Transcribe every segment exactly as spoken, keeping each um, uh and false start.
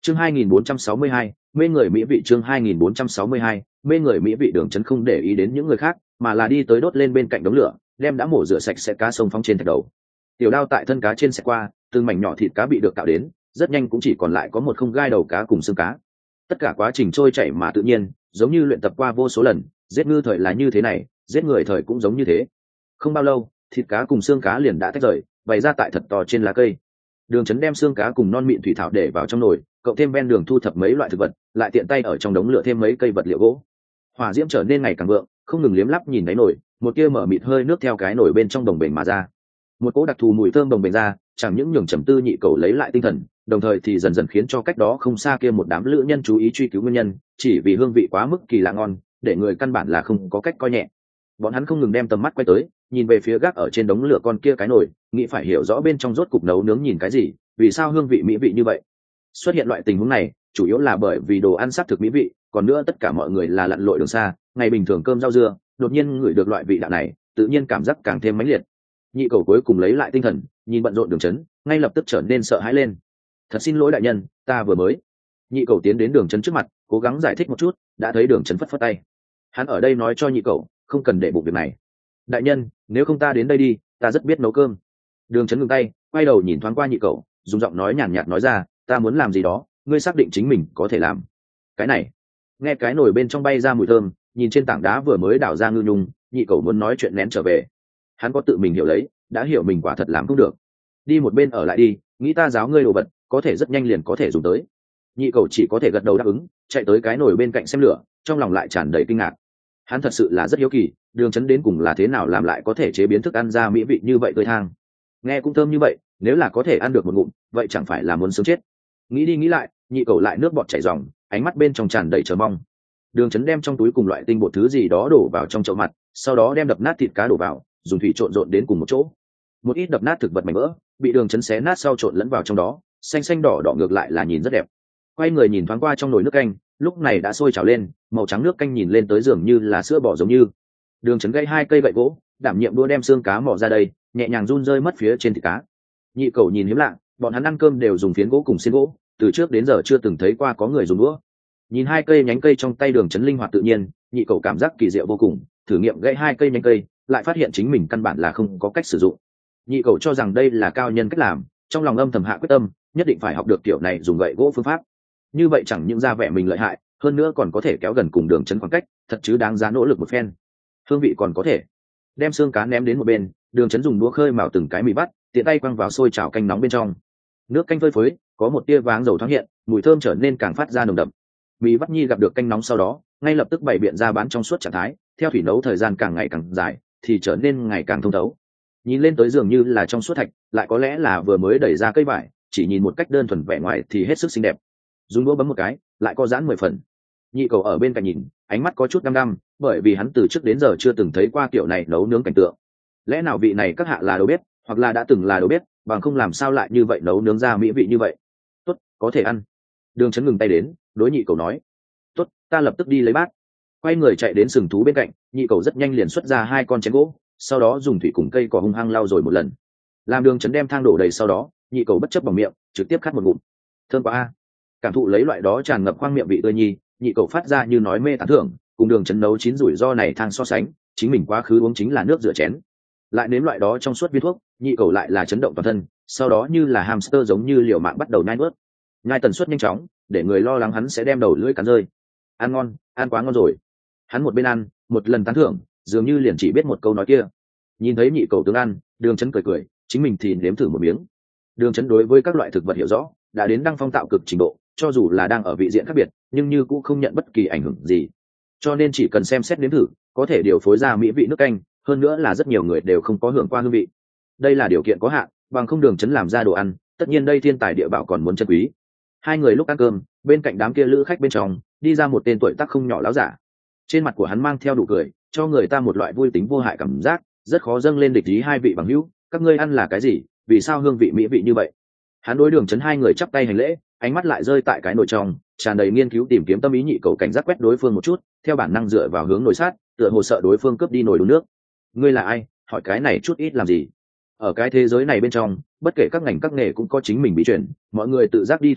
chương hai nghìn bốn trăm sáu mươi hai, mê người mỹ vị. Chương hai nghìn bốn trăm sáu mươi hai, mê người mỹ vị. Đường Chấn không để ý đến những người khác, mà là đi tới đốt lên bên cạnh đống lửa, đem đã mổ rửa sạch sẽ cá sông phóng trên thạch đầu. Tiểu đao tại thân cá trên xẹt qua, từng mảnh nhỏ thịt cá bị được tạo đến, rất nhanh cũng chỉ còn lại có một không gai đầu cá cùng xương cá. Tất cả quá trình trôi chảy mà tự nhiên, giống như luyện tập qua vô số lần. Giết ngư thời là như thế này, giết người thời cũng giống như thế. Không bao lâu, thịt cá cùng xương cá liền đã tách rời, bày ra tại thật to trên lá cây. Đường Chấn đem xương cá cùng non mịn thủy thảo để vào trong nồi, cộng thêm ven đường thu thập mấy loại thực vật, lại tiện tay ở trong đống lửa thêm mấy cây vật liệu gỗ. Hỏa diễm trở nên ngày càng vượng, không ngừng liếm lắp nhìn đáy nồi, một tia mở mịt hơi nước theo cái nồi bên trong đồng bền mà ra. Một cỗ đặc thù mùi thơm đồng bền ra, chẳng những nhường Trầm Tư Nhị Cầu lấy lại tinh thần, đồng thời thì dần dần khiến cho cách đó không xa kia một đám lữ nhân chú ý truy cứu nguyên nhân, chỉ vì hương vị quá mức kỳ lạ ngon, để người căn bản là không có cách coi nhẹ. Bọn hắn không ngừng đem tầm mắt quay tới, nhìn về phía gác ở trên đống lửa con kia cái nồi, nghĩ phải hiểu rõ bên trong rốt cục nấu nướng nhìn cái gì, vì sao hương vị mỹ vị như vậy. Xuất hiện loại tình huống này, chủ yếu là bởi vì đồ ăn sắc thực mỹ vị, còn nữa tất cả mọi người là lặn lội đường xa, ngày bình thường cơm rau dưa, đột nhiên ngửi được loại vị đạo này, tự nhiên cảm giác càng thêm mãnh liệt. Nhị Cầu cuối cùng lấy lại tinh thần, nhìn bận rộn Đường Chấn, ngay lập tức trở nên sợ hãi lên. Thật xin lỗi đại nhân, ta vừa mới. Nhị Cầu tiến đến Đường Chấn trước mặt, cố gắng giải thích một chút, đã thấy Đường Chấn phất phất tay. Hắn ở đây nói cho Nhị Cầu, không cần để bụng việc này. Đại nhân, nếu không ta đến đây đi, ta rất biết nấu cơm. Đường Chấn ngừng tay, quay đầu nhìn thoáng qua Nhị Cầu, dùng giọng nói nhàn nhạt nói ra, ta muốn làm gì đó, ngươi xác định chính mình có thể làm. Cái này, nghe cái nồi bên trong bay ra mùi thơm, nhìn trên tảng đá vừa mới đảo ra ngư nhung, Nhị Cầu muốn nói chuyện nén trở về. Hắn có tự mình hiểu lấy, đã hiểu mình quả thật làm không được. Đi một bên ở lại đi, nghĩ ta giáo ngươi đồ vật, có thể rất nhanh liền có thể dùng tới. Nhị Cầu chỉ có thể gật đầu đáp ứng, chạy tới cái nồi bên cạnh xem lửa, trong lòng lại tràn đầy kinh ngạc. Hắn thật sự là rất hiếu kỳ, Đường Chấn đến cùng là thế nào làm lại có thể chế biến thức ăn ra mỹ vị như vậy tươi thang. Nghe cũng thơm như vậy, nếu là có thể ăn được một ngụm, vậy chẳng phải là muốn sớm chết. Nghĩ đi nghĩ lại, Nhị Cầu lại nước bọt chảy ròng, ánh mắt bên trong tràn đầy chờ mong. Đường Chấn đem trong túi cùng loại tinh bột thứ gì đó đổ vào trong chậu mặt, sau đó đem đập nát thịt cá đổ vào, dùng thủy trộn rộn đến cùng một chỗ. Một ít đập nát thực vật mảnh vỡ bị Đường Chấn xé nát sau trộn lẫn vào trong đó, xanh xanh đỏ đỏ ngược lại là nhìn rất đẹp. Quay người nhìn thoáng qua trong nồi nước canh, lúc này đã sôi trào lên, màu trắng nước canh nhìn lên tới dường như là sữa bò giống như. Đường Chấn gãy hai cây gậy gỗ, đảm nhiệm đũa đem xương cá mò ra đây, nhẹ nhàng run rơi mất phía trên thịt cá. Nhị Cầu nhìn hiếm lạ, bọn hắn ăn cơm đều dùng phiến gỗ cùng xiên gỗ, từ trước đến giờ chưa từng thấy qua có người dùng đũa. Nhìn hai cây nhánh cây trong tay Đường Chấn linh hoạt tự nhiên, Nhị Cầu cảm giác kỳ diệu vô cùng, thử nghiệm gãy hai cây nhánh cây, lại phát hiện chính mình căn bản là không có cách sử dụng. Nhị Cầu cho rằng đây là cao nhân cách làm, trong lòng âm thầm hạ quyết tâm, nhất định phải học được kiểu này dùng gậy gỗ phương pháp. Như vậy chẳng những ra vẻ mình lợi hại, hơn nữa còn có thể kéo gần cùng Đường Chấn khoảng cách, thật chứ đáng giá nỗ lực một phen. Hương vị còn có thể. Đem xương cá ném đến một bên, Đường Chấn dùng đũa khơi mào từng cái mì bắt, tiện tay quăng vào sôi chảo canh nóng bên trong. Nước canh phơi phới, có một tia váng dầu thoáng hiện, mùi thơm trở nên càng phát ra nồng đậm. Mì bắt nhi gặp được canh nóng sau đó, ngay lập tức bày biện ra bán trong suốt trạng thái, theo thủy nấu thời gian càng ngày càng dài, thì trở nên ngày càng thông thấu. Nhìn lên tới dường như là trong suốt thạch, lại có lẽ là vừa mới đẩy ra cây vải, chỉ nhìn một cách đơn thuần vẻ ngoài thì hết sức xinh đẹp. Dùng đũa bấm một cái, lại có giãn mười phần. Nhị Cầu ở bên cạnh nhìn, ánh mắt có chút đăm đăm, bởi vì hắn từ trước đến giờ chưa từng thấy qua kiểu này nấu nướng cảnh tượng. Lẽ nào vị này các hạ là đầu bếp, hoặc là đã từng là đầu bếp, bằng không làm sao lại như vậy nấu nướng ra mỹ vị như vậy. Tốt, có thể ăn. Đường Chấn ngừng tay đến, đối Nhị Cầu nói. Tốt, ta lập tức đi lấy bát. Quay người chạy đến sừng thú bên cạnh, Nhị Cầu rất nhanh liền xuất ra hai con chén gỗ, sau đó dùng thủy cùng cây cỏ hung hăng lau rồi một lần. Làm Đường Chấn đem thang đổ đầy sau đó, Nhị Cầu bất chấp bằng miệng, trực tiếp khát một ngụm. Thơm quá a. Cảm thụ lấy loại đó tràn ngập khoang miệng vị tươi nhi, Nhị Cầu phát ra như nói mê tán thưởng, cùng Đường Chấn nấu chín rủi ro này thang so sánh, chính mình quá khứ uống chính là nước rửa chén. Lại nếm loại đó trong suốt viên thuốc, Nhị Cầu lại là chấn động toàn thân, sau đó như là hamster giống như liều mạng bắt đầu nhai nuốt. Nhai tần suất nhanh chóng, để người lo lắng hắn sẽ đem đầu lưỡi cắn rơi. Ăn ngon, ăn quá ngon rồi. Hắn một bên ăn, một lần tán thưởng, dường như liền chỉ biết một câu nói kia. Nhìn thấy Nhị Cầu tướng ăn, Đường Chấn cười cười, chính mình thì nếm thử một miếng. Đường Chấn đối với các loại thực vật hiểu rõ, đã đến đăng phong tạo cực trình độ, cho dù là đang ở vị diện khác biệt, nhưng như cũng không nhận bất kỳ ảnh hưởng gì. Cho nên chỉ cần xem xét nếm thử, có thể điều phối ra mỹ vị nước canh, hơn nữa là rất nhiều người đều không có hưởng qua hương vị. Đây là điều kiện có hạn, bằng không Đường Chấn làm ra đồ ăn, tất nhiên đây thiên tài địa bảo còn muốn chân quý. Hai người lúc ăn cơm, bên cạnh đám kia lữ khách bên trong, đi ra một tên tuổi tác không nhỏ láo giả. Trên mặt của hắn mang theo đủ cười, cho người ta một loại vui tính vô hại cảm giác, rất khó dâng lên địch ý hai vị bằng hữu, các ngươi ăn là cái gì, vì sao hương vị mỹ vị như vậy. Hắn đối Đường Chấn hai người chắp tay hành lễ, ánh mắt lại rơi tại cái nồi trong, tràn đầy nghiên cứu tìm kiếm tâm ý. Nhị Cầu cảnh giác quét đối phương một chút, theo bản năng dựa vào hướng nồi sát, tựa hồ sợ đối phương cướp đi nồi đun nước. Ngươi là ai, hỏi cái này chút ít làm gì? Ở cái thế giới này bên trong, bất kể các ngành các nghề cũng có chính mình bí truyền, mọi người tự giác đi thủ hộ,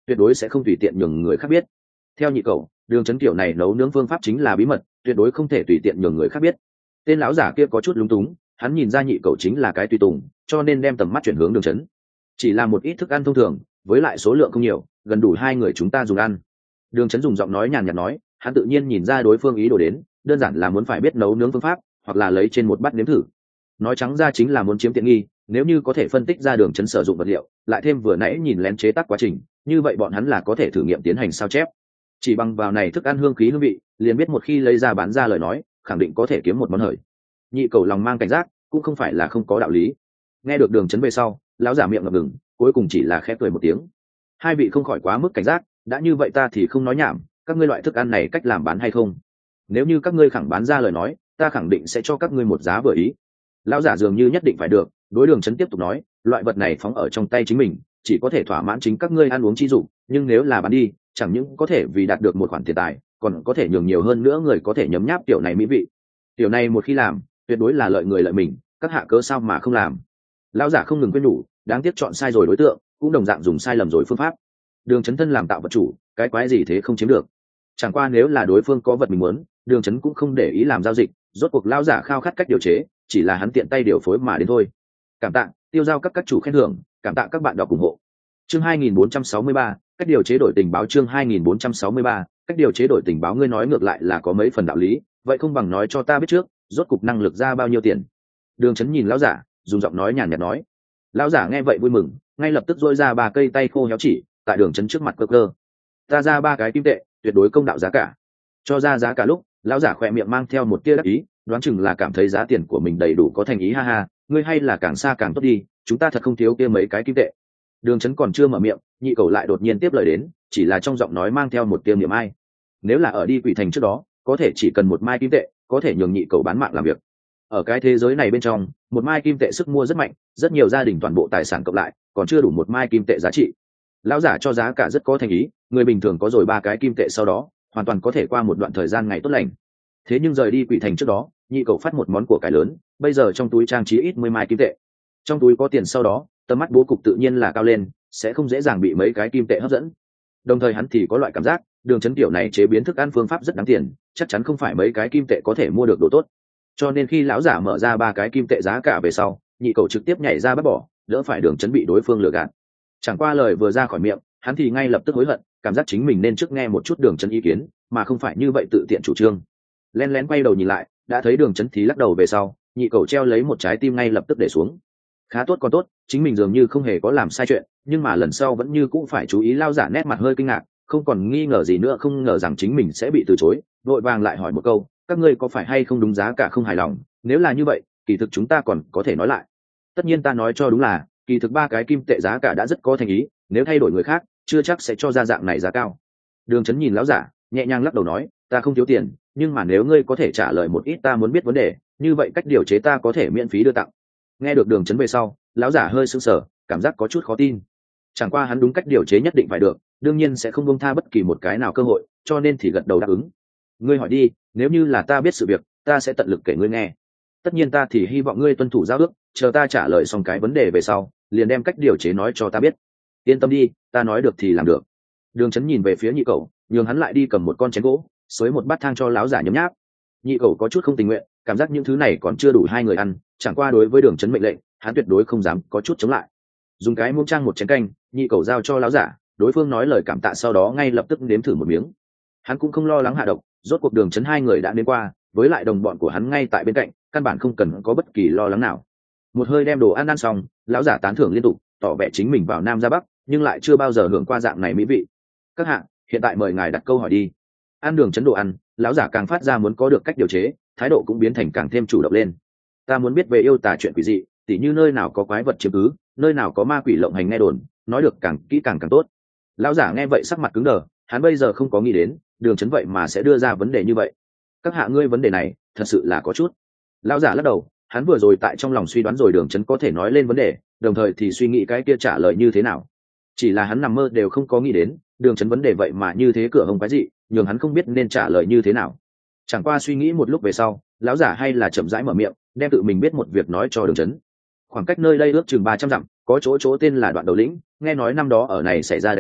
tuyệt đối sẽ không tùy tiện nhường người khác biết. Theo nhị cậu, đường chấn kiểu này nấu nướng phương pháp chính là bí mật, tuyệt đối không thể tùy tiện nhường người khác biết. Tên lão giả kia có chút lúng túng, hắn nhìn ra nhị cậu chính là cái tùy tùng, cho nên đem tầm mắt chuyển hướng đường chấn. Chỉ là một ít thức ăn thông thường, với lại số lượng không nhiều, gần đủ hai người chúng ta dùng ăn. Đường chấn dùng giọng nói nhàn nhạt nói, hắn tự nhiên nhìn ra đối phương ý đồ đến, đơn giản là muốn phải biết nấu nướng phương pháp, hoặc là lấy trên một bát nếm thử. Nói trắng ra chính là muốn chiếm tiện nghi, nếu như có thể phân tích ra đường chấn sử dụng vật liệu, lại thêm vừa nãy nhìn lén chế tác quá trình, như vậy bọn hắn là có thể thử nghiệm tiến hành sao chép. Chỉ bằng vào này thức ăn hương khí hương vị, liền biết một khi lấy ra bán ra lời nói, khẳng định có thể kiếm một món hời. Nhị cầu lòng mang cảnh giác, cũng không phải là không có đạo lý. Nghe được đường chấn về sau, lão giả miệng ngập ngừng, cuối cùng chỉ là khẽ cười một tiếng. Hai vị không khỏi quá mức cảnh giác, đã như vậy ta thì không nói nhảm, các ngươi loại thức ăn này cách làm bán hay không? Nếu như các ngươi khẳng bán ra lời nói, ta khẳng định sẽ cho các ngươi một giá vừa ý. Lão giả dường như nhất định phải được, đối đường chấn tiếp tục nói, loại vật này phóng ở trong tay chính mình, chỉ có thể thỏa mãn chính các ngươi ăn uống chi dụng, nhưng nếu là bán đi, chẳng những có thể vì đạt được một khoản tiền tài, còn có thể nhường nhiều hơn nữa người có thể nhấm nháp tiểu này mỹ vị. Tiểu này một khi làm, tuyệt đối là lợi người lợi mình, các hạ cớ sao mà không làm? Lão giả không ngừng khuyên nhủ, đáng tiếc chọn sai rồi đối tượng, cũng đồng dạng dùng sai lầm rồi phương pháp. Đường chấn thân làm tạo vật chủ, cái quái gì thế không chiếm được? Chẳng qua nếu là đối phương có vật mình muốn, đường chấn cũng không để ý làm giao dịch, rốt cuộc lão giả khao khát cách điều chế, chỉ là hắn tiện tay điều phối mà đến thôi. Cảm tạ tiêu giao các các chủ khen thưởng, cảm tạ các bạn đọc ủng hộ. Chương hai nghìn bốn trăm sáu mươi ba, cách điều chế đổi tình báo. Chương hai nghìn bốn trăm sáu mươi ba, cách điều chế đổi tình báo. Ngươi nói ngược lại là có mấy phần đạo lý, vậy không bằng nói cho ta biết trước, rốt cục năng lực ra bao nhiêu tiền? Đường chấn nhìn lão giả, dùng giọng nói nhàn nhạt nói. Lão giả nghe vậy vui mừng, ngay lập tức dỗi ra ba cây tay khô héo chỉ tại đường chấn trước mặt cơ cơ. Ta ra ba cái kim tệ, tuyệt đối công đạo giá cả. Cho ra giá cả lúc, lão giả khỏe miệng mang theo một tia đắc ý, đoán chừng là cảm thấy giá tiền của mình đầy đủ có thành ý. Ha ha, ngươi hay là càng xa càng tốt đi, chúng ta thật không thiếu kia mấy cái kim tệ. Đường chấn còn chưa mở miệng, nhị cầu lại đột nhiên tiếp lời đến, chỉ là trong giọng nói mang theo một tia niệm ai. Nếu là ở đi quỷ thành trước đó, có thể chỉ cần một mai kim tệ, có thể nhường nhị cầu bán mạng làm việc. Ở cái thế giới này bên trong, một mai kim tệ sức mua rất mạnh, rất nhiều gia đình toàn bộ tài sản cộng lại, còn chưa đủ một mai kim tệ giá trị. Lão giả cho giá cả rất có thành ý, người bình thường có rồi ba cái kim tệ sau đó, hoàn toàn có thể qua một đoạn thời gian ngày tốt lành. Thế nhưng rời đi quỷ thành trước đó, nhị cầu phát một món của cải lớn, bây giờ trong túi trang trí ít mười mai kim tệ. Trong túi có tiền sau đó, tầm mắt bố cục tự nhiên là cao lên, sẽ không dễ dàng bị mấy cái kim tệ hấp dẫn. Đồng thời hắn thì có loại cảm giác, đường chấn tiểu này chế biến thức ăn phương pháp rất đáng tiền, chắc chắn không phải mấy cái kim tệ có thể mua được đồ tốt. Cho nên khi lão giả mở ra ba cái kim tệ giá cả về sau, nhị cầu trực tiếp nhảy ra bắt bỏ, đỡ phải đường chấn bị đối phương lừa gạt. Chẳng qua lời vừa ra khỏi miệng, hắn thì ngay lập tức hối hận, cảm giác chính mình nên trước nghe một chút đường chấn ý kiến, mà không phải như vậy tự tiện chủ trương. Lén lén quay đầu nhìn lại, đã thấy đường chấn thì lắc đầu về sau, nhị cầu treo lấy một trái tim ngay lập tức để xuống. Khá tốt còn tốt, chính mình dường như không hề có làm sai chuyện, nhưng mà lần sau vẫn như cũng phải chú ý. Lao giả nét mặt hơi kinh ngạc, không còn nghi ngờ gì nữa, không ngờ rằng chính mình sẽ bị từ chối, vội vàng lại hỏi một câu, các ngươi có phải hay không đúng giá cả không hài lòng? Nếu là như vậy, kỳ thực chúng ta còn có thể nói lại. Tất nhiên ta nói cho đúng là, kỳ thực ba cái kim tệ giá cả đã rất có thành ý, nếu thay đổi người khác, chưa chắc sẽ cho ra dạng này giá cao. Đường chấn nhìn lão giả, nhẹ nhàng lắc đầu nói, ta không thiếu tiền, nhưng mà nếu ngươi có thể trả lời một ít ta muốn biết vấn đề, như vậy cách điều chế ta có thể miễn phí đưa tặng. Nghe được đường chấn về sau, lão giả hơi sững sờ, cảm giác có chút khó tin. Chẳng qua hắn đúng cách điều chế nhất định phải được, đương nhiên sẽ không buông tha bất kỳ một cái nào cơ hội, cho nên thì gật đầu đáp ứng. Ngươi hỏi đi, nếu như là ta biết sự việc, ta sẽ tận lực kể ngươi nghe. Tất nhiên ta thì hy vọng ngươi tuân thủ giao ước, chờ ta trả lời xong cái vấn đề về sau, liền đem cách điều chế nói cho ta biết. Yên tâm đi, ta nói được thì làm được. Đường chấn nhìn về phía nhị cậu, nhường hắn lại đi cầm một con chén gỗ, xới một bát thang cho lão giả nhấm nháp. Nhị cậu có chút không tình nguyện, cảm giác những thứ này còn chưa đủ hai người ăn, chẳng qua đối với đường chấn mệnh lệnh, hắn tuyệt đối không dám có chút chống lại. Dùng cái muỗng trang một chén canh, nhị cậu giao cho lão giả, đối phương nói lời cảm tạ sau đó ngay lập tức nếm thử một miếng. Hắn cũng không lo lắng hạ độc, rốt cuộc đường chấn hai người đã đến qua, với lại đồng bọn của hắn ngay tại bên cạnh, căn bản không cần có bất kỳ lo lắng nào. Một hơi đem đồ ăn ăn xong, lão giả tán thưởng liên tục, tỏ vẻ chính mình vào nam ra bắc, nhưng lại chưa bao giờ hưởng qua dạng này mỹ vị. Các hạ, hiện tại mời ngài đặt câu hỏi đi. Ăn đường chấn đồ ăn, lão giả càng phát ra muốn có được cách điều chế, thái độ cũng biến thành càng thêm chủ động lên. Ta muốn biết về yêu tà chuyện quỷ dị, tỉ như nơi nào có quái vật chiếm cứ, nơi nào có ma quỷ lộng hành nghe đồn, nói được càng kỹ càng càng tốt. Lão giả nghe vậy sắc mặt cứng đờ, hắn bây giờ không có nghĩ đến đường chấn vậy mà sẽ đưa ra vấn đề như vậy. Các hạ ngươi vấn đề này thật sự là có chút. Lão giả lắc đầu, hắn vừa rồi tại trong lòng suy đoán rồi đường chấn có thể nói lên vấn đề, đồng thời thì suy nghĩ cái kia trả lời như thế nào. Chỉ là hắn nằm mơ đều không có nghĩ đến đường chấn vấn đề vậy mà như thế cửa hông quái dị, nhường hắn không biết nên trả lời như thế nào. Chẳng qua suy nghĩ một lúc về sau, lão giả hay là chậm rãi mở miệng, đem tự mình biết một việc nói cho đường chấn. Khoảng cách nơi đây ước chừng ba trăm dặm, có chỗ chỗ tên là Đoạn Đầu Lĩnh, nghe nói năm đó ở này xảy ra đánh trận,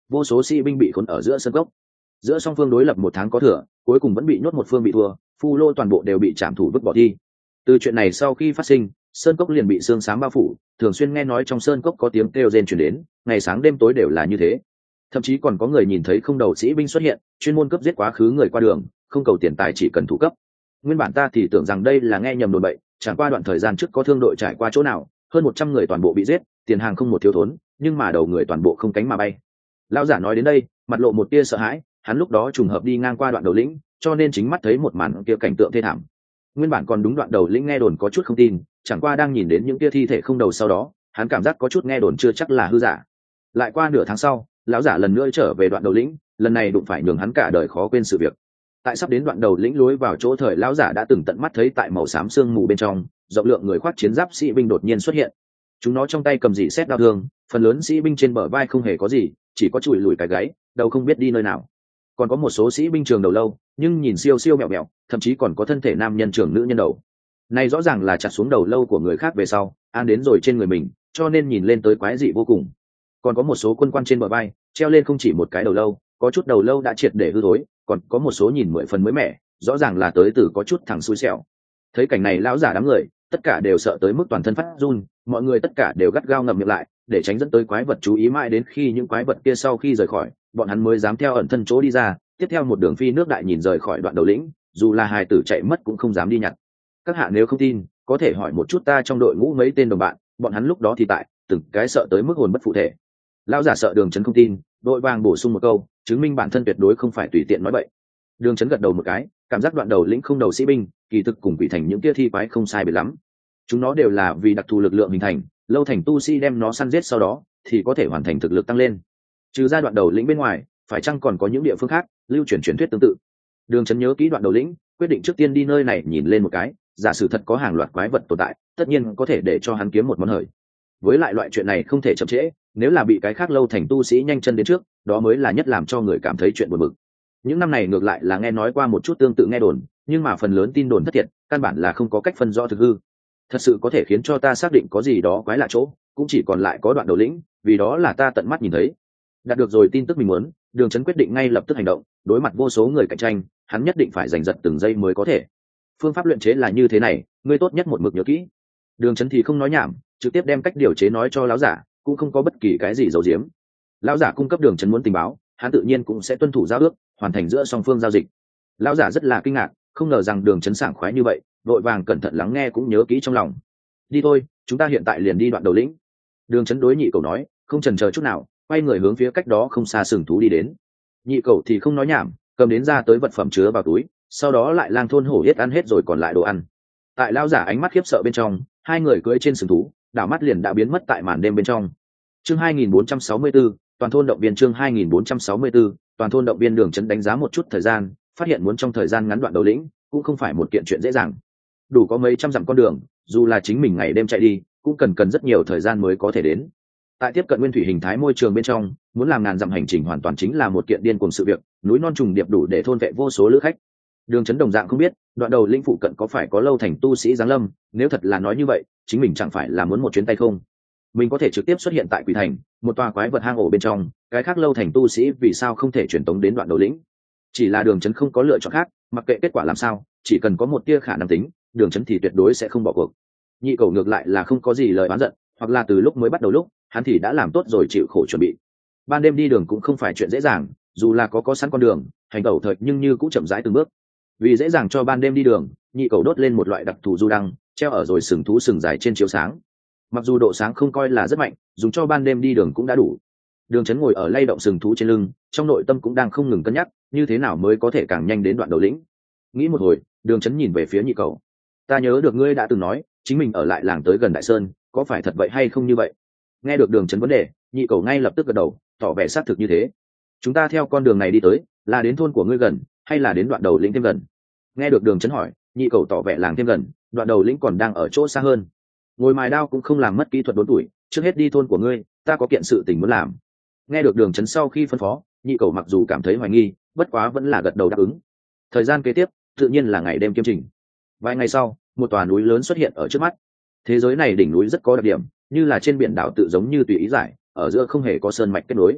vô số sĩ binh bị khốn ở giữa sân cốc. Giữa song phương đối lập một tháng có thừa, cuối cùng vẫn bị nhốt một phương bị thua, Phu Lô toàn bộ đều bị trảm thủ vứt bỏ đi. Từ chuyện này sau khi phát sinh, sơn cốc liền bị sương sám bao phủ, thường xuyên nghe nói trong sơn cốc có tiếng kêu rên truyền đến, ngày sáng đêm tối đều là như thế. Thậm chí còn có người nhìn thấy không đầu sĩ binh xuất hiện, chuyên môn cướp giết quá khứ người qua đường, không cầu tiền tài chỉ cần thủ cấp. Nguyên bản ta thì tưởng rằng đây là nghe nhầm đồn bậy, chẳng qua đoạn thời gian trước có thương đội trải qua chỗ nào, hơn một trăm người toàn bộ bị giết, tiền hàng không một thiếu thốn, nhưng mà đầu người toàn bộ không cánh mà bay. Lão giả nói đến đây, mặt lộ một tia sợ hãi, hắn lúc đó trùng hợp đi ngang qua đoạn đầu lĩnh, cho nên chính mắt thấy một màn kia cảnh tượng thê thảm. Nguyên bản còn đúng đoạn đầu lĩnh nghe đồn có chút không tin, chẳng qua đang nhìn đến những tia thi thể không đầu sau đó, hắn cảm giác có chút nghe đồn chưa chắc là hư giả. Lại qua nửa tháng sau, lão giả lần nữa trở về đoạn đầu lĩnh, lần này đụng phải nhường hắn cả đời khó quên sự việc. Tại sắp đến đoạn đầu lĩnh lối vào chỗ thời lão giả đã từng tận mắt thấy tại màu xám sương mù bên trong, rộng lượng người khoác chiến giáp sĩ binh đột nhiên xuất hiện. Chúng nó trong tay cầm dỉ xét đao thương, phần lớn sĩ binh trên bờ vai không hề có gì, chỉ có chùi lùi cái gáy, đầu không biết đi nơi nào. Còn có một số sĩ binh trường đầu lâu, nhưng nhìn siêu siêu mẹo mẹo, thậm chí còn có thân thể nam nhân trường nữ nhân đầu. Này rõ ràng là chặt xuống đầu lâu của người khác về sau, an đến rồi trên người mình, cho nên nhìn lên tới quái dị vô cùng. Còn có một số quân quan trên bờ vai, treo lên không chỉ một cái đầu lâu, có chút đầu lâu đã triệt để hư thối, còn có một số nhìn mười phần mới mẻ, rõ ràng là tới từ có chút thằng xui xẻo. Thấy cảnh này lão giả đám người, tất cả đều sợ tới mức toàn thân phát run, mọi người tất cả đều gắt gao ngậm miệng lại, để tránh dẫn tới quái vật chú ý mãi đến khi những quái vật kia sau khi rời khỏi, bọn hắn mới dám theo ẩn thân chỗ đi ra, tiếp theo một đường phi nước đại nhìn rời khỏi đoạn đầu lĩnh, dù là hài tử chạy mất cũng không dám đi nhặt. Các hạ nếu không tin, có thể hỏi một chút ta trong đội ngũ mấy tên đồng bạn, bọn hắn lúc đó thì tại, từng cái sợ tới mức hồn bất phụ thể. Lão giả sợ Đường Chấn không tin, đội vàng bổ sung một câu, chứng minh bản thân tuyệt đối không phải tùy tiện nói bậy. Đường Chấn gật đầu một cái, cảm giác đoạn đầu lĩnh không đầu sĩ binh, kỳ thực cùng quỷ thành những kia thi quái không sai biệt lắm. Chúng nó đều là vì đặc thù lực lượng hình thành, lâu thành tu sĩ đem nó săn giết sau đó, thì có thể hoàn thành thực lực tăng lên. Trừ ra đoạn đầu lĩnh bên ngoài, phải chăng còn có những địa phương khác lưu truyền truyền thuyết tương tự? Đường Chấn nhớ kỹ đoạn đầu lĩnh, quyết định trước tiên đi nơi này nhìn lên một cái, giả sử thật có hàng loạt quái vật tồn tại, tất nhiên có thể để cho hắn kiếm một món hời. Với lại loại chuyện này không thể chậm trễ, nếu là bị cái khác lâu thành tu sĩ nhanh chân đến trước, đó mới là nhất làm cho người cảm thấy chuyện buồn bực. Những năm này ngược lại là nghe nói qua một chút tương tự nghe đồn, nhưng mà phần lớn tin đồn thất thiệt, căn bản là không có cách phân rõ thực hư. Thật sự có thể khiến cho ta xác định có gì đó quái lạ chỗ, cũng chỉ còn lại có đoạn đầu lĩnh, vì đó là ta tận mắt nhìn thấy. Đạt được rồi tin tức mình muốn, Đường Chấn quyết định ngay lập tức hành động, đối mặt vô số người cạnh tranh, hắn nhất định phải giành giật từng giây mới có thể. Phương pháp luyện chế là như thế này, ngươi tốt nhất một mực nhớ kỹ. Đường Chấn thì không nói nhảm, trực tiếp đem cách điều chế nói cho lão giả, cũng không có bất kỳ cái gì giấu giếm. Lão giả cung cấp Đường Chấn muốn tình báo, hắn tự nhiên cũng sẽ tuân thủ giao ước, hoàn thành giữa song phương giao dịch. Lão giả rất là kinh ngạc, không ngờ rằng Đường Chấn sảng khoái như vậy, vội vàng cẩn thận lắng nghe cũng nhớ kỹ trong lòng. Đi thôi, chúng ta hiện tại liền đi đoạn đầu lĩnh. Đường Chấn đối Nhị Cẩu nói, không chần chờ chút nào, quay người hướng phía cách đó không xa sừng thú đi đến. Nhị Cẩu thì không nói nhảm, cầm đến ra tới vật phẩm chứa vào túi, sau đó lại lang thôn hổ yết ăn hết rồi còn lại đồ ăn. Tại lão giả ánh mắt khiếp sợ bên trong, hai người cưỡi trên sừng thú, đảo mắt liền đã biến mất tại màn đêm bên trong. Chương hai nghìn bốn trăm sáu mươi tư, toàn thôn động viên. Chương hai nghìn bốn trăm sáu mươi tư, toàn thôn động viên. Đường Chấn đánh giá một chút thời gian, phát hiện muốn trong thời gian ngắn đoạn đầu lĩnh cũng không phải một kiện chuyện dễ dàng. Đủ có mấy trăm dặm con đường, dù là chính mình ngày đêm chạy đi, cũng cần cần rất nhiều thời gian mới có thể đến. Tại tiếp cận nguyên thủy hình thái môi trường bên trong, muốn làm ngàn dặm hành trình hoàn toàn chính là một kiện điên cuồng sự việc, núi non trùng điệp đủ để thôn vệ vô số lữ khách. Đường Chấn đồng dạng không biết, đoạn đầu lĩnh phụ cận có phải có lâu thành tu sĩ giáng lâm, nếu thật là nói như vậy, chính mình chẳng phải là muốn một chuyến tay không. Mình có thể trực tiếp xuất hiện tại Quỷ Thành, một tòa quái vật hang ổ bên trong, cái khác lâu thành tu sĩ vì sao không thể truyền tống đến đoạn đầu lĩnh? Chỉ là Đường Chấn không có lựa chọn khác, mặc kệ kết quả làm sao, chỉ cần có một tia khả năng tính, Đường Chấn thì tuyệt đối sẽ không bỏ cuộc. Nhị Cẩu ngược lại là không có gì lời oán giận, hoặc là từ lúc mới bắt đầu lúc, hắn thì đã làm tốt rồi chịu khổ chuẩn bị. Ban đêm đi đường cũng không phải chuyện dễ dàng, dù là có có sẵn con đường, hành tẩu thời nhưng như cũng chậm rãi từng bước. Vì dễ dàng cho ban đêm đi đường, Nhị Cẩu đốt lên một loại đặc thù du đăng, treo ở rồi sừng thú sừng dài trên chiếu sáng. Mặc dù độ sáng không coi là rất mạnh, dùng cho ban đêm đi đường cũng đã đủ. Đường Chấn ngồi ở lay động sừng thú trên lưng, trong nội tâm cũng đang không ngừng cân nhắc, như thế nào mới có thể càng nhanh đến đoạn đầu lĩnh. Nghĩ một hồi, Đường Chấn nhìn về phía Nhị Cẩu. Ta nhớ được ngươi đã từng nói, chính mình ở lại làng tới gần Đại Sơn, có phải thật vậy hay không như vậy? Nghe được Đường Chấn vấn đề, Nhị Cẩu ngay lập tức gật đầu, tỏ vẻ xác thực như thế. Chúng ta theo con đường này đi tới, là đến thôn của ngươi gần, hay là đến đoạn đầu lĩnh thêm gần? Nghe được Đường Chấn hỏi, Nhị Cẩu tỏ vẻ làng thêm gần, đoạn đầu lĩnh còn đang ở chỗ xa hơn. Ngồi mài đao cũng không làm mất kỹ thuật đốn tuổi, trước hết đi thôn của ngươi, ta có kiện sự tình muốn làm. Nghe được Đường Chấn sau khi phân phó, Nhị Cẩu mặc dù cảm thấy hoài nghi, bất quá vẫn là gật đầu đáp ứng. Thời gian kế tiếp tự nhiên là ngày đêm kiêm trình. Vài ngày sau, một tòa núi lớn xuất hiện ở trước mắt. Thế giới này đỉnh núi rất có đặc điểm, như là trên biển đảo tự giống như tùy ý giải, ở giữa không hề có sơn mạch kết nối.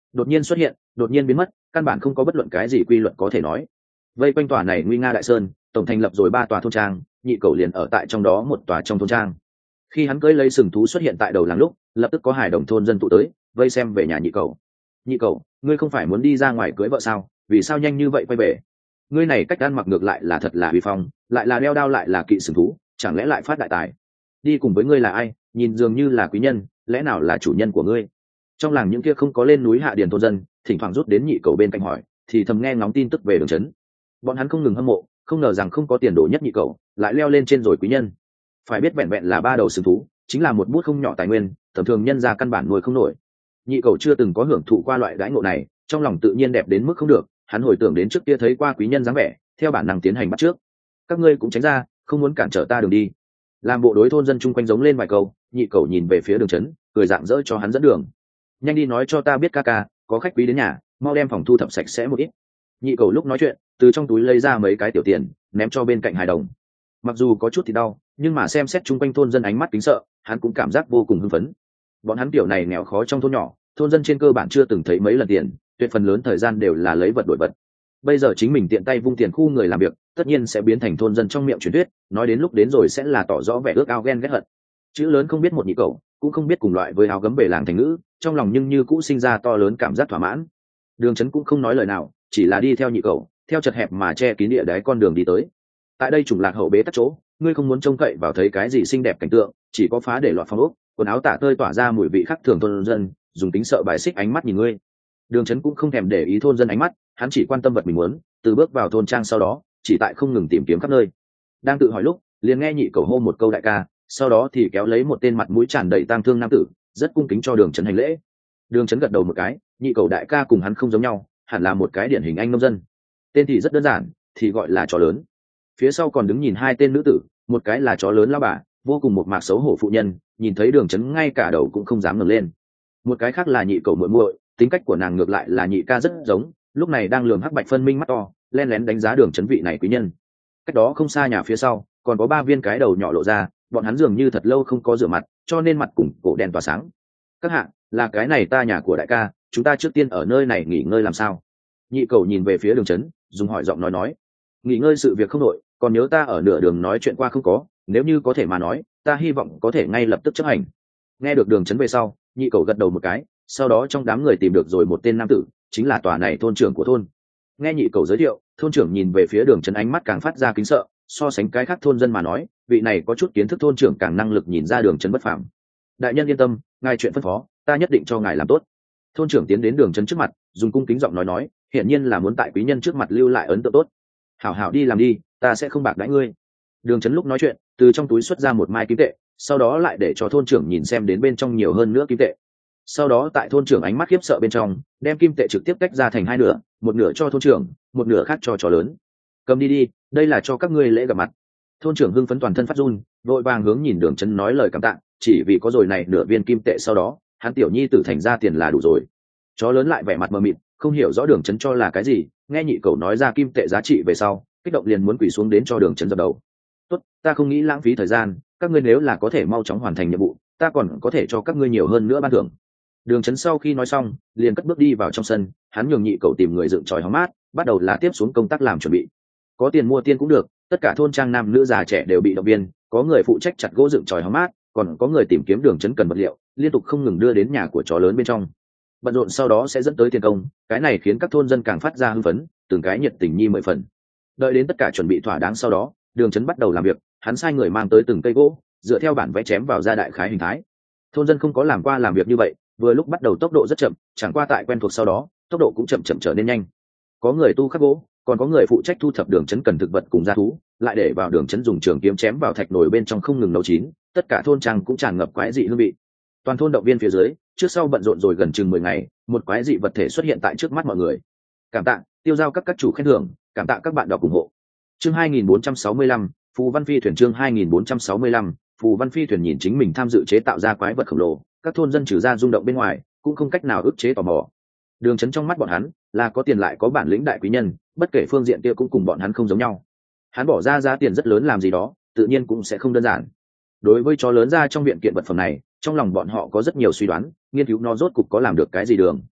đột nhiên xuất hiện, đột nhiên biến mất, căn bản không có bất luận cái gì quy luật có thể nói. Vây quanh tòa này nguy nga đại sơn, tổng thành lập rồi ba tòa thôn trang, nhị cầu liền ở tại trong đó một tòa trong thôn trang. Khi hắn cưỡi lấy sừng thú xuất hiện tại đầu làng lúc, lập tức có hải đồng thôn dân tụ tới, vây xem về nhà nhị cầu. Nhị cầu, ngươi không phải muốn đi ra ngoài cưới vợ sao? Vì sao nhanh như vậy quay về? Ngươi này cách ăn mặc ngược lại là thật là uy phong, lại là đeo đao lại là kỵ sừng thú, chẳng lẽ lại phát đại tài? Đi cùng với ngươi là ai? Nhìn dường như là quý nhân, lẽ nào là chủ nhân của ngươi? Trong làng những kia không có lên núi hạ điền thôn dân, thỉnh thoảng rút đến nhị cầu bên cạnh hỏi, thì thầm nghe ngóng tin tức về Đường Chấn. Bọn hắn không ngừng hâm mộ, không ngờ rằng không có tiền đồ nhất nhị cầu, lại leo lên trên rồi quý nhân. Phải biết vẹn vẹn là ba đầu sừng thú, chính là một bút không nhỏ tài nguyên, tầm thường nhân ra căn bản nuôi không nổi. Nhị cầu chưa từng có hưởng thụ qua loại đãi ngộ này, trong lòng tự nhiên đẹp đến mức không được, hắn hồi tưởng đến trước kia thấy qua quý nhân dáng vẻ, theo bản năng tiến hành bắt trước. Các ngươi cũng tránh ra, không muốn cản trở ta đường đi. Làm bộ đối thôn dân chung quanh giống lên vài câu, nhị cầu nhìn về phía Đường Chấn, cười rạng rỡ cho hắn dẫn đường. Nhanh đi nói cho ta biết ca ca, có khách quý đến nhà, mau đem phòng thu thập sạch sẽ một ít. Nhị cầu lúc nói chuyện, từ trong túi lấy ra mấy cái tiểu tiền, ném cho bên cạnh hài đồng. Mặc dù có chút thì đau, nhưng mà xem xét chung quanh thôn dân ánh mắt kính sợ, hắn cũng cảm giác vô cùng hưng phấn. Bọn hắn kiểu này nghèo khó trong thôn nhỏ, thôn dân trên cơ bản chưa từng thấy mấy lần tiền, tuyệt phần lớn thời gian đều là lấy vật đổi vật. Bây giờ chính mình tiện tay vung tiền khu người làm việc, tất nhiên sẽ biến thành thôn dân trong miệng truyền thuyết, nói đến lúc đến rồi sẽ là tỏ rõ vẻ ước ao ghen ghét hận. Chữ lớn không biết một nhị cầu, cũng không biết cùng loại với áo gấm về làng thành ngữ, trong lòng nhưng như cũ sinh ra to lớn cảm giác thỏa mãn. Đường Chấn cũng không nói lời nào, chỉ là đi theo nhị cầu, theo chật hẹp mà che kín địa đáy con đường đi tới. Tại đây trùng lạc hậu bế tắc chỗ, ngươi không muốn trông cậy vào thấy cái gì xinh đẹp cảnh tượng, chỉ có phá để loạn phong ốc, quần áo tả tơi tỏa ra mùi vị khác thường thôn dân, dùng tính sợ bài xích ánh mắt nhìn ngươi. Đường Chấn cũng không thèm để ý thôn dân ánh mắt, hắn chỉ quan tâm vật mình muốn, từ bước vào thôn trang sau đó, chỉ tại không ngừng tìm kiếm khắp nơi. Đang tự hỏi lúc, liền nghe nhị cầu hô một câu đại ca, sau đó thì kéo lấy một tên mặt mũi tràn đầy tang thương nam tử, rất cung kính cho Đường Chấn hành lễ. Đường Chấn gật đầu một cái, nhị cầu đại ca cùng hắn không giống nhau, hẳn là một cái điển hình anh nông dân. Tên thì rất đơn giản, thì gọi là chó lớn. Phía sau còn đứng nhìn hai tên nữ tử, một cái là chó lớn lão bà, vô cùng một mạc xấu hổ phụ nhân, nhìn thấy Đường Chấn ngay cả đầu cũng không dám ngẩng lên. Một cái khác là nhị cầu muội muội, tính cách của nàng ngược lại là nhị ca rất giống, lúc này đang lườm hắc bạch phân minh mắt to, len lén đánh giá Đường Chấn vị này quý nhân. Cách đó không xa nhà phía sau, còn có ba viên cái đầu nhỏ lộ ra, bọn hắn dường như thật lâu không có rửa mặt, cho nên mặt cùng cổ đen tỏa sáng. Các hạ, là cái này ta nhà của đại ca, chúng ta trước tiên ở nơi này nghỉ ngơi làm sao? Nhị cầu nhìn về phía Đường Chấn, dùng hỏi giọng nói nói, nghỉ ngơi sự việc không đội, còn nhớ ta ở nửa đường nói chuyện qua không có, nếu như có thể mà nói, ta hy vọng có thể ngay lập tức chấp hành. Nghe được Đường Chấn về sau, nhị cầu gật đầu một cái, sau đó trong đám người tìm được rồi một tên nam tử, chính là tòa này thôn trưởng của thôn. Nghe nhị cầu giới thiệu, thôn trưởng nhìn về phía Đường Chấn ánh mắt càng phát ra kính sợ, so sánh cái khác thôn dân mà nói, vị này có chút kiến thức thôn trưởng càng năng lực nhìn ra Đường Chấn bất phàm. Đại nhân yên tâm, ngài chuyện phân phó, ta nhất định cho ngài làm tốt. Thôn trưởng tiến đến Đường Chấn trước mặt, dùng cung kính giọng nói nói, hiển nhiên là muốn tại quý nhân trước mặt lưu lại ấn tượng tốt. Hảo hảo đi làm đi, ta sẽ không bạc đãi ngươi. Đường Chấn lúc nói chuyện, từ trong túi xuất ra một mai kim tệ, sau đó lại để cho thôn trưởng nhìn xem đến bên trong nhiều hơn nữa kim tệ. Sau đó tại thôn trưởng ánh mắt khiếp sợ bên trong, đem kim tệ trực tiếp tách ra thành hai nửa, một nửa cho thôn trưởng, một nửa khác cho chó lớn. Cầm đi đi, đây là cho các ngươi lễ gặp mặt. Thôn trưởng hưng phấn toàn thân phát run, vội vàng hướng nhìn Đường Chấn nói lời cảm tạ, chỉ vì có rồi này nửa viên kim tệ sau đó, hắn tiểu nhi tử thành ra tiền là đủ rồi. Chó lớn lại vẻ mặt mờ mịt, không hiểu rõ Đường Chấn cho là cái gì, nghe nhị cầu nói ra kim tệ giá trị về sau, kích động liền muốn quỳ xuống đến cho Đường Chấn dập đầu. Tốt, ta không nghĩ lãng phí thời gian, các ngươi nếu là có thể mau chóng hoàn thành nhiệm vụ, ta còn có thể cho các ngươi nhiều hơn nữa ban thưởng. Đường Chấn sau khi nói xong, liền cất bước đi vào trong sân, hắn nhường nhị cầu tìm người dựng chòi hóng mát, bắt đầu là tiếp xuống công tác làm chuẩn bị. Có tiền mua tiên cũng được, tất cả thôn trang nam nữ già trẻ đều bị động viên, có người phụ trách chặt gỗ dựng chòi hóng mát, còn có người tìm kiếm Đường Chấn cần vật liệu, liên tục không ngừng đưa đến nhà của chó lớn bên trong. Bận rộn sau đó sẽ dẫn tới tiền công, cái này khiến các thôn dân càng phát ra hưng phấn, từng cái nhiệt tình nhi mười phần. Đợi đến tất cả chuẩn bị thỏa đáng sau đó, Đường Chấn bắt đầu làm việc, hắn sai người mang tới từng cây gỗ, dựa theo bản vẽ chém vào ra đại khái hình thái. Thôn dân không có làm qua làm việc như vậy, vừa lúc bắt đầu tốc độ rất chậm, chẳng qua tại quen thuộc sau đó, tốc độ cũng chậm chậm trở nên nhanh. Có người tu khắc gỗ, còn có người phụ trách thu thập Đường Chấn cần thực vật cùng gia thú, lại để vào Đường Chấn dùng trường kiếm chém vào thạch nồi bên trong không ngừng nấu chín, tất cả thôn trang cũng tràn ngập quái dị hương vị. Toàn thôn động viên phía dưới, trước sau bận rộn rồi gần chừng mười ngày, một quái dị vật thể xuất hiện tại trước mắt mọi người. Cảm tạ, tiêu giao các các chủ khen thưởng, cảm tạ các bạn đọc ủng hộ. Chương hai nghìn bốn trăm sáu mươi lăm, Phù Văn Phi thuyền chương hai nghìn bốn trăm sáu mươi lăm, Phù Văn Phi thuyền nhìn chính mình tham dự chế tạo ra quái vật khổng lồ, các thôn dân trừ ra rung động bên ngoài, cũng không cách nào ức chế tò mò. Đường Chấn trong mắt bọn hắn, là có tiền lại có bản lĩnh đại quý nhân, bất kể phương diện kia cũng cùng bọn hắn không giống nhau. Hắn bỏ ra giá tiền rất lớn làm gì đó, tự nhiên cũng sẽ không đơn giản. Đối với chó lớn ra trong viện kiện vật phẩm này, trong lòng bọn họ có rất nhiều suy đoán, nghiên cứu nó rốt cục có làm được cái gì đường.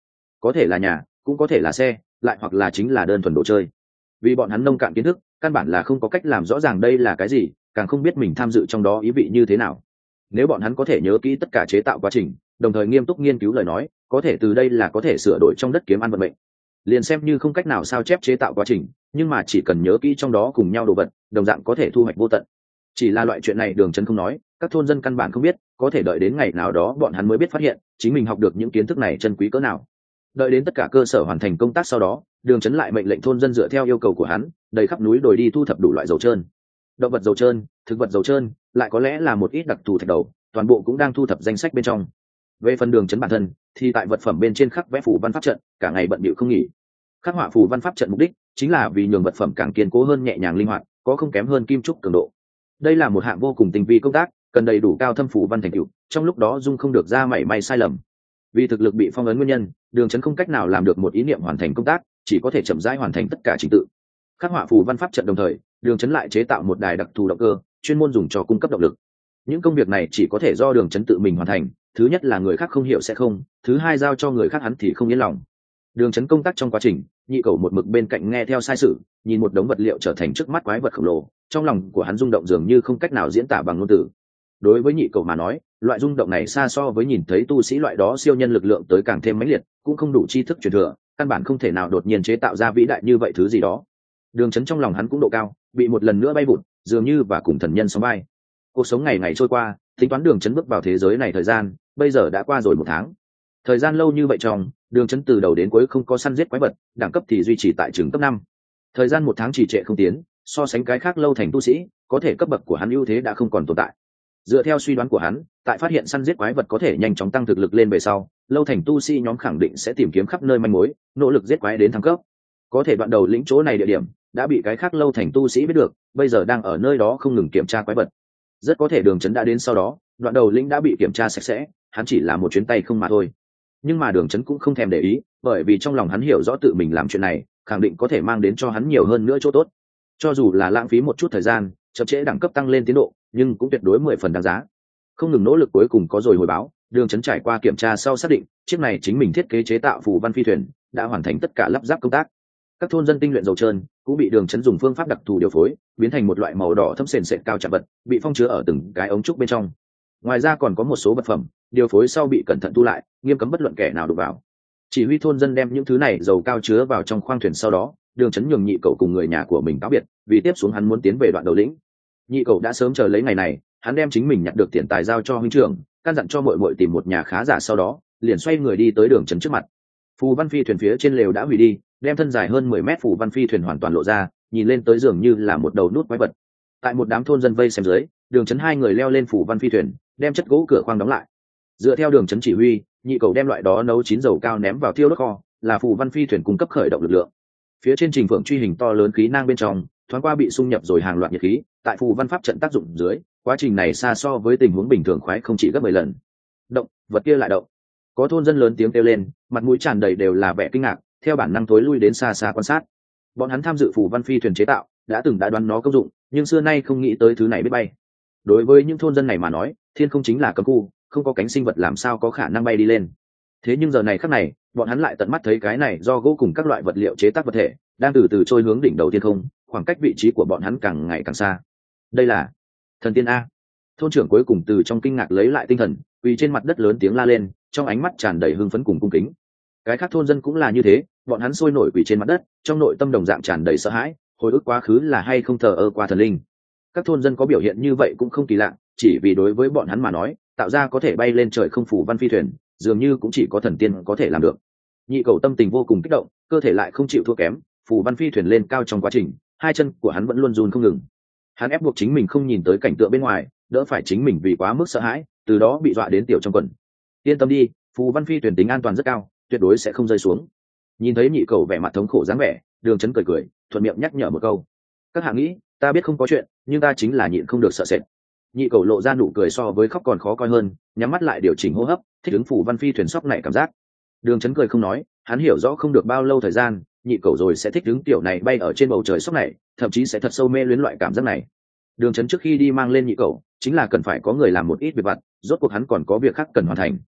có thể là nhà, cũng có thể là xe, lại hoặc là chính là đơn thuần đồ chơi. Vì bọn hắn nông cạn kiến thức, căn bản là không có cách làm rõ ràng đây là cái gì, càng không biết mình tham dự trong đó ý vị như thế nào. Nếu bọn hắn có thể nhớ kỹ tất cả chế tạo quá trình, đồng thời nghiêm túc nghiên cứu lời nói, có thể từ đây là có thể sửa đổi trong đất kiếm ăn vận mệnh. Liền xem như không cách nào sao chép chế tạo quá trình, nhưng mà chỉ cần nhớ kỹ trong đó cùng nhau đồ vật, đồng dạng có thể thu hoạch vô tận. Chỉ là loại chuyện này Đường Chấn không nói, các thôn dân căn bản không biết, có thể đợi đến ngày nào đó bọn hắn mới biết phát hiện chính mình học được những kiến thức này chân quý cỡ nào. Đợi đến tất cả cơ sở hoàn thành công tác sau đó, Đường Chấn lại mệnh lệnh thôn dân dựa theo yêu cầu của hắn, đầy khắp núi đồi đi thu thập đủ loại dầu trơn, động vật dầu trơn, thực vật dầu trơn, lại có lẽ là một ít đặc thù thạch đầu, toàn bộ cũng đang thu thập danh sách bên trong. Về phần Đường Chấn bản thân, thì tại vật phẩm bên trên khắc vẽ phù văn pháp trận, cả ngày bận bịu không nghỉ. Khắc họa phù văn pháp trận mục đích chính là vì nhường vật phẩm càng kiên cố hơn, nhẹ nhàng linh hoạt, có không kém hơn kim trúc cường độ. Đây là một hạng vô cùng tinh vi công tác, cần đầy đủ cao thâm phù văn thành tựu, trong lúc đó dung không được ra mảy may sai lầm. Vì thực lực bị phong ấn nguyên nhân, Đường Chấn không cách nào làm được một ý niệm hoàn thành công tác, chỉ có thể chậm rãi hoàn thành tất cả trình tự. Khắc họa phù văn pháp trận đồng thời, Đường Chấn lại chế tạo một đài đặc thù động cơ, chuyên môn dùng cho cung cấp động lực. Những công việc này chỉ có thể do Đường Chấn tự mình hoàn thành, thứ nhất là người khác không hiểu sẽ không, thứ hai giao cho người khác hắn thì không yên lòng. Đường Chấn công tác trong quá trình, Nhị Cẩu một mực bên cạnh nghe theo sai sự, nhìn một đống vật liệu trở thành trước mắt quái vật khổng lồ, trong lòng của hắn rung động dường như không cách nào diễn tả bằng ngôn từ. Đối với Nhị Cẩu mà nói, loại rung động này xa so với nhìn thấy tu sĩ loại đó siêu nhân lực lượng tới càng thêm mãnh liệt, cũng không đủ tri thức truyền thừa, căn bản không thể nào đột nhiên chế tạo ra vĩ đại như vậy thứ gì đó. Đường Chấn trong lòng hắn cũng độ cao, bị một lần nữa bay vụt, dường như và cùng thần nhân sóng vai. Cuộc sống ngày ngày trôi qua, tính toán Đường Chấn bước vào thế giới này thời gian, bây giờ đã qua rồi một tháng. Thời gian lâu như vậy trong, Đường Chấn từ đầu đến cuối không có săn giết quái vật, đẳng cấp thì duy trì tại trường cấp năm. Thời gian một tháng trì trệ không tiến, so sánh cái khác lâu thành tu sĩ, có thể cấp bậc của hắn ưu thế đã không còn tồn tại. Dựa theo suy đoán của hắn, tại phát hiện săn giết quái vật có thể nhanh chóng tăng thực lực lên về sau, lâu thành tu sĩ nhóm khẳng định sẽ tìm kiếm khắp nơi manh mối, nỗ lực giết quái đến thăng cấp. Có thể đoạn đầu lĩnh chỗ này địa điểm đã bị cái khác lâu thành tu sĩ biết được, bây giờ đang ở nơi đó không ngừng kiểm tra quái vật. Rất có thể Đường Chấn đã đến sau đó, đoạn đầu lĩnh đã bị kiểm tra sạch sẽ, hắn chỉ là một chuyến tay không mà thôi. Nhưng mà Đường Chấn cũng không thèm để ý, bởi vì trong lòng hắn hiểu rõ tự mình làm chuyện này khẳng định có thể mang đến cho hắn nhiều hơn nữa chỗ tốt. Cho dù là lãng phí một chút thời gian, chậm trễ đẳng cấp tăng lên tiến độ, nhưng cũng tuyệt đối mười phần đáng giá. Không ngừng nỗ lực cuối cùng có rồi hồi báo, Đường Chấn trải qua kiểm tra sau xác định, chiếc này chính mình thiết kế chế tạo phù văn phi thuyền đã hoàn thành tất cả lắp ráp công tác. Các thôn dân tinh luyện dầu trơn cũng bị Đường Chấn dùng phương pháp đặc thù điều phối, biến thành một loại màu đỏ thẫm sền sệt cao chạm vật, bị phong chứa ở từng cái ống trúc bên trong. Ngoài ra còn có một số vật phẩm điều phối sau bị cẩn thận thu lại, nghiêm cấm bất luận kẻ nào đụng vào. Chỉ huy thôn dân đem những thứ này dầu cao chứa vào trong khoang thuyền sau đó, Đường Chấn nhường Nhị Cẩu cùng người nhà của mình cáo biệt, vì tiếp xuống hắn muốn tiến về đoạn đầu lĩnh. Nhị Cẩu đã sớm chờ lấy ngày này, hắn đem chính mình nhặt được tiền tài giao cho huynh trưởng, căn dặn cho muội muội tìm một nhà khá giả, sau đó liền xoay người đi tới Đường Chấn trước mặt. Phù văn phi thuyền phía trên lều đã hủy đi, đem thân dài hơn mười mét phù văn phi thuyền hoàn toàn lộ ra, nhìn lên tới dường như là một đầu nút quái vật. Tại một đám thôn dân vây xem dưới, Đường Chấn hai người leo lên phù văn phi thuyền, đem chất gỗ cửa khoang đóng lại. Dựa theo Đường Chấn chỉ huy, Nhị Cẩu đem loại đó nấu chín dầu cao ném vào thiêu đốt kho, là phù văn phi thuyền cung cấp khởi động lực lượng. Phía trên trình phượng truy hình to lớn khí nang bên trong, thoáng qua bị xung nhập rồi hàng loạt nhiệt khí, tại phù văn pháp trận tác dụng dưới, quá trình này xa so với tình huống bình thường khoái không chỉ gấp mười lần. Động, vật kia lại động. Có thôn dân lớn tiếng kêu lên, mặt mũi tràn đầy đều là vẻ kinh ngạc, theo bản năng thối lui đến xa xa quan sát. Bọn hắn tham dự phù văn phi thuyền chế tạo, đã từng đã đoán nó công dụng, nhưng xưa nay không nghĩ tới thứ này biết bay. Đối với những thôn dân này mà nói, thiên không chính là cấm khu, không có cánh sinh vật làm sao có khả năng bay đi lên. Thế nhưng giờ này khắc này, bọn hắn lại tận mắt thấy cái này do gỗ cùng các loại vật liệu chế tác vật thể đang từ từ trôi hướng đỉnh đầu thiên không, khoảng cách vị trí của bọn hắn càng ngày càng xa. Đây là thần tiên a! Thôn trưởng cuối cùng từ trong kinh ngạc lấy lại tinh thần, quỳ trên mặt đất lớn tiếng la lên, trong ánh mắt tràn đầy hưng phấn cùng cung kính. Cái khác thôn dân cũng là như thế, bọn hắn sôi nổi quỳ trên mặt đất, trong nội tâm đồng dạng tràn đầy sợ hãi, hồi ức quá khứ là hay không thờ ơ qua thần linh. Các thôn dân có biểu hiện như vậy cũng không kỳ lạ, chỉ vì đối với bọn hắn mà nói, tạo ra có thể bay lên trời không phủ văn phi thuyền, dường như cũng chỉ có thần tiên có thể làm được. Nhị Cẩu tâm tình vô cùng kích động, cơ thể lại không chịu thua kém, phủ văn phi thuyền lên cao trong quá trình, hai chân của hắn vẫn luôn run không ngừng. Hắn ép buộc chính mình không nhìn tới cảnh tượng bên ngoài, đỡ phải chính mình vì quá mức sợ hãi, từ đó bị dọa đến tiểu trong quần. Yên tâm đi, phù văn phi thuyền tính an toàn rất cao, tuyệt đối sẽ không rơi xuống. Nhìn thấy Nhị Cẩu vẻ mặt thống khổ dáng vẻ, Đường Chấn cười cười, thuận miệng nhắc nhở một câu. Các hạ nghĩ, ta biết không có chuyện, nhưng ta chính là nhịn không được sợ sệt. Nhị Cẩu lộ ra nụ cười so với khóc còn khó coi hơn, nhắm mắt lại điều chỉnh hô hấp, thích ứng phù văn phi thuyền sóc này cảm giác. Đường Chấn cười không nói, hắn hiểu rõ không được bao lâu thời gian, Nhị Cẩu rồi sẽ thích ứng tiểu này bay ở trên bầu trời sóc này, thậm chí sẽ thật sâu mê luyến loại cảm giác này. Đường Chấn trước khi đi mang lên Nhị Cẩu, chính là cần phải có người làm một ít việc vặt, rốt cuộc hắn còn có việc khác cần hoàn thành.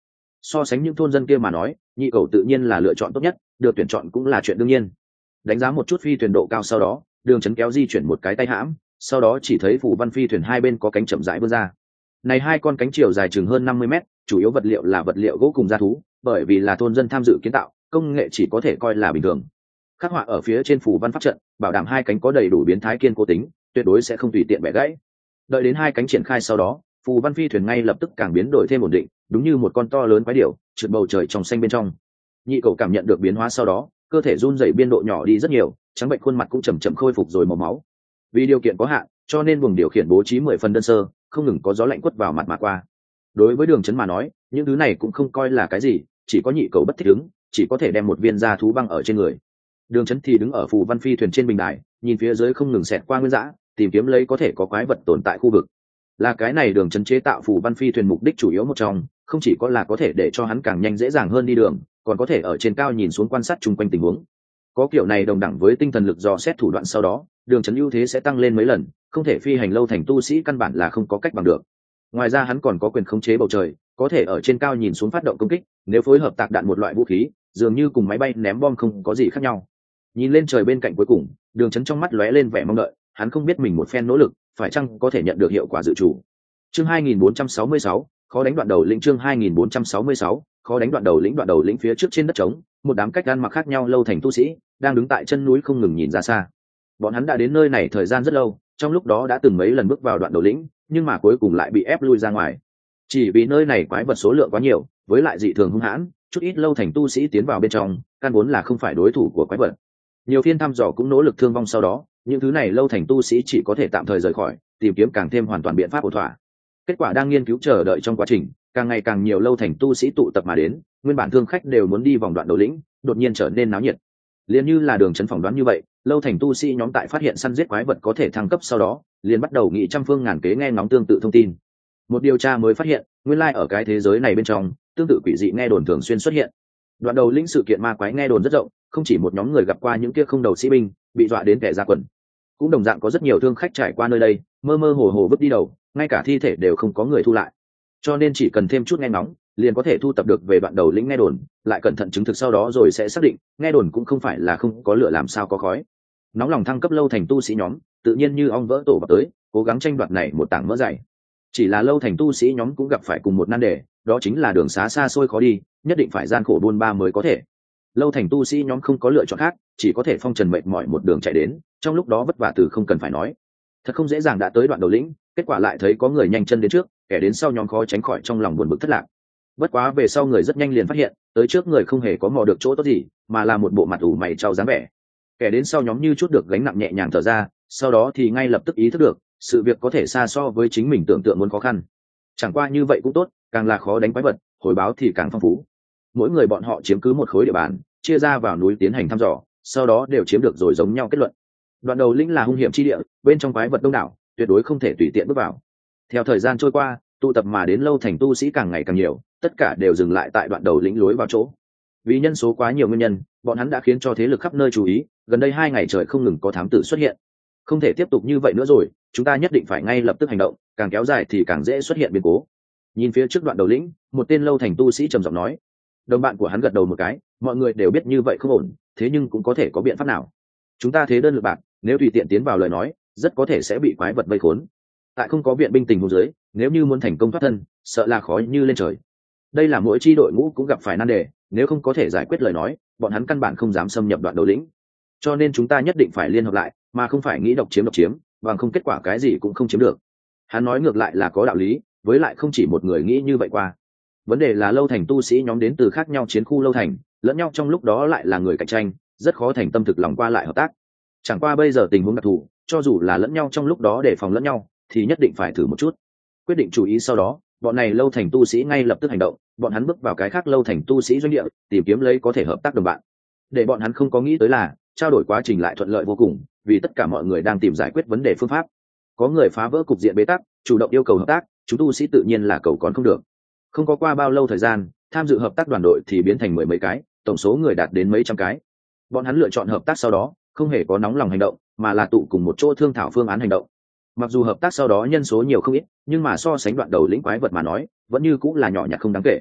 So sánh những thôn dân kia mà nói, nhị cầu tự nhiên là lựa chọn tốt nhất, được tuyển chọn cũng là chuyện đương nhiên. Đánh giá một chút phi thuyền độ cao sau đó, Đường Chấn kéo di chuyển một cái tay hãm, sau đó chỉ thấy phù văn phi thuyền hai bên có cánh chậm rãi vươn ra. Này hai con cánh chiều dài chừng hơn năm mươi mét, chủ yếu vật liệu là vật liệu gỗ cùng da thú, bởi vì là thôn dân tham dự kiến tạo, công nghệ chỉ có thể coi là bình thường. Khắc họa ở phía trên phù văn pháp trận, bảo đảm hai cánh có đầy đủ biến thái kiên cố tính, tuyệt đối sẽ không tùy tiện bẻ gãy. Đợi đến hai cánh triển khai sau đó, phù văn phi thuyền ngay lập tức càng biến đổi thêm ổn định, đúng như một con to lớn quái điểu trượt bầu trời trong xanh bên trong. Nhị cầu cảm nhận được biến hóa sau đó, cơ thể run rẩy biên độ nhỏ đi rất nhiều, trắng bệnh khuôn mặt cũng chậm chậm khôi phục rồi màu máu. Vì điều kiện có hạn, cho nên buồng điều khiển bố trí mười phần đơn sơ, không ngừng có gió lạnh quất vào mặt mà qua. Đối với Đường Chấn mà nói, những thứ này cũng không coi là cái gì, chỉ có nhị cầu bất thích ứng, chỉ có thể đem một viên da thú băng ở trên người. Đường Chấn thì đứng ở phù văn phi thuyền trên bình đài, nhìn phía dưới không ngừng xẹt qua nguyên dã, tìm kiếm lấy có thể có quái vật tồn tại khu vực. Là cái này Đường Chấn chế tạo phù văn phi thuyền mục đích chủ yếu một trong, không chỉ có là có thể để cho hắn càng nhanh dễ dàng hơn đi đường, còn có thể ở trên cao nhìn xuống quan sát chung quanh tình huống. Có kiểu này đồng đẳng với tinh thần lực dò xét thủ đoạn sau đó, Đường Chấn ưu thế sẽ tăng lên mấy lần, không thể phi hành lâu thành tu sĩ căn bản là không có cách bằng được. Ngoài ra hắn còn có quyền khống chế bầu trời, có thể ở trên cao nhìn xuống phát động công kích, nếu phối hợp tạc đạn một loại vũ khí, dường như cùng máy bay ném bom không có gì khác nhau. Nhìn lên trời bên cạnh cuối cùng, Đường Chấn trong mắt lóe lên vẻ mong đợi, hắn không biết mình một phen nỗ lực, phải chăng có thể nhận được hiệu quả dự chủ. Chương hai nghìn bốn trăm sáu mươi sáu, khó đánh đoạn đầu lĩnh. Chương hai nghìn bốn trăm sáu mươi sáu, khó đánh đoạn đầu lĩnh. Đoạn đầu lĩnh phía trước trên đất trống, một đám cách ăn mặc khác nhau lâu thành tu sĩ đang đứng tại chân núi không ngừng nhìn ra xa. Bọn hắn đã đến nơi này thời gian rất lâu, trong lúc đó đã từng mấy lần bước vào đoạn đầu lĩnh, nhưng mà cuối cùng lại bị ép lui ra ngoài. Chỉ vì nơi này quái vật số lượng quá nhiều, với lại dị thường hung hãn, chút ít lâu thành tu sĩ tiến vào bên trong, căn vốn là không phải đối thủ của quái vật. Nhiều phiên thăm dò cũng nỗ lực thương vong sau đó, những thứ này lâu thành tu sĩ chỉ có thể tạm thời rời khỏi, tìm kiếm càng thêm hoàn toàn biện pháp ổn thỏa. Kết quả đang nghiên cứu chờ đợi trong quá trình, càng ngày càng nhiều lâu thành tu sĩ tụ tập mà đến, nguyên bản thương khách đều muốn đi vòng đoạn đầu lĩnh, đột nhiên trở nên náo nhiệt. Liền như là Đường Chấn phỏng đoán như vậy, lâu thành tu sĩ nhóm tại phát hiện săn giết quái vật có thể thăng cấp sau đó, liền bắt đầu nghị trăm phương ngàn kế nghe ngóng tương tự thông tin. Một điều tra mới phát hiện, nguyên lai ở cái thế giới này bên trong, tương tự quỷ dị nghe đồn thường xuyên xuất hiện. Đoạn đầu lĩnh sự kiện ma quái nghe đồn rất rộng, không chỉ một nhóm người gặp qua những kia không đầu sĩ binh, bị dọa đến kẻ ra quần. Cũng đồng dạng có rất nhiều thương khách trải qua nơi đây, mơ mơ hồ hồ vứt đi đầu, ngay cả thi thể đều không có người thu lại. Cho nên chỉ cần thêm chút nghe ngóng, liền có thể thu tập được về đoạn đầu lĩnh nghe đồn, lại cẩn thận chứng thực sau đó rồi sẽ xác định, nghe đồn cũng không phải là không có lửa làm sao có khói. Nóng lòng thăng cấp lâu thành tu sĩ nhóm, tự nhiên như ong vỡ tổ vào tới, cố gắng tranh đoạt này một tảng mỡ dày. Chỉ là lâu thành tu sĩ nhóm cũng gặp phải cùng một nan đề, đó chính là đường xá xa xôi khó đi, nhất định phải gian khổ buôn ba mới có thể. Lâu thành tu sĩ nhóm không có lựa chọn khác, chỉ có thể phong trần mệt mỏi một đường chạy đến, trong lúc đó vất vả từ không cần phải nói. Thật không dễ dàng đã tới đoạn đầu lĩnh, kết quả lại thấy có người nhanh chân đến trước, kẻ đến sau nhóm khó tránh khỏi trong lòng buồn bực thất lạc. Bất quá về sau người rất nhanh liền phát hiện, tới trước người không hề có mò được chỗ tốt gì, mà là một bộ mặt ủ mày trao dáng vẻ. Kẻ đến sau nhóm như chút được gánh nặng nhẹ nhàng thở ra, sau đó thì ngay lập tức ý thức được, sự việc có thể xa so với chính mình tưởng tượng muốn khó khăn. Chẳng qua như vậy cũng tốt, càng là khó đánh quái vật, hồi báo thì càng phong phú. Mỗi người bọn họ chiếm cứ một khối địa bàn, chia ra vào núi tiến hành thăm dò, sau đó đều chiếm được rồi giống nhau kết luận. Đoạn đầu lĩnh là hung hiểm chi địa, bên trong quái vật đông đảo, tuyệt đối không thể tùy tiện bước vào. Theo thời gian trôi qua, tụ tập mà đến lâu thành tu sĩ càng ngày càng nhiều, tất cả đều dừng lại tại đoạn đầu lĩnh lối vào chỗ. Vì nhân số quá nhiều nguyên nhân, bọn hắn đã khiến cho thế lực khắp nơi chú ý, gần đây hai ngày trời không ngừng có thám tử xuất hiện. Không thể tiếp tục như vậy nữa rồi, chúng ta nhất định phải ngay lập tức hành động, càng kéo dài thì càng dễ xuất hiện biến cố. Nhìn phía trước đoạn đầu lĩnh, một tên lâu thành tu sĩ trầm giọng nói. Đồng bạn của hắn gật đầu một cái, mọi người đều biết như vậy không ổn, thế nhưng cũng có thể có biện pháp nào. Chúng ta thế đơn lực bạc, nếu tùy tiện tiến vào lời nói, rất có thể sẽ bị quái vật vây khốn. Tại không có viện binh tình huống dưới, nếu như muốn thành công thoát thân, sợ là khó như lên trời. Đây là mỗi chi đội ngũ cũng gặp phải nan đề, nếu không có thể giải quyết lời nói, bọn hắn căn bản không dám xâm nhập đoạn đầu lĩnh. Cho nên chúng ta nhất định phải liên hợp lại, mà không phải nghĩ độc chiếm độc chiếm, bằng không kết quả cái gì cũng không chiếm được. Hắn nói ngược lại là có đạo lý, với lại không chỉ một người nghĩ như vậy qua. Vấn đề là lâu thành tu sĩ nhóm đến từ khác nhau chiến khu lâu thành, lẫn nhau trong lúc đó lại là người cạnh tranh, rất khó thành tâm thực lòng qua lại hợp tác. Chẳng qua bây giờ tình huống đặc thù, cho dù là lẫn nhau trong lúc đó để phòng lẫn nhau, thì nhất định phải thử một chút. Quyết định chú ý sau đó, bọn này lâu thành tu sĩ ngay lập tức hành động, bọn hắn bước vào cái khác lâu thành tu sĩ doanh địa, tìm kiếm lấy có thể hợp tác đồng bạn. Để bọn hắn không có nghĩ tới là, trao đổi quá trình lại thuận lợi vô cùng, vì tất cả mọi người đang tìm giải quyết vấn đề phương pháp. Có người phá vỡ cục diện bế tắc, chủ động yêu cầu hợp tác, chúng tu sĩ tự nhiên là cầu còn không được. Không có qua bao lâu thời gian, tham dự hợp tác đoàn đội thì biến thành mười mấy cái, tổng số người đạt đến mấy trăm cái. Bọn hắn lựa chọn hợp tác sau đó, không hề có nóng lòng hành động, mà là tụ cùng một chỗ thương thảo phương án hành động. Mặc dù hợp tác sau đó nhân số nhiều không ít, nhưng mà so sánh đoạn đầu lĩnh quái vật mà nói, vẫn như cũng là nhỏ nhặt không đáng kể.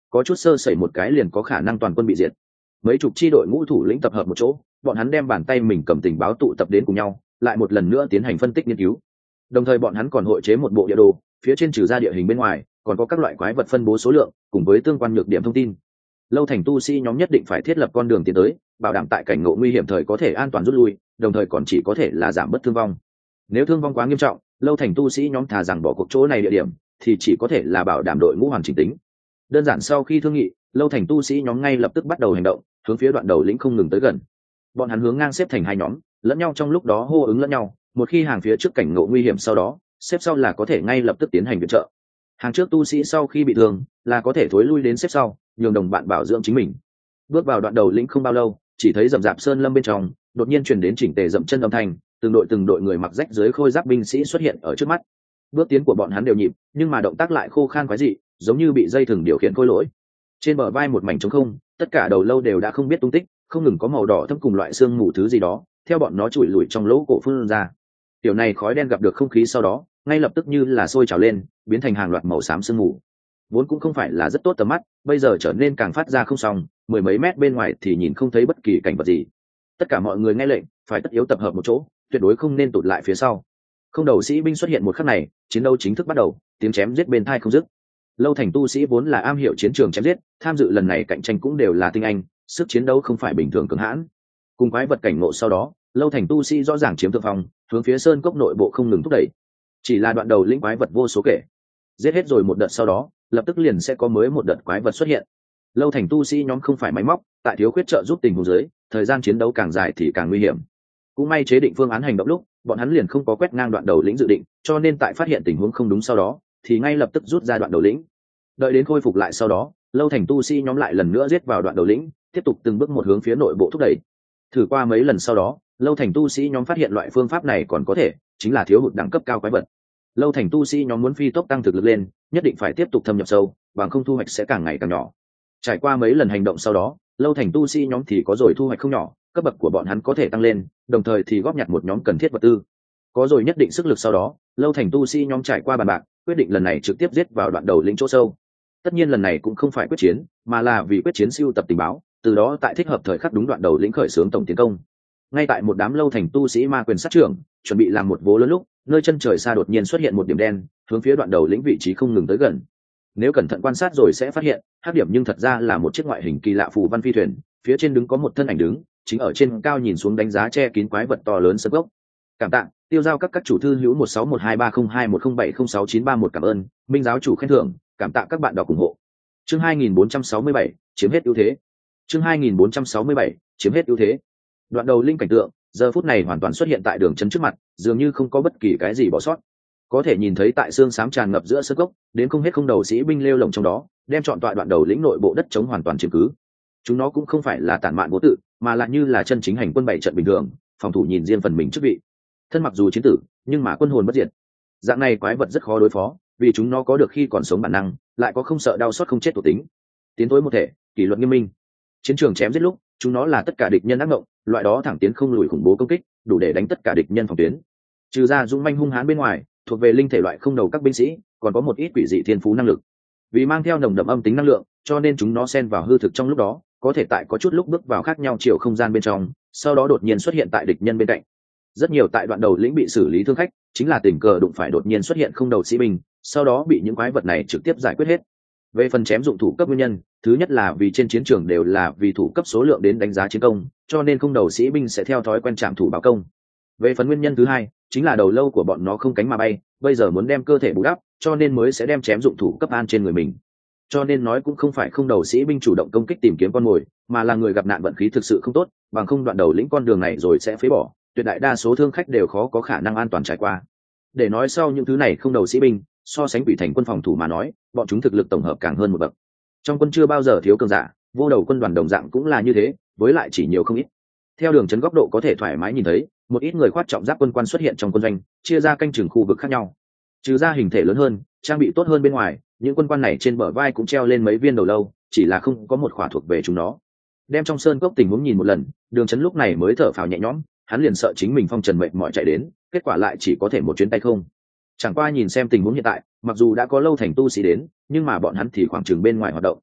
có chút sơ sẩy một cái liền có khả năng toàn quân bị diệt. Mấy chục chi đội ngũ thủ lĩnh tập hợp một chỗ, bọn hắn đem bàn tay mình cầm tình báo tụ tập đến cùng nhau, lại một lần nữa tiến hành phân tích nghiên cứu. Đồng thời bọn hắn còn hội chế một bộ địa đồ, phía trên trừ ra địa hình bên ngoài, còn có các loại quái vật phân bố số lượng, cùng với tương quan nhược điểm thông tin. Lâu Thành tu sĩ nhóm nhất định phải thiết lập con đường tiến tới, bảo đảm tại cảnh ngộ nguy hiểm thời có thể an toàn rút lui, đồng thời còn chỉ có thể là giảm bớt thương vong. Nếu thương vong quá nghiêm trọng, Lâu Thành tu sĩ nhóm thà rằng bỏ cuộc chỗ này địa điểm, thì chỉ có thể là bảo đảm đội ngũ hoàn chỉnh tính. Đơn giản sau khi thương nghị, Lâu Thành tu sĩ nhóm ngay lập tức bắt đầu hành động, hướng phía đoạn đầu lĩnh không ngừng tới gần. Bọn hắn hướng ngang xếp thành hai nhóm, lẫn nhau trong lúc đó hô ứng lẫn nhau, một khi hàng phía trước cảnh ngộ nguy hiểm sau đó, xếp sau là có thể ngay lập tức tiến hành viện trợ. Hàng trước tu sĩ sau khi bị thương, là có thể thối lui đến xếp sau, nhường đồng bạn bảo dưỡng chính mình. Bước vào đoạn đầu lĩnh không bao lâu, chỉ thấy rậm rạp sơn lâm bên trong, đột nhiên truyền đến chỉnh tề dậm chân âm thanh, từng đội từng đội người mặc rách dưới khôi giáp binh sĩ xuất hiện ở trước mắt. Bước tiến của bọn hắn đều nhịp, nhưng mà động tác lại khô khan quái dị, giống như bị dây thừng điều khiển khôi lỗi. Trên bờ vai một mảnh trống không, tất cả đầu lâu đều đã không biết tung tích, không ngừng có màu đỏ thâm cùng loại xương mù thứ gì đó, theo bọn nó chùi lùi trong lỗ cổ phun ra. Tiểu này khói đen gặp được không khí sau đó, ngay lập tức như là sôi trào lên, biến thành hàng loạt màu xám sương mù. Vốn cũng không phải là rất tốt tầm mắt, bây giờ trở nên càng phát ra không xong, mười mấy mét bên ngoài thì nhìn không thấy bất kỳ cảnh vật gì. Tất cả mọi người nghe lệnh, phải tất yếu tập hợp một chỗ, tuyệt đối không nên tụt lại phía sau. Không đầu sĩ binh xuất hiện một khắc này, chiến đấu chính thức bắt đầu, tiếng chém giết bên tai không dứt. Lâu Thành tu sĩ vốn là am hiểu chiến trường chém giết, tham dự lần này cạnh tranh cũng đều là tinh anh, sức chiến đấu không phải bình thường cường hãn. Cùng quái vật cảnh ngộ sau đó, Lâu Thành tu sĩ rõ ràng chiếm thượng phong, hướng phía sơn cốc nội bộ không ngừng thúc đẩy. Chỉ là đoạn đầu lĩnh quái vật vô số kể, giết hết rồi một đợt sau đó, lập tức liền sẽ có mới một đợt quái vật xuất hiện. Lâu Thành tu sĩ nhóm không phải máy móc, tại thiếu khuyết trợ giúp tình huống dưới, thời gian chiến đấu càng dài thì càng nguy hiểm. Cũng may chế định phương án hành động lúc, bọn hắn liền không có quét ngang đoạn đầu lĩnh dự định, cho nên tại phát hiện tình huống không đúng sau đó, thì ngay lập tức rút ra đoạn đầu lĩnh. Đợi đến khôi phục lại sau đó, Lâu Thành tu sĩ nhóm lại lần nữa giết vào đoạn đầu lĩnh, tiếp tục từng bước một hướng phía nội bộ thúc đẩy. Thử qua mấy lần sau đó, Lâu Thành tu sĩ nhóm phát hiện loại phương pháp này còn có thể, chính là thiếu hụt đẳng cấp cao quái vật. Lâu Thành tu sĩ nhóm muốn phi tốc tăng thực lực lên, nhất định phải tiếp tục thâm nhập sâu, bằng không thu hoạch sẽ càng ngày càng nhỏ. Trải qua mấy lần hành động sau đó, Lâu Thành tu sĩ nhóm thì có rồi thu hoạch không nhỏ, cấp bậc của bọn hắn có thể tăng lên, đồng thời thì góp nhặt một nhóm cần thiết vật tư. Có rồi nhất định sức lực sau đó, Lâu Thành tu sĩ nhóm trải qua bàn bạc, quyết định lần này trực tiếp giết vào đoạn đầu lĩnh chỗ sâu. Tất nhiên lần này cũng không phải quyết chiến, mà là vì quyết chiến siêu tập tình báo, từ đó tại thích hợp thời khắc đúng đoạn đầu lĩnh khởi xướng tổng tiến công. Ngay tại một đám Lâu Thành tu sĩ ma quyền sát trưởng chuẩn bị làm một vố lớn lúc, nơi chân trời xa đột nhiên xuất hiện một điểm đen, hướng phía đoạn đầu lĩnh vị trí không ngừng tới gần. Nếu cẩn thận quan sát rồi sẽ phát hiện, hắc điểm nhưng thật ra là một chiếc ngoại hình kỳ lạ phù văn phi thuyền, phía trên đứng có một thân ảnh đứng, chính ở trên cao nhìn xuống đánh giá che kín quái vật to lớn sân gốc. Cảm tạ, tiêu giao các các chủ thư hữu một sáu một hai ba không hai một không bảy không sáu chín ba một cảm ơn, minh giáo chủ khen thưởng, cảm tạ các bạn đọc ủng hộ. Chương hai nghìn bốn trăm sáu mươi bảy, chiếm hết ưu thế. Chương hai nghìn bốn trăm sáu mươi bảy, chiếm hết ưu thế. Đoạn đầu linh cảnh tượng, giờ phút này hoàn toàn xuất hiện tại đường chân trước mặt, dường như không có bất kỳ cái gì bỏ sót. Có thể nhìn thấy tại xương xám tràn ngập giữa sân gốc, đến không hết không đầu sĩ binh lêu lồng trong đó, đem chọn tọa đoạn đầu lĩnh nội bộ đất chống hoàn toàn chiếm cứ. Chúng nó cũng không phải là tản mạn vô tự, mà là như là chân chính hành quân bảy trận bình thường, phòng thủ nhìn riêng phần mình chức vị. Thân mặc dù chiến tử, nhưng mà quân hồn bất diệt. Dạng này quái vật rất khó đối phó, vì chúng nó có được khi còn sống bản năng, lại có không sợ đau xót không chết thuộc tính. Tiến tối một thể, kỷ luật nghiêm minh. Chiến trường chém giết lúc, chúng nó là tất cả địch nhân ác mộng, loại đó thẳng tiến không lùi khủng bố công kích, đủ để đánh tất cả địch nhân phòng tuyến. Trừ ra dũng manh hung hãn bên ngoài, thuộc về linh thể loại không đầu các binh sĩ, còn có một ít quỷ dị thiên phú năng lực. Vì mang theo nồng đậm âm tính năng lượng, cho nên chúng nó xen vào hư thực trong lúc đó, có thể tại có chút lúc bước vào khác nhau chiều không gian bên trong, sau đó đột nhiên xuất hiện tại địch nhân bên cạnh. Rất nhiều tại đoạn đầu lĩnh bị xử lý thương khách, chính là tình cờ đụng phải đột nhiên xuất hiện không đầu sĩ binh, sau đó bị những quái vật này trực tiếp giải quyết hết. Về phần chém dụng thủ cấp nguyên nhân, thứ nhất là vì trên chiến trường đều là vì thủ cấp số lượng đến đánh giá chiến công, cho nên không đầu sĩ binh sẽ theo thói quen chạm thủ báo công. Về phần nguyên nhân thứ hai, chính là đầu lâu của bọn nó không cánh mà bay, bây giờ muốn đem cơ thể bù đắp, cho nên mới sẽ đem chém dụng thủ cấp an trên người mình. Cho nên nói cũng không phải không đầu sĩ binh chủ động công kích tìm kiếm con mồi, mà là người gặp nạn vận khí thực sự không tốt, bằng không đoạn đầu lĩnh con đường này rồi sẽ phế bỏ, tuyệt đại đa số thương khách đều khó có khả năng an toàn trải qua. Để nói sau những thứ này không đầu sĩ binh, so sánh quỷ thành quân phòng thủ mà nói, bọn chúng thực lực tổng hợp càng hơn một bậc. Trong quân chưa bao giờ thiếu cường giả, vô đầu quân đoàn đồng dạng cũng là như thế, với lại chỉ nhiều không ít. Theo đường chấn góc độ có thể thoải mái nhìn thấy, một ít người khoác trọng giáp quân quan xuất hiện trong quân doanh, chia ra canh chừng khu vực khác nhau. Trừ ra hình thể lớn hơn, trang bị tốt hơn bên ngoài, những quân quan này trên bờ vai cũng treo lên mấy viên đầu lâu, chỉ là không có một khỏa thuộc về chúng nó. Đem trong sơn cốc tình huống nhìn một lần, đường chấn lúc này mới thở phào nhẹ nhõm, hắn liền sợ chính mình phong trần mệt mỏi chạy đến, kết quả lại chỉ có thể một chuyến tay không. Chẳng qua nhìn xem tình huống hiện tại, mặc dù đã có Lâu Thành tu sĩ đến, nhưng mà bọn hắn thì khoảng chừng bên ngoài hoạt động.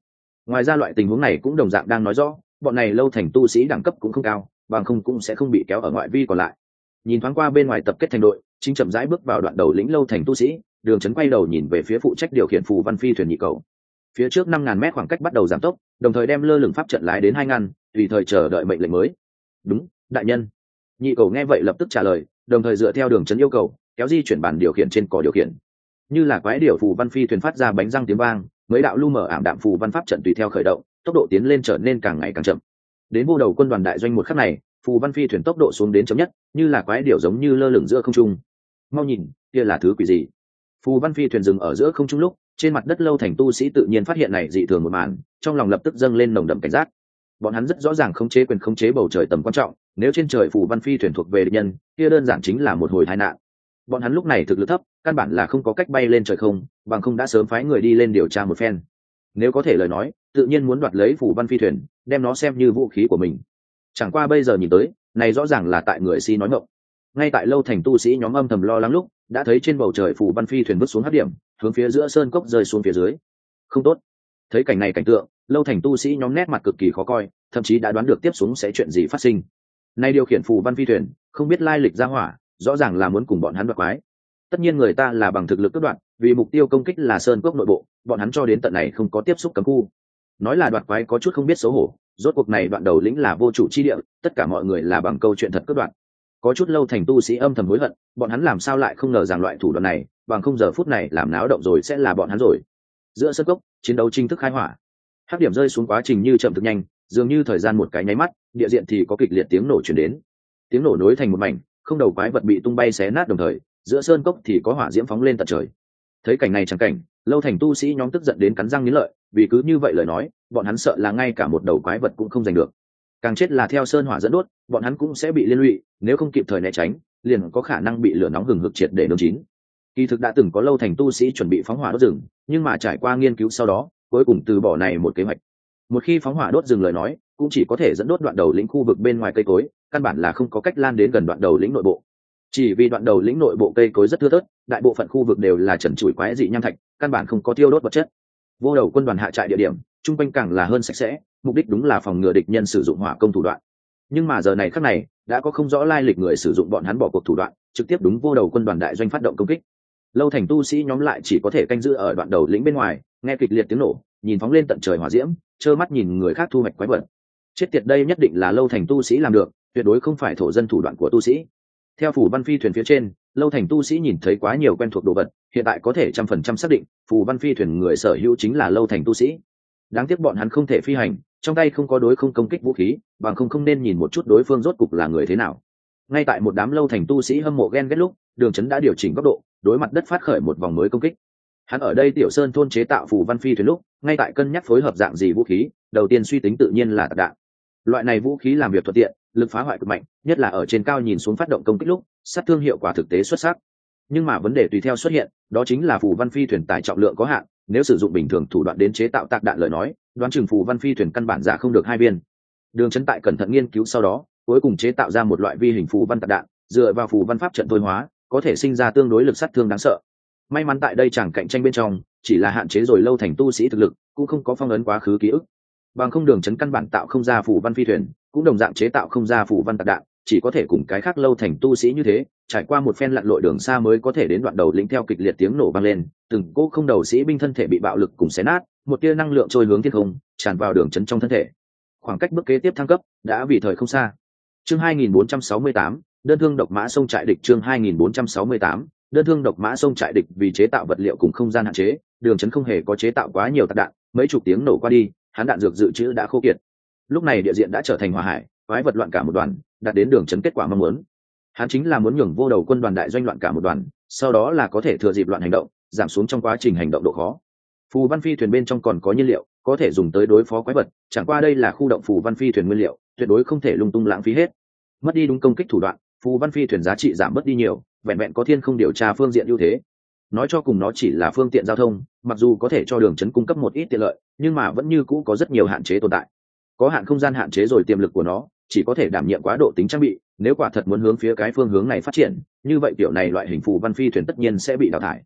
Ngoài ra loại tình huống này cũng đồng dạng đang nói rõ bọn này lâu thành tu sĩ đẳng cấp cũng không cao, bằng không cũng sẽ không bị kéo ở ngoại vi còn lại. Nhìn thoáng qua bên ngoài tập kết thành đội, chính chậm rãi bước vào đoạn đầu lĩnh lâu thành tu sĩ, Đường Chấn quay đầu nhìn về phía phụ trách điều khiển phù văn phi thuyền nhị cầu. Phía trước năm ngàn mét khoảng cách bắt đầu giảm tốc, đồng thời đem lơ lửng pháp trận lái đến hai ngàn, tùy thời chờ đợi mệnh lệnh mới. Đúng, đại nhân. Nhị cầu nghe vậy lập tức trả lời, đồng thời dựa theo Đường Chấn yêu cầu, kéo di chuyển bàn điều khiển trên cò điều khiển. Như là quái điểu phù văn phi thuyền phát ra bánh răng tiếng vang, mấy đạo lu mờ ảm đạm phù văn pháp trận tùy theo khởi động, tốc độ tiến lên trở nên càng ngày càng chậm. Đến vô đầu quân đoàn đại doanh một khắc này, phù văn phi thuyền tốc độ xuống đến chậm nhất, như là quái điểu giống như lơ lửng giữa không trung. Mau nhìn, kia là thứ quỷ gì? Phù văn phi thuyền dừng ở giữa không trung lúc, trên mặt đất lâu thành tu sĩ tự nhiên phát hiện này dị thường một màn, trong lòng lập tức dâng lên nồng đậm cảnh giác. Bọn hắn rất rõ ràng khống chế quyền khống chế bầu trời tầm quan trọng, nếu trên trời phù văn phi thuyền thuộc về địch nhân, kia đơn giản chính là một hồi tai nạn. Bọn hắn lúc này thực lực thấp, căn bản là không có cách bay lên trời không, bằng không đã sớm phái người đi lên điều tra một phen. Nếu có thể lời nói, tự nhiên muốn đoạt lấy phù văn phi thuyền, đem nó xem như vũ khí của mình. Chẳng qua bây giờ nhìn tới, này rõ ràng là tại người si nói ngọng. Ngay tại lâu thành tu sĩ nhóm âm thầm lo lắng lúc, đã thấy trên bầu trời phù văn phi thuyền vứt xuống hắc điểm, hướng phía giữa sơn cốc rơi xuống phía dưới. Không tốt. Thấy cảnh này cảnh tượng, lâu thành tu sĩ nhóm nét mặt cực kỳ khó coi, thậm chí đã đoán được tiếp xuống sẽ chuyện gì phát sinh. Nay điều khiển phù văn phi thuyền, không biết lai lịch ra hỏa, rõ ràng là muốn cùng bọn hắn đoạt quái. Tất nhiên người ta là bằng thực lực cướp đoạt, vì mục tiêu công kích là sơn cốc nội bộ, bọn hắn cho đến tận này không có tiếp xúc cấm khu. Nói là đoạt quái có chút không biết xấu hổ, rốt cuộc này đoạn đầu lĩnh là vô chủ chi địa, tất cả mọi người là bằng câu chuyện thật cướp đoạt. Có chút lâu thành tu sĩ âm thầm hối hận, bọn hắn làm sao lại không ngờ rằng loại thủ đoạn này, bằng không giờ phút này làm náo động rồi sẽ là bọn hắn rồi. Giữa sân cốc, chiến đấu chính thức khai hỏa. Hắc điểm rơi xuống quá trình như chậm thực nhanh, dường như thời gian một cái nháy mắt, địa diện thì có kịch liệt tiếng nổ truyền đến. Tiếng nổ nối thành một mảnh, không đầu quái vật bị tung bay xé nát đồng thời, giữa sơn cốc thì có hỏa diễm phóng lên tận trời. Thấy cảnh này chẳng cảnh, lâu thành tu sĩ nhóm tức giận đến cắn răng nghiến lợi, vì cứ như vậy lời nói, bọn hắn sợ là ngay cả một đầu quái vật cũng không giành được. Càng chết là theo sơn hỏa dẫn đốt, bọn hắn cũng sẽ bị liên lụy, nếu không kịp thời né tránh, liền có khả năng bị lửa nóng hừng hực triệt để nướng chín. Kỳ thực đã từng có lâu thành tu sĩ chuẩn bị phóng hỏa đốt rừng, nhưng mà trải qua nghiên cứu sau đó, cuối cùng từ bỏ này một kế hoạch. Một khi phóng hỏa đốt rừng lời nói, cũng chỉ có thể dẫn đốt đoạn đầu lĩnh khu vực bên ngoài cây cối, căn bản là không có cách lan đến gần đoạn đầu lĩnh nội bộ. Chỉ vì đoạn đầu lĩnh nội bộ cây cối rất thưa thớt, đại bộ phận khu vực đều là trần trụi quái dị nham thạch, căn bản không có tiêu đốt vật chất. Vô đầu quân đoàn hạ trại địa điểm, trung quanh càng là hơn sạch sẽ, mục đích đúng là phòng ngừa địch nhân sử dụng hỏa công thủ đoạn. Nhưng mà giờ này khắc này, đã có không rõ lai lịch người sử dụng bọn hắn bỏ cuộc thủ đoạn, trực tiếp đúng vô đầu quân đoàn đại doanh phát động công kích. Lâu thành tu sĩ nhóm lại chỉ có thể canh giữ ở đoạn đầu lĩnh bên ngoài, nghe kịch liệt tiếng nổ, nhìn phóng lên tận trời hỏa diễm, trơ mắt nhìn người khác thu hoạch quái vật. Chết tiệt, đây nhất định là lâu thành tu sĩ làm được, tuyệt đối không phải thổ dân thủ đoạn của tu sĩ. Theo phù văn phi thuyền phía trên, lâu thành tu sĩ nhìn thấy quá nhiều quen thuộc đồ vật, hiện tại có thể trăm phần trăm xác định phù văn phi thuyền người sở hữu chính là lâu thành tu sĩ. Đáng tiếc bọn hắn không thể phi hành, trong tay không có đối không công kích vũ khí, bằng không không nên nhìn một chút đối phương rốt cục là người thế nào. Ngay tại một đám lâu thành tu sĩ hâm mộ ghen ghét lúc, Đường Chấn đã điều chỉnh góc độ, đối mặt đất phát khởi một vòng mới công kích. Hắn ở đây tiểu sơn thôn chế tạo phù văn phi thuyền lúc, ngay tại cân nhắc phối hợp dạng gì vũ khí, đầu tiên suy tính tự nhiên là tạc đạn. Loại này vũ khí làm việc thuận tiện, lực phá hoại cực mạnh, nhất là ở trên cao nhìn xuống phát động công kích lúc, sát thương hiệu quả thực tế xuất sắc. Nhưng mà vấn đề tùy theo xuất hiện, đó chính là phù văn phi thuyền tải trọng lượng có hạn, nếu sử dụng bình thường thủ đoạn đến chế tạo tạc đạn lời nói, đoán chừng phù văn phi thuyền căn bản giả không được hai viên. Đường Chấn tại cẩn thận nghiên cứu sau đó, cuối cùng chế tạo ra một loại vi hình phù văn tạc đạn, dựa vào phù văn pháp trận thôi hóa, có thể sinh ra tương đối lực sát thương đáng sợ. May mắn tại đây chẳng cạnh tranh bên trong, chỉ là hạn chế rồi lâu thành tu sĩ thực lực, cũng không có phong ấn quá khứ ký ức. Bằng không Đường Chấn căn bản tạo không ra phù văn phi thuyền, cũng đồng dạng chế tạo không ra phù văn tạc đạn, chỉ có thể cùng cái khác lâu thành tu sĩ như thế, trải qua một phen lặn lội đường xa mới có thể đến đoạn đầu lĩnh theo kịch liệt tiếng nổ vang lên, từng cỗ không đầu sĩ binh thân thể bị bạo lực cùng xé nát, một tia năng lượng trôi hướng thiên không, tràn vào Đường Chấn trong thân thể. Khoảng cách bước kế tiếp thăng cấp đã vì thời không xa. Chương hai nghìn bốn trăm sáu mươi tám, đơn thương độc mã sông trại địch. Chương hai nghìn bốn trăm sáu mươi tám, đơn thương độc mã sông trại địch. Vì chế tạo vật liệu cùng không gian hạn chế, Đường Chấn không hề có chế tạo quá nhiều tạc đạn, mấy chục tiếng nổ qua đi, hắn đạn dược dự trữ đã khô kiệt. Lúc này địa diện đã trở thành hỏa hải, quái vật loạn cả một đoàn, đạt đến Đường Chấn kết quả mong muốn. Hắn chính là muốn nhường vô đầu quân đoàn đại doanh loạn cả một đoàn, sau đó là có thể thừa dịp loạn hành động, giảm xuống trong quá trình hành động độ khó. Phù văn phi thuyền bên trong còn có nhiên liệu, có thể dùng tới đối phó quái vật, chẳng qua đây là khu động phù văn phi thuyền nguyên liệu, tuyệt đối không thể lung tung lãng phí hết. Mất đi đúng công kích thủ đoạn, phù văn phi thuyền giá trị giảm mất đi nhiều, vẹn vẹn có thiên không điều tra phương diện ưu thế. Nói cho cùng nó chỉ là phương tiện giao thông, mặc dù có thể cho Đường Chấn cung cấp một ít tiện lợi, nhưng mà vẫn như cũ có rất nhiều hạn chế tồn tại. Có hạn không gian hạn chế rồi tiềm lực của nó, chỉ có thể đảm nhiệm quá độ tính trang bị, nếu quả thật muốn hướng phía cái phương hướng này phát triển, như vậy tiểu này loại hình phù văn phi thuyền tất nhiên sẽ bị đào thải.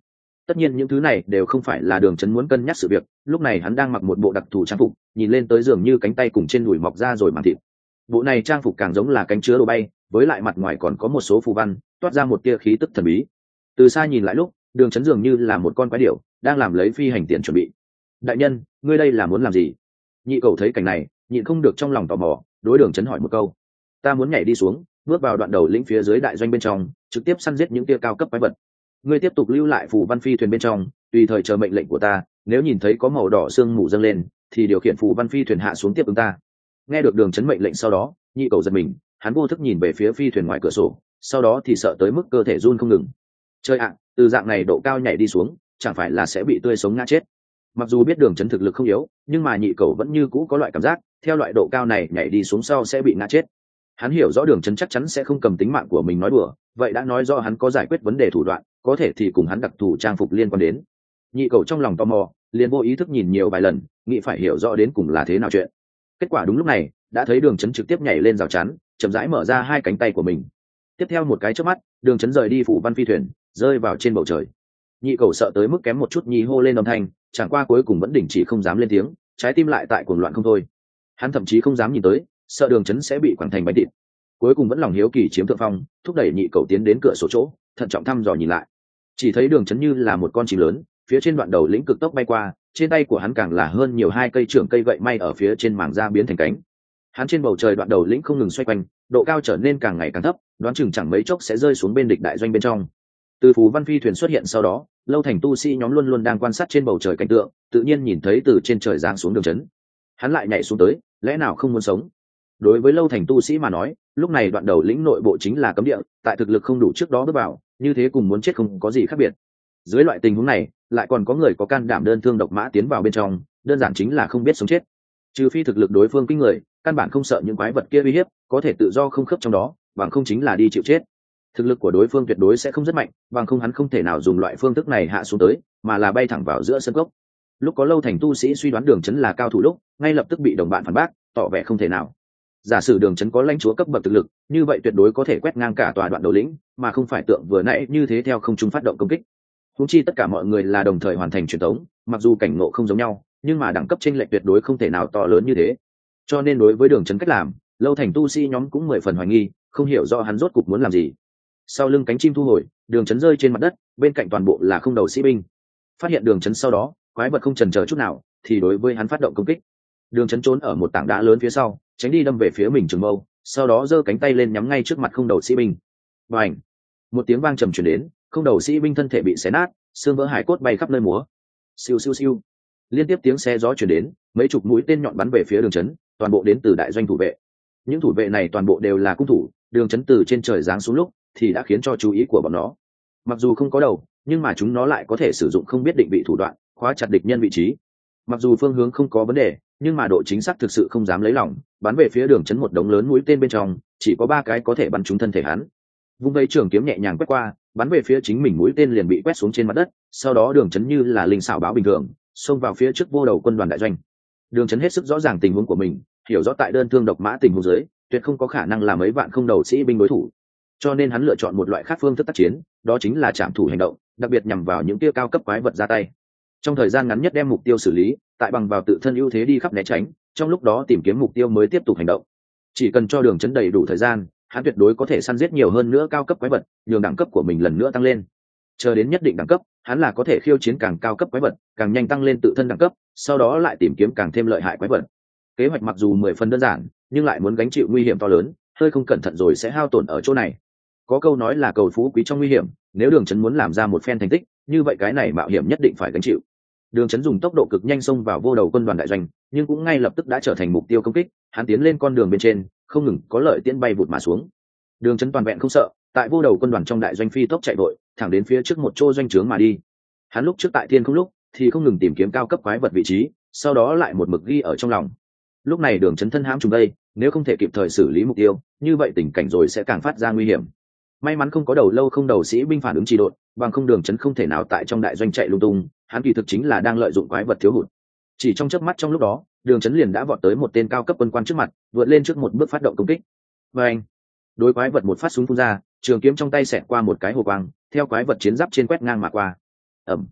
Tất nhiên những thứ này đều không phải là Đường Chấn muốn cân nhắc sự việc, lúc này hắn đang mặc một bộ đặc thù trang phục, nhìn lên tới dường như cánh tay cùng trên đùi mọc ra rồi màng thịt. Bộ này trang phục càng giống là cánh chứa đồ bay, với lại mặt ngoài còn có một số phù văn, toát ra một tia khí tức thần bí. Từ xa nhìn lại lúc, Đường Chấn dường như là một con quái điểu, đang làm lấy phi hành tiền chuẩn bị. Đại nhân, ngươi đây là muốn làm gì? Nhị Cẩu thấy cảnh này, nhịn không được trong lòng tò mò, đối Đường Chấn hỏi một câu. Ta muốn nhảy đi xuống, bước vào đoạn đầu lĩnh phía dưới đại doanh bên trong, trực tiếp săn giết những tia cao cấp quái vật. Ngươi tiếp tục lưu lại phù văn phi thuyền bên trong, tùy thời chờ mệnh lệnh của ta, nếu nhìn thấy có màu đỏ sương mù dâng lên thì điều khiển phù văn phi thuyền hạ xuống tiếp ứng ta. Nghe được Đường Chấn mệnh lệnh sau đó, Nhị Cẩu giật mình, hắn vô thức nhìn về phía phi thuyền ngoài cửa sổ, sau đó thì sợ tới mức cơ thể run không ngừng. Chơi ạ, từ dạng này độ cao nhảy đi xuống, chẳng phải là sẽ bị tươi sống ngã chết. Mặc dù biết Đường Chấn thực lực không yếu, nhưng mà Nhị Cẩu vẫn như cũ có loại cảm giác theo loại độ cao này nhảy đi xuống sau sẽ bị ngã chết. Hắn hiểu rõ Đường Chấn chắc chắn sẽ không cầm tính mạng của mình nói đùa, vậy đã nói rõ hắn có giải quyết vấn đề thủ đoạn, có thể thì cùng hắn đặc thù trang phục liên quan đến. Nhị Cẩu trong lòng tò mò, liền vô ý thức nhìn nhiều vài lần, nghĩ phải hiểu rõ đến cùng là thế nào chuyện. Kết quả đúng lúc này, đã thấy Đường Chấn trực tiếp nhảy lên rào chắn, chậm rãi mở ra hai cánh tay của mình. Tiếp theo một cái chớp mắt, Đường Chấn rời đi phủ văn phi thuyền, rơi vào trên bầu trời. Nhị Cẩu sợ tới mức kém một chút nhì hô lên âm thanh, chẳng qua cuối cùng vẫn đình chỉ không dám lên tiếng, trái tim lại tại cuồng loạn không thôi. Hắn thậm chí không dám nhìn tới, sợ Đường Chấn sẽ bị quẳng thành bánh thịt. Cuối cùng vẫn lòng hiếu kỳ chiếm thượng phong, thúc đẩy Nhị Cẩu tiến đến cửa sổ chỗ, thận trọng thăm dò nhìn lại. Chỉ thấy Đường Chấn như là một con chim lớn, phía trên đoạn đầu lĩnh cực tốc bay qua, trên tay của hắn càng là hơn nhiều hai cây trưởng cây gậy may ở phía trên mảng da biến thành cánh. Hắn trên bầu trời đoạn đầu lĩnh không ngừng xoay quanh, độ cao trở nên càng ngày càng thấp, đoán chừng chẳng mấy chốc sẽ rơi xuống bên địch đại doanh bên trong. Từ phù văn phi thuyền xuất hiện sau đó, Lâu Thành tu sĩ nhóm luôn luôn đang quan sát trên bầu trời cảnh tượng, tự nhiên nhìn thấy từ trên trời giáng xuống Đường Chấn. Hắn lại nhảy xuống tới, lẽ nào không muốn sống? Đối với Lâu Thành tu sĩ mà nói, lúc này đoạn đầu lĩnh nội bộ chính là cấm địa, tại thực lực không đủ trước đó bước vào, như thế cùng muốn chết không có gì khác biệt. Dưới loại tình huống này, lại còn có người có can đảm đơn thương độc mã tiến vào bên trong, đơn giản chính là không biết sống chết. Trừ phi thực lực đối phương kinh người, căn bản không sợ những quái vật kia uy hiếp, có thể tự do không khớp trong đó, bằng không chính là đi chịu chết. Thực lực của đối phương tuyệt đối sẽ không rất mạnh, bằng không hắn không thể nào dùng loại phương thức này hạ xuống tới, mà là bay thẳng vào giữa sân cốc. Lúc có Lâu Thành tu sĩ suy đoán Đường Chấn là cao thủ lúc, ngay lập tức bị đồng bạn phản bác, tỏ vẻ không thể nào. Giả sử Đường Chấn có lãnh chúa cấp bậc thực lực, như vậy tuyệt đối có thể quét ngang cả tòa đoạn đầu lĩnh, mà không phải tượng vừa nãy như thế theo không trung phát động công kích. Huống chi tất cả mọi người là đồng thời hoàn thành truyền tống, mặc dù cảnh ngộ không giống nhau, nhưng mà đẳng cấp chênh lệch tuyệt đối không thể nào to lớn như thế. Cho nên đối với Đường Chấn cách làm, Lâu Thành tu sĩ nhóm cũng mười phần hoài nghi, không hiểu rõ hắn rốt cục muốn làm gì. Sau lưng cánh chim thu hồi, Đường Chấn rơi trên mặt đất, bên cạnh toàn bộ là không đầu sĩ binh. Phát hiện Đường Chấn sau đó, quái vật không chần chờ chút nào, thì đối với hắn phát động công kích. Đường Chấn trốn ở một tảng đá lớn phía sau, tránh đi đâm về phía mình trường mâu, sau đó giơ cánh tay lên nhắm ngay trước mặt không đầu sĩ binh. Bành! Một tiếng vang trầm truyền đến, không đầu sĩ binh thân thể bị xé nát, xương vỡ hải cốt bay khắp nơi múa. Siêu siêu siêu. Liên tiếp tiếng xe gió truyền đến, mấy chục mũi tên nhọn bắn về phía Đường Chấn, toàn bộ đến từ đại doanh thủ vệ. Những thủ vệ này toàn bộ đều là cung thủ, Đường Chấn từ trên trời giáng xuống lúc thì đã khiến cho chú ý của bọn nó. Mặc dù không có đầu, nhưng mà chúng nó lại có thể sử dụng không biết định vị thủ đoạn, khóa chặt địch nhân vị trí. Mặc dù phương hướng không có vấn đề, nhưng mà độ chính xác thực sự không dám lấy lòng, bắn về phía Đường Chấn một đống lớn mũi tên bên trong, chỉ có ba cái có thể bắn trúng thân thể hắn. Vung vây trường kiếm nhẹ nhàng quét qua, bắn về phía chính mình mũi tên liền bị quét xuống trên mặt đất, sau đó Đường Chấn như là linh xảo báo bình thường, xông vào phía trước vô đầu quân đoàn đại doanh. Đường Chấn hết sức rõ ràng tình huống của mình, hiểu rõ tại đơn thương độc mã tình huống dưới, tuyệt không có khả năng làm mấy vạn không đầu sĩ binh đối thủ. Cho nên hắn lựa chọn một loại khác phương thức tác chiến, đó chính là trảm thủ hành động, đặc biệt nhằm vào những tiêu cao cấp quái vật ra tay. Trong thời gian ngắn nhất đem mục tiêu xử lý, tại bằng vào tự thân ưu thế đi khắp né tránh, trong lúc đó tìm kiếm mục tiêu mới tiếp tục hành động. Chỉ cần cho Đường Chấn đầy đủ thời gian, hắn tuyệt đối có thể săn giết nhiều hơn nữa cao cấp quái vật, nhường đẳng cấp của mình lần nữa tăng lên. Chờ đến nhất định đẳng cấp, hắn là có thể khiêu chiến càng cao cấp quái vật, càng nhanh tăng lên tự thân đẳng cấp, sau đó lại tìm kiếm càng thêm lợi hại quái vật. Kế hoạch mặc dù mười phần đơn giản, nhưng lại muốn gánh chịu nguy hiểm to lớn, hơi không cẩn thận rồi sẽ hao tổn ở chỗ này. Có câu nói là cầu phú quý trong nguy hiểm, nếu Đường Chấn muốn làm ra một phen thành tích, như vậy cái này mạo hiểm nhất định phải gánh chịu. Đường Chấn dùng tốc độ cực nhanh xông vào vô đầu quân đoàn đại doanh, nhưng cũng ngay lập tức đã trở thành mục tiêu công kích, hắn tiến lên con đường bên trên, không ngừng có lợi tiễn bay vụt mà xuống. Đường Chấn toàn vẹn không sợ, tại vô đầu quân đoàn trong đại doanh phi tốc chạy vội, thẳng đến phía trước một chỗ doanh trướng mà đi. Hắn lúc trước tại thiên không lúc thì không ngừng tìm kiếm cao cấp quái vật vị trí, sau đó lại một mực ghi ở trong lòng. Lúc này Đường Chấn thân hãm trùng đây, nếu không thể kịp thời xử lý mục tiêu, như vậy tình cảnh rồi sẽ càng phát ra nguy hiểm. May mắn không có đầu lâu không đầu sĩ binh phản ứng trì độn, bằng không Đường Chấn không thể nào tại trong đại doanh chạy lung tung, hắn kỳ thực chính là đang lợi dụng quái vật thiếu hụt. Chỉ trong chớp mắt trong lúc đó, Đường Chấn liền đã vọt tới một tên cao cấp quân quan trước mặt, vượt lên trước một bước phát động công kích. Và anh, đối quái vật một phát súng phun ra, trường kiếm trong tay xẹt qua một cái hồ quang, theo quái vật chiến giáp trên quét ngang mà qua. Ầm,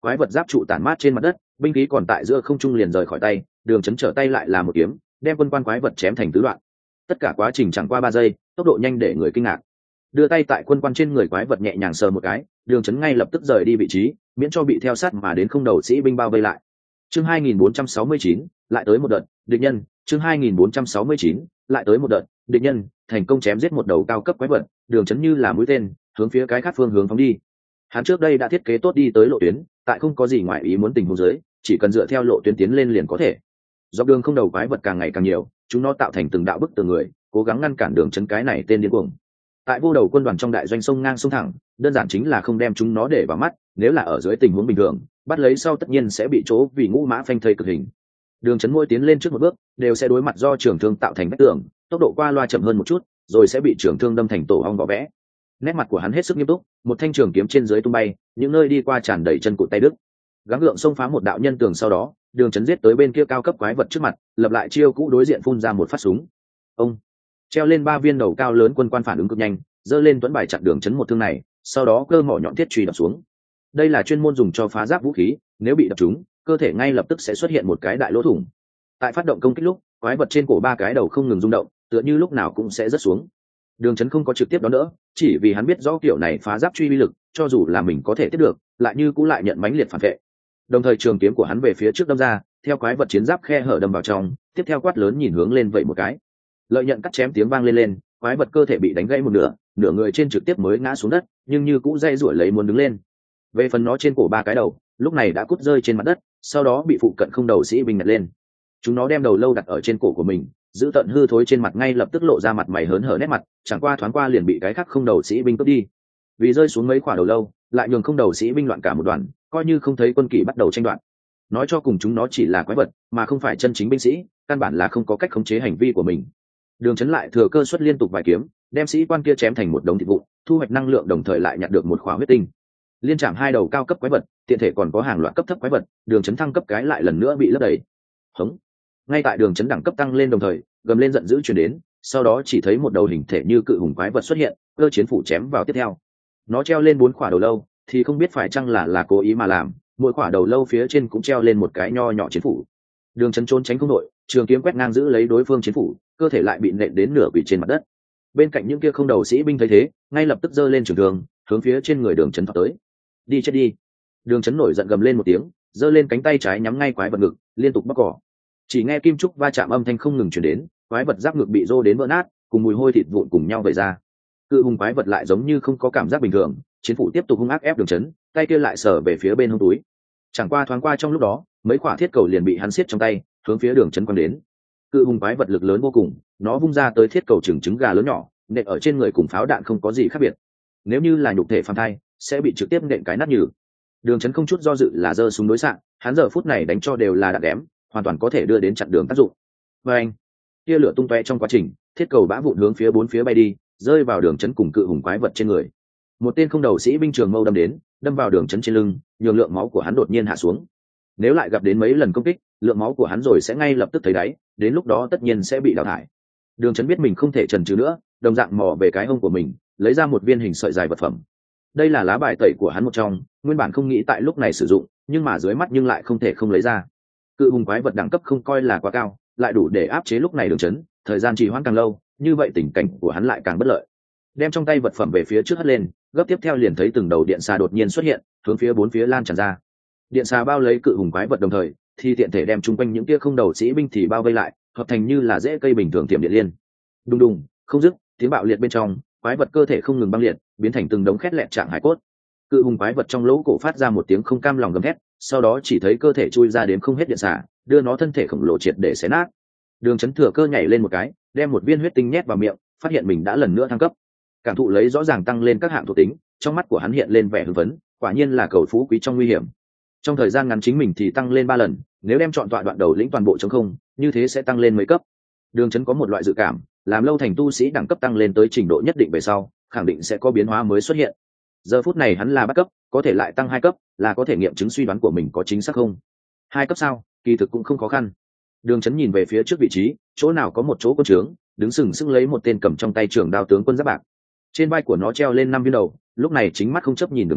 quái vật giáp trụ tản mát trên mặt đất, binh khí còn tại giữa không trung liền rời khỏi tay, đường chấn trở tay lại là một kiếm, đem quân quan quái vật chém thành tứ đoạn. Tất cả quá trình chẳng qua ba giây, tốc độ nhanh để người kinh ngạc. Đưa tay tại quân quan trên người quái vật nhẹ nhàng sờ một cái, đường chấn ngay lập tức rời đi vị trí, miễn cho bị theo sát mà đến không đầu sĩ binh bao vây lại. Chương hai nghìn bốn trăm sáu mươi chín, lại tới một đợt, địch nhân, chương hai nghìn bốn trăm sáu mươi chín, lại tới một đợt, địch nhân, thành công chém giết một đầu cao cấp quái vật, đường chấn như là mũi tên, hướng phía cái khác phương hướng phóng đi. Hắn trước đây đã thiết kế tốt đi tới lộ tuyến, tại không có gì ngoại ý muốn tình huống dưới, chỉ cần dựa theo lộ tuyến tiến lên liền có thể. Dọc đường không đầu quái vật càng ngày càng nhiều, chúng nó tạo thành từng đạo bức tường người, cố gắng ngăn cản đường chấn cái này tên điên cuồng. Tại vô đầu quân đoàn trong đại doanh sông ngang sông thẳng, đơn giản chính là không đem chúng nó để vào mắt, nếu là ở dưới tình huống bình thường, bắt lấy sau tất nhiên sẽ bị chỗ vì ngũ mã phanh thây cực hình. Đường chấn mỗi tiến lên trước một bước, đều sẽ đối mặt do trường thương tạo thành vách tường, tốc độ qua loa chậm hơn một chút, rồi sẽ bị trường thương đâm thành tổ ong vỏ vẽ. Nét mặt của hắn hết sức nghiêm túc, một thanh trường kiếm trên dưới tung bay, những nơi đi qua tràn đầy chân cụt tay đứt. Gắng gượng xông phá một đạo nhân tường sau đó, đường chấn giết tới bên kia cao cấp quái vật trước mặt, lập lại chiêu cũ đối diện phun ra một phát súng. Ông treo lên ba viên đầu cao lớn quân quan phản ứng cực nhanh, giơ lên tuấn bài chặn đường chấn một thương này, sau đó cơ mỏ nhọn thiết truy đập xuống. Đây là chuyên môn dùng cho phá giáp vũ khí, nếu bị đập trúng, cơ thể ngay lập tức sẽ xuất hiện một cái đại lỗ thủng. Tại phát động công kích lúc, quái vật trên cổ ba cái đầu không ngừng rung động, tựa như lúc nào cũng sẽ rớt xuống. Đường chấn không có trực tiếp đón đỡ, chỉ vì hắn biết rõ kiểu này phá giáp truy uy lực, cho dù là mình có thể tiếp được, lại như cũng lại nhận mãnh liệt phản vệ. Đồng thời trường kiếm của hắn về phía trước đâm ra, theo quái vật chiến giáp khe hở đâm vào trong, tiếp theo quát lớn nhìn hướng lên vậy một cái. Lợi nhận cắt chém tiếng vang lên lên, quái vật cơ thể bị đánh gãy một nửa, nửa người trên trực tiếp mới ngã xuống đất, nhưng như cũ dây rủa lấy muốn đứng lên. Về phần nó trên cổ ba cái đầu, lúc này đã cút rơi trên mặt đất, sau đó bị phụ cận không đầu sĩ binh nhặt lên. Chúng nó đem đầu lâu đặt ở trên cổ của mình, giữ tận hư thối trên mặt ngay lập tức lộ ra mặt mày hớn hở nét mặt, chẳng qua thoáng qua liền bị cái khác không đầu sĩ binh cướp đi. Vì rơi xuống mấy quả đầu lâu, lại nhường không đầu sĩ binh loạn cả một đoàn, coi như không thấy quân kỵ bắt đầu tranh đoạt. Nói cho cùng chúng nó chỉ là quái vật, mà không phải chân chính binh sĩ, căn bản là không có cách khống chế hành vi của mình. Đường chấn lại thừa cơ xuất liên tục vài kiếm, đem sĩ quan kia chém thành một đống thịt vụn, thu hoạch năng lượng đồng thời lại nhặt được một khóa huyết tinh. Liên chạm hai đầu cao cấp quái vật, tiện thể còn có hàng loạt cấp thấp quái vật, đường chấn thăng cấp cái lại lần nữa bị lấp đầy. Hống. Ngay tại đường chấn đẳng cấp tăng lên đồng thời, gầm lên giận dữ truyền đến, sau đó chỉ thấy một đầu hình thể như cự hùng quái vật xuất hiện, cơ chiến phủ chém vào tiếp theo. Nó treo lên bốn khỏa đầu lâu, thì không biết phải chăng là là cố ý mà làm, mỗi khỏa đầu lâu phía trên cũng treo lên một cái nho nhỏ chiến phủ. Đường chấn trốn tránh không nổi, trường kiếm quét ngang giữ lấy đối phương chiến phủ, cơ thể lại bị nện đến nửa quỳ trên mặt đất. Bên cạnh những kia không đầu sĩ binh thấy thế, ngay lập tức giơ lên trường thương, hướng phía trên người đường chấn thọc tới. Đi chết đi! Đường chấn nổi giận gầm lên một tiếng, giơ lên cánh tay trái nhắm ngay quái vật ngực, liên tục bóc cỏ. Chỉ nghe kim trúc va chạm âm thanh không ngừng truyền đến, quái vật giáp ngực bị rô đến vỡ nát, cùng mùi hôi thịt vụn cùng nhau vẩy ra. Cự hùng quái vật lại giống như không có cảm giác bình thường, chiến phủ tiếp tục hung ác ép đường chấn, tay kia lại sờ về phía bên hông túi. Chẳng qua thoáng qua trong lúc đó, mấy quả thiết cầu liền bị hắn siết trong tay, hướng phía đường chấn quăng đến. Cự hùng quái vật lực lớn vô cùng, nó vung ra tới thiết cầu chừng trứng gà lớn nhỏ, nện ở trên người cùng pháo đạn không có gì khác biệt. Nếu như là nhục thể phàm thai, sẽ bị trực tiếp nện cái nát nhừ. Đường chấn không chút do dự là giơ súng đối xạ, hắn giờ phút này đánh cho đều là đạn đém, hoàn toàn có thể đưa đến chặn đường tác dụng. Và anh, tia lửa tung tóe trong quá trình, thiết cầu bã vụn hướng phía bốn phía bay đi, rơi vào đường chấn cùng cự hùng quái vật trên người. Một tên không đầu sĩ binh trường mâu đâm đến, đâm vào đường chấn trên lưng, nhường lượng máu của hắn đột nhiên hạ xuống. Nếu lại gặp đến mấy lần công kích, lượng máu của hắn rồi sẽ ngay lập tức thấy đáy, đến lúc đó tất nhiên sẽ bị đào thải. Đường chấn biết mình không thể chần chừ nữa, đồng dạng mò về cái hông của mình, lấy ra một viên hình sợi dài vật phẩm. Đây là lá bài tẩy của hắn một trong, nguyên bản không nghĩ tại lúc này sử dụng, nhưng mà dưới mắt nhưng lại không thể không lấy ra. Cự hùng quái vật đẳng cấp không coi là quá cao, lại đủ để áp chế lúc này đường chấn, thời gian trì hoãn càng lâu, như vậy tình cảnh của hắn lại càng bất lợi. Đem trong tay vật phẩm về phía trước hất lên, gấp tiếp theo liền thấy từng đầu điện xà đột nhiên xuất hiện, hướng phía bốn phía lan tràn ra. Điện xà bao lấy cự hùng quái vật đồng thời, thì tiện thể đem chung quanh những tia không đầu sĩ binh thì bao vây lại, hợp thành như là rễ cây bình thường tiềm điện liên. Đùng đùng, không dứt, tiếng bạo liệt bên trong, quái vật cơ thể không ngừng băng liệt, biến thành từng đống khét lẹt trạng hải cốt. Cự hùng quái vật trong lỗ cổ phát ra một tiếng không cam lòng gầm thét, sau đó chỉ thấy cơ thể chui ra đến không hết điện xà, đưa nó thân thể khổng lồ triệt để xé nát. Đường chấn thừa cơ nhảy lên một cái, đem một viên huyết tinh nhét vào miệng, phát hiện mình đã lần nữa thăng cấp. Cảm thụ lấy rõ ràng tăng lên các hạng thuộc tính, trong mắt của hắn hiện lên vẻ hưng phấn, quả nhiên là cầu phú quý trong nguy hiểm. Trong thời gian ngắn chính mình thì tăng lên ba lần, nếu đem chọn tọa đoạn đầu lĩnh toàn bộ chống không, như thế sẽ tăng lên mấy cấp. Đường chấn có một loại dự cảm, làm lâu thành tu sĩ đẳng cấp tăng lên tới trình độ nhất định về sau, khẳng định sẽ có biến hóa mới xuất hiện. Giờ phút này hắn là bắt cấp, có thể lại tăng hai cấp, là có thể nghiệm chứng suy đoán của mình có chính xác không. Hai cấp sao, kỳ thực cũng không khó khăn. Đường chấn nhìn về phía trước vị trí, chỗ nào có một chỗ quân trướng, đứng sừng sững lấy một tên cầm trong tay trường đao tướng quân giáp bạc. Trên vai của nó treo lên năm viên đầu, lúc này chính mắt không chấp nhìn đường chấn,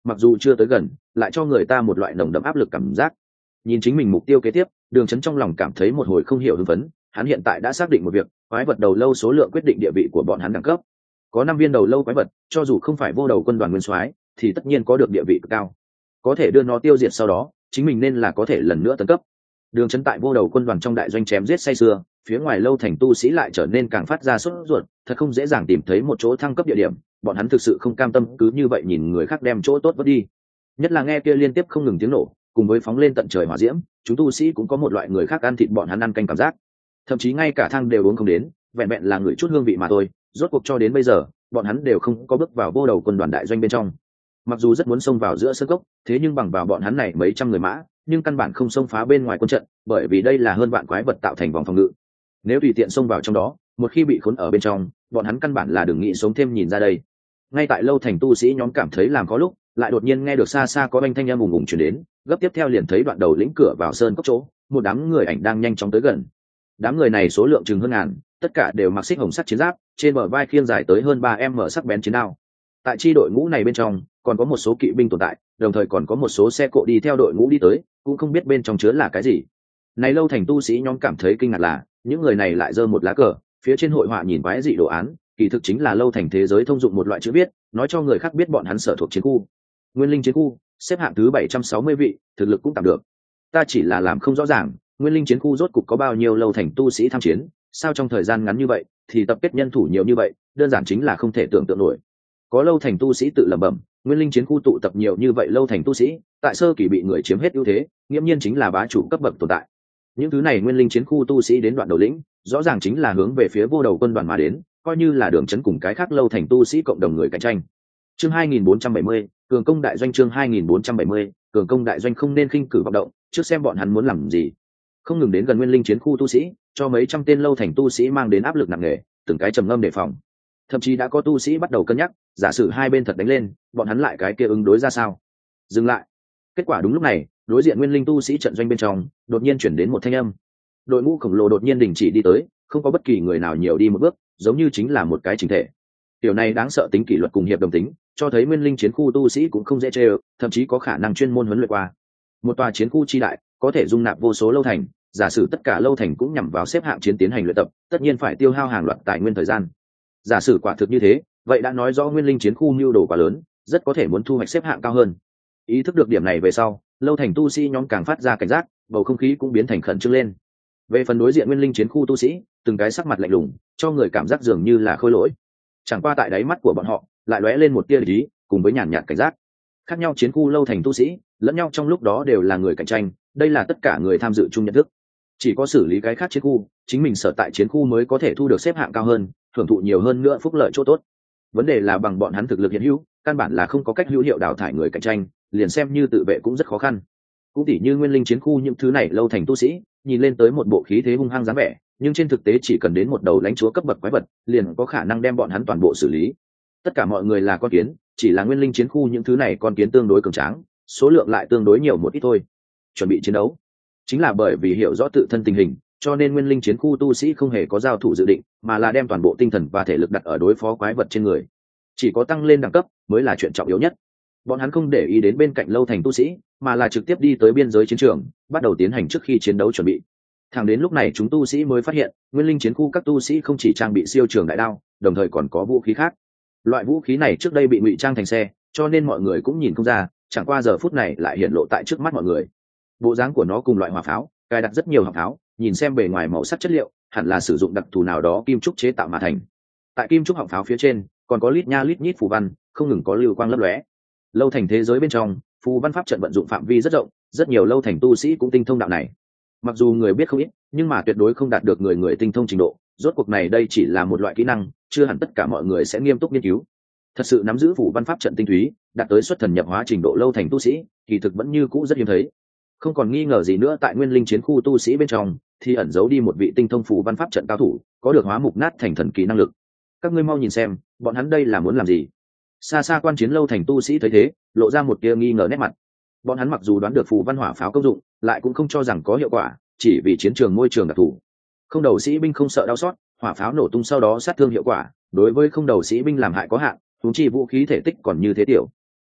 mặc dù chưa tới gần lại cho người ta một loại nồng đậm áp lực cảm giác. Nhìn chính mình mục tiêu kế tiếp, Đường Chấn trong lòng cảm thấy một hồi không hiểu hưng phấn. Hắn hiện tại đã xác định một việc, quái vật đầu lâu số lượng quyết định địa vị của bọn hắn đẳng cấp. Có năm viên đầu lâu quái vật, cho dù không phải vô đầu quân đoàn nguyên soái thì tất nhiên có được địa vị cực cao, có thể đưa nó tiêu diệt, sau đó chính mình nên là có thể lần nữa tấn cấp. Đường Chấn tại vô đầu quân đoàn trong đại doanh chém giết say sưa, phía ngoài lâu thành tu sĩ lại trở nên càng phát ra sốt ruột, thật không dễ dàng tìm thấy một chỗ thăng cấp địa điểm. Bọn hắn thực sự không cam tâm cứ như vậy nhìn người khác đem chỗ tốt vứt đi. Nhất là nghe kia liên tiếp không ngừng tiếng nổ, cùng với phóng lên tận trời hỏa diễm, chúng tu sĩ cũng có một loại người khác ăn thịt bọn hắn ăn canh cảm giác. Thậm chí ngay cả thang đều uống không đến, vẹn vẹn là người chút hương vị mà thôi. Rốt cuộc cho đến bây giờ, bọn hắn đều không có bước vào vô đầu quân đoàn đại doanh bên trong. Mặc dù rất muốn xông vào giữa sân cốc, thế nhưng bằng vào bọn hắn này mấy trăm người mã, nhưng căn bản không xông phá bên ngoài quân trận, bởi vì đây là hơn vạn quái vật tạo thành vòng phòng ngự. Nếu tùy tiện xông vào trong đó, một khi bị khốn ở bên trong, bọn hắn căn bản là đừng nghĩ sống thêm nhìn ra đây. Ngay tại lâu thành tu sĩ nhóm cảm thấy làm khó lúc, lại đột nhiên nghe được xa xa có âm thanh âm ùng ùng truyền đến, gấp tiếp theo liền thấy đoạn đầu lĩnh cửa vào sơn cốc chỗ, một đám người ảnh đang nhanh chóng tới gần. Đám người này số lượng chừng hơn ngàn, tất cả đều mặc xích hồng sắc chiến giáp, trên bờ vai khiêng dài tới hơn ba em mở sắc bén chiến đao. Tại chi đội ngũ này bên trong, còn có một số kỵ binh tồn tại, đồng thời còn có một số xe cộ đi theo đội ngũ đi tới, cũng không biết bên trong chứa là cái gì. Này lâu thành tu sĩ nhóm cảm thấy kinh ngạc là, những người này lại giơ một lá cờ, phía trên hội họa nhìn quái dị đồ án, kỳ thực chính là lâu thành thế giới thông dụng một loại chữ viết, nói cho người khác biết bọn hắn sở thuộc chiến khu. Nguyên linh chiến khu, xếp hạng thứ bảy trăm sáu mươi vị, thực lực cũng tạm được. Ta chỉ là làm không rõ ràng, nguyên linh chiến khu rốt cục có bao nhiêu lâu thành tu sĩ tham chiến, sao trong thời gian ngắn như vậy thì tập kết nhân thủ nhiều như vậy, đơn giản chính là không thể tưởng tượng nổi. Có lâu thành tu sĩ tự lẩm bẩm, nguyên linh chiến khu tụ tập nhiều như vậy lâu thành tu sĩ, tại sơ kỳ bị người chiếm hết ưu thế, nghiễm nhiên chính là bá chủ cấp bậc tồn tại. Những thứ này nguyên linh chiến khu tu sĩ đến đoạn đầu lĩnh, rõ ràng chính là hướng về phía vô đầu quân đoàn mà đến, coi như là Đường Chấn cùng cái khác lâu thành tu sĩ cộng đồng người cạnh tranh. Chương hai nghìn bốn trăm bảy mươi, cường công đại doanh. Chương hai nghìn bốn trăm bảy mươi, cường công đại doanh. Không nên khinh cử vọng động, trước xem bọn hắn muốn làm gì. Không ngừng đến gần nguyên linh chiến khu tu sĩ, cho mấy trăm tên lâu thành tu sĩ mang đến áp lực nặng nề, từng cái trầm ngâm đề phòng. Thậm chí đã có tu sĩ bắt đầu cân nhắc, giả sử hai bên thật đánh lên, bọn hắn lại cái kia ứng đối ra sao. Dừng lại. Kết quả đúng lúc này, đối diện nguyên linh tu sĩ trận doanh bên trong, đột nhiên chuyển đến một thanh âm. Đội ngũ khổng lồ đột nhiên đình chỉ đi tới, không có bất kỳ người nào nhiều đi một bước, giống như chính là một cái chỉnh thể. Điều này đáng sợ tính kỷ luật cùng hiệp đồng tính, cho thấy nguyên linh chiến khu tu sĩ cũng không dễ chơi, thậm chí có khả năng chuyên môn huấn luyện qua. Một tòa chiến khu chi đại, có thể dung nạp vô số lâu thành, giả sử tất cả lâu thành cũng nhằm vào xếp hạng chiến tiến hành luyện tập, tất nhiên phải tiêu hao hàng loạt tài nguyên thời gian. Giả sử quả thực như thế, vậy đã nói rõ nguyên linh chiến khu mưu đồ quá lớn, rất có thể muốn thu hoạch xếp hạng cao hơn. Ý thức được điểm này về sau, lâu thành tu sĩ nhóm càng phát ra cảnh giác, bầu không khí cũng biến thành khẩn trương lên. Về phần đối diện nguyên linh chiến khu tu sĩ, từng cái sắc mặt lạnh lùng, cho người cảm giác dường như là khôi lỗi. Chẳng qua tại đáy mắt của bọn họ lại lóe lên một tia lý, cùng với nhàn nhạt cảnh giác. Khác nhau chiến khu lâu thành tu sĩ, lẫn nhau trong lúc đó đều là người cạnh tranh, đây là tất cả người tham dự chung nhận thức. Chỉ có xử lý cái khác chiến khu, chính mình sở tại chiến khu mới có thể thu được xếp hạng cao hơn, hưởng thụ nhiều hơn nữa phúc lợi chỗ tốt. Vấn đề là bằng bọn hắn thực lực hiện hữu, căn bản là không có cách hữu hiệu đào thải người cạnh tranh, liền xem như tự vệ cũng rất khó khăn. Cũng tỉ như nguyên linh chiến khu những thứ này lâu thành tu sĩ, nhìn lên tới một bộ khí thế hung hăng dáng vẻ, nhưng trên thực tế chỉ cần đến một đầu lãnh chúa cấp bậc quái vật, liền có khả năng đem bọn hắn toàn bộ xử lý. Tất cả mọi người là con kiến, chỉ là nguyên linh chiến khu những thứ này con kiến tương đối cường tráng, số lượng lại tương đối nhiều một ít thôi. Chuẩn bị chiến đấu, chính là bởi vì hiểu rõ tự thân tình hình, cho nên nguyên linh chiến khu tu sĩ không hề có giao thủ dự định, mà là đem toàn bộ tinh thần và thể lực đặt ở đối phó quái vật trên người. Chỉ có tăng lên đẳng cấp mới là chuyện trọng yếu nhất. Bọn hắn không để ý đến bên cạnh lâu thành tu sĩ, mà là trực tiếp đi tới biên giới chiến trường, bắt đầu tiến hành trước khi chiến đấu chuẩn bị. Thẳng đến lúc này chúng tu sĩ mới phát hiện, nguyên linh chiến khu các tu sĩ không chỉ trang bị siêu trường đại đao, đồng thời còn có vũ khí khác. Loại vũ khí này trước đây bị ngụy trang thành xe, cho nên mọi người cũng nhìn không ra, chẳng qua giờ phút này lại hiện lộ tại trước mắt mọi người. Bộ dáng của nó cùng loại hỏa pháo, cài đặt rất nhiều hỏa pháo, nhìn xem bề ngoài màu sắc chất liệu, hẳn là sử dụng đặc thù nào đó kim trúc chế tạo mà thành. Tại kim trúc họng pháo phía trên, còn có lít nha lít nhít phù văn, không ngừng có lưu quang lấp lóe. Lâu thành thế giới bên trong, phù văn pháp trận vận dụng phạm vi rất rộng, rất nhiều lâu thành tu sĩ cũng tinh thông đạo này. Mặc dù người biết không ít, nhưng mà tuyệt đối không đạt được người người tinh thông trình độ. Rốt cuộc này đây chỉ là một loại kỹ năng, chưa hẳn tất cả mọi người sẽ nghiêm túc nghiên cứu. Thật sự nắm giữ phù văn pháp trận tinh túy, đạt tới xuất thần nhập hóa trình độ lâu thành tu sĩ, kỳ thực vẫn như cũ rất hiếm thấy. Không còn nghi ngờ gì nữa, tại nguyên linh chiến khu tu sĩ bên trong, thì ẩn giấu đi một vị tinh thông phù văn pháp trận cao thủ, có được hóa mục nát thành thần kỳ năng lực. Các ngươi mau nhìn xem, bọn hắn đây là muốn làm gì? Xa xa quan chiến lâu thành tu sĩ thấy thế, lộ ra một tia nghi ngờ nét mặt. Bọn hắn mặc dù đoán được phù văn hỏa pháo công dụng, lại cũng không cho rằng có hiệu quả, chỉ vì chiến trường môi trường đặc thù. Không đầu sĩ binh không sợ đau xót, hỏa pháo nổ tung sau đó sát thương hiệu quả, đối với không đầu sĩ binh làm hại có hạn, huống chi vũ khí thể tích còn như thế tiểu.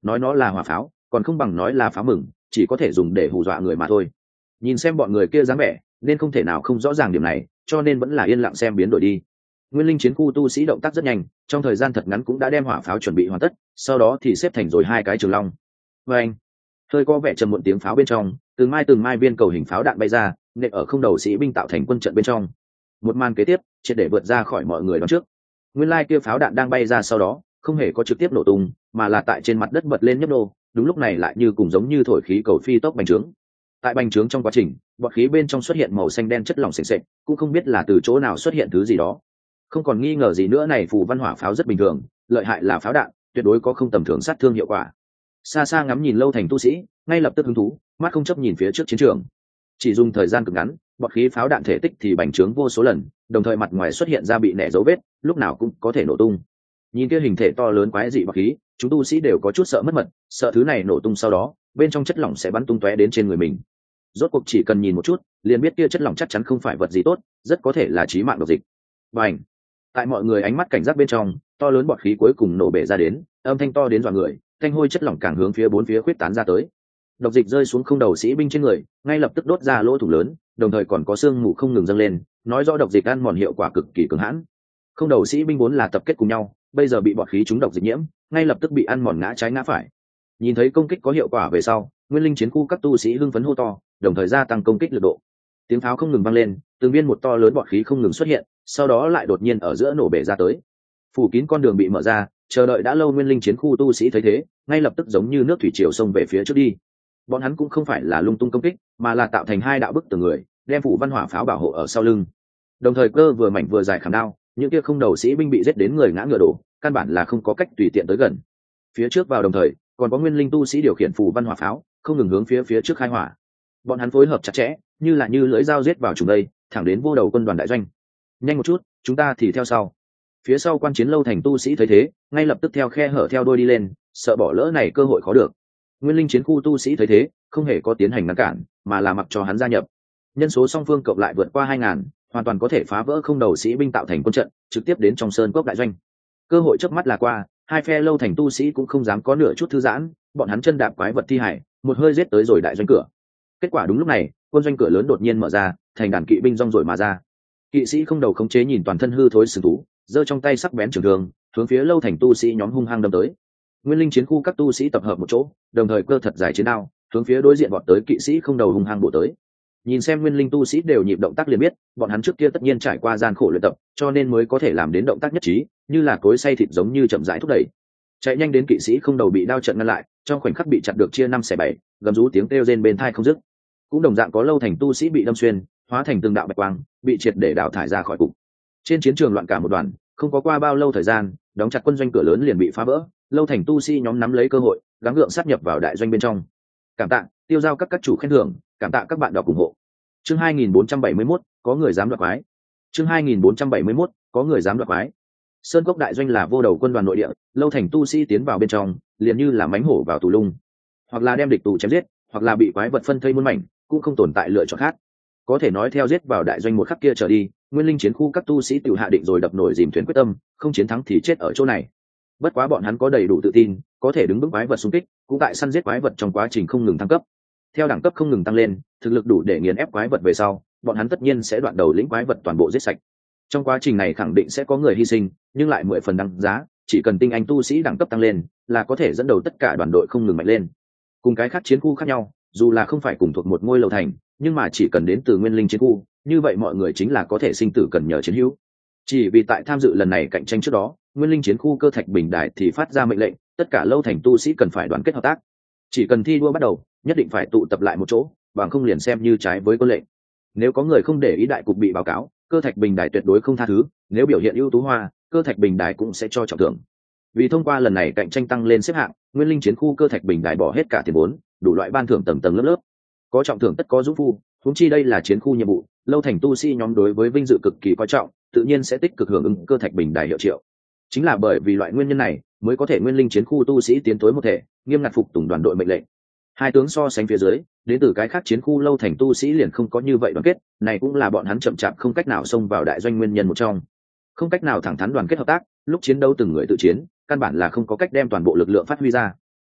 nói nó là hỏa pháo còn không bằng nói là pháo mừng, chỉ có thể dùng để hù dọa người mà thôi. Nhìn xem bọn người kia dáng vẻ nên không thể nào không rõ ràng điểm này, cho nên vẫn là yên lặng xem biến đổi đi. Nguyên linh chiến khu tu sĩ động tác rất nhanh, trong thời gian thật ngắn cũng đã đem hỏa pháo chuẩn bị hoàn tất, sau đó thì xếp thành rồi hai cái trường long. Và anh hơi có vẻ trầm muộn tiếng pháo bên trong, từng mai từng mai viên cầu hình pháo đạn bay ra, nện ở không đầu sĩ binh tạo thành quân trận bên trong. Một màn kế tiếp triệt để vượt ra khỏi mọi người đón trước. Nguyên lai kia pháo đạn đang bay ra sau đó không hề có trực tiếp nổ tung, mà là tại trên mặt đất bật lên nhấp nô, đúng lúc này lại như cùng giống như thổi khí cầu phi tốc bành trướng. Tại bành trướng trong quá trình, bọt khí bên trong xuất hiện màu xanh đen chất lỏng sền sệt, cũng không biết là từ chỗ nào xuất hiện thứ gì đó. Không còn nghi ngờ gì nữa, này phù văn hỏa pháo rất bình thường, lợi hại là pháo đạn tuyệt đối có không tầm thường sát thương hiệu quả. Xa xa ngắm nhìn Lâu Thành tu sĩ ngay lập tức hứng thú, mắt không chấp nhìn phía trước chiến trường. Chỉ dùng thời gian cực ngắn, bọt khí pháo đạn thể tích thì bành trướng vô số lần, đồng thời mặt ngoài xuất hiện ra bị nẻ dấu vết, lúc nào cũng có thể nổ tung. Nhìn kia hình thể to lớn quái dị bọt khí, chúng tu sĩ đều có chút sợ mất mật, sợ thứ này nổ tung sau đó bên trong chất lỏng sẽ bắn tung tóe đến trên người mình. Rốt cuộc chỉ cần nhìn một chút liền biết kia chất lỏng chắc chắn không phải vật gì tốt, rất có thể là chí mạng độc dịch. Bành! Tại mọi người ánh mắt cảnh giác bên trong, to lớn bọt khí cuối cùng nổ bể ra đến, âm thanh to đến dọa người, thanh hôi chất lỏng càng hướng phía bốn phía khuyết tán ra tới. Độc dịch rơi xuống không đầu sĩ binh trên người, ngay lập tức đốt ra lỗ thủng lớn, đồng thời còn có sương mù không ngừng dâng lên, nói rõ độc dịch ăn mòn hiệu quả cực kỳ cường hãn. Không đầu sĩ binh vốn là tập kết cùng nhau, bây giờ bị bọt khí trúng độc dịch nhiễm, ngay lập tức bị ăn mòn ngã trái ngã phải. Nhìn thấy công kích có hiệu quả về sau, nguyên linh chiến khu các tu sĩ hưng phấn hô to, đồng thời gia tăng công kích lực độ. Tiếng pháo không ngừng vang lên, từng viên một to lớn bọt khí không ngừng xuất hiện, sau đó lại đột nhiên ở giữa nổ bể ra tới. Phủ kín con đường bị mở ra, chờ đợi đã lâu nguyên linh chiến khu tu sĩ thấy thế, ngay lập tức giống như nước thủy triều xông về phía trước đi. Bọn hắn cũng không phải là lung tung công kích, mà là tạo thành hai đạo bức tường người, đem phủ văn hỏa pháo bảo hộ ở sau lưng. Đồng thời cơ vừa mảnh vừa dài khảm đao, những kia không đầu sĩ binh bị giết đến người ngã ngựa đổ, căn bản là không có cách tùy tiện tới gần. Phía trước vào đồng thời còn có nguyên linh tu sĩ điều khiển phủ văn hỏa pháo, không ngừng hướng phía phía trước khai hỏa. Bọn hắn phối hợp chặt chẽ, như là như lưỡi dao giết vào trùng đây, thẳng đến vô đầu quân đoàn đại doanh. Nhanh một chút, chúng ta thì theo sau. Phía sau quan chiến Lâu Thành tu sĩ thấy thế, ngay lập tức theo khe hở theo đôi đi lên, sợ bỏ lỡ này cơ hội khó được. Nguyên linh chiến khu tu sĩ thấy thế, không hề có tiến hành ngăn cản, mà là mặc cho hắn gia nhập. Nhân số song phương cộng lại vượt qua hai ngàn, hoàn toàn có thể phá vỡ không đầu sĩ binh tạo thành quân trận, trực tiếp đến trong sơn cốc đại doanh. Cơ hội chớp mắt là qua, hai phe Lâu Thành tu sĩ cũng không dám có nửa chút thư giãn, bọn hắn chân đạp quái vật thi hải, một hơi giết tới rồi đại doanh cửa. Kết quả đúng lúc này, quân doanh cửa lớn đột nhiên mở ra, thành đàn kỵ binh rong rổi mà ra. Kỵ sĩ không đầu khống chế nhìn toàn thân hư thối sừng thú, giơ trong tay sắc bén trường thương, hướng phía Lâu Thành tu sĩ nhóm hung hăng đâm tới. Nguyên linh chiến khu các tu sĩ tập hợp một chỗ, đồng thời cơ thật dài chiến đao, hướng phía đối diện bọn tới kỵ sĩ không đầu hung hăng bổ tới. Nhìn xem nguyên linh tu sĩ đều nhịp động tác liền biết, bọn hắn trước kia tất nhiên trải qua gian khổ luyện tập, cho nên mới có thể làm đến động tác nhất trí, như là cối xay thịt giống như chậm rãi thúc đẩy. Chạy nhanh đến kỵ sĩ không đầu bị đao trận ngăn lại, trong khoảnh khắc bị chặt được chia năm xẻ bảy, gầm rú tiếng kêu rên bên tai không dứt. Cũng đồng dạng có Lâu Thành tu sĩ bị đâm xuyên, hóa thành từng đạo bạch quang, bị triệt để đào thải ra khỏi cục. Trên chiến trường loạn cả một đoàn, không có qua bao lâu thời gian, đóng chặt quân doanh cửa lớn liền bị phá vỡ. Lâu Thành tu sĩ nhóm nắm lấy cơ hội, gắng gượng sát nhập vào đại doanh bên trong. Cảm tạ, tiêu giao các các chủ khen thưởng, cảm tạ các bạn đọc ủng hộ. Chương hai nghìn bốn trăm bảy mươi mốt, có người dám đoạt quái. Chương hai nghìn bốn trăm bảy mươi mốt, có người dám đoạt quái. Sơn cốc đại doanh là vô đầu quân đoàn nội địa, Lâu Thành tu sĩ tiến vào bên trong, liền như là mánh hổ vào tù lung, hoặc là đem địch tù chém giết, hoặc là bị quái vật phân thây muôn mảnh, cũng không tồn tại lựa chọn khác. Có thể nói theo giết vào đại doanh một khắc kia trở đi, nguyên linh chiến khu các tu sĩ tự hạ định rồi đập nổi dìm thuyền quyết tâm, không chiến thắng thì chết ở chỗ này. Bất quá bọn hắn có đầy đủ tự tin, có thể đứng vững quái vật xung kích, cũng tại săn giết quái vật trong quá trình không ngừng thăng cấp. Theo đẳng cấp không ngừng tăng lên, thực lực đủ để nghiền ép quái vật về sau, bọn hắn tất nhiên sẽ đoạn đầu lĩnh quái vật toàn bộ giết sạch. Trong quá trình này khẳng định sẽ có người hy sinh, nhưng lại mười phần đáng giá, chỉ cần tinh anh tu sĩ đẳng cấp tăng lên, là có thể dẫn đầu tất cả đoàn đội không ngừng mạnh lên. Cùng cái khác chiến khu khác nhau, dù là không phải cùng thuộc một ngôi lầu thành, nhưng mà chỉ cần đến từ nguyên linh chiến khu, như vậy mọi người chính là có thể sinh tử cần nhờ chiến hữu. Chỉ vì tại tham dự lần này cạnh tranh trước đó, nguyên linh chiến khu cơ thạch bình đại thì phát ra mệnh lệnh, tất cả lâu thành tu sĩ cần phải đoàn kết hợp tác. Chỉ cần thi đua bắt đầu, nhất định phải tụ tập lại một chỗ, bằng không liền xem như trái với quân lệnh. Nếu có người không để ý đại cục bị báo cáo, cơ thạch bình đài tuyệt đối không tha thứ, nếu biểu hiện ưu tú hoa, cơ thạch bình đài cũng sẽ cho trọng thưởng. Vì thông qua lần này cạnh tranh tăng lên xếp hạng, nguyên linh chiến khu cơ thạch bình đài bỏ hết cả tiền vốn, đủ loại ban thưởng tầng tầng lớp lớp. Có trọng thưởng tất có dũng phu, huống chi đây là chiến khu nhiệm vụ, lâu thành tu sĩ nhóm đối với vinh dự cực kỳ coi trọng, tự nhiên sẽ tích cực hưởng ứng cơ thạch bình đài hiệu triệu. Chính là bởi vì loại nguyên nhân này, mới có thể nguyên linh chiến khu tu sĩ tiến tối một thể, nghiêm ngặt phục tùng đoàn đội mệnh lệnh. Hai tướng so sánh phía dưới, đến từ cái khác chiến khu lâu thành tu sĩ liền không có như vậy đoàn kết, này cũng là bọn hắn chậm chạp không cách nào xông vào đại doanh nguyên nhân một trong. Không cách nào thẳng thắn đoàn kết hợp tác, lúc chiến đấu từng người tự chiến, căn bản là không có cách đem toàn bộ lực lượng phát huy ra.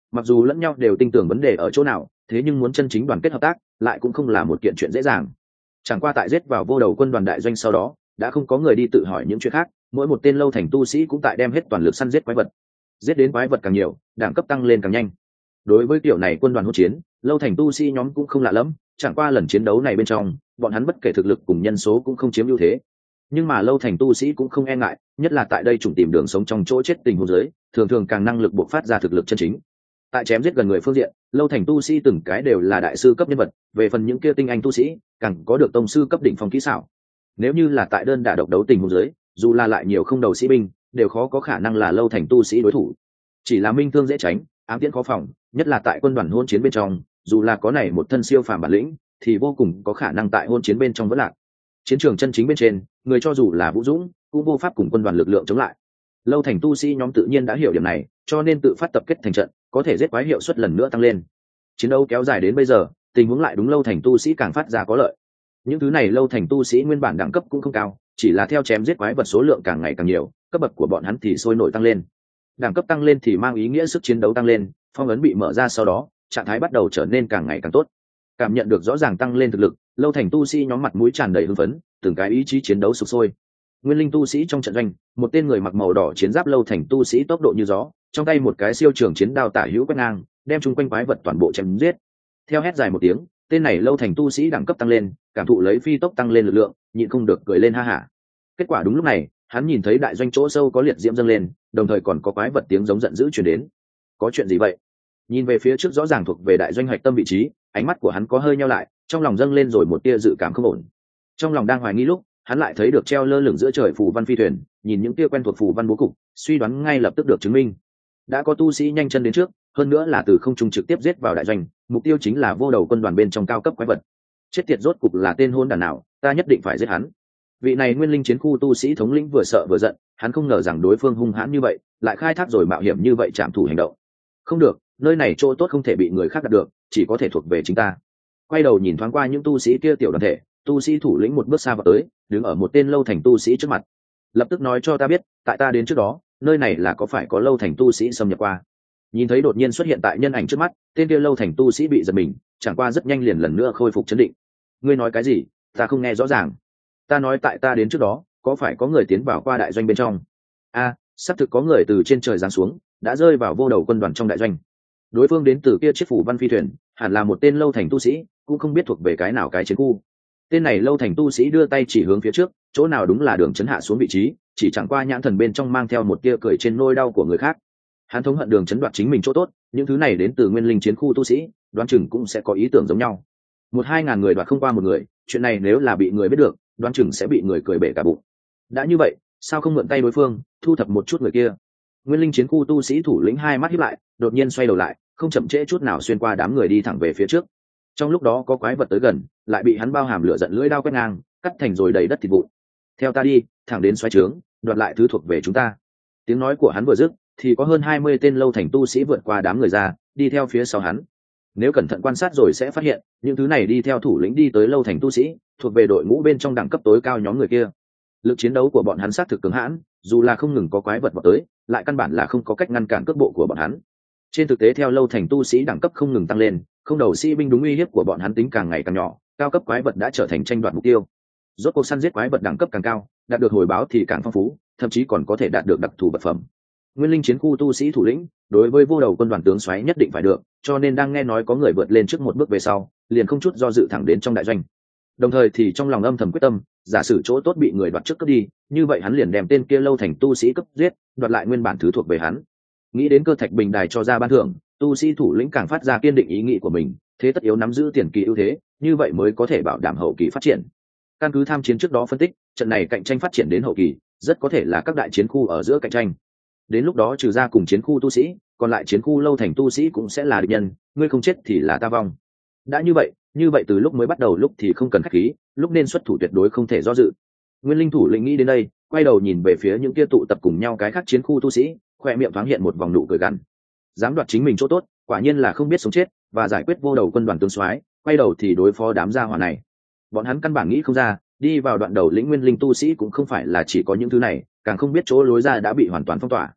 mặc dù lẫn nhau đều tin tưởng vấn đề ở chỗ nào, thế nhưng muốn chân chính đoàn kết hợp tác lại cũng không là một kiện chuyện dễ dàng. Chẳng qua tại giết vào vô đầu quân đoàn đại doanh sau đó, đã không có người đi tự hỏi những chuyện khác, mỗi một tên lâu thành tu sĩ cũng tại đem hết toàn lực săn giết quái vật. Giết đến quái vật càng nhiều, đẳng cấp tăng lên càng nhanh. Đối với kiểu này quân đoàn hỗn chiến, lâu thành tu sĩ nhóm cũng không lạ lắm, chẳng qua lần chiến đấu này bên trong, bọn hắn bất kể thực lực cùng nhân số cũng không chiếm ưu thế. Nhưng mà lâu thành tu sĩ cũng không e ngại, nhất là tại đây chủng tìm đường sống trong chỗ chết tình huống dưới, thường thường càng năng lực bộc phát ra thực lực chân chính. Tại chém giết gần người phương diện, lâu thành tu sĩ từng cái đều là đại sư cấp nhân vật, về phần những kia tinh anh tu sĩ, càng có được tông sư cấp đỉnh phong kỹ xảo. Nếu như là tại đơn đả độc đấu tình huống dưới, dù là lại nhiều không đầu sĩ binh, đều khó có khả năng là lâu thành tu sĩ đối thủ. Chỉ là minh thương dễ tránh, ám tiễn khó phòng, nhất là tại quân đoàn hôn chiến bên trong, dù là có này một thân siêu phàm bản lĩnh, thì vô cùng có khả năng tại hôn chiến bên trong vẫn lạc. Chiến trường chân chính bên trên, người cho dù là vũ dũng, cũng vô pháp cùng quân đoàn lực lượng chống lại. Lâu thành tu sĩ nhóm tự nhiên đã hiểu điểm này, cho nên tự phát tập kết thành trận, có thể giết quái hiệu suất lần nữa tăng lên. Chiến đấu kéo dài đến bây giờ, tình huống lại đúng lâu thành tu sĩ càng phát ra có lợi. Những thứ này lâu thành tu sĩ nguyên bản đẳng cấp cũng không cao, chỉ là theo chém giết quái vật số lượng càng ngày càng nhiều, cấp bậc của bọn hắn thì sôi nổi tăng lên. Đẳng cấp tăng lên thì mang ý nghĩa sức chiến đấu tăng lên, phong ấn bị mở ra sau đó, trạng thái bắt đầu trở nên càng ngày càng tốt. Cảm nhận được rõ ràng tăng lên thực lực, lâu thành tu sĩ nhóm mặt mũi tràn đầy hưng phấn, từng cái ý chí chiến đấu sục sôi. Nguyên linh tu sĩ trong trận doanh, một tên người mặc màu đỏ chiến giáp lâu thành tu sĩ tốc độ như gió, trong tay một cái siêu trường chiến đao tả hữu quét ngang, đem chung quanh quái vật toàn bộ chém giết. Theo hét dài một tiếng, tên này lâu thành tu sĩ đẳng cấp tăng lên, cảm thụ lấy phi tốc tăng lên lực lượng, nhịn không được cười lên ha hả. Kết quả đúng lúc này, hắn nhìn thấy đại doanh chỗ sâu có liệt diễm dâng lên, đồng thời còn có quái vật tiếng giống giận dữ truyền đến. Có chuyện gì vậy? Nhìn về phía trước rõ ràng thuộc về đại doanh hạch tâm vị trí, ánh mắt của hắn có hơi nheo lại, trong lòng dâng lên rồi một tia dự cảm không ổn. Trong lòng đang hoài nghi lúc, hắn lại thấy được treo lơ lửng giữa trời phù văn phi thuyền, nhìn những tia quen thuộc phù văn bố cục, suy đoán ngay lập tức được chứng minh. Đã có tu sĩ nhanh chân đến trước, hơn nữa là từ không trung trực tiếp giết vào đại doanh, mục tiêu chính là vô đầu quân đoàn bên trong cao cấp quái vật. Chết tiệt, rốt cục là tên hôn đản nào, ta nhất định phải giết hắn. Vị này nguyên linh chiến khu tu sĩ thống lĩnh vừa sợ vừa giận, hắn không ngờ rằng đối phương hung hãn như vậy, lại khai thác rồi mạo hiểm như vậy trảm thủ hành động. Không được, nơi này chỗ tốt không thể bị người khác đạt được, chỉ có thể thuộc về chính ta. Quay đầu nhìn thoáng qua những tu sĩ kia tiểu đoàn thể, tu sĩ thủ lĩnh một bước xa vào tới, đứng ở một tên lâu thành tu sĩ trước mặt. Lập tức nói cho ta biết, tại ta đến trước đó, nơi này là có phải có lâu thành tu sĩ xâm nhập qua. Nhìn thấy đột nhiên xuất hiện tại nhân ảnh trước mắt, tên kia lâu thành tu sĩ bị giật mình, chẳng qua rất nhanh liền lần nữa khôi phục chấn định. Ngươi nói cái gì? Ta không nghe rõ ràng. Ta nói tại ta đến trước đó, có phải có người tiến vào qua đại doanh bên trong? A, à, sắp thực có người từ trên trời giáng xuống, đã rơi vào vô đầu quân đoàn trong đại doanh. Đối phương đến từ kia chiếc phủ văn phi thuyền, hẳn là một tên lâu thành tu sĩ, cũng không biết thuộc về cái nào cái chiến khu. Tên này lâu thành tu sĩ đưa tay chỉ hướng phía trước, chỗ nào đúng là đường chấn hạ xuống vị trí, chỉ chẳng qua nhãn thần bên trong mang theo một tia cười trên nỗi đau của người khác. Hắn thống hận đường chấn đoạt chính mình chỗ tốt, những thứ này đến từ nguyên linh chiến khu tu sĩ, đoán chừng cũng sẽ có ý tưởng giống nhau. Một hai ngàn người đoạt không qua một người, chuyện này nếu là bị người biết được, đoán chừng sẽ bị người cười bể cả bụng. Đã như vậy, sao không mượn tay đối phương, thu thập một chút người kia? Nguyên linh chiến khu tu sĩ thủ lĩnh hai mắt híp lại, đột nhiên xoay đầu lại, không chậm trễ chút nào xuyên qua đám người đi thẳng về phía trước. Trong lúc đó có quái vật tới gần, lại bị hắn bao hàm lửa giận lưỡi đao quét ngang, cắt thành rồi đầy đất thịt vụn. Theo ta đi, thẳng đến xoáy trướng, đoạt lại thứ thuộc về chúng ta. Tiếng nói của hắn vừa dứt, thì có hơn hai mươi tên lâu thành tu sĩ vượt qua đám người ra, đi theo phía sau hắn. Nếu cẩn thận quan sát rồi sẽ phát hiện, những thứ này đi theo thủ lĩnh đi tới lâu thành tu sĩ, thuộc về đội ngũ bên trong đẳng cấp tối cao nhóm người kia. Lực chiến đấu của bọn hắn xác thực cứng hãn, dù là không ngừng có quái vật vào tới, lại căn bản là không có cách ngăn cản cước bộ của bọn hắn. Trên thực tế theo lâu thành tu sĩ đẳng cấp không ngừng tăng lên, không đầu sĩ binh đúng uy hiếp của bọn hắn tính càng ngày càng nhỏ, cao cấp quái vật đã trở thành tranh đoạt mục tiêu. Rốt cuộc săn giết quái vật đẳng cấp càng cao, đạt được hồi báo thì càng phong phú, thậm chí còn có thể đạt được đặc thù vật phẩm. Nguyên linh chiến khu tu sĩ thủ lĩnh, đối với vô đầu quân đoàn tướng soái nhất định phải được, cho nên đang nghe nói có người vượt lên trước một bước về sau, liền không chút do dự thẳng đến trong đại doanh. Đồng thời thì trong lòng âm thầm quyết tâm, giả sử chỗ tốt bị người đoạt trước cướp đi, như vậy hắn liền đem tên kia lâu thành tu sĩ cướp giết, đoạt lại nguyên bản thứ thuộc về hắn. Nghĩ đến cơ thạch bình đài cho ra ban thưởng, tu sĩ thủ lĩnh càng phát ra kiên định ý nghĩ của mình, thế tất yếu nắm giữ tiền kỳ ưu thế, như vậy mới có thể bảo đảm hậu kỳ phát triển. Căn cứ tham chiến trước đó phân tích, trận này cạnh tranh phát triển đến hậu kỳ, rất có thể là các đại chiến khu ở giữa cạnh tranh. Đến lúc đó trừ ra cùng chiến khu tu sĩ, còn lại chiến khu lâu thành tu sĩ cũng sẽ là địch nhân, ngươi không chết thì là ta vong. Đã như vậy, như vậy từ lúc mới bắt đầu lúc thì không cần khách khí, lúc nên xuất thủ tuyệt đối không thể do dự. Nguyên linh thủ lĩnh nghĩ đến đây, quay đầu nhìn về phía những kia tụ tập cùng nhau cái khác chiến khu tu sĩ, khoe miệng thoáng hiện một vòng nụ cười gằn. Dám đoạt chính mình chỗ tốt, quả nhiên là không biết sống chết, và giải quyết vô đầu quân đoàn tướng soái, quay đầu thì đối phó đám gia hỏa này. Bọn hắn căn bản nghĩ không ra, đi vào đoạn đầu lĩnh nguyên linh tu sĩ cũng không phải là chỉ có những thứ này, càng không biết chỗ lối ra đã bị hoàn toàn phong tỏa.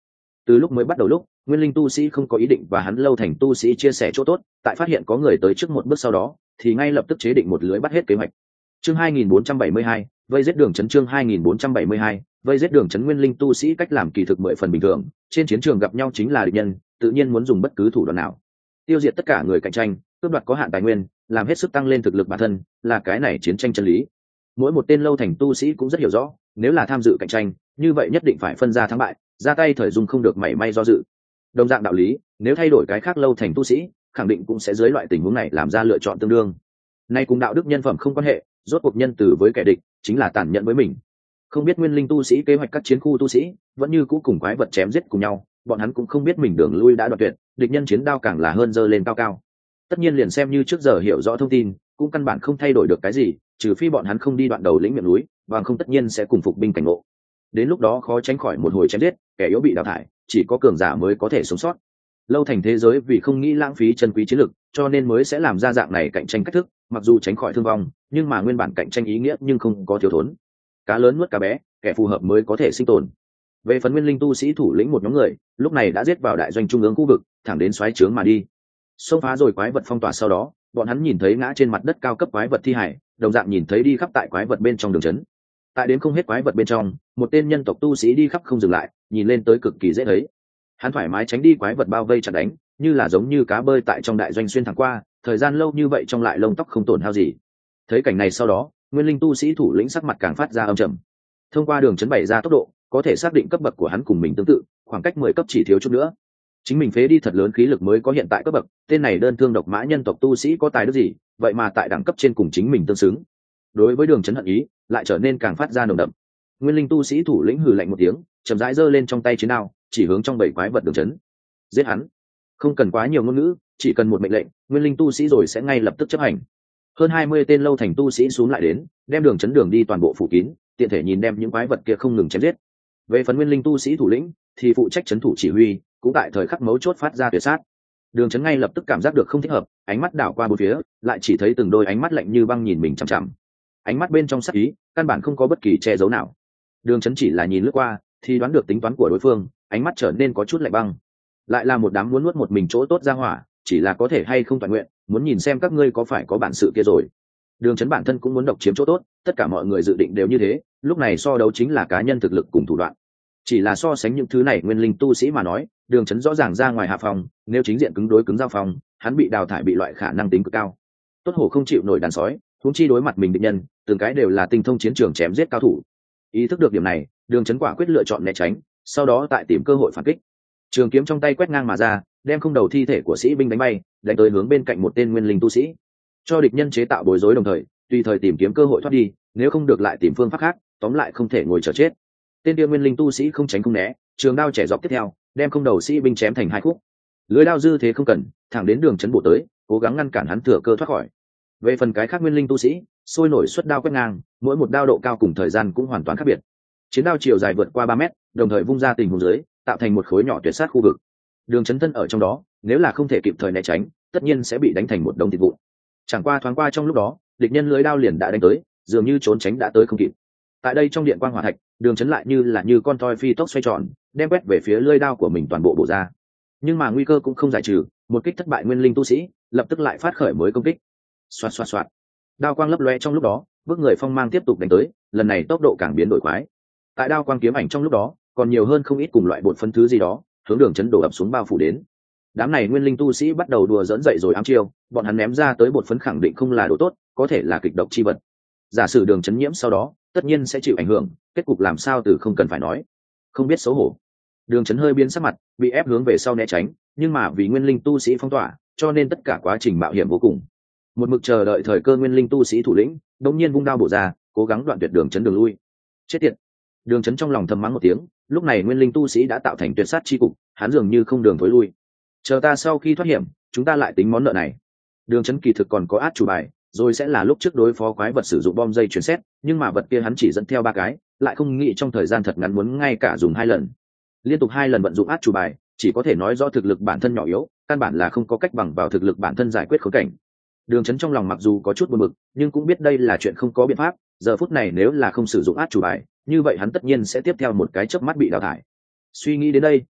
Từ lúc mới bắt đầu lúc nguyên linh tu sĩ không có ý định và hắn lâu thành tu sĩ chia sẻ chỗ tốt, tại phát hiện có người tới trước một bước sau đó thì ngay lập tức chế định một lưới bắt hết kế hoạch. Chương hai nghìn bốn trăm bảy mươi hai, vây giết đường trấn. Chương hai nghìn bốn trăm bảy mươi hai, vây giết đường trấn. Nguyên linh tu sĩ cách làm kỳ thực mười phần bình thường, trên chiến trường gặp nhau chính là địch nhân, tự nhiên muốn dùng bất cứ thủ đoạn nào tiêu diệt tất cả người cạnh tranh, cướp đoạt có hạn tài nguyên, làm hết sức tăng lên thực lực bản thân, là cái này chiến tranh chân lý. Mỗi một tên lâu thành tu sĩ cũng rất hiểu rõ, nếu là tham dự cạnh tranh như vậy nhất định phải phân ra thắng bại, ra tay thời dùng không được mảy may do dự. Đồng dạng đạo lý, nếu thay đổi cái khác lâu thành tu sĩ khẳng định cũng sẽ dưới loại tình huống này làm ra lựa chọn tương đương. Nay cùng đạo đức nhân phẩm không quan hệ, rốt cuộc nhân từ với kẻ địch chính là tàn nhẫn với mình. Không biết nguyên linh tu sĩ kế hoạch các chiến khu tu sĩ vẫn như cũ cùng quái vật chém giết cùng nhau, bọn hắn cũng không biết mình đường lui đã đoạn tuyệt, địch nhân chiến đao càng là hơn dơ lên cao cao. Tất nhiên liền xem như trước giờ hiểu rõ thông tin cũng căn bản không thay đổi được cái gì, trừ phi bọn hắn không đi đoạn đầu lĩnh miệng núi, bằng không tất nhiên sẽ cùng phục binh cảnh ngộ. Đến lúc đó khó tránh khỏi một hồi chém giết, kẻ yếu bị đào thải, chỉ có cường giả mới có thể sống sót. Lâu thành thế giới vì không nghĩ lãng phí chân quý chiến lực, cho nên mới sẽ làm ra dạng này cạnh tranh cách thức, mặc dù tránh khỏi thương vong, nhưng mà nguyên bản cạnh tranh ý nghĩa nhưng không có thiếu thốn. Cá lớn nuốt cá bé, kẻ phù hợp mới có thể sinh tồn. Về phần nguyên linh tu sĩ thủ lĩnh một nhóm người, lúc này đã giết vào đại doanh trung ương khu vực, thẳng đến xoáy trướng mà đi. Xông phá rồi quái vật phong tỏa sau đó, bọn hắn nhìn thấy ngã trên mặt đất cao cấp quái vật thi hải, đồng dạng nhìn thấy đi khắp tại quái vật bên trong đường trấn. Tại đến không hết quái vật bên trong, một tên nhân tộc tu sĩ đi khắp không dừng lại, nhìn lên tới cực kỳ dễ thấy. Hắn thoải mái tránh đi quái vật bao vây chặt đánh, như là giống như cá bơi tại trong đại doanh xuyên thẳng qua, thời gian lâu như vậy trong lại lông tóc không tổn hao gì. Thấy cảnh này sau đó, nguyên linh tu sĩ thủ lĩnh sắc mặt càng phát ra âm trầm. Thông qua đường trấn bày ra tốc độ, có thể xác định cấp bậc của hắn cùng mình tương tự, khoảng cách mười cấp chỉ thiếu chút nữa. Chính mình phế đi thật lớn khí lực mới có hiện tại cấp bậc, tên này đơn thương độc mã nhân tộc tu sĩ có tài đức gì, vậy mà tại đẳng cấp trên cùng chính mình tương xứng. Đối với đường trấn hận ý lại trở nên càng phát ra nồng đậm. Nguyên linh tu sĩ thủ lĩnh hừ lạnh một tiếng, chậm rãi giơ lên trong tay chiến đao, chỉ hướng trong bảy quái vật đường trấn. Giết hắn. Không cần quá nhiều ngôn ngữ, chỉ cần một mệnh lệnh, nguyên linh tu sĩ rồi sẽ ngay lập tức chấp hành. Hơn hai mươi tên lâu thành tu sĩ xuống lại đến, đem đường trấn đường đi toàn bộ phủ kín, tiện thể nhìn đem những quái vật kia không ngừng chém giết. Về phần nguyên linh tu sĩ thủ lĩnh thì phụ trách trấn thủ chỉ huy, cũng tại thời khắc mấu chốt phát ra tuyệt sát. Đường trấn ngay lập tức cảm giác được không thích hợp, ánh mắt đảo qua bốn phía, lại chỉ thấy từng đôi ánh mắt lạnh như băng nhìn mình chằm chằm. Ánh mắt bên trong sắc ý căn bản không có bất kỳ che giấu nào. Đường trấn chỉ là nhìn lướt qua thì đoán được tính toán của đối phương, ánh mắt trở nên có chút lạnh băng. Lại là một đám muốn nuốt một mình chỗ tốt ra hỏa, chỉ là có thể hay không toàn nguyện, muốn nhìn xem các ngươi có phải có bản sự kia rồi. Đường trấn bản thân cũng muốn độc chiếm chỗ tốt, tất cả mọi người dự định đều như thế, lúc này so đấu chính là cá nhân thực lực cùng thủ đoạn. Chỉ là so sánh những thứ này nguyên linh tu sĩ mà nói, đường trấn rõ ràng ra ngoài hạ phòng, nếu chính diện cứng đối cứng giao phòng, hắn bị đào thải bị loại khả năng tính cực cao. Tốt hổ không chịu nổi đàn sói, huống chi đối mặt mình địch nhân, từng cái đều là tinh thông chiến trường chém giết cao thủ. Ý thức được điểm này, đường trấn quả quyết lựa chọn né tránh, sau đó tại tìm cơ hội phản kích. Trường kiếm trong tay quét ngang mà ra, đem không đầu thi thể của sĩ binh đánh bay, đánh tới hướng bên cạnh một tên nguyên linh tu sĩ, cho địch nhân chế tạo bối rối, đồng thời tùy thời tìm kiếm cơ hội thoát đi, nếu không được lại tìm phương pháp khác, tóm lại không thể ngồi chờ chết. Tên kia nguyên linh tu sĩ không tránh không né, trường đao trẻ dọc tiếp theo, đem không đầu sĩ binh chém thành hai khúc. Lưới đao dư thế không cần, thẳng đến đường trấn bổ tới, cố gắng ngăn cản hắn thừa cơ thoát khỏi. Về phần cái khác nguyên linh tu sĩ, sôi nổi xuất đao quét ngang, mỗi một đao độ cao cùng thời gian cũng hoàn toàn khác biệt. Chiến đao chiều dài vượt qua ba mét, đồng thời vung ra tình huống dưới, tạo thành một khối nhỏ tuyệt sát khu vực. Đường trấn thân ở trong đó, nếu là không thể kịp thời né tránh, tất nhiên sẽ bị đánh thành một đống thịt vụn. Chẳng qua thoáng qua trong lúc đó, địch nhân lưới đao liền đã đánh tới, dường như trốn tránh đã tới không kịp. Tại đây trong điện quang hỏa thạch, đường trấn lại như là như con toi phi tốc xoay tròn, đem quét về phía lưỡi đao của mình toàn bộ bổ ra. Nhưng mà nguy cơ cũng không giải trừ, một kích thất bại nguyên linh tu sĩ lập tức lại phát khởi mới công kích. Xoạt xoạt xoạt, đao quang lấp loe trong lúc đó, bước người phong mang tiếp tục đánh tới, lần này tốc độ càng biến đổi quái. Tại đao quang kiếm ảnh trong lúc đó, còn nhiều hơn không ít cùng loại bột phân thứ gì đó, hướng đường trấn đổ ập xuống bao phủ đến. Đám này nguyên linh tu sĩ bắt đầu đùa dẫn dậy rồi ám chiêu, bọn hắn ném ra tới bột phấn khẳng định không là đồ tốt, có thể là kịch độc chi vật. Giả sử đường trấn nhiễm sau đó, tất nhiên sẽ chịu ảnh hưởng, kết cục làm sao từ không cần phải nói. Không biết xấu hổ, đường trấn hơi biến sắc mặt, bị ép hướng về sau né tránh, nhưng mà vì nguyên linh tu sĩ phong tỏa, cho nên tất cả quá trình mạo hiểm vô cùng. Một mực chờ đợi thời cơ nguyên linh tu sĩ thủ lĩnh đột nhiên vung đao bổ ra, cố gắng đoạn tuyệt đường trấn đường lui. Chết tiệt! Đường trấn trong lòng thầm mắng một tiếng, lúc này nguyên linh tu sĩ đã tạo thành tuyệt sát chi cục, hắn dường như không đường thối lui. Chờ ta sau khi thoát hiểm, chúng ta lại tính món nợ này. Đường trấn kỳ thực còn có át chủ bài, rồi sẽ là lúc trước đối phó quái vật sử dụng bom dây chuyển xét, nhưng mà vật kia hắn chỉ dẫn theo ba cái, lại không nghĩ trong thời gian thật ngắn muốn ngay cả dùng hai lần. Liên tục hai lần vận dụng át chủ bài, chỉ có thể nói do thực lực bản thân nhỏ yếu, căn bản là không có cách bằng vào thực lực bản thân giải quyết khốn cảnh. Đường trấn trong lòng mặc dù có chút buồn bực, nhưng cũng biết đây là chuyện không có biện pháp, giờ phút này nếu là không sử dụng át chủ bài, như vậy hắn tất nhiên sẽ tiếp theo một cái chớp mắt bị đào thải. Suy nghĩ đến đây,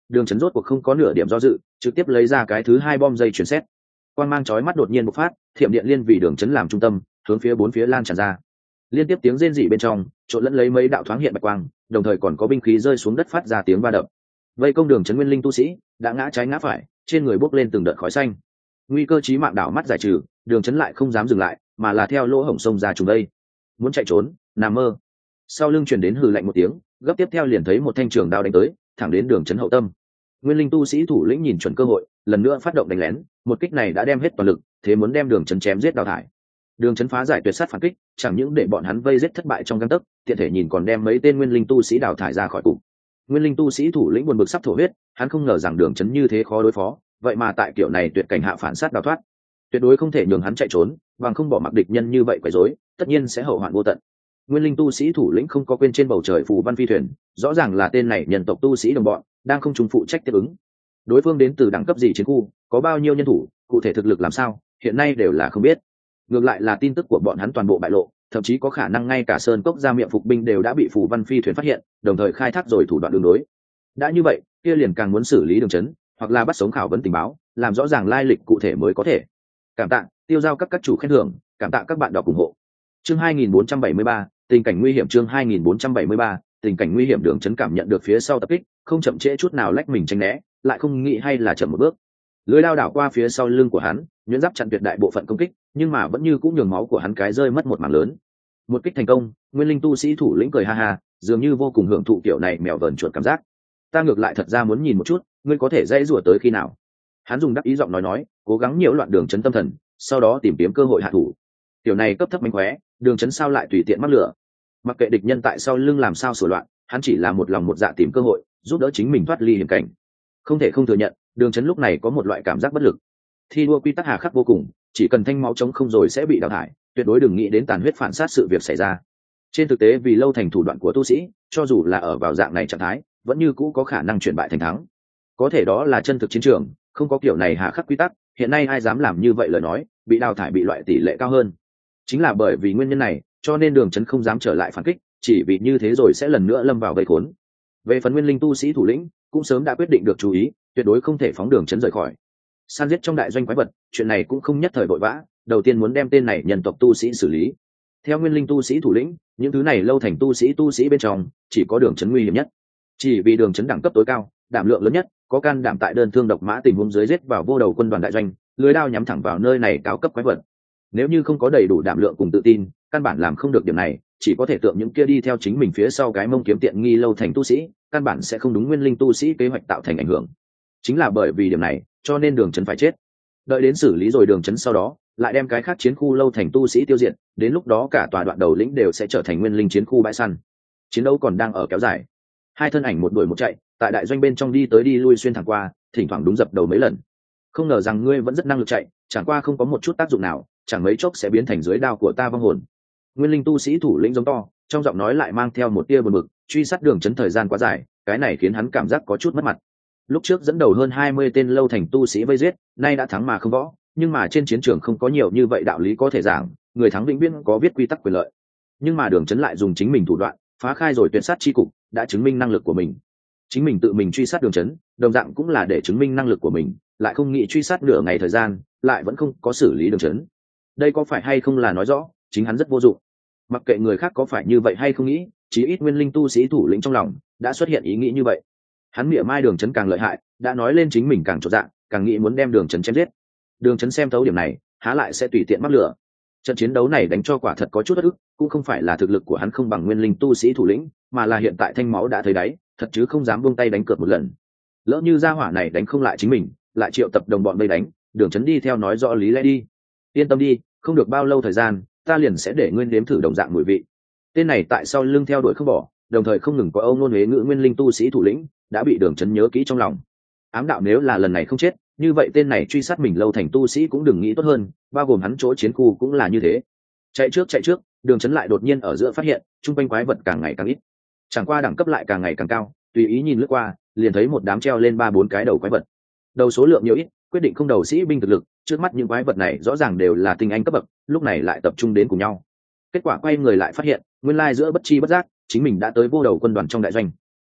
đường chấn rốt cuộc không có nửa điểm do dự, trực tiếp lấy ra cái thứ hai bom dây chuyển xét. Quang mang chói mắt đột nhiên bộc phát, thiểm điện liên vì đường chấn làm trung tâm, hướng phía bốn phía lan tràn ra. Liên tiếp tiếng rên rỉ bên trong, trộn lẫn lấy mấy đạo thoáng hiện bạch quang, đồng thời còn có binh khí rơi xuống đất phát ra tiếng va đập. Vây công đường chấn nguyên linh tu sĩ đã ngã trái ngã phải, trên người bốc lên từng đợt khói xanh. Nguy cơ chí mạng đảo mắt giải trừ, đường chấn lại không dám dừng lại, mà là theo lỗ hổng sông ra trùng đây. Muốn chạy trốn, nằm mơ. Sau lưng truyền đến hừ lạnh một tiếng, gấp tiếp theo liền thấy một thanh trường đao đánh tới, thẳng đến đường chấn hậu tâm. Nguyên linh tu sĩ thủ lĩnh nhìn chuẩn cơ hội, lần nữa phát động đánh lén, một kích này đã đem hết toàn lực, thế muốn đem đường chấn chém giết đào thải. Đường chấn phá giải tuyệt sát phản kích, chẳng những để bọn hắn vây giết thất bại trong gang tấc, tiện thể nhìn còn đem mấy tên nguyên linh tu sĩ đào thải ra khỏi cục. Nguyên linh tu sĩ thủ lĩnh buồn bực sắp thổ huyết, hắn không ngờ rằng đường chấn như thế khó đối phó, vậy mà tại kiểu này tuyệt cảnh hạ phản sát đào thoát, tuyệt đối không thể nhường hắn chạy trốn, bằng không bỏ mặc địch nhân như vậy quấy rối, tất nhiên sẽ hậu hoạn vô tận. Nguyên linh tu sĩ thủ lĩnh không có quên trên bầu trời phù văn phi thuyền, rõ ràng là tên này nhân tộc tu sĩ đồng bọn, đang không trùng phụ trách tiếp ứng. Đối phương đến từ đẳng cấp gì chiến khu, có bao nhiêu nhân thủ, cụ thể thực lực làm sao, hiện nay đều là không biết. Ngược lại là tin tức của bọn hắn toàn bộ bại lộ, thậm chí có khả năng ngay cả sơn cốc ra miệng phục binh đều đã bị phù văn phi thuyền phát hiện, đồng thời khai thác rồi thủ đoạn đường đối. Đã như vậy, kia liền càng muốn xử lý đường chấn, hoặc là bắt sống khảo vấn tình báo, làm rõ ràng lai lịch cụ thể mới có thể. Cảm tạ, tiêu giao các các chủ khen thưởng, cảm tạ các bạn đọc ủng hộ. Chương hai nghìn bốn trăm bảy mươi ba, tình cảnh nguy hiểm. Chương hai nghìn bốn trăm bảy mươi ba, tình cảnh nguy hiểm. Đường chấn cảm nhận được phía sau tập kích, không chậm trễ chút nào lách mình tránh né, lại không nghĩ hay là chậm một bước. Lưỡi lao đảo qua phía sau lưng của hắn, nhuyễn giáp chặn tuyệt đại bộ phận công kích, nhưng mà vẫn như cũng nhường máu của hắn cái rơi mất một mảng lớn. Một kích thành công, nguyên linh tu sĩ thủ lĩnh cười ha ha, dường như vô cùng hưởng thụ kiểu này mèo vờn chuột cảm giác. Ta ngược lại thật ra muốn nhìn một chút, ngươi có thể dễ rủa tới khi nào. Hắn dùng đắc ý giọng nói nói, cố gắng nhiễu loạn đường chấn tâm thần, sau đó tìm kiếm cơ hội hạ thủ. Tiểu này cấp thấp mánh khóe, đường chấn sao lại tùy tiện mắc lửa. Mặc kệ địch nhân tại sau lưng làm sao sửa loạn, hắn chỉ là một lòng một dạ tìm cơ hội, giúp đỡ chính mình thoát ly hiểm cảnh. Không thể không thừa nhận, đường chấn lúc này có một loại cảm giác bất lực. Thi đua quy tắc hà khắc vô cùng, chỉ cần thanh máu chống không rồi sẽ bị đào thải, tuyệt đối đừng nghĩ đến tàn huyết phản sát sự việc xảy ra. Trên thực tế vì lâu thành thủ đoạn của tu sĩ, cho dù là ở vào dạng này trạng thái, vẫn như cũ có khả năng chuyển bại thành thắng. Có thể đó là chân thực chiến trường, không có kiểu này hà khắc quy tắc, hiện nay ai dám làm như vậy lời nói, bị đào thải bị loại tỷ lệ cao hơn. Chính là bởi vì nguyên nhân này, cho nên đường chấn không dám trở lại phản kích, chỉ vì như thế rồi sẽ lần nữa lâm vào vây khốn. Về phần nguyên linh tu sĩ thủ lĩnh, cũng sớm đã quyết định được chú ý, tuyệt đối không thể phóng đường chấn rời khỏi. San giết trong đại doanh quái vật, chuyện này cũng không nhất thời vội vã, đầu tiên muốn đem tên này nhân tộc tu sĩ xử lý. Theo nguyên linh tu sĩ thủ lĩnh, những thứ này lâu thành tu sĩ tu sĩ bên trong, chỉ có đường chấn nguy hiểm nhất. Chỉ vì đường chấn đẳng cấp tối cao, đảm lượng lớn nhất, có can đảm tại đơn thương độc mã tình huống dưới giết vào vô đầu quân đoàn đại doanh, lưới đao nhắm thẳng vào nơi này cao cấp quái vật. Nếu như không có đầy đủ đảm lượng cùng tự tin, căn bản làm không được điểm này, chỉ có thể tượng những kia đi theo chính mình phía sau cái mông kiếm tiện nghi lâu thành tu sĩ, căn bản sẽ không đúng nguyên linh tu sĩ kế hoạch tạo thành ảnh hưởng. Chính là bởi vì điểm này, cho nên đường chấn phải chết. Đợi đến xử lý rồi đường chấn sau đó, lại đem cái khác chiến khu lâu thành tu sĩ tiêu diệt, đến lúc đó cả tòa đoạn đầu lĩnh đều sẽ trở thành nguyên linh chiến khu bãi săn. Chiến đấu còn đang ở kéo dài. Hai thân ảnh một đuổi một chạy, tại đại doanh bên trong đi tới đi lui xuyên thẳng qua, thỉnh thoảng đúng dập đầu mấy lần. Không ngờ rằng ngươi vẫn rất năng lực chạy, chẳng qua không có một chút tác dụng nào, chẳng mấy chốc sẽ biến thành dưới đao của ta vong hồn. Nguyên linh tu sĩ thủ lĩnh giống to, trong giọng nói lại mang theo một tia buồn bực, truy sát đường chấn thời gian quá dài, cái này khiến hắn cảm giác có chút mất mặt. Lúc trước dẫn đầu hơn hai mươi tên lâu thành tu sĩ vây giết, nay đã thắng mà không võ, nhưng mà trên chiến trường không có nhiều như vậy đạo lý có thể giảng, người thắng vĩnh viễn có viết quy tắc quyền lợi. Nhưng mà đường chấn lại dùng chính mình thủ đoạn, phá khai rồi tuyệt sát chi cục, đã chứng minh năng lực của mình. Chính mình tự mình truy sát đường chấn, đồng dạng cũng là để chứng minh năng lực của mình, lại không nghĩ truy sát nửa ngày thời gian, lại vẫn không có xử lý đường chấn. Đây có phải hay không là nói rõ, chính hắn rất vô dụng. Mặc kệ người khác có phải như vậy hay không nghĩ, chí ít nguyên linh tu sĩ thủ lĩnh trong lòng đã xuất hiện ý nghĩ như vậy. Hắn mỉa mai đường chấn càng lợi hại, đã nói lên chính mình càng chột dạ, càng nghĩ muốn đem đường chấn chém giết. Đường chấn xem thấu điểm này, há lại sẽ tùy tiện mắc lửa. Trận chiến đấu này đánh cho quả thật có chút bất ức, cũng không phải là thực lực của hắn không bằng nguyên linh tu sĩ thủ lĩnh, mà là hiện tại thanh máu đã thấy đáy, thật chứ không dám buông tay đánh cược một lần. Lỡ như gia hỏa này đánh không lại chính mình, lại triệu tập đồng bọn vây đánh, đường chấn đi theo nói rõ lý lẽ đi. Yên tâm đi, không được bao lâu thời gian, ta liền sẽ để nguyên nếm thử đồng dạng mùi vị. Tên này tại sau lưng theo đuổi không bỏ, đồng thời không ngừng có âu ngôn huế ngữ nguyên linh tu sĩ thủ lĩnh, đã bị đường chấn nhớ kỹ trong lòng. Ám đạo nếu là lần này không chết, như vậy tên này truy sát mình lâu thành tu sĩ cũng đừng nghĩ tốt hơn, bao gồm hắn chỗ chiến khu cũng là như thế. Chạy trước chạy trước, đường chấn lại đột nhiên ở giữa phát hiện, trung quanh quái vật càng ngày càng ít, chẳng qua đẳng cấp lại càng ngày càng cao, tùy ý nhìn lướt qua, liền thấy một đám treo lên ba bốn cái đầu quái vật. Đầu số lượng nhiều ít, quyết định không đầu sĩ binh thực lực, trước mắt những quái vật này rõ ràng đều là tinh anh cấp bậc, lúc này lại tập trung đến cùng nhau. Kết quả quay người lại phát hiện, nguyên lai giữa bất chi bất giác, chính mình đã tới vô đầu quân đoàn trong đại doanh.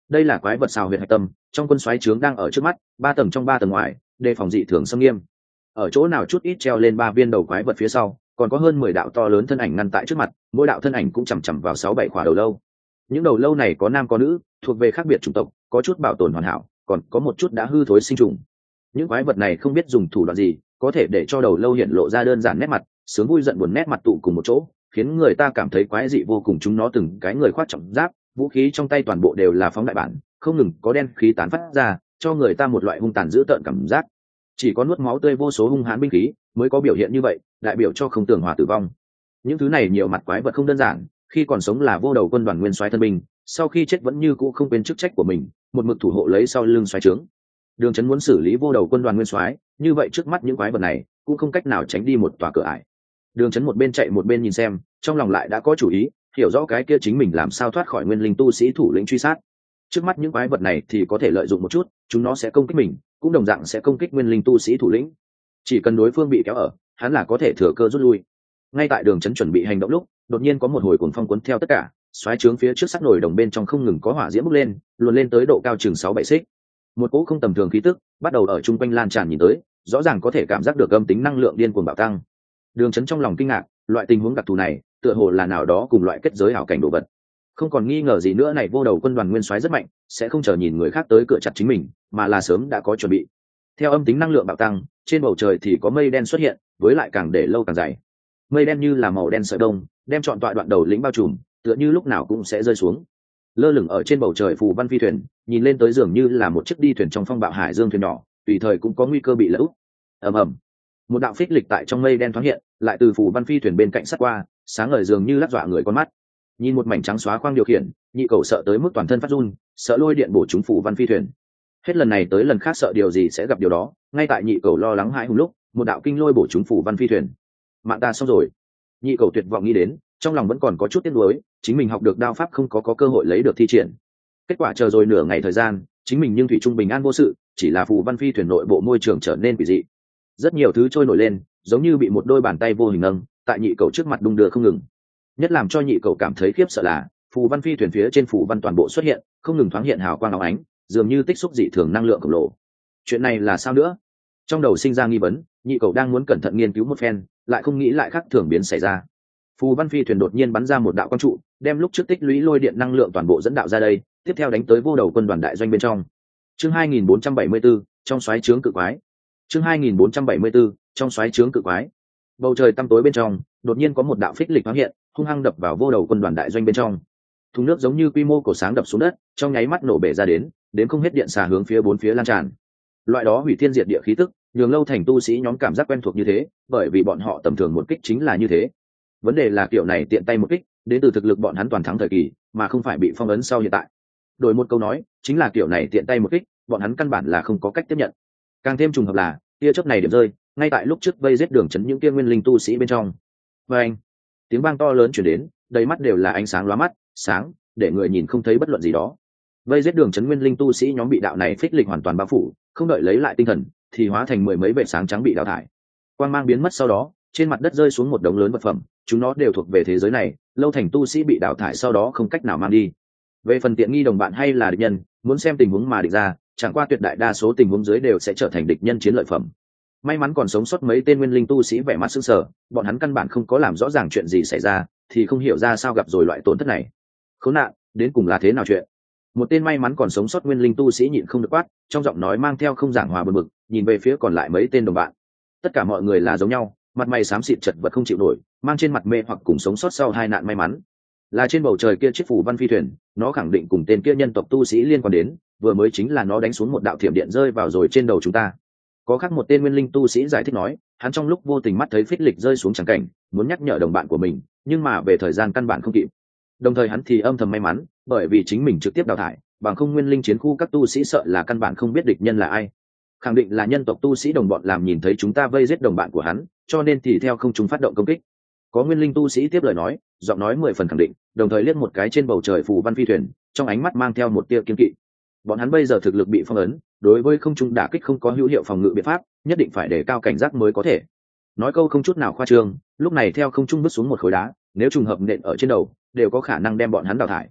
đây là quái vật xào huyệt hạch tâm, trong quân xoáy trướng đang ở trước mắt, ba tầng trong ba tầng ngoài, đề phòng dị thường xâm nghiêm. Ở chỗ nào chút ít treo lên ba viên đầu quái vật phía sau, còn có hơn mười đạo to lớn thân ảnh ngăn tại trước mặt, mỗi đạo thân ảnh cũng chằm chằm vào sáu bảy khỏa đầu lâu. Những đầu lâu này có nam có nữ, thuộc về khác biệt chủng tộc, có chút bảo tồn hoàn hảo, còn có một chút đã hư thối sinh trùng. Những quái vật này không biết dùng thủ đoạn gì, có thể để cho đầu lâu hiện lộ ra đơn giản nét mặt, sướng vui giận buồn nét mặt tụ cùng một chỗ, khiến người ta cảm thấy quái dị vô cùng. Chúng nó từng cái người khoác trọng giáp, vũ khí trong tay toàn bộ đều là phóng đại bản, không ngừng có đen khí tán phát ra, cho người ta một loại hung tàn dữ tợn cảm giác. Chỉ có nuốt máu tươi vô số hung hãn binh khí mới có biểu hiện như vậy, đại biểu cho không tưởng hòa tử vong. Những thứ này nhiều mặt quái vật không đơn giản, khi còn sống là vô đầu quân đoàn nguyên soái thân binh, sau khi chết vẫn như cũ không quên chức trách của mình, một mực thủ hộ lấy sau lưng soái trướng. Đường Chấn muốn xử lý vô đầu quân đoàn nguyên soái, như vậy trước mắt những quái vật này cũng không cách nào tránh đi một tòa cửa ải. Đường Chấn một bên chạy một bên nhìn xem, trong lòng lại đã có chủ ý, hiểu rõ cái kia chính mình làm sao thoát khỏi nguyên linh tu sĩ thủ lĩnh truy sát. Trước mắt những quái vật này thì có thể lợi dụng một chút, chúng nó sẽ công kích mình, cũng đồng dạng sẽ công kích nguyên linh tu sĩ thủ lĩnh. Chỉ cần đối phương bị kéo ở, hắn là có thể thừa cơ rút lui. Ngay tại Đường Chấn chuẩn bị hành động lúc, đột nhiên có một hồi cuồng phong cuốn theo tất cả, xoáy trướng phía trước sắc nổi đồng bên trong không ngừng có hỏa diễm bốc lên, luồn lên tới độ cao chừng sáu bảy xích. Một cỗ không tầm thường khí tức bắt đầu ở trung quanh lan tràn, nhìn tới, rõ ràng có thể cảm giác được âm tính năng lượng điên cuồng bạo tăng. Đường Chấn trong lòng kinh ngạc, loại tình huống đặc thù này, tựa hồ là nào đó cùng loại kết giới ảo cảnh đồ vật. Không còn nghi ngờ gì nữa, này vô đầu quân đoàn nguyên soái rất mạnh, sẽ không chờ nhìn người khác tới cửa chặt chính mình, mà là sớm đã có chuẩn bị. Theo âm tính năng lượng bạo tăng, trên bầu trời thì có mây đen xuất hiện, với lại càng để lâu càng dày. Mây đen như là màu đen sợi đông, đem trọn tọa đoạn đầu lĩnh bao trùm, tựa như lúc nào cũng sẽ rơi xuống. Lơ lửng ở trên bầu trời phù văn phi thuyền, nhìn lên tới dường như là một chiếc đi thuyền trong phong bạo hải dương thuyền nhỏ, tùy thời cũng có nguy cơ bị lỡ úp. Ầm ầm, một đạo phích lịch tại trong mây đen thoáng hiện, lại từ phù văn phi thuyền bên cạnh sát qua, sáng ngời dường như lắc dọa người con mắt. Nhìn một mảnh trắng xóa khoang điều khiển, nhị cầu sợ tới mức toàn thân phát run, sợ lôi điện bổ trúng phù văn phi thuyền. Hết lần này tới lần khác sợ điều gì sẽ gặp điều đó, ngay tại nhị cầu lo lắng hãi hùng lúc, một đạo kinh lôi bổ trúng phù văn phi thuyền. Mạng ta xong rồi. Nhị cầu tuyệt vọng nghĩ đến, trong lòng vẫn còn có chút tiếc nuối, chính mình học được đao pháp không có có cơ hội lấy được thi triển. Kết quả chờ rồi nửa ngày thời gian, chính mình nhưng thủy trung bình an vô sự, chỉ là phù văn phi thuyền nội bộ môi trường trở nên quỷ dị. Rất nhiều thứ trôi nổi lên, giống như bị một đôi bàn tay vô hình nâng, tại nhị cầu trước mặt đung đưa không ngừng. Nhất làm cho nhị cầu cảm thấy khiếp sợ là, phù văn phi thuyền phía trên phù văn toàn bộ xuất hiện, không ngừng thoáng hiện hào quang óng ánh, dường như tích xúc dị thường năng lượng khổng lồ. Chuyện này là sao nữa? Trong đầu sinh ra nghi vấn, nhị cầu đang muốn cẩn thận nghiên cứu một phen, lại không nghĩ lại khác thường biến xảy ra. Phù văn phi thuyền đột nhiên bắn ra một đạo quang trụ, đem lúc trước tích lũy lôi điện năng lượng toàn bộ dẫn đạo ra đây, tiếp theo đánh tới vô đầu quân đoàn đại doanh bên trong. Chương hai nghìn bốn trăm bảy mươi 4, trong xoáy trướng cự quái. Chương hai nghìn bốn trăm bảy mươi 4, trong xoáy trướng cự quái. Bầu trời tăm tối bên trong, đột nhiên có một đạo phích lịch thoáng hiện, hung hăng đập vào vô đầu quân đoàn đại doanh bên trong. Thùng nước giống như quy mô cổ sáng đập xuống đất, trong nháy mắt nổ bể ra đến, đến không hết điện xà hướng phía bốn phía lan tràn. Loại đó hủy thiên diệt địa khí tức, nhường lâu thành tu sĩ nhóm cảm giác quen thuộc như thế, bởi vì bọn họ tầm thường một kích chính là như thế. Vấn đề là kiểu này tiện tay một kích, đến từ thực lực bọn hắn toàn thắng thời kỳ, mà không phải bị phong ấn sau hiện tại. Đổi một câu nói, chính là kiểu này tiện tay một kích, bọn hắn căn bản là không có cách tiếp nhận. Càng thêm trùng hợp là, tia chớp này điểm rơi, ngay tại lúc trước vây giết Đường Chấn những kia nguyên linh tu sĩ bên trong. Và anh, tiếng vang to lớn truyền đến, đầy mắt đều là ánh sáng lóa mắt, sáng, để người nhìn không thấy bất luận gì đó. Vây giết Đường Chấn nguyên linh tu sĩ nhóm bị đạo này phích lịch hoàn toàn bao phủ, không đợi lấy lại tinh thần, thì hóa thành mười mấy vệt sáng trắng bị đào thải. Quang mang biến mất sau đó, trên mặt đất rơi xuống một đống lớn vật phẩm, chúng nó đều thuộc về thế giới này, lâu thành tu sĩ bị đào thải sau đó không cách nào mang đi. Về phần tiện nghi đồng bạn hay là địch nhân, muốn xem tình huống mà địch ra, chẳng qua tuyệt đại đa số tình huống dưới đều sẽ trở thành địch nhân chiến lợi phẩm. May mắn còn sống sót mấy tên nguyên linh tu sĩ vẻ mặt sững sờ, bọn hắn căn bản không có làm rõ ràng chuyện gì xảy ra, thì không hiểu ra sao gặp rồi loại tổn thất này. Khốn nạn, đến cùng là thế nào chuyện? Một tên may mắn còn sống sót nguyên linh tu sĩ nhịn không được quát, trong giọng nói mang theo không giảng hòa bực bực, nhìn về phía còn lại mấy tên đồng bạn. Tất cả mọi người là giống nhau, mặt mày xám xịt chật vật không chịu nổi, mang trên mặt mê hoặc cùng sống sót sau hai nạn may mắn. Là trên bầu trời kia chiếc phù văn phi thuyền, nó khẳng định cùng tên kia nhân tộc tu sĩ liên quan đến, vừa mới chính là nó đánh xuống một đạo thiểm điện rơi vào rồi trên đầu chúng ta. Có khác một tên nguyên linh tu sĩ giải thích nói, hắn trong lúc vô tình mắt thấy phích lịch rơi xuống chẳng cảnh, muốn nhắc nhở đồng bạn của mình, nhưng mà về thời gian căn bản không kịp. Đồng thời hắn thì âm thầm may mắn, bởi vì chính mình trực tiếp đào thải, bằng không nguyên linh chiến khu các tu sĩ sợ là căn bản không biết địch nhân là ai. Khẳng định là nhân tộc tu sĩ đồng bọn làm nhìn thấy chúng ta vây giết đồng bạn của hắn, cho nên thì theo không chúng phát động công kích. Có nguyên linh tu sĩ tiếp lời nói, giọng nói mười phần khẳng định, đồng thời liếc một cái trên bầu trời phù văn phi thuyền, trong ánh mắt mang theo một tia kiên kỵ. Bọn hắn bây giờ thực lực bị phong ấn, đối với không trung đả kích không có hữu hiệu phòng ngự biện pháp, nhất định phải đề cao cảnh giác mới có thể. Nói câu không chút nào khoa trương, lúc này theo không trung vứt xuống một khối đá, nếu trùng hợp nện ở trên đầu, đều có khả năng đem bọn hắn đào thải.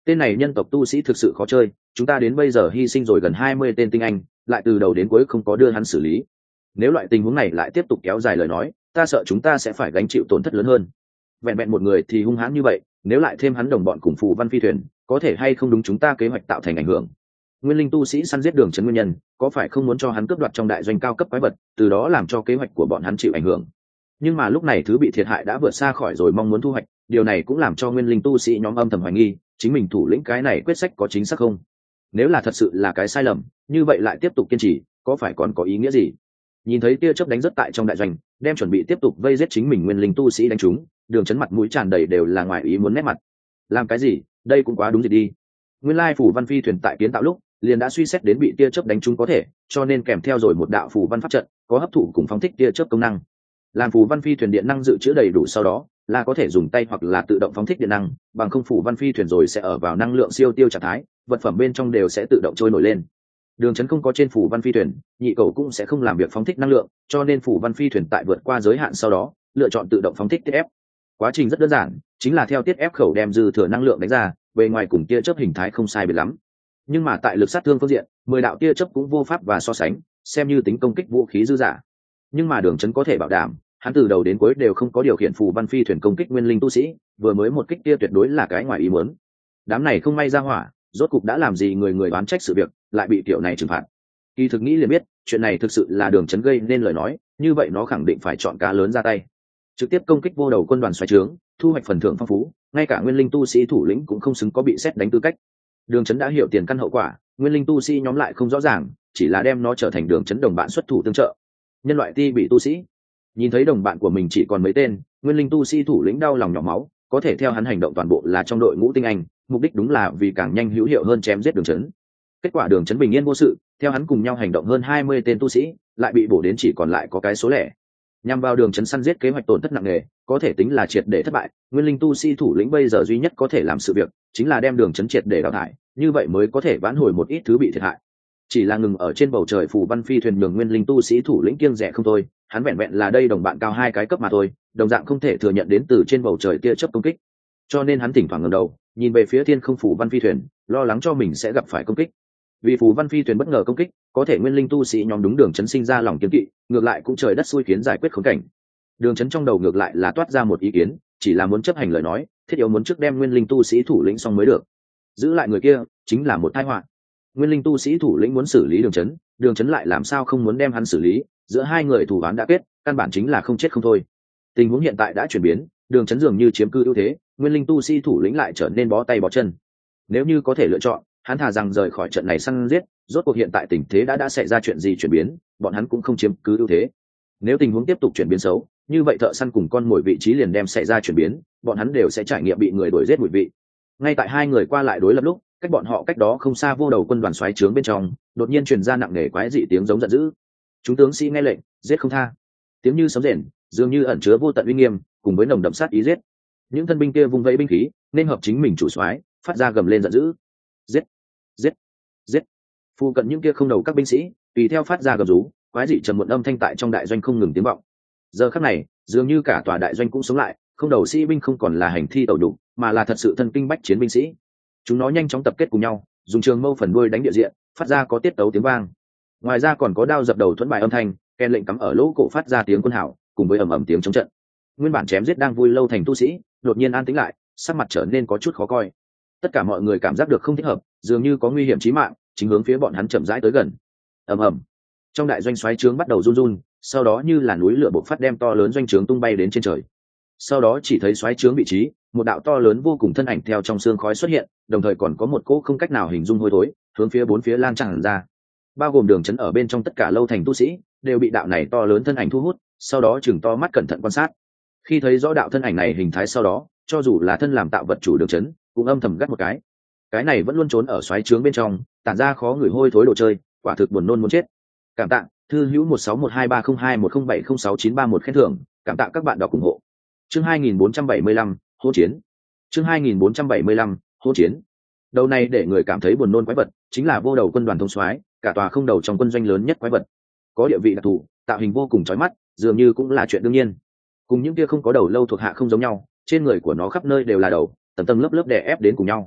Tên này nhân tộc tu sĩ thực sự khó chơi, chúng ta đến bây giờ hy sinh rồi gần hai mươi tên tinh anh, lại từ đầu đến cuối không có đưa hắn xử lý. Nếu loại tình huống này lại tiếp tục kéo dài lời nói, ta sợ chúng ta sẽ phải gánh chịu tổn thất lớn hơn. Vẹn vẹn một người thì hung hãn như vậy, nếu lại thêm hắn đồng bọn cùng Phù Văn Phi thuyền, có thể hay không đúng chúng ta kế hoạch tạo thành ảnh hưởng. Nguyên linh tu sĩ săn giết Đường Chấn nguyên nhân, có phải không muốn cho hắn cướp đoạt trong đại doanh cao cấp quái vật, từ đó làm cho kế hoạch của bọn hắn chịu ảnh hưởng. Nhưng mà lúc này thứ bị thiệt hại đã vượt xa khỏi rồi mong muốn thu hoạch, điều này cũng làm cho nguyên linh tu sĩ nhóm âm thầm hoài nghi, chính mình thủ lĩnh cái này quyết sách có chính xác không? Nếu là thật sự là cái sai lầm, như vậy lại tiếp tục kiên trì, có phải còn có ý nghĩa gì? Nhìn thấy tia chớp đánh rất tại trong đại doanh, đem chuẩn bị tiếp tục vây giết chính mình nguyên linh tu sĩ đánh trúng, Đường Chấn mặt mũi tràn đầy đều là ngoài ý muốn nét mặt. Làm cái gì? Đây cũng quá đúng gì đi. Nguyên lai Phù Văn Phi thuyền tại kiến tạo lúc, liền đã suy xét đến bị tia chớp đánh trúng có thể, cho nên kèm theo rồi một đạo phù văn pháp trận, có hấp thụ cùng phóng thích tia chớp công năng. Làm Phù Văn Phi thuyền điện năng dự trữ đầy đủ sau đó, là có thể dùng tay hoặc là tự động phóng thích điện năng, bằng không Phù Văn Phi thuyền rồi sẽ ở vào năng lượng siêu tiêu trạng thái, vật phẩm bên trong đều sẽ tự động trôi nổi lên. Đường Chấn không có trên Phù Văn Phi thuyền, nhị cầu cũng sẽ không làm việc phóng thích năng lượng, cho nên Phù Văn Phi thuyền tại vượt qua giới hạn sau đó, lựa chọn tự động phóng thích tiết ép. Quá trình rất đơn giản, chính là theo tiết ép khẩu đem dư thừa năng lượng đánh ra, bề ngoài cùng tia chớp hình thái không sai biệt lắm. Nhưng mà tại lực sát thương phương diện, mười đạo tia chớp cũng vô pháp và so sánh, xem như tính công kích vũ khí dư giả. Nhưng mà Đường Chấn có thể bảo đảm, hắn từ đầu đến cuối đều không có điều khiển Phù Văn Phi thuyền công kích nguyên linh tu sĩ, vừa mới một kích kia tuyệt đối là cái ngoài ý muốn. Đám này không may ra hỏa, rốt cục đã làm gì người người oán trách sự việc, lại bị tiểu này trừng phạt. Kỳ thực nghĩ liền biết, chuyện này thực sự là Đường Chấn gây nên lời nói, như vậy nó khẳng định phải chọn cá lớn ra tay, trực tiếp công kích vô đầu quân đoàn xoáy trướng, thu hoạch phần thưởng phong phú, ngay cả nguyên linh tu sĩ thủ lĩnh cũng không xứng có bị xét đánh tư cách. Đường Chấn đã hiểu tiền căn hậu quả, nguyên linh tu sĩ nhóm lại không rõ ràng, chỉ là đem nó trở thành Đường Chấn đồng bạn xuất thủ tương trợ. Nhân loại ti bị tu sĩ nhìn thấy đồng bạn của mình chỉ còn mấy tên, nguyên linh tu sĩ thủ lĩnh đau lòng nhỏ máu, có thể theo hắn hành động toàn bộ là trong đội ngũ tinh anh, mục đích đúng là vì càng nhanh hữu hiệu hơn chém giết Đường Chấn. Kết quả Đường Chấn bình yên vô sự, theo hắn cùng nhau hành động hơn hai mươi tên tu sĩ, lại bị bổ đến chỉ còn lại có cái số lẻ. Nhằm vào Đường Chấn săn giết kế hoạch tổn thất nặng nề, có thể tính là triệt để thất bại, nguyên linh tu sĩ thủ lĩnh bây giờ duy nhất có thể làm sự việc, chính là đem Đường Chấn triệt để đào thải, như vậy mới có thể vãn hồi một ít thứ bị thiệt hại. Chỉ là ngừng ở trên bầu trời Phù Văn Phi thuyền nhường nguyên linh tu sĩ thủ lĩnh kiêng rẻ không thôi, hắn vẹn vẹn là đây đồng bạn cao hai cái cấp mà thôi, đồng dạng không thể thừa nhận đến từ trên bầu trời tia chớp công kích, cho nên hắn thỉnh thoảng ngẩng đầu nhìn về phía thiên không Phù Văn Phi thuyền, lo lắng cho mình sẽ gặp phải công kích. Vì Phù Văn Phi thuyền bất ngờ công kích, có thể nguyên linh tu sĩ nhóm đúng Đường Chấn sinh ra lòng kiêng kỵ, ngược lại cũng trời đất xui khiến giải quyết khốn cảnh. Đường Chấn trong đầu ngược lại là toát ra một ý kiến, chỉ là muốn chấp hành lời nói, thiết yếu muốn trước đem nguyên linh tu sĩ thủ lĩnh xong mới được. Giữ lại người kia chính là một tai họa. Nguyên linh tu sĩ thủ lĩnh muốn xử lý Đường Chấn, Đường Chấn lại làm sao không muốn đem hắn xử lý, giữa hai người thù oán đã kết, căn bản chính là không chết không thôi. Tình huống hiện tại đã chuyển biến, Đường Chấn dường như chiếm cư ưu thế, nguyên linh tu sĩ thủ lĩnh lại trở nên bó tay bó chân. Nếu như có thể lựa chọn, hắn thà rằng rời khỏi trận này săn giết, rốt cuộc hiện tại tình thế đã đã xảy ra chuyện gì chuyển biến, bọn hắn cũng không chiếm cứ ưu thế. Nếu tình huống tiếp tục chuyển biến xấu, như vậy thợ săn cùng con mồi vị trí liền đem xảy ra chuyển biến, bọn hắn đều sẽ trải nghiệm bị người đuổi giết mùi vị. Ngay tại hai người qua lại đối lập lúc, cách bọn họ cách đó không xa vô đầu quân đoàn xoáy trướng bên trong, đột nhiên truyền ra nặng nề quái dị tiếng giống giận dữ. Chúng tướng sĩ nghe lệnh, giết không tha. Tiếng như sấm rền, dường như ẩn chứa vô tận uy nghiêm, cùng với nồng đậm sát ý giết. Những thân binh kia vung vẫy binh khí, nên hợp chính mình chủ soái, phát ra gầm lên giận dữ. Giết, giết, giết. Phu cận những kia không đầu các binh sĩ, tùy theo phát ra gầm rú, quái dị trầm muộn âm thanh tại trong đại doanh không ngừng tiếng vọng. Giờ khắc này, dường như cả tòa đại doanh cũng sống lại, không đầu sĩ binh không còn là hành thi tẩu đủ, mà là thật sự thân kinh bách chiến binh sĩ. Chúng nó nhanh chóng tập kết cùng nhau, dùng trường mâu phần đuôi đánh địa diện, phát ra có tiết tấu tiếng vang. Ngoài ra còn có đao dập đầu thuẫn bài âm thanh, kèn lệnh cắm ở lỗ cổ phát ra tiếng quân hào, cùng với ầm ầm tiếng chống trận. Nguyên bản chém giết đang vui lâu thành tu sĩ, đột nhiên an tĩnh lại, sắc mặt trở nên có chút khó coi. Tất cả mọi người cảm giác được không thích hợp, dường như có nguy hiểm chí mạng chính hướng phía bọn hắn chậm rãi tới gần. Ầm ầm. Trong đại doanh xoáy trướng bắt đầu run run, sau đó như là núi lửa bộc phát đem to lớn doanh trướng tung bay đến trên trời. Sau đó chỉ thấy xoáy trướng vị trí, một đạo to lớn vô cùng thân ảnh theo trong xương khói xuất hiện, đồng thời còn có một cỗ không cách nào hình dung hôi thối, hướng phía bốn phía lan tràn ra. Bao gồm Đường Chấn ở bên trong tất cả lâu thành tu sĩ, đều bị đạo này to lớn thân ảnh thu hút, sau đó chừng to mắt cẩn thận quan sát. Khi thấy rõ đạo thân ảnh này hình thái sau đó, cho dù là thân làm tạo vật chủ Đường Chấn, cũng âm thầm gắt một cái. Cái này vẫn luôn trốn ở xoáy trướng bên trong, tản ra khó người hôi thối đồ chơi, quả thực buồn nôn muốn chết. Cảm tạ thư hữu một sáu một hai ba không hai một không bảy không sáu chín ba một khen thưởng, cảm tạ các bạn đọc ủng hộ. Chương hai nghìn bốn trăm bảy mươi lăm, hỗn chiến. Chương hai nghìn bốn trăm bảy mươi lăm, hỗn chiến. Đầu này để người cảm thấy buồn nôn quái vật, chính là vô đầu quân đoàn thông soái, cả tòa không đầu trong quân doanh lớn nhất quái vật. Có địa vị đặc thù, tạo hình vô cùng chói mắt, dường như cũng là chuyện đương nhiên. Cùng những kia không có đầu lâu thuộc hạ không giống nhau, trên người của nó khắp nơi đều là đầu, tầng tầng lớp lớp đè ép đến cùng nhau.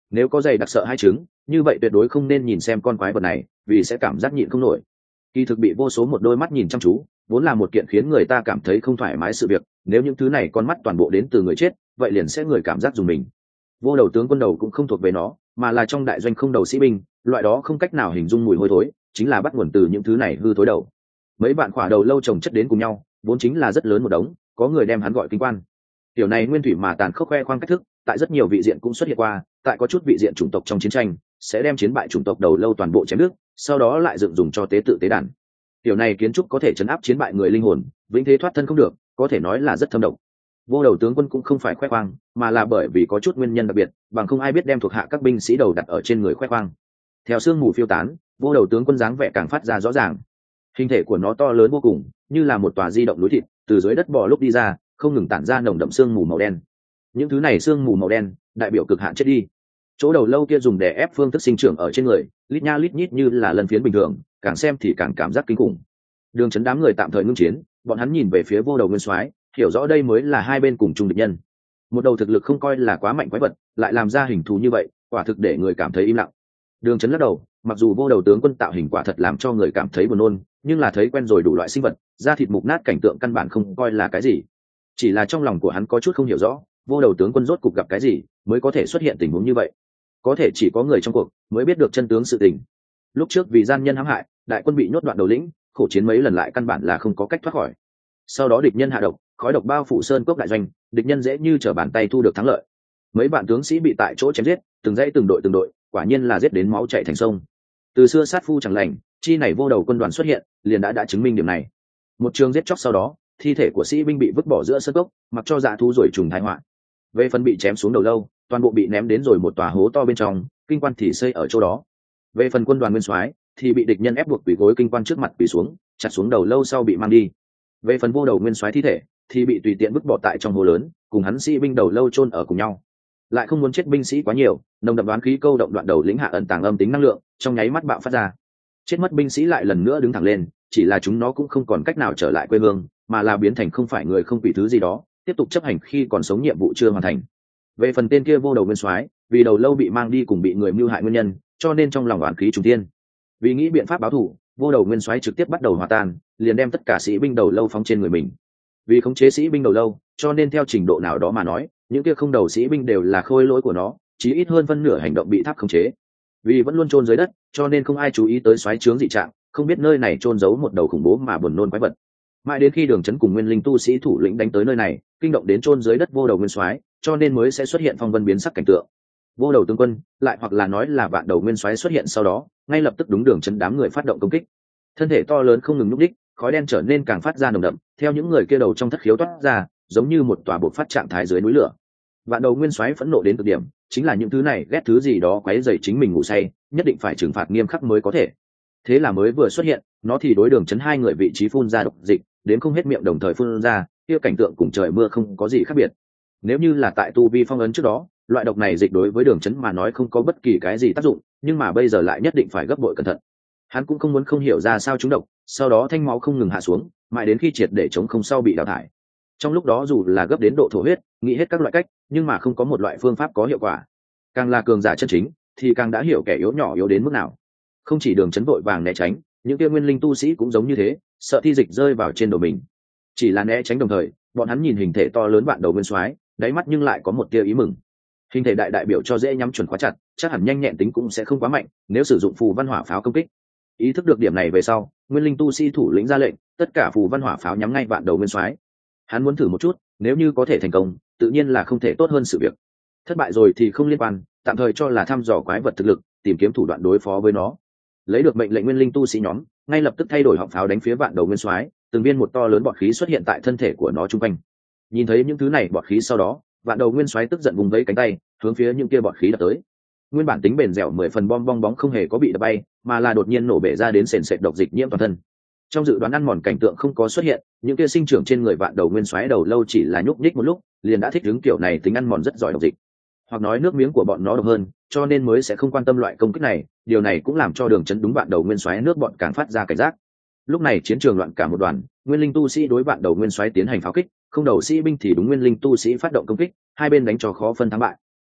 Nếu có dày đặc sợ hai trứng, như vậy tuyệt đối không nên nhìn xem con quái vật này, vì sẽ cảm giác nhịn không nổi. Kỳ thực bị vô số một đôi mắt nhìn chăm chú, vốn là một kiện khiến người ta cảm thấy không thoải mái sự việc, nếu những thứ này con mắt toàn bộ đến từ người chết, vậy liền sẽ người cảm giác dùng mình. Vô đầu tướng quân đầu cũng không thuộc về nó, mà là trong đại doanh không đầu sĩ binh, loại đó không cách nào hình dung mùi hôi thối, chính là bắt nguồn từ những thứ này hư thối đầu. Mấy bạn khỏa đầu lâu chồng chất đến cùng nhau, vốn chính là rất lớn một đống, có người đem hắn gọi kinh quan. Tiểu này nguyên thủy mà tàn khốc khoe khoang cách thức, tại rất nhiều vị diện cũng xuất hiện qua, tại có chút vị diện chủng tộc trong chiến tranh, sẽ đem chiến bại chủng tộc đầu lâu toàn bộ chém đứt, sau đó lại dựng dùng cho tế tự tế đàn. Tiểu này kiến trúc có thể chấn áp chiến bại người linh hồn, vĩnh thế thoát thân không được, có thể nói là rất thâm độc. Vô đầu tướng quân cũng không phải khoe khoang, mà là bởi vì có chút nguyên nhân đặc biệt, bằng không ai biết đem thuộc hạ các binh sĩ đầu đặt ở trên người khoe khoang. Theo sương mù phiêu tán, vô đầu tướng quân dáng vẻ càng phát ra rõ ràng. Hình thể của nó to lớn vô cùng, như là một tòa di động núi thịt, từ dưới đất bò lúc đi ra, không ngừng tản ra nồng đậm sương mù màu đen. Những thứ này sương mù màu đen, đại biểu cực hạn chết đi. Chỗ đầu lâu kia dùng để ép phương thức sinh trưởng ở trên người, lít nha lít nhít như là lần phiến bình thường, càng xem thì càng cảm giác kinh khủng. Đường chấn đám người tạm thời ngưng chiến, bọn hắn nhìn về phía vô đầu nguyên soái, hiểu rõ đây mới là hai bên cùng chung địch nhân. Một đầu thực lực không coi là quá mạnh quái vật, lại làm ra hình thù như vậy, quả thực để người cảm thấy im lặng. Đường chấn lắc đầu, mặc dù vô đầu tướng quân tạo hình quả thật làm cho người cảm thấy buồn nôn, nhưng là thấy quen rồi đủ loại sinh vật, da thịt mục nát cảnh tượng căn bản không coi là cái gì. Chỉ là trong lòng của hắn có chút không hiểu rõ, vô đầu tướng quân rốt cục gặp cái gì mới có thể xuất hiện tình huống như vậy. Có thể chỉ có người trong cuộc mới biết được chân tướng sự tình. Lúc trước vì gian nhân hãm hại, đại quân bị nhốt đoạn đầu lĩnh, khổ chiến mấy lần lại căn bản là không có cách thoát khỏi. Sau đó địch nhân hạ độc, khói độc bao phủ sơn cốc đại doanh, địch nhân dễ như trở bàn tay thu được thắng lợi. Mấy bạn tướng sĩ bị tại chỗ chém giết, từng dãy từng đội từng đội, quả nhiên là giết đến máu chảy thành sông. Từ xưa sát phu chẳng lành, chi này vô đầu quân đoàn xuất hiện, liền đã đã chứng minh điểm này. Một trường giết chóc sau đó, thi thể của sĩ binh bị vứt bỏ giữa sơn cốc, mặc cho dạ thú rồi trùng thái họa. Về phần bị chém xuống đầu lâu, toàn bộ bị ném đến rồi một tòa hố to bên trong, kinh quan thì xây ở chỗ đó. Về phần quân đoàn nguyên soái thì bị địch nhân ép buộc quỳ gối kinh quan trước mặt quỳ xuống, chặt xuống đầu lâu sau bị mang đi. Về phần vô đầu nguyên soái thi thể thì bị tùy tiện vứt bỏ tại trong hố lớn, cùng hắn sĩ binh đầu lâu chôn ở cùng nhau. Lại không muốn chết binh sĩ quá nhiều, nồng đậm đoán khí câu động đoạn đầu lĩnh hạ ẩn tàng âm tính năng lượng, trong nháy mắt bạo phát ra. Chết mất binh sĩ lại lần nữa đứng thẳng lên, chỉ là chúng nó cũng không còn cách nào trở lại quê hương, mà là biến thành không phải người không quỷ thứ gì đó, tiếp tục chấp hành khi còn sống nhiệm vụ chưa hoàn thành. Về phần tên kia vô đầu nguyên soái, vì đầu lâu bị mang đi cùng bị người mưu hại nguyên nhân, cho nên trong lòng oán khí trùng thiên. Vì nghĩ biện pháp báo thù, vô đầu nguyên soái trực tiếp bắt đầu hòa tan, liền đem tất cả sĩ binh đầu lâu phóng trên người mình. Vì khống chế sĩ binh đầu lâu, cho nên theo trình độ nào đó mà nói, những kia không đầu sĩ binh đều là khôi lỗi của nó, chí ít hơn phân nửa hành động bị tháp khống chế. Vì vẫn luôn chôn dưới đất, cho nên không ai chú ý tới soái trướng dị trạng, không biết nơi này chôn giấu một đầu khủng bố mà buồn nôn quái vật. Mãi đến khi Đường Chấn cùng Nguyên Linh tu sĩ thủ lĩnh đánh tới nơi này, kinh động đến chôn dưới đất vô đầu nguyên soái, cho nên mới sẽ xuất hiện phong vân biến sắc cảnh tượng. Vô đầu tướng quân, lại hoặc là nói là vạn đầu nguyên soái xuất hiện sau đó, ngay lập tức đúng Đường Chấn đám người phát động công kích. Thân thể to lớn không ngừng nhúc đích, khói đen trở nên càng phát ra nồng đậm, theo những người kia đầu trong thất khiếu toát ra, giống như một tòa bộc phát trạng thái dưới núi lửa. Vạn đầu nguyên soái phẫn nộ đến cực điểm, chính là những thứ này ghét thứ gì đó quấy rầy chính mình ngủ say, nhất định phải trừng phạt nghiêm khắc mới có thể. Thế là mới vừa xuất hiện, nó thì đối Đường Chấn hai người vị trí phun ra độc dịch, đến không hết miệng đồng thời phun ra, kia cảnh tượng cùng trời mưa không có gì khác biệt. Nếu như là tại tu vi phong ấn trước đó, loại độc này dịch đối với Đường Chấn mà nói không có bất kỳ cái gì tác dụng, nhưng mà bây giờ lại nhất định phải gấp bội cẩn thận. Hắn cũng không muốn không hiểu ra sao chúng độc, sau đó thanh máu không ngừng hạ xuống, mãi đến khi triệt để chống không sau bị đào thải. Trong lúc đó dù là gấp đến độ thổ huyết, nghĩ hết các loại cách, nhưng mà không có một loại phương pháp có hiệu quả. Càng là cường giả chân chính, thì càng đã hiểu kẻ yếu nhỏ yếu đến mức nào. Không chỉ Đường Chấn vội vàng né tránh, những kia nguyên linh tu sĩ cũng giống như thế, sợ thi dịch rơi vào trên đầu mình. Chỉ là né tránh đồng thời, bọn hắn nhìn hình thể to lớn vạn đầu nguyên soái, đáy mắt nhưng lại có một tia ý mừng. Hình thể đại đại biểu cho dễ nhắm chuẩn khóa chặt, chắc hẳn nhanh nhẹn tính cũng sẽ không quá mạnh, nếu sử dụng phù văn hỏa pháo công kích. Ý thức được điểm này về sau, nguyên linh tu sĩ thủ lĩnh ra lệnh, tất cả phù văn hỏa pháo nhắm ngay vạn đầu nguyên soái. Hắn muốn thử một chút, nếu như có thể thành công, tự nhiên là không thể tốt hơn sự việc. Thất bại rồi thì không liên quan, tạm thời cho là thăm dò quái vật thực lực, tìm kiếm thủ đoạn đối phó với nó. Lấy được mệnh lệnh nguyên linh tu sĩ nhóm, ngay lập tức thay đổi họng pháo đánh phía vạn đầu nguyên soái, từng viên một to lớn bọt khí xuất hiện tại thân thể của nó trung quanh. Nhìn thấy những thứ này bọt khí sau đó, vạn đầu nguyên soái tức giận vùng vẫy cánh tay, hướng phía những kia bọt khí đập tới. Nguyên bản tính bền dẻo mười phần bom bong bóng không hề có bị đập bay, mà là đột nhiên nổ bể ra đến sền sệt độc dịch nhiễm toàn thân. Trong dự đoán ăn mòn cảnh tượng không có xuất hiện, những kia sinh trưởng trên người vạn đầu nguyên soái đầu lâu chỉ là nhúc nhích một lúc, liền đã thích ứng kiểu này tính ăn mòn rất giỏi độc dịch. Hoặc nói nước miếng của bọn nó độc hơn, cho nên mới sẽ không quan tâm loại công kích này, điều này cũng làm cho Đường Chấn đúng vạn đầu nguyên soái nước bọn càng phát ra cảnh giác. Lúc này chiến trường loạn cả một đoàn, nguyên linh tu sĩ đối vạn đầu nguyên soái tiến hành pháo kích, không đầu sĩ binh thì đúng nguyên linh tu sĩ phát động công kích, hai bên đánh cho khó phân thắng bại.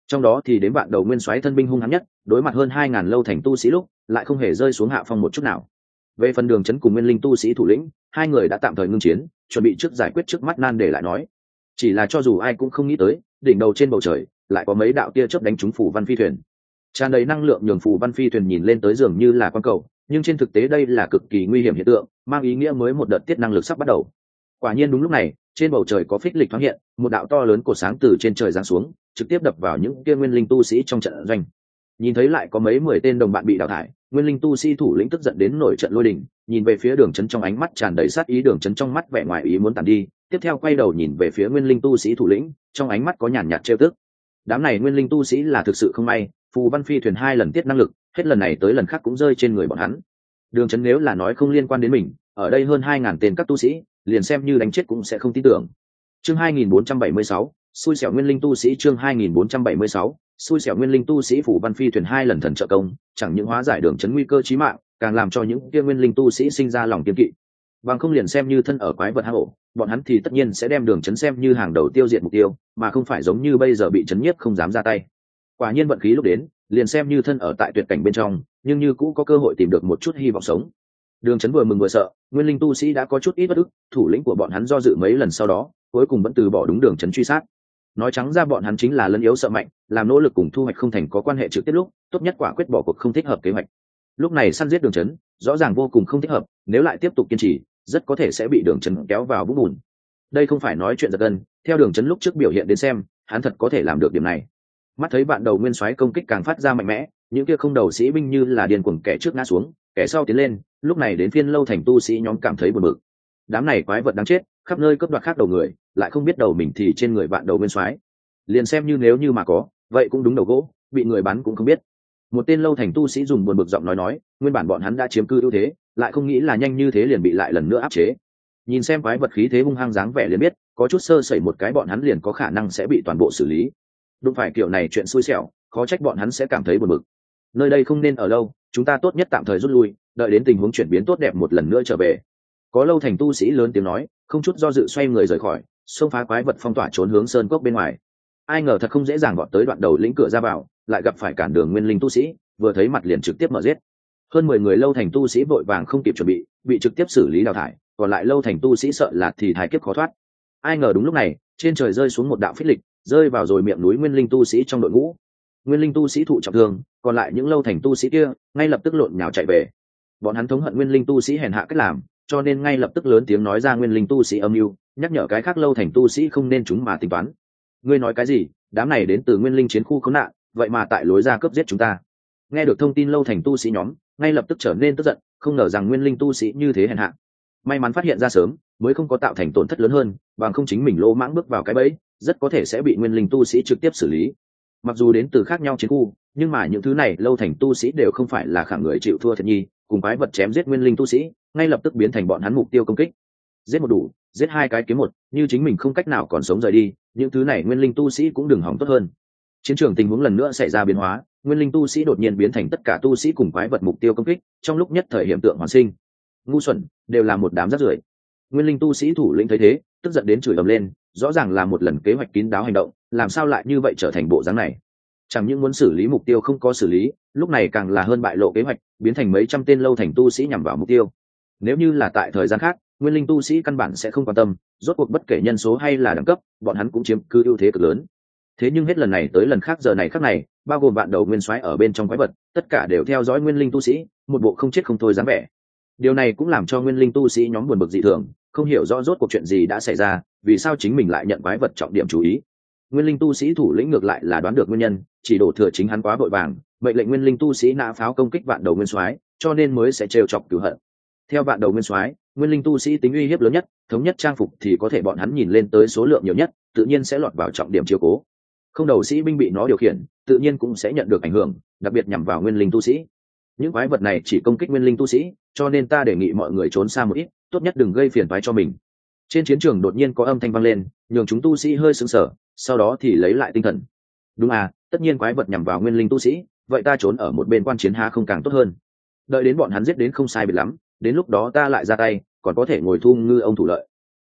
Trong đó thì đến bạn đầu nguyên soái thân binh hung hãn nhất, đối mặt hơn hai ngàn lâu thành tu sĩ lúc lại không hề rơi xuống hạ phong một chút nào. Về phần Đường Chấn cùng nguyên linh tu sĩ thủ lĩnh, hai người đã tạm thời ngưng chiến, chuẩn bị trước giải quyết trước mắt nan để lại nói. Chỉ là cho dù ai cũng không nghĩ tới, đỉnh đầu trên bầu trời lại có mấy đạo tia chớp đánh trúng phù văn phi thuyền, tràn đầy năng lượng nhường phù văn phi thuyền nhìn lên tới dường như là quan cầu, nhưng trên thực tế đây là cực kỳ nguy hiểm hiện tượng, mang ý nghĩa mới một đợt tiết năng lực sắp bắt đầu. Quả nhiên đúng lúc này, trên bầu trời có phích lịch thoáng hiện, một đạo to lớn cột sáng từ trên trời giáng xuống, trực tiếp đập vào những kia nguyên linh tu sĩ trong trận doanh. Nhìn thấy lại có mấy mười tên đồng bạn bị đào thải, nguyên linh tu sĩ thủ lĩnh tức giận đến nổi trận lôi đình, nhìn về phía Đường Chấn trong ánh mắt tràn đầy sát ý. Đường Chấn trong mắt vẻ ngoài ý muốn tàn đi, tiếp theo quay đầu nhìn về phía nguyên linh tu sĩ thủ lĩnh, trong ánh mắt có nhàn nhạt trêu tức. Đám này nguyên linh tu sĩ là thực sự không may, phù văn phi thuyền hai lần tiết năng lực, hết lần này tới lần khác cũng rơi trên người bọn hắn. Đường Chấn nếu là nói không liên quan đến mình, ở đây hơn hai ngàn tên các tu sĩ, liền xem như đánh chết cũng sẽ không tin tưởng. Chương hai nghìn bốn trăm bảy mươi sáu, xui xẻo nguyên linh tu sĩ. Chương hai nghìn bốn trăm bảy mươi sáu, xui xẻo nguyên linh tu sĩ. Phủ văn phi thuyền hai lần thần trợ công, chẳng những hóa giải Đường Chấn nguy cơ chí mạng, càng làm cho những kia nguyên linh tu sĩ sinh ra lòng kiên kỵ. Bằng không liền xem như thân ở quái vật hang ổ, bọn hắn thì tất nhiên sẽ đem Đường Chấn xem như hàng đầu tiêu diệt mục tiêu, mà không phải giống như bây giờ bị chấn nhiếp không dám ra tay. Quả nhiên vận khí lúc đến, liền xem như thân ở tại tuyệt cảnh bên trong, nhưng như cũ có cơ hội tìm được một chút hy vọng sống. Đường Chấn vừa mừng vừa sợ, nguyên linh tu sĩ đã có chút ít bất ức, thủ lĩnh của bọn hắn do dự mấy lần sau đó, cuối cùng vẫn từ bỏ đúng Đường Chấn truy sát. Nói trắng ra bọn hắn chính là lấn yếu sợ mạnh, làm nỗ lực cùng thu hoạch không thành có quan hệ trực tiếp lúc, tốt nhất quả quyết bỏ cuộc không thích hợp kế hoạch. Lúc này săn giết Đường Chấn, rõ ràng vô cùng không thích hợp, nếu lại tiếp tục kiên trì, rất có thể sẽ bị Đường Chấn kéo vào vũng bùn. Đây không phải nói chuyện giật gân, theo Đường Chấn lúc trước biểu hiện đến xem, hắn thật có thể làm được điểm này. Mắt thấy bạn đầu nguyên soái công kích càng phát ra mạnh mẽ, những kia không đầu sĩ binh như là điên cuồng, kẻ trước ngã xuống, kẻ sau tiến lên, lúc này đến phiên lâu thành tu sĩ nhóm cảm thấy buồn bực. Đám này quái vật đáng chết, khắp nơi cướp đoạt khác đầu người, lại không biết đầu mình thì trên người bạn đầu nguyên soái. Liền xem như nếu như mà có, vậy cũng đúng đầu gỗ, bị người bắn cũng không biết. Một tên lâu thành tu sĩ dùng buồn bực giọng nói nói, nguyên bản bọn hắn đã chiếm cư ưu thế, lại không nghĩ là nhanh như thế liền bị lại lần nữa áp chế. Nhìn xem quái vật khí thế hung hăng dáng vẻ liền biết, có chút sơ sẩy một cái bọn hắn liền có khả năng sẽ bị toàn bộ xử lý. Đúng phải kiểu này chuyện xui xẻo, khó trách bọn hắn sẽ cảm thấy buồn bực. Nơi đây không nên ở lâu, chúng ta tốt nhất tạm thời rút lui, đợi đến tình huống chuyển biến tốt đẹp một lần nữa trở về. Có lâu thành tu sĩ lớn tiếng nói, không chút do dự xoay người rời khỏi, xông phá quái vật phong tỏa trốn hướng sơn cốc bên ngoài. Ai ngờ thật không dễ dàng gọt tới đoạn đầu lĩnh cửa ra vào, lại gặp phải cản đường nguyên linh tu sĩ, vừa thấy mặt liền trực tiếp mở giết. Hơn mười người lâu thành tu sĩ vội vàng không kịp chuẩn bị, bị trực tiếp xử lý đào thải, còn lại lâu thành tu sĩ sợ là thì thái kiếp khó thoát. Ai ngờ đúng lúc này, trên trời rơi xuống một đạo phích lịch, rơi vào rồi miệng núi nguyên linh tu sĩ trong đội ngũ. Nguyên linh tu sĩ thụ trọng thương, còn lại những lâu thành tu sĩ kia ngay lập tức lộn nhào chạy về. Bọn hắn thống hận nguyên linh tu sĩ hèn hạ cách làm, cho nên ngay lập tức lớn tiếng nói ra nguyên linh tu sĩ âm mưu, nhắc nhở cái khác lâu thành tu sĩ không nên chúng mà tính toán. Ngươi nói cái gì? Đám này đến từ nguyên linh chiến khu khốn nạn, vậy mà tại lối ra cướp giết chúng ta. Nghe được thông tin lâu thành tu sĩ nhóm ngay lập tức trở nên tức giận, không ngờ rằng nguyên linh tu sĩ như thế hèn hạ. May mắn phát hiện ra sớm, mới không có tạo thành tổn thất lớn hơn, bằng không chính mình lỗ mãng bước vào cái bẫy, rất có thể sẽ bị nguyên linh tu sĩ trực tiếp xử lý. Mặc dù đến từ khác nhau chiến khu, nhưng mà những thứ này lâu thành tu sĩ đều không phải là khẳng người chịu thua thiệt nhi, cùng quái vật chém giết nguyên linh tu sĩ, ngay lập tức biến thành bọn hắn mục tiêu công kích. Giết một đủ, giết hai cái kiếm một, như chính mình không cách nào còn sống rời đi, những thứ này nguyên linh tu sĩ cũng đừng hỏng tốt hơn. Chiến trường tình huống lần nữa xảy ra biến hóa, nguyên linh tu sĩ đột nhiên biến thành tất cả tu sĩ cùng quái vật mục tiêu công kích, trong lúc nhất thời hiện tượng hoàn sinh. Ngu xuẩn, đều là một đám rác rưởi. Nguyên linh tu sĩ thủ lĩnh thấy thế, tức giận đến chửi ầm lên, rõ ràng là một lần kế hoạch kín đáo hành động, làm sao lại như vậy trở thành bộ dáng này? Chẳng những muốn xử lý mục tiêu không có xử lý, lúc này càng là hơn bại lộ kế hoạch, biến thành mấy trăm tên lâu thành tu sĩ nhằm vào mục tiêu. Nếu như là tại thời gian khác, nguyên linh tu sĩ căn bản sẽ không quan tâm, rốt cuộc bất kể nhân số hay là đẳng cấp, bọn hắn cũng chiếm cứ ưu thế cực lớn. Thế nhưng hết lần này tới lần khác giờ này khác này, bao gồm bạn đầu nguyên soái ở bên trong quái vật, tất cả đều theo dõi nguyên linh tu sĩ, một bộ không chết không thôi dáng vẻ. Điều này cũng làm cho nguyên linh tu sĩ nhóm buồn bực dị thường, không hiểu rõ rốt cuộc chuyện gì đã xảy ra, vì sao chính mình lại nhận quái vật trọng điểm chú ý. Nguyên linh tu sĩ thủ lĩnh ngược lại là đoán được nguyên nhân, chỉ đổ thừa chính hắn quá vội vàng, mệnh lệnh nguyên linh tu sĩ nã pháo công kích vạn đầu nguyên soái, cho nên mới sẽ trêu chọc cửu hận. Theo vạn đầu nguyên soái, nguyên linh tu sĩ tính uy hiếp lớn nhất, thống nhất trang phục thì có thể bọn hắn nhìn lên tới số lượng nhiều nhất, tự nhiên sẽ lọt vào trọng điểm chiếu cố. Không đầu sĩ binh bị nó điều khiển, tự nhiên cũng sẽ nhận được ảnh hưởng, đặc biệt nhằm vào nguyên linh tu sĩ. Những quái vật này chỉ công kích nguyên linh tu sĩ, cho nên ta đề nghị mọi người trốn xa một ít, tốt nhất đừng gây phiền toái cho mình. Trên chiến trường đột nhiên có âm thanh vang lên, nhường chúng tu sĩ hơi sững sờ, sau đó thì lấy lại tinh thần. Đúng à, tất nhiên quái vật nhằm vào nguyên linh tu sĩ, vậy ta trốn ở một bên quan chiến há không càng tốt hơn? Đợi đến bọn hắn giết đến không sai biệt lắm, đến lúc đó ta lại ra tay, còn có thể ngồi thu ngư ông thủ lợi.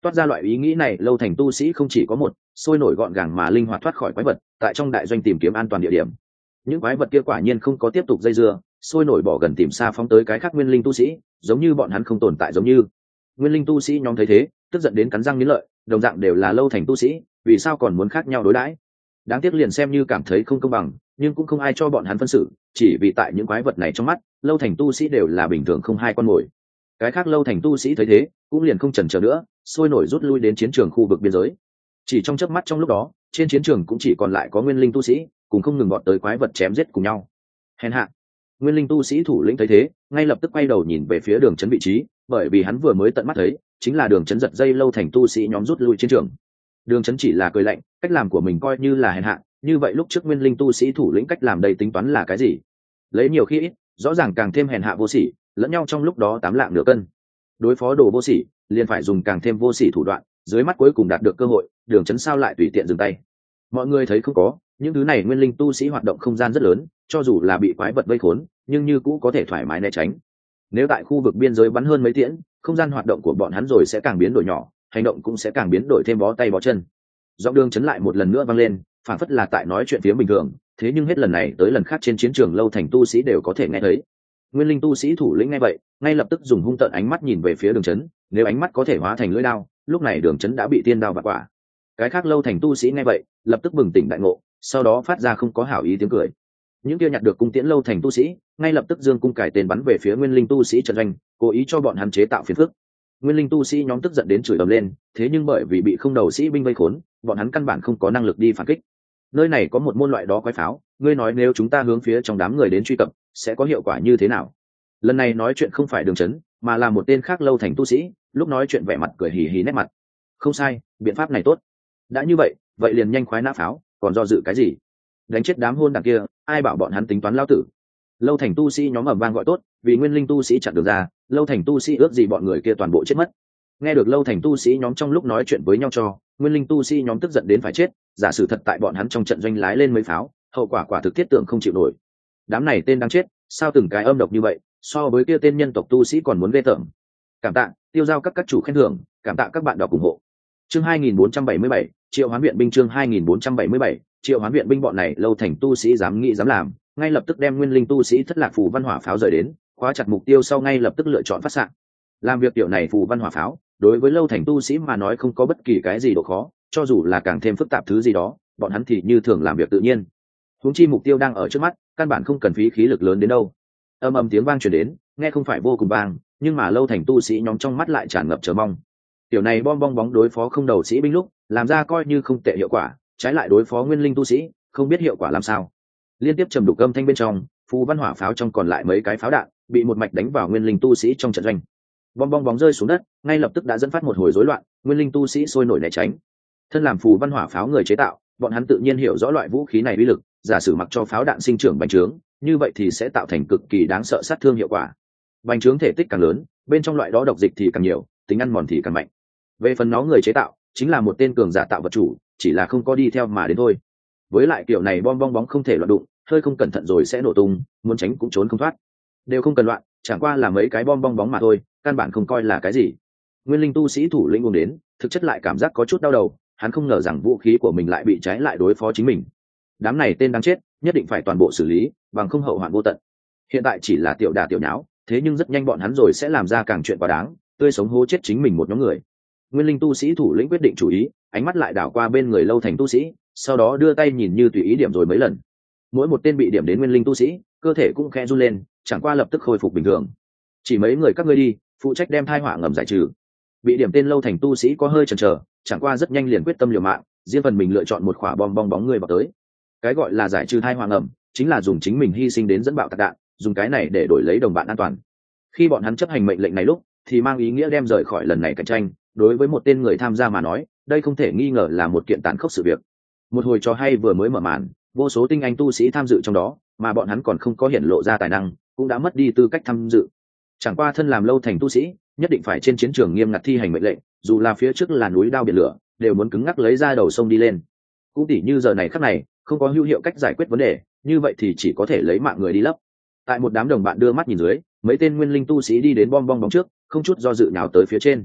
toát ra loại ý nghĩ này lâu thành tu sĩ không chỉ có một, sôi nổi gọn gàng mà linh hoạt thoát khỏi quái vật, tại trong đại doanh tìm kiếm an toàn địa điểm. Những quái vật kia quả nhiên không có tiếp tục dây dưa, sôi nổi bỏ gần tìm xa phóng tới cái khác nguyên linh tu sĩ, giống như bọn hắn không tồn tại giống như. Nguyên linh tu sĩ nhóm thấy thế, tức giận đến cắn răng nghiến lợi, đồng dạng đều là lâu thành tu sĩ, vì sao còn muốn khác nhau đối đãi? Đáng tiếc liền xem như cảm thấy không công bằng, nhưng cũng không ai cho bọn hắn phân xử, chỉ vì tại những quái vật này trong mắt, lâu thành tu sĩ đều là bình thường không hai con mồi. Cái khác lâu thành tu sĩ thấy thế, cũng liền không chần chờ nữa, sôi nổi rút lui đến chiến trường khu vực biên giới. Chỉ trong chớp mắt trong lúc đó, trên chiến trường cũng chỉ còn lại có nguyên linh tu sĩ, cùng không ngừng bọn tới quái vật chém giết cùng nhau. Hèn hạ. Nguyên linh tu sĩ thủ lĩnh thấy thế, ngay lập tức quay đầu nhìn về phía đường trấn vị trí, bởi vì hắn vừa mới tận mắt thấy, chính là đường trấn giật dây lâu thành tu sĩ nhóm rút lui chiến trường. Đường trấn chỉ là cười lạnh, cách làm của mình coi như là hèn hạ, như vậy lúc trước nguyên linh tu sĩ thủ lĩnh cách làm đây tính toán là cái gì? Lấy nhiều khi ít, rõ ràng càng thêm hèn hạ vô sỉ, lẫn nhau trong lúc đó tám lạng nửa cân. Đối phó đồ vô sỉ, liền phải dùng càng thêm vô sỉ thủ đoạn, dưới mắt cuối cùng đạt được cơ hội, đường trấn sao lại tùy tiện dừng tay. Mọi người thấy không có, những thứ này nguyên linh tu sĩ hoạt động không gian rất lớn, cho dù là bị quái vật vây khốn, nhưng như cũ có thể thoải mái né tránh. Nếu tại khu vực biên giới bắn hơn mấy tiễn, không gian hoạt động của bọn hắn rồi sẽ càng biến đổi nhỏ, hành động cũng sẽ càng biến đổi thêm bó tay bó chân. Giọng đường chấn lại một lần nữa vang lên, phản phất là tại nói chuyện phía bình thường, thế nhưng hết lần này tới lần khác trên chiến trường lâu thành tu sĩ đều có thể nghe thấy. Nguyên linh tu sĩ thủ lĩnh nghe vậy, ngay lập tức dùng hung tợn ánh mắt nhìn về phía đường chấn, nếu ánh mắt có thể hóa thành lưỡi đao, lúc này đường chấn đã bị tiên đao vặt quả. Cái khác lâu thành tu sĩ nghe vậy, lập tức bừng tỉnh đại ngộ, sau đó phát ra không có hảo ý tiếng cười. Những kia nhặt được cung tiễn lâu thành tu sĩ, ngay lập tức dương cung cải tên bắn về phía nguyên linh tu sĩ trận doanh, cố ý cho bọn hắn chế tạo phiền phức. Nguyên linh tu sĩ nhóm tức giận đến chửi ầm lên, thế nhưng bởi vì bị không đầu sĩ binh vây khốn, bọn hắn căn bản không có năng lực đi phản kích. Nơi này có một môn loại đó quái pháo, ngươi nói nếu chúng ta hướng phía trong đám người đến truy cập, sẽ có hiệu quả như thế nào? Lần này nói chuyện không phải đường chấn, mà là một tên khác lâu thành tu sĩ, lúc nói chuyện vẻ mặt cười hì hì nét mặt. Không sai, biện pháp này tốt. Đã như vậy, vậy liền nhanh khoái nã pháo, còn do dự cái gì? Đánh chết đám hôn đảng kia, ai bảo bọn hắn tính toán lao tử? Lâu thành tu sĩ nhóm ầm vang gọi tốt, vì nguyên linh tu sĩ chặn đường ra, lâu thành tu sĩ ước gì bọn người kia toàn bộ chết mất. Nghe được lâu thành tu sĩ nhóm trong lúc nói chuyện với nhau cho, nguyên linh tu sĩ nhóm tức giận đến phải chết, giả sử thật tại bọn hắn trong trận doanh lái lên mấy pháo, hậu quả quả thực thiết tưởng không chịu nổi. Đám này tên đang chết, sao từng cái âm độc như vậy, so với kia tên nhân tộc tu sĩ còn muốn ghê tởm. Cảm tạ, tiêu giao các các chủ khen thưởng, cảm tạ các bạn đọc ủng hộ. Chương hai nghìn bốn trăm bảy mươi bảy, Triệu Hoán viện binh chương hai nghìn bốn trăm bảy mươi bảy, Triệu Hoán viện binh bọn này lâu thành tu sĩ dám nghĩ dám làm, ngay lập tức đem nguyên linh tu sĩ thất lạc phù văn hỏa pháo rời đến, khóa chặt mục tiêu sau ngay lập tức lựa chọn phát xạ. Làm việc tiểu này phù văn hỏa pháo, đối với lâu thành tu sĩ mà nói không có bất kỳ cái gì độ khó, cho dù là càng thêm phức tạp thứ gì đó, bọn hắn thì như thường làm việc tự nhiên. Huống chi mục tiêu đang ở trước mắt, căn bản không cần phí khí lực lớn đến đâu. Âm ầm tiếng vang truyền đến, nghe không phải vô cùng vang, nhưng mà lâu thành tu sĩ nhóm trong mắt lại tràn ngập chờ mong. Tiểu này bom bong bóng đối phó không đầu sĩ binh lúc, làm ra coi như không tệ hiệu quả, trái lại đối phó nguyên linh tu sĩ, không biết hiệu quả làm sao. Liên tiếp trầm đục âm thanh bên trong, phù văn hỏa pháo trong còn lại mấy cái pháo đạn, bị một mạch đánh vào nguyên linh tu sĩ trong trận doanh. Bom bong bóng rơi xuống đất, ngay lập tức đã dẫn phát một hồi rối loạn, nguyên linh tu sĩ sôi nổi né tránh. Thân làm phù văn hỏa pháo người chế tạo, bọn hắn tự nhiên hiểu rõ loại vũ khí này uy lực, giả sử mặc cho pháo đạn sinh trưởng bành trướng, như vậy thì sẽ tạo thành cực kỳ đáng sợ sát thương hiệu quả. Bành trướng thể tích càng lớn, bên trong loại đó độc dịch thì càng nhiều, tính ăn mòn thì càng mạnh. Về phần nó người chế tạo, chính là một tên cường giả tạo vật chủ, chỉ là không có đi theo mà đến thôi. Với lại kiểu này bom bong bóng không thể loạn đụng, hơi không cẩn thận rồi sẽ nổ tung, muốn tránh cũng trốn không thoát. Đều không cần loạn, chẳng qua là mấy cái bom bong bóng mà thôi, căn bản không coi là cái gì. Nguyên linh tu sĩ thủ lĩnh uống đến, thực chất lại cảm giác có chút đau đầu, hắn không ngờ rằng vũ khí của mình lại bị trái lại đối phó chính mình. Đám này tên đáng chết, nhất định phải toàn bộ xử lý, bằng không hậu hoạn vô tận. Hiện tại chỉ là tiểu đả tiểu nháo, thế nhưng rất nhanh bọn hắn rồi sẽ làm ra càng chuyện quá đáng, tươi sống hố chết chính mình một nhóm người. Nguyên linh tu sĩ thủ lĩnh quyết định chủ ý, ánh mắt lại đảo qua bên người lâu thành tu sĩ, sau đó đưa tay nhìn như tùy ý điểm rồi mấy lần. Mỗi một tên bị điểm đến nguyên linh tu sĩ, cơ thể cũng khẽ run lên, chẳng qua lập tức khôi phục bình thường. Chỉ mấy người các ngươi đi, phụ trách đem tai họa ngầm giải trừ. Bị điểm tên lâu thành tu sĩ có hơi chần chờ, chẳng qua rất nhanh liền quyết tâm liều mạng, riêng phần mình lựa chọn một quả bom bong bóng người vào tới. Cái gọi là giải trừ tai họa ngầm, chính là dùng chính mình hy sinh đến dẫn bạo tạc đạn, dùng cái này để đổi lấy đồng bạn an toàn. Khi bọn hắn chấp hành mệnh lệnh này lúc, thì mang ý nghĩa đem rời khỏi lần này cạnh tranh. Đối với một tên người tham gia mà nói, đây không thể nghi ngờ là một kiện tàn khốc sự việc. Một hồi trò hay vừa mới mở màn, vô số tinh anh tu sĩ tham dự trong đó, mà bọn hắn còn không có hiển lộ ra tài năng, cũng đã mất đi tư cách tham dự. Chẳng qua thân làm lâu thành tu sĩ, nhất định phải trên chiến trường nghiêm ngặt thi hành mệnh lệnh, dù là phía trước là núi đao biển lửa, đều muốn cứng ngắc lấy ra đầu sông đi lên. Cũng tỉ như giờ này khắc này, không có hữu hiệu cách giải quyết vấn đề, như vậy thì chỉ có thể lấy mạng người đi lấp. Tại một đám đồng bạn đưa mắt nhìn dưới, mấy tên nguyên linh tu sĩ đi đến bom bong bóng trước, không chút do dự nhào tới phía trên.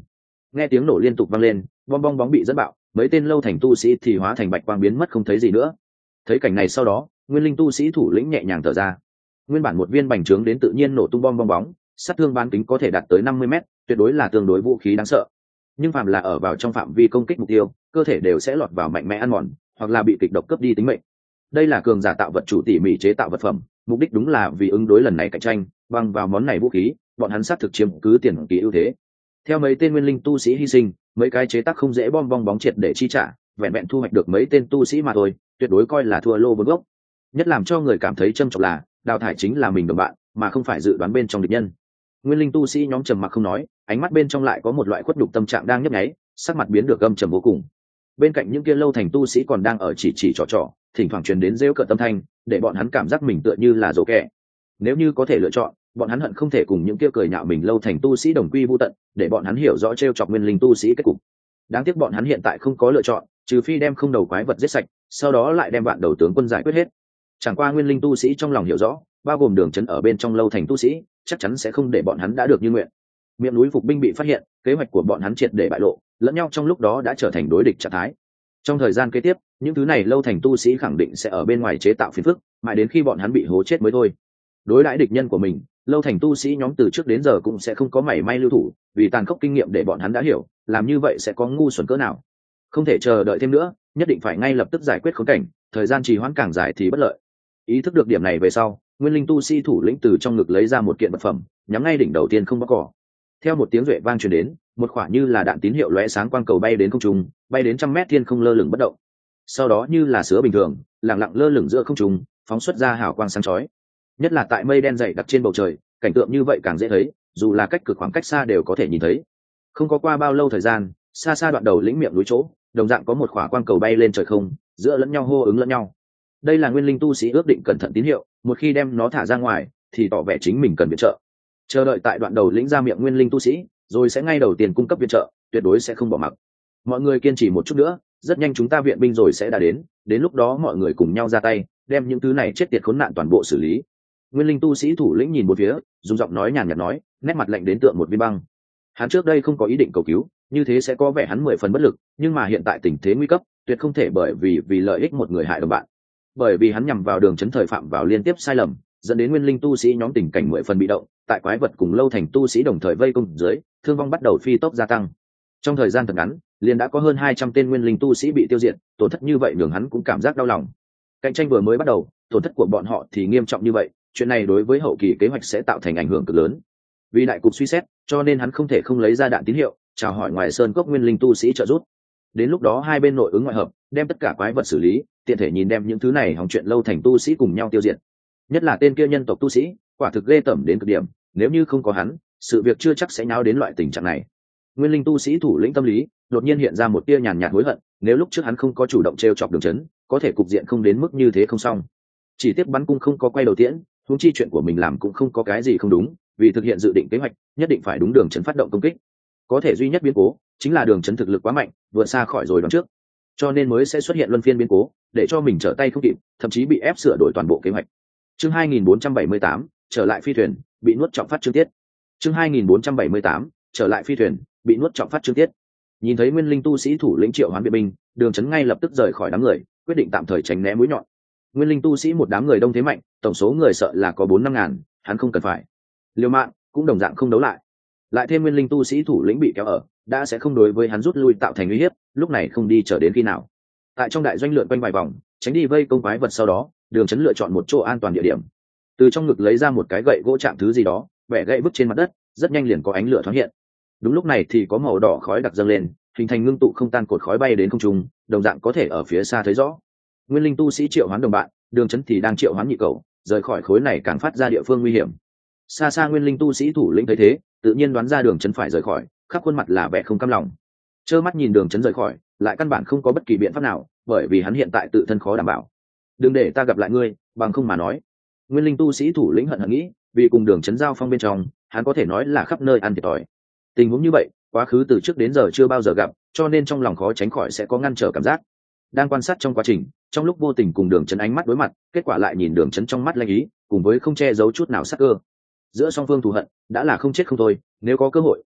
Nghe tiếng nổ liên tục vang lên, bom bong bóng bị dẫn bạo, mấy tên lâu thành tu sĩ thì hóa thành bạch quang biến mất không thấy gì nữa. Thấy cảnh này sau đó, nguyên linh tu sĩ thủ lĩnh nhẹ nhàng thở ra. Nguyên bản một viên bành trướng đến tự nhiên nổ tung bom bong bóng, sát thương bán kính có thể đạt tới năm mươi mét, tuyệt đối là tương đối vũ khí đáng sợ. Nhưng phàm là ở vào trong phạm vi công kích mục tiêu, cơ thể đều sẽ lọt vào mạnh mẽ ăn mòn, hoặc là bị kịch độc cướp đi tính mệnh. Đây là cường giả tạo vật chủ tỉ mỉ chế tạo vật phẩm, mục đích đúng là vì ứng đối lần này cạnh tranh, bằng vào món này vũ khí, bọn hắn sát thực chiếm cứ tiền kỳ ưu thế. Theo mấy tên nguyên linh tu sĩ hy sinh, mấy cái chế tác không dễ bom bong bóng triệt để chi trả, vẹn vẹn thu hoạch được mấy tên tu sĩ mà thôi, tuyệt đối coi là thua lô vốn gốc. Nhất làm cho người cảm thấy châm chọc là, đào thải chính là mình đồng bạn, mà không phải dự đoán bên trong địch nhân. Nguyên linh tu sĩ nhóm trầm mặc không nói, ánh mắt bên trong lại có một loại khuất nhục tâm trạng đang nhấp nháy, sắc mặt biến được âm trầm vô cùng. Bên cạnh những kia lâu thành tu sĩ còn đang ở chỉ chỉ trò trò, thỉnh thoảng truyền đến rêu cợt tâm thanh, để bọn hắn cảm giác mình tựa như là dỗ kẻ. Nếu như có thể lựa chọn, bọn hắn hận không thể cùng những kia cười nhạo mình lâu thành tu sĩ đồng quy vu tận, để bọn hắn hiểu rõ trêu chọc nguyên linh tu sĩ kết cục. Đáng tiếc bọn hắn hiện tại không có lựa chọn, trừ phi đem không đầu quái vật giết sạch, sau đó lại đem vạn đầu tướng quân giải quyết hết. Chẳng qua nguyên linh tu sĩ trong lòng hiểu rõ, bao gồm đường trấn ở bên trong lâu thành tu sĩ, chắc chắn sẽ không để bọn hắn đã được như nguyện. Miệng núi phục binh bị phát hiện, kế hoạch của bọn hắn triệt để bại lộ, lẫn nhau trong lúc đó đã trở thành đối địch trạng thái. Trong thời gian kế tiếp, những thứ này lâu thành tu sĩ khẳng định sẽ ở bên ngoài chế tạo phiền phức, mãi đến khi bọn hắn bị hố chết mới thôi. Đối đãi địch nhân của mình, lâu thành tu sĩ nhóm từ trước đến giờ cũng sẽ không có mảy may lưu thủ, vì tàn khốc kinh nghiệm để bọn hắn đã hiểu, làm như vậy sẽ có ngu xuẩn cỡ nào. Không thể chờ đợi thêm nữa, nhất định phải ngay lập tức giải quyết khốn cảnh, thời gian trì hoãn càng dài thì bất lợi. Ý thức được điểm này về sau, nguyên linh tu sĩ thủ lĩnh từ trong ngực lấy ra một kiện vật phẩm, nhắm ngay đỉnh đầu tiên không bóc cỏ. Theo một tiếng duệ vang truyền đến, một quả như là đạn tín hiệu lóe sáng quang cầu bay đến không trung, bay đến trăm mét thiên không lơ lửng bất động. Sau đó như là sứa bình thường, lặng lặng lơ lửng giữa không trung, phóng xuất ra hào quang sáng chói. Nhất là tại mây đen dày đặc trên bầu trời, cảnh tượng như vậy càng dễ thấy, dù là cách cực khoảng cách xa đều có thể nhìn thấy. Không có qua bao lâu thời gian, xa xa đoạn đầu lĩnh miệng núi chỗ, đồng dạng có một quả quang cầu bay lên trời không, giữa lẫn nhau hô ứng lẫn nhau. Đây là nguyên linh tu sĩ ước định cẩn thận tín hiệu, một khi đem nó thả ra ngoài, thì tỏ vẻ chính mình cần viện trợ. Chờ đợi tại đoạn đầu lĩnh ra miệng nguyên linh tu sĩ, rồi sẽ ngay đầu tiên cung cấp viện trợ, tuyệt đối sẽ không bỏ mặc. Mọi người kiên trì một chút nữa, rất nhanh chúng ta viện binh rồi sẽ đã đến, đến lúc đó mọi người cùng nhau ra tay, đem những thứ này chết tiệt khốn nạn toàn bộ xử lý. Nguyên linh tu sĩ thủ lĩnh nhìn một phía, dùng giọng nói nhàn nhạt nói, nét mặt lạnh đến tượng một viên băng. Hắn trước đây không có ý định cầu cứu, như thế sẽ có vẻ hắn mười phần bất lực, nhưng mà hiện tại tình thế nguy cấp, tuyệt không thể bởi vì vì lợi ích một người hại đồng bạn. Bởi vì hắn nhằm vào đường trấn thời phạm vào liên tiếp sai lầm, dẫn đến nguyên linh tu sĩ nhóm tình cảnh mười phần bị động, tại quái vật cùng lâu thành tu sĩ đồng thời vây công dưới, thương vong bắt đầu phi tốc gia tăng. Trong thời gian thật ngắn, liền đã có hơn hai trăm tên nguyên linh tu sĩ bị tiêu diệt, tổn thất như vậy nhường hắn cũng cảm giác đau lòng. Cạnh tranh vừa mới bắt đầu, tổn thất của bọn họ thì nghiêm trọng như vậy, chuyện này đối với hậu kỳ kế hoạch sẽ tạo thành ảnh hưởng cực lớn. Vì đại cục suy xét, cho nên hắn không thể không lấy ra đạn tín hiệu, chào hỏi ngoài sơn cốc nguyên linh tu sĩ trợ giúp. Đến lúc đó hai bên nội ứng ngoại hợp, đem tất cả quái vật xử lý, tiện thể nhìn đem những thứ này hỏng chuyện lâu thành tu sĩ cùng nhau tiêu diệt. Nhất là tên kia nhân tộc tu sĩ, quả thực ghê tởm đến cực điểm, nếu như không có hắn, sự việc chưa chắc sẽ nháo đến loại tình trạng này. Nguyên linh tu sĩ thủ lĩnh tâm lý đột nhiên hiện ra một tia nhàn nhạt hối hận, nếu lúc trước hắn không có chủ động trêu chọc đường trấn, có thể cục diện không đến mức như thế không xong. Chỉ tiếc bắn cung không có quay đầu tiễn, huống chi chuyện của mình làm cũng không có cái gì không đúng, vì thực hiện dự định kế hoạch, nhất định phải đúng đường trấn phát động công kích. Có thể duy nhất biến cố chính là đường trấn thực lực quá mạnh, vượt xa khỏi rồi đoán trước, cho nên mới sẽ xuất hiện luân phiên biến cố, để cho mình trở tay không kịp, thậm chí bị ép sửa đổi toàn bộ kế hoạch. Chương hai nghìn bốn trăm bảy mươi tám, trở lại phi thuyền, bị nuốt trọng phát chương tiết. Chương hai nghìn bốn trăm bảy mươi tám, trở lại phi thuyền, bị nuốt trọng phát chương tiết. Nhìn thấy nguyên linh tu sĩ thủ lĩnh triệu hoán viện binh, đường trấn ngay lập tức rời khỏi đám người, quyết định tạm thời tránh né mũi nhọn. Nguyên linh tu sĩ một đám người đông thế mạnh, tổng số người sợ là có bốn năm ngàn, hắn không cần phải liều mạng, cũng đồng dạng không đấu lại. Lại thêm nguyên linh tu sĩ thủ lĩnh bị kéo ở, đã sẽ không đối với hắn rút lui tạo thành uy hiếp, lúc này không đi chờ đến khi nào. Tại trong đại doanh lượn quanh vài vòng, tránh đi vây công quái vật, sau đó đường trấn lựa chọn một chỗ an toàn địa điểm, từ trong ngực lấy ra một cái gậy gỗ chạm thứ gì đó, bẻ gậy vứt trên mặt đất, rất nhanh liền có ánh lửa thoáng hiện. Đúng lúc này thì có màu đỏ khói đặc dâng lên, hình thành ngưng tụ không tan cột khói bay đến không trung, đồng dạng có thể ở phía xa thấy rõ. Nguyên linh tu sĩ triệu hoán đồng bạn, đường trấn thì đang triệu hoán nhị cầu, rời khỏi khối này càng phát ra địa phương nguy hiểm. Xa xa nguyên linh tu sĩ thủ lĩnh thấy thế, tự nhiên đoán ra đường trấn phải rời khỏi, khắp khuôn mặt là vẻ không cam lòng. Trơ mắt nhìn đường trấn rời khỏi, lại căn bản không có bất kỳ biện pháp nào, bởi vì hắn hiện tại tự thân khó đảm bảo. Đừng để ta gặp lại ngươi, bằng không mà nói. Nguyên linh tu sĩ thủ lĩnh hận hận nghĩ, vì cùng đường trấn giao phong bên trong, hắn có thể nói là khắp nơi ăn thiệt thòi. Tình huống như vậy, quá khứ từ trước đến giờ chưa bao giờ gặp, cho nên trong lòng khó tránh khỏi sẽ có ngăn trở cảm giác. Đang quan sát trong quá trình, trong lúc vô tình cùng đường trấn ánh mắt đối mặt, kết quả lại nhìn đường trấn trong mắt lanh ý, cùng với không che giấu chút nào sắc cơ. Giữa song phương thù hận đã là không chết không thôi, nếu có cơ hội,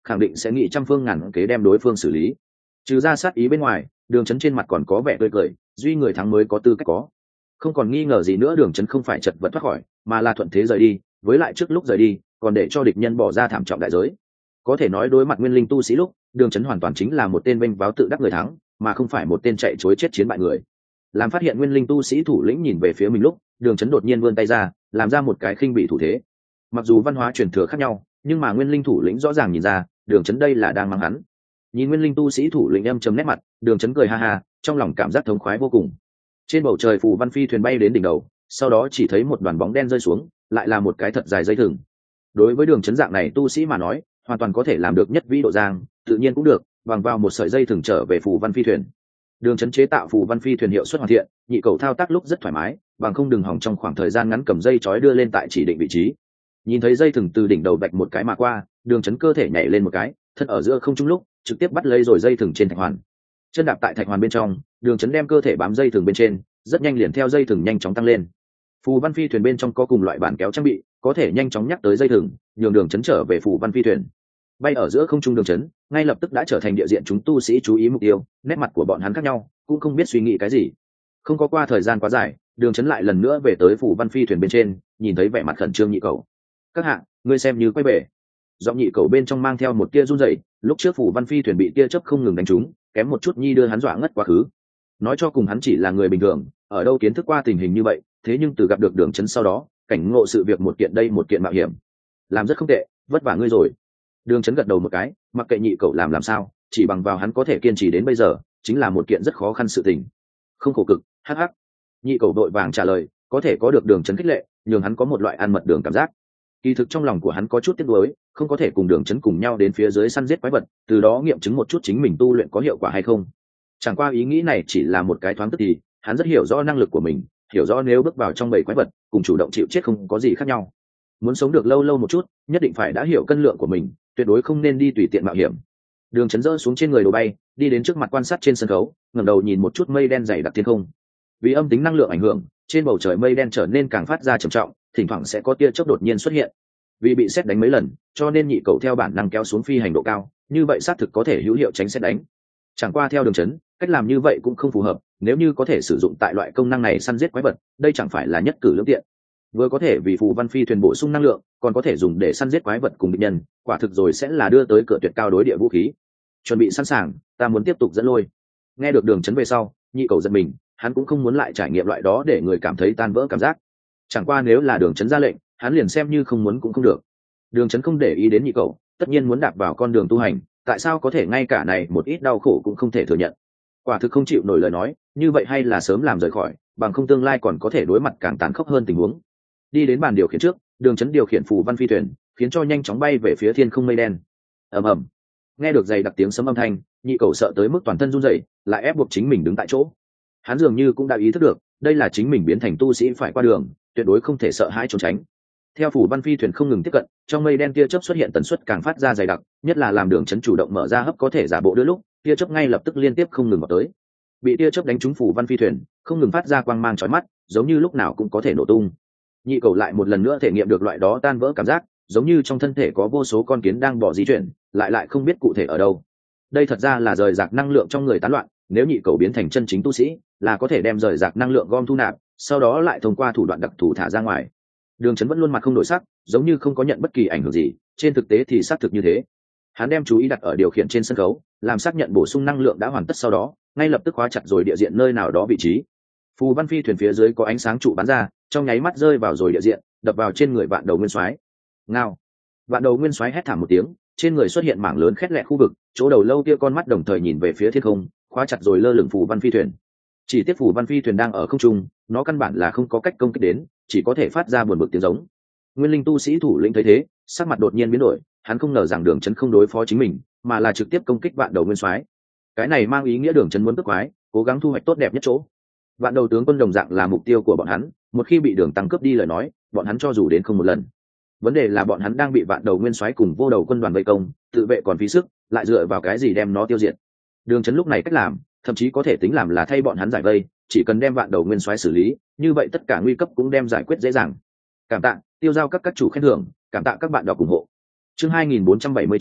khẳng định sẽ nghĩ trăm phương ngàn kế đem đối phương xử lý. Trừ ra sát ý bên ngoài, Đường Chấn trên mặt còn có vẻ tươi cười, duy người thắng mới có tư cách có. Không còn nghi ngờ gì nữa, Đường Chấn không phải chật vật thoát khỏi, mà là thuận thế rời đi, với lại trước lúc rời đi, còn để cho địch nhân bỏ ra thảm trọng đại giới. Có thể nói đối mặt nguyên linh tu sĩ lúc, Đường Chấn hoàn toàn chính là một tên bênh váo tự đắc người thắng, mà không phải một tên chạy chối chết chiến bại người. Làm phát hiện nguyên linh tu sĩ thủ lĩnh nhìn về phía mình lúc, Đường Chấn đột nhiên vươn tay ra, làm ra một cái khinh bị thủ thế. Mặc dù văn hóa truyền thừa khác nhau, nhưng mà nguyên linh thủ lĩnh rõ ràng nhìn ra, Đường Chấn đây là đang mang hắn. Nhìn nguyên linh tu sĩ thủ lĩnh âm trầm nét mặt, Đường Chấn cười ha ha, trong lòng cảm giác thống khoái vô cùng. Trên bầu trời phù văn phi thuyền bay đến đỉnh đầu, sau đó chỉ thấy một đoàn bóng đen rơi xuống, lại là một cái thật dài dây thừng. Đối với Đường Chấn dạng này tu sĩ mà nói, hoàn toàn có thể làm được nhất vĩ độ giang, tự nhiên cũng được, bằng vào một sợi dây thừng trở về phù văn phi thuyền. Đường Chấn chế tạo phù văn phi thuyền hiệu suất hoàn thiện, nhị cầu thao tác lúc rất thoải mái, bằng không đừng hỏng trong khoảng thời gian ngắn cầm dây chói đưa lên tại chỉ định vị trí. Nhìn thấy dây thừng từ đỉnh đầu bạch một cái mà qua, Đường Chấn cơ thể nhảy lên một cái, thân ở giữa không trung lúc, trực tiếp bắt lấy rồi dây thừng trên thạch hoàn. Chân đạp tại thạch hoàn bên trong, Đường Chấn đem cơ thể bám dây thừng bên trên, rất nhanh liền theo dây thừng nhanh chóng tăng lên. Phù văn phi thuyền bên trong có cùng loại bản kéo trang bị, có thể nhanh chóng nhắc tới dây thừng, nhường Đường Chấn trở về phù văn phi thuyền. Bay ở giữa không trung, Đường Chấn ngay lập tức đã trở thành địa diện chúng tu sĩ chú ý mục tiêu, nét mặt của bọn hắn khác nhau, cũng không biết suy nghĩ cái gì. Không có qua thời gian quá dài, Đường Chấn lại lần nữa về tới phù văn phi thuyền bên trên, nhìn thấy vẻ mặt khẩn trương nhị cầu. Các hạ, ngươi xem như quay về. Giọng nhị cầu bên trong mang theo một tia run rẩy, lúc trước phù văn phi thuyền bị tia chớp không ngừng đánh trúng, kém một chút nhi đưa hắn dọa ngất quá khứ. Nói cho cùng hắn chỉ là người bình thường, ở đâu kiến thức qua tình hình như vậy, thế nhưng từ gặp được Đường Chấn sau đó, cảnh ngộ sự việc một kiện đây một kiện mạo hiểm, làm rất không tệ, vất vả ngươi rồi. Đường Chấn gật đầu một cái, mặc kệ nhị cậu làm làm sao, chỉ bằng vào hắn có thể kiên trì đến bây giờ, chính là một kiện rất khó khăn sự tình. Không khổ cực, hắc hắc. Nhị cậu đội vàng trả lời, có thể có được Đường Chấn khích lệ, nhường hắn có một loại ăn mật đường cảm giác. Kỳ thực trong lòng của hắn có chút tiếc nuối, không có thể cùng Đường Chấn cùng nhau đến phía dưới săn giết quái vật, từ đó nghiệm chứng một chút chính mình tu luyện có hiệu quả hay không. Chẳng qua ý nghĩ này chỉ là một cái thoáng tức thì, hắn rất hiểu rõ năng lực của mình, hiểu rõ nếu bước vào trong bầy quái vật, cùng chủ động chịu chết không có gì khác nhau. Muốn sống được lâu lâu một chút, nhất định phải đã hiểu cân lượng của mình, tuyệt đối không nên đi tùy tiện mạo hiểm. Đường Chấn rỡ xuống trên người đồ bay, đi đến trước mặt quan sát trên sân khấu, ngẩng đầu nhìn một chút mây đen dày đặc thiên không. Vì âm tính năng lượng ảnh hưởng, trên bầu trời mây đen trở nên càng phát ra trầm trọng, thỉnh thoảng sẽ có tia chớp đột nhiên xuất hiện. Vì bị sét đánh mấy lần, cho nên nhị cậu theo bản năng kéo xuống phi hành độ cao, như vậy xác thực có thể hữu hiệu tránh sét đánh. Chẳng qua theo Đường Chấn, cách làm như vậy cũng không phù hợp, nếu như có thể sử dụng tại loại công năng này săn giết quái vật, đây chẳng phải là nhất cử lưỡng tiện. Vừa có thể vì phù văn phi thuyền bổ sung năng lượng, còn có thể dùng để săn giết quái vật cùng địch nhân, quả thực rồi sẽ là đưa tới cửa tuyệt cao đối địa vũ khí. Chuẩn bị sẵn sàng, ta muốn tiếp tục dẫn lôi. Nghe được Đường Chấn về sau, nhị cầu giật mình, hắn cũng không muốn lại trải nghiệm loại đó để người cảm thấy tan vỡ cảm giác. Chẳng qua nếu là Đường Chấn ra lệnh, hắn liền xem như không muốn cũng không được. Đường Chấn không để ý đến nhị cầu, tất nhiên muốn đạp vào con đường tu hành, tại sao có thể ngay cả này một ít đau khổ cũng không thể thừa nhận. Quả thực không chịu nổi lời nói, như vậy hay là sớm làm rời khỏi, bằng không tương lai còn có thể đối mặt càng tàn khốc hơn tình huống. Đi đến bàn điều khiển trước, Đường Chấn điều khiển phù văn phi thuyền, khiến cho nhanh chóng bay về phía thiên không mây đen. Ầm ầm. Nghe được dày đặc tiếng sấm âm thanh, nhị cầu sợ tới mức toàn thân run rẩy, lại ép buộc chính mình đứng tại chỗ. Hắn dường như cũng đã ý thức được, đây là chính mình biến thành tu sĩ phải qua đường, tuyệt đối không thể sợ hãi trốn tránh. Theo phù văn phi thuyền không ngừng tiếp cận, trong mây đen tia chớp xuất hiện tần suất càng phát ra dày đặc, nhất là làm Đường Chấn chủ động mở ra hấp có thể giả bộ đưa lúc, tia chớp ngay lập tức liên tiếp không ngừng vào tới. Bị tia chớp đánh trúng phù văn phi thuyền, không ngừng phát ra quang mang chói mắt, giống như lúc nào cũng có thể nổ tung. Nhị cầu lại một lần nữa thể nghiệm được loại đó tan vỡ cảm giác, giống như trong thân thể có vô số con kiến đang bỏ di chuyển, lại lại không biết cụ thể ở đâu. Đây thật ra là rời rạc năng lượng trong người tán loạn, nếu nhị cầu biến thành chân chính tu sĩ, là có thể đem rời rạc năng lượng gom thu nạp, sau đó lại thông qua thủ đoạn đặc thù thả ra ngoài. Đường Chấn vẫn luôn mặt không đổi sắc, giống như không có nhận bất kỳ ảnh hưởng gì, trên thực tế thì xác thực như thế. Hắn đem chú ý đặt ở điều khiển trên sân khấu, làm xác nhận bổ sung năng lượng đã hoàn tất sau đó, ngay lập tức khóa chặt rồi địa diện nơi nào đó vị trí. Phù văn phi thuyền phía dưới có ánh sáng trụ bắn ra, trong nháy mắt rơi vào rồi địa diện, đập vào trên người Vạn Đầu Nguyên Soái. Ngao! Vạn Đầu Nguyên Soái hét thảm một tiếng, trên người xuất hiện mảng lớn khét lẹt khu vực, chỗ đầu lâu kia con mắt đồng thời nhìn về phía thiên không, khóa chặt rồi lơ lửng phù văn phi thuyền. Chỉ tiếc phù văn phi thuyền đang ở không trung, nó căn bản là không có cách công kích đến, chỉ có thể phát ra buồn bực tiếng giống. Nguyên linh tu sĩ thủ lĩnh thấy thế, sắc mặt đột nhiên biến đổi, hắn không ngờ rằng Đường Chấn không đối phó chính mình, mà là trực tiếp công kích Vạn Đầu Nguyên Soái. Cái này mang ý nghĩa Đường Chấn muốn tức quái, cố gắng thu hoạch tốt đẹp nhất chỗ. Vạn Đầu tướng quân đồng dạng là mục tiêu của bọn hắn, một khi bị Đường Tăng cướp đi lời nói, bọn hắn cho dù đến không một lần. Vấn đề là bọn hắn đang bị Vạn Đầu Nguyên Soái cùng Vô Đầu quân đoàn vây công, tự vệ còn phí sức, lại dựa vào cái gì đem nó tiêu diệt. Đường Chấn lúc này cách làm, thậm chí có thể tính làm là thay bọn hắn giải vây, chỉ cần đem Vạn Đầu Nguyên Soái xử lý, như vậy tất cả nguy cấp cũng đem giải quyết dễ dàng. Cảm tạ, tiêu giao các các chủ khen thưởng, cảm tạ các bạn đọc ủng hộ. Chương hai nghìn bốn trăm bảy mươi chín,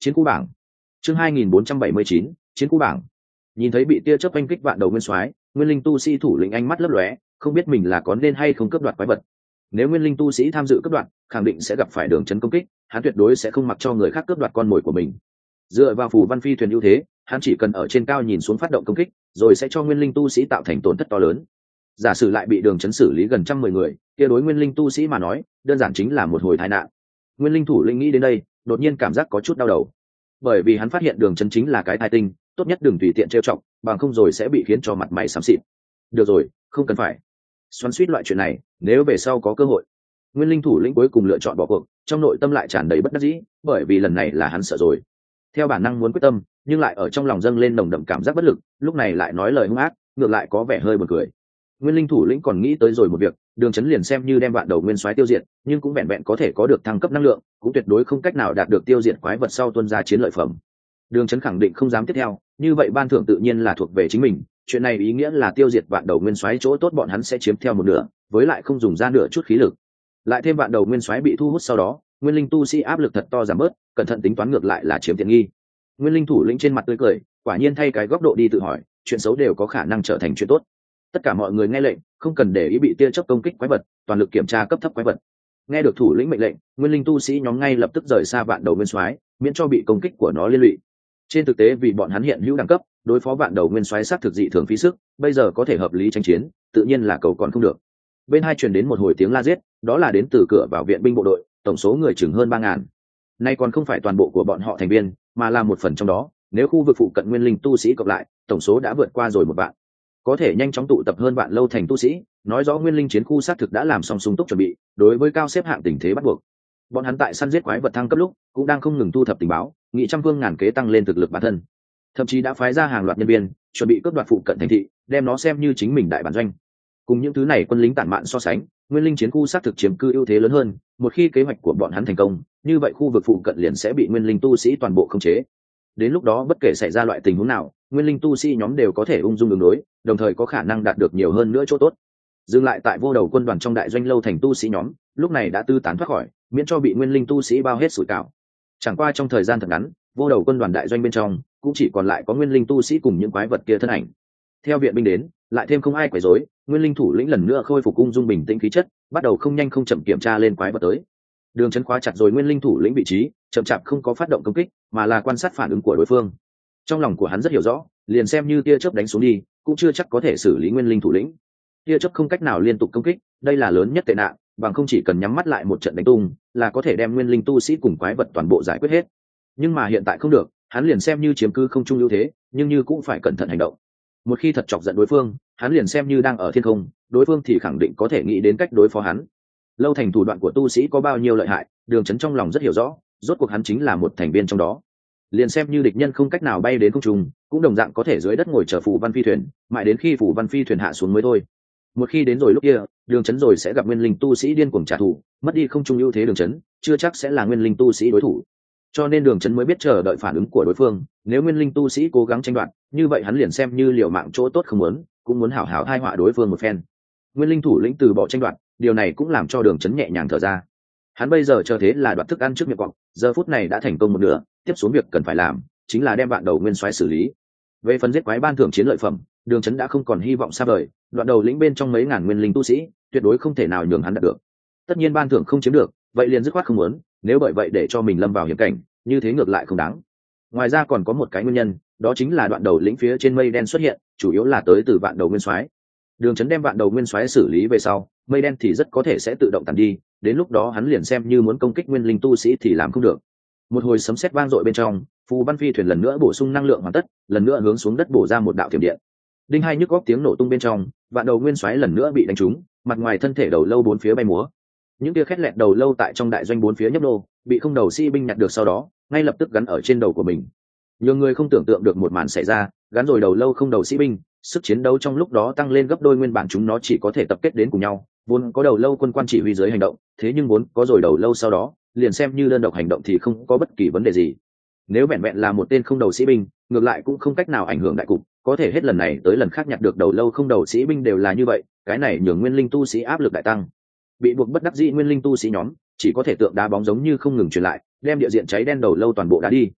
chiến cú bảng. Chương hai nghìn bốn trăm bảy mươi chín, chiến cú bảng. Nhìn thấy bị tia chớp oanh kích vạn đầu nguyên soái, nguyên linh tu sĩ thủ lĩnh ánh mắt lấp lóe, không biết mình là có nên hay không cướp đoạt quái vật. Nếu nguyên linh tu sĩ tham dự cướp đoạt, khẳng định sẽ gặp phải đường chấn công kích, hắn tuyệt đối sẽ không mặc cho người khác cướp đoạt con mồi của mình. Dựa vào phù văn phi thuyền ưu thế, hắn chỉ cần ở trên cao nhìn xuống phát động công kích, rồi sẽ cho nguyên linh tu sĩ tạo thành tổn thất to lớn. Giả sử lại bị đường chấn xử lý gần trăm mười người, kia đối nguyên linh tu sĩ mà nói, đơn giản chính là một hồi tai nạn. Nguyên linh thủ lĩnh nghĩ đến đây, đột nhiên cảm giác có chút đau đầu, bởi vì hắn phát hiện đường chấn chính là cái thai tinh, tốt nhất đừng tùy tiện trêu chọc, bằng không rồi sẽ bị khiến cho mặt mày xám xịt. Được rồi, không cần phải xoắn xuýt loại chuyện này, nếu về sau có cơ hội. Nguyên linh thủ lĩnh cuối cùng lựa chọn bỏ cuộc, trong nội tâm lại tràn đầy bất đắc dĩ, bởi vì lần này là hắn sợ rồi. Theo bản năng muốn quyết tâm, nhưng lại ở trong lòng dâng lên nồng đậm cảm giác bất lực, lúc này lại nói lời hung ác, ngược lại có vẻ hơi buồn cười. Nguyên linh thủ lĩnh còn nghĩ tới rồi một việc, đường chấn liền xem như đem vạn đầu nguyên soái tiêu diệt, nhưng cũng vẹn vẹn có thể có được thăng cấp năng lượng, cũng tuyệt đối không cách nào đạt được tiêu diệt quái vật sau tuân ra chiến lợi phẩm. Đường chấn khẳng định không dám tiếp theo, như vậy ban thưởng tự nhiên là thuộc về chính mình, chuyện này ý nghĩa là tiêu diệt vạn đầu nguyên soái chỗ tốt bọn hắn sẽ chiếm theo một nửa, với lại không dùng ra nửa chút khí lực. Lại thêm vạn đầu nguyên soái bị thu hút sau đó, nguyên linh tu sĩ áp lực thật to giảm bớt, cẩn thận tính toán ngược lại là chiếm tiện nghi. Nguyên linh thủ lĩnh trên mặt tươi cười, quả nhiên thay cái góc độ đi tự hỏi, chuyện xấu đều có khả năng trở thành chuyện tốt. Tất cả mọi người nghe lệnh, không cần để ý bị tia chớp công kích quái vật, toàn lực kiểm tra cấp thấp quái vật. Nghe được thủ lĩnh mệnh lệnh, nguyên linh tu sĩ nhóm ngay lập tức rời xa vạn đầu nguyên soái, miễn cho bị công kích của nó liên lụy. Trên thực tế vì bọn hắn hiện hữu đẳng cấp, đối phó vạn đầu nguyên soái sát thực dị thường phí sức, bây giờ có thể hợp lý tranh chiến, tự nhiên là cầu còn không được. Bên hai truyền đến một hồi tiếng la giết, đó là đến từ cửa vào viện binh bộ đội, tổng số người chừng hơn ba ngàn. Nay còn không phải toàn bộ của bọn họ thành viên, mà là một phần trong đó, nếu khu vực phụ cận nguyên linh tu sĩ cộng lại, tổng số đã vượt qua rồi một vạn. Có thể nhanh chóng tụ tập hơn vạn lâu thành tu sĩ, nói rõ nguyên linh chiến khu sát thực đã làm xong sung túc chuẩn bị, đối với cao xếp hạng tình thế bắt buộc. Bọn hắn tại săn giết quái vật thăng cấp lúc, cũng đang không ngừng thu thập tình báo, nghị trăm phương ngàn kế tăng lên thực lực bản thân. Thậm chí đã phái ra hàng loạt nhân viên, chuẩn bị cướp đoạt phụ cận thành thị, đem nó xem như chính mình đại bản doanh. Cùng những thứ này quân lính tản mạn so sánh, nguyên linh chiến khu sát thực chiếm cư ưu thế lớn hơn, một khi kế hoạch của bọn hắn thành công, như vậy khu vực phụ cận liền sẽ bị nguyên linh tu sĩ toàn bộ khống chế. Đến lúc đó bất kể xảy ra loại tình huống nào, nguyên linh tu sĩ nhóm đều có thể ung dung ứng đối, đồng thời có khả năng đạt được nhiều hơn nữa chỗ tốt. Dừng lại tại vô đầu quân đoàn trong đại doanh lâu thành tu sĩ nhóm, lúc này đã tư tán thoát khỏi, miễn cho bị nguyên linh tu sĩ bao hết sủi cảo. Chẳng qua trong thời gian thật ngắn, vô đầu quân đoàn đại doanh bên trong cũng chỉ còn lại có nguyên linh tu sĩ cùng những quái vật kia thân ảnh. Theo viện binh đến, lại thêm không ai quấy rối, nguyên linh thủ lĩnh lần nữa khôi phục ung dung bình tĩnh khí chất, bắt đầu không nhanh không chậm kiểm tra lên quái vật tới. Đường chấn khóa chặt rồi nguyên linh thủ lĩnh vị trí, chậm chạp không có phát động công kích, mà là quan sát phản ứng của đối phương. Trong lòng của hắn rất hiểu rõ, liền xem như tia chớp đánh xuống đi, cũng chưa chắc có thể xử lý nguyên linh thủ lĩnh. Tia chớp không cách nào liên tục công kích, đây là lớn nhất tệ nạn, bằng không chỉ cần nhắm mắt lại một trận đánh tung, là có thể đem nguyên linh tu sĩ cùng quái vật toàn bộ giải quyết hết. Nhưng mà hiện tại không được, hắn liền xem như chiếm cứ không trung ưu thế, nhưng như cũng phải cẩn thận hành động. Một khi thật chọc giận đối phương, hắn liền xem như đang ở thiên không, đối phương thì khẳng định có thể nghĩ đến cách đối phó hắn. Lâu thành thủ đoạn của tu sĩ có bao nhiêu lợi hại, đường chấn trong lòng rất hiểu rõ, rốt cuộc hắn chính là một thành viên trong đó. Liền xem như địch nhân không cách nào bay đến không trung, cũng đồng dạng có thể dưới đất ngồi chờ phù văn phi thuyền, mãi đến khi phù văn phi thuyền hạ xuống mới thôi. Một khi đến rồi lúc kia, đường chấn rồi sẽ gặp nguyên linh tu sĩ điên cuồng trả thù, mất đi không trung ưu thế đường chấn, chưa chắc sẽ là nguyên linh tu sĩ đối thủ. Cho nên đường chấn mới biết chờ đợi phản ứng của đối phương, nếu nguyên linh tu sĩ cố gắng tranh đoạt, như vậy hắn liền xem như liều mạng chỗ tốt không muốn, cũng muốn hảo hảo hai họa đối phương một phen. Nguyên linh thủ lĩnh từ bỏ tranh đoạt, điều này cũng làm cho đường chấn nhẹ nhàng thở ra. Hắn bây giờ chờ thế là đoạt thức ăn trước miệng cọp, giờ phút này đã thành công một nửa, tiếp xuống việc cần phải làm chính là đem vạn đầu nguyên soái xử lý. Về phần giết quái ban thưởng chiến lợi phẩm, đường chấn đã không còn hy vọng xa vời, đoạn đầu lĩnh bên trong mấy ngàn nguyên linh tu sĩ, tuyệt đối không thể nào nhường hắn đạt được. Tất nhiên ban thưởng không chiếm được, vậy liền dứt khoát không muốn, nếu bởi vậy để cho mình lâm vào hiểm cảnh, như thế ngược lại không đáng. Ngoài ra còn có một cái nguyên nhân, đó chính là đoạn đầu lĩnh phía trên mây đen xuất hiện, chủ yếu là tới từ vạn đầu nguyên soái. Đường chấn đem vạn đầu nguyên soái xử lý về sau, mây đen thì rất có thể sẽ tự động tàn đi, đến lúc đó hắn liền xem như muốn công kích nguyên linh tu sĩ thì làm không được. Một hồi sấm sét vang dội bên trong, phù văn phi thuyền lần nữa bổ sung năng lượng hoàn tất, lần nữa hướng xuống đất bổ ra một đạo thiểm điện. Đinh hai nhức góc tiếng nổ tung bên trong, vạn đầu nguyên soái lần nữa bị đánh trúng, mặt ngoài thân thể đầu lâu bốn phía bay múa. Những tia khét lẹt đầu lâu tại trong đại doanh bốn phía nhấp nô, bị không đầu sĩ binh nhặt được sau đó, ngay lập tức gắn ở trên đầu của mình. Nhiều người không tưởng tượng được một màn xảy ra, gắn rồi đầu lâu không đầu sĩ binh, sức chiến đấu trong lúc đó tăng lên gấp đôi, nguyên bản chúng nó chỉ có thể tập kết đến cùng nhau, vốn có đầu lâu quân quan chỉ huy dưới hành động, thế nhưng vốn có rồi đầu lâu sau đó, liền xem như đơn độc hành động thì không có bất kỳ vấn đề gì. Nếu vẹn vẹn là một tên không đầu sĩ binh, ngược lại cũng không cách nào ảnh hưởng đại cục, có thể hết lần này tới lần khác nhặt được đầu lâu không đầu sĩ binh đều là như vậy, cái này nhường nguyên linh tu sĩ áp lực đại tăng. Bị buộc bất đắc dĩ nguyên linh tu sĩ nhóm chỉ có thể tượng đá bóng giống như không ngừng truyền lại, đem địa diện cháy đen đầu lâu toàn bộ đá đi.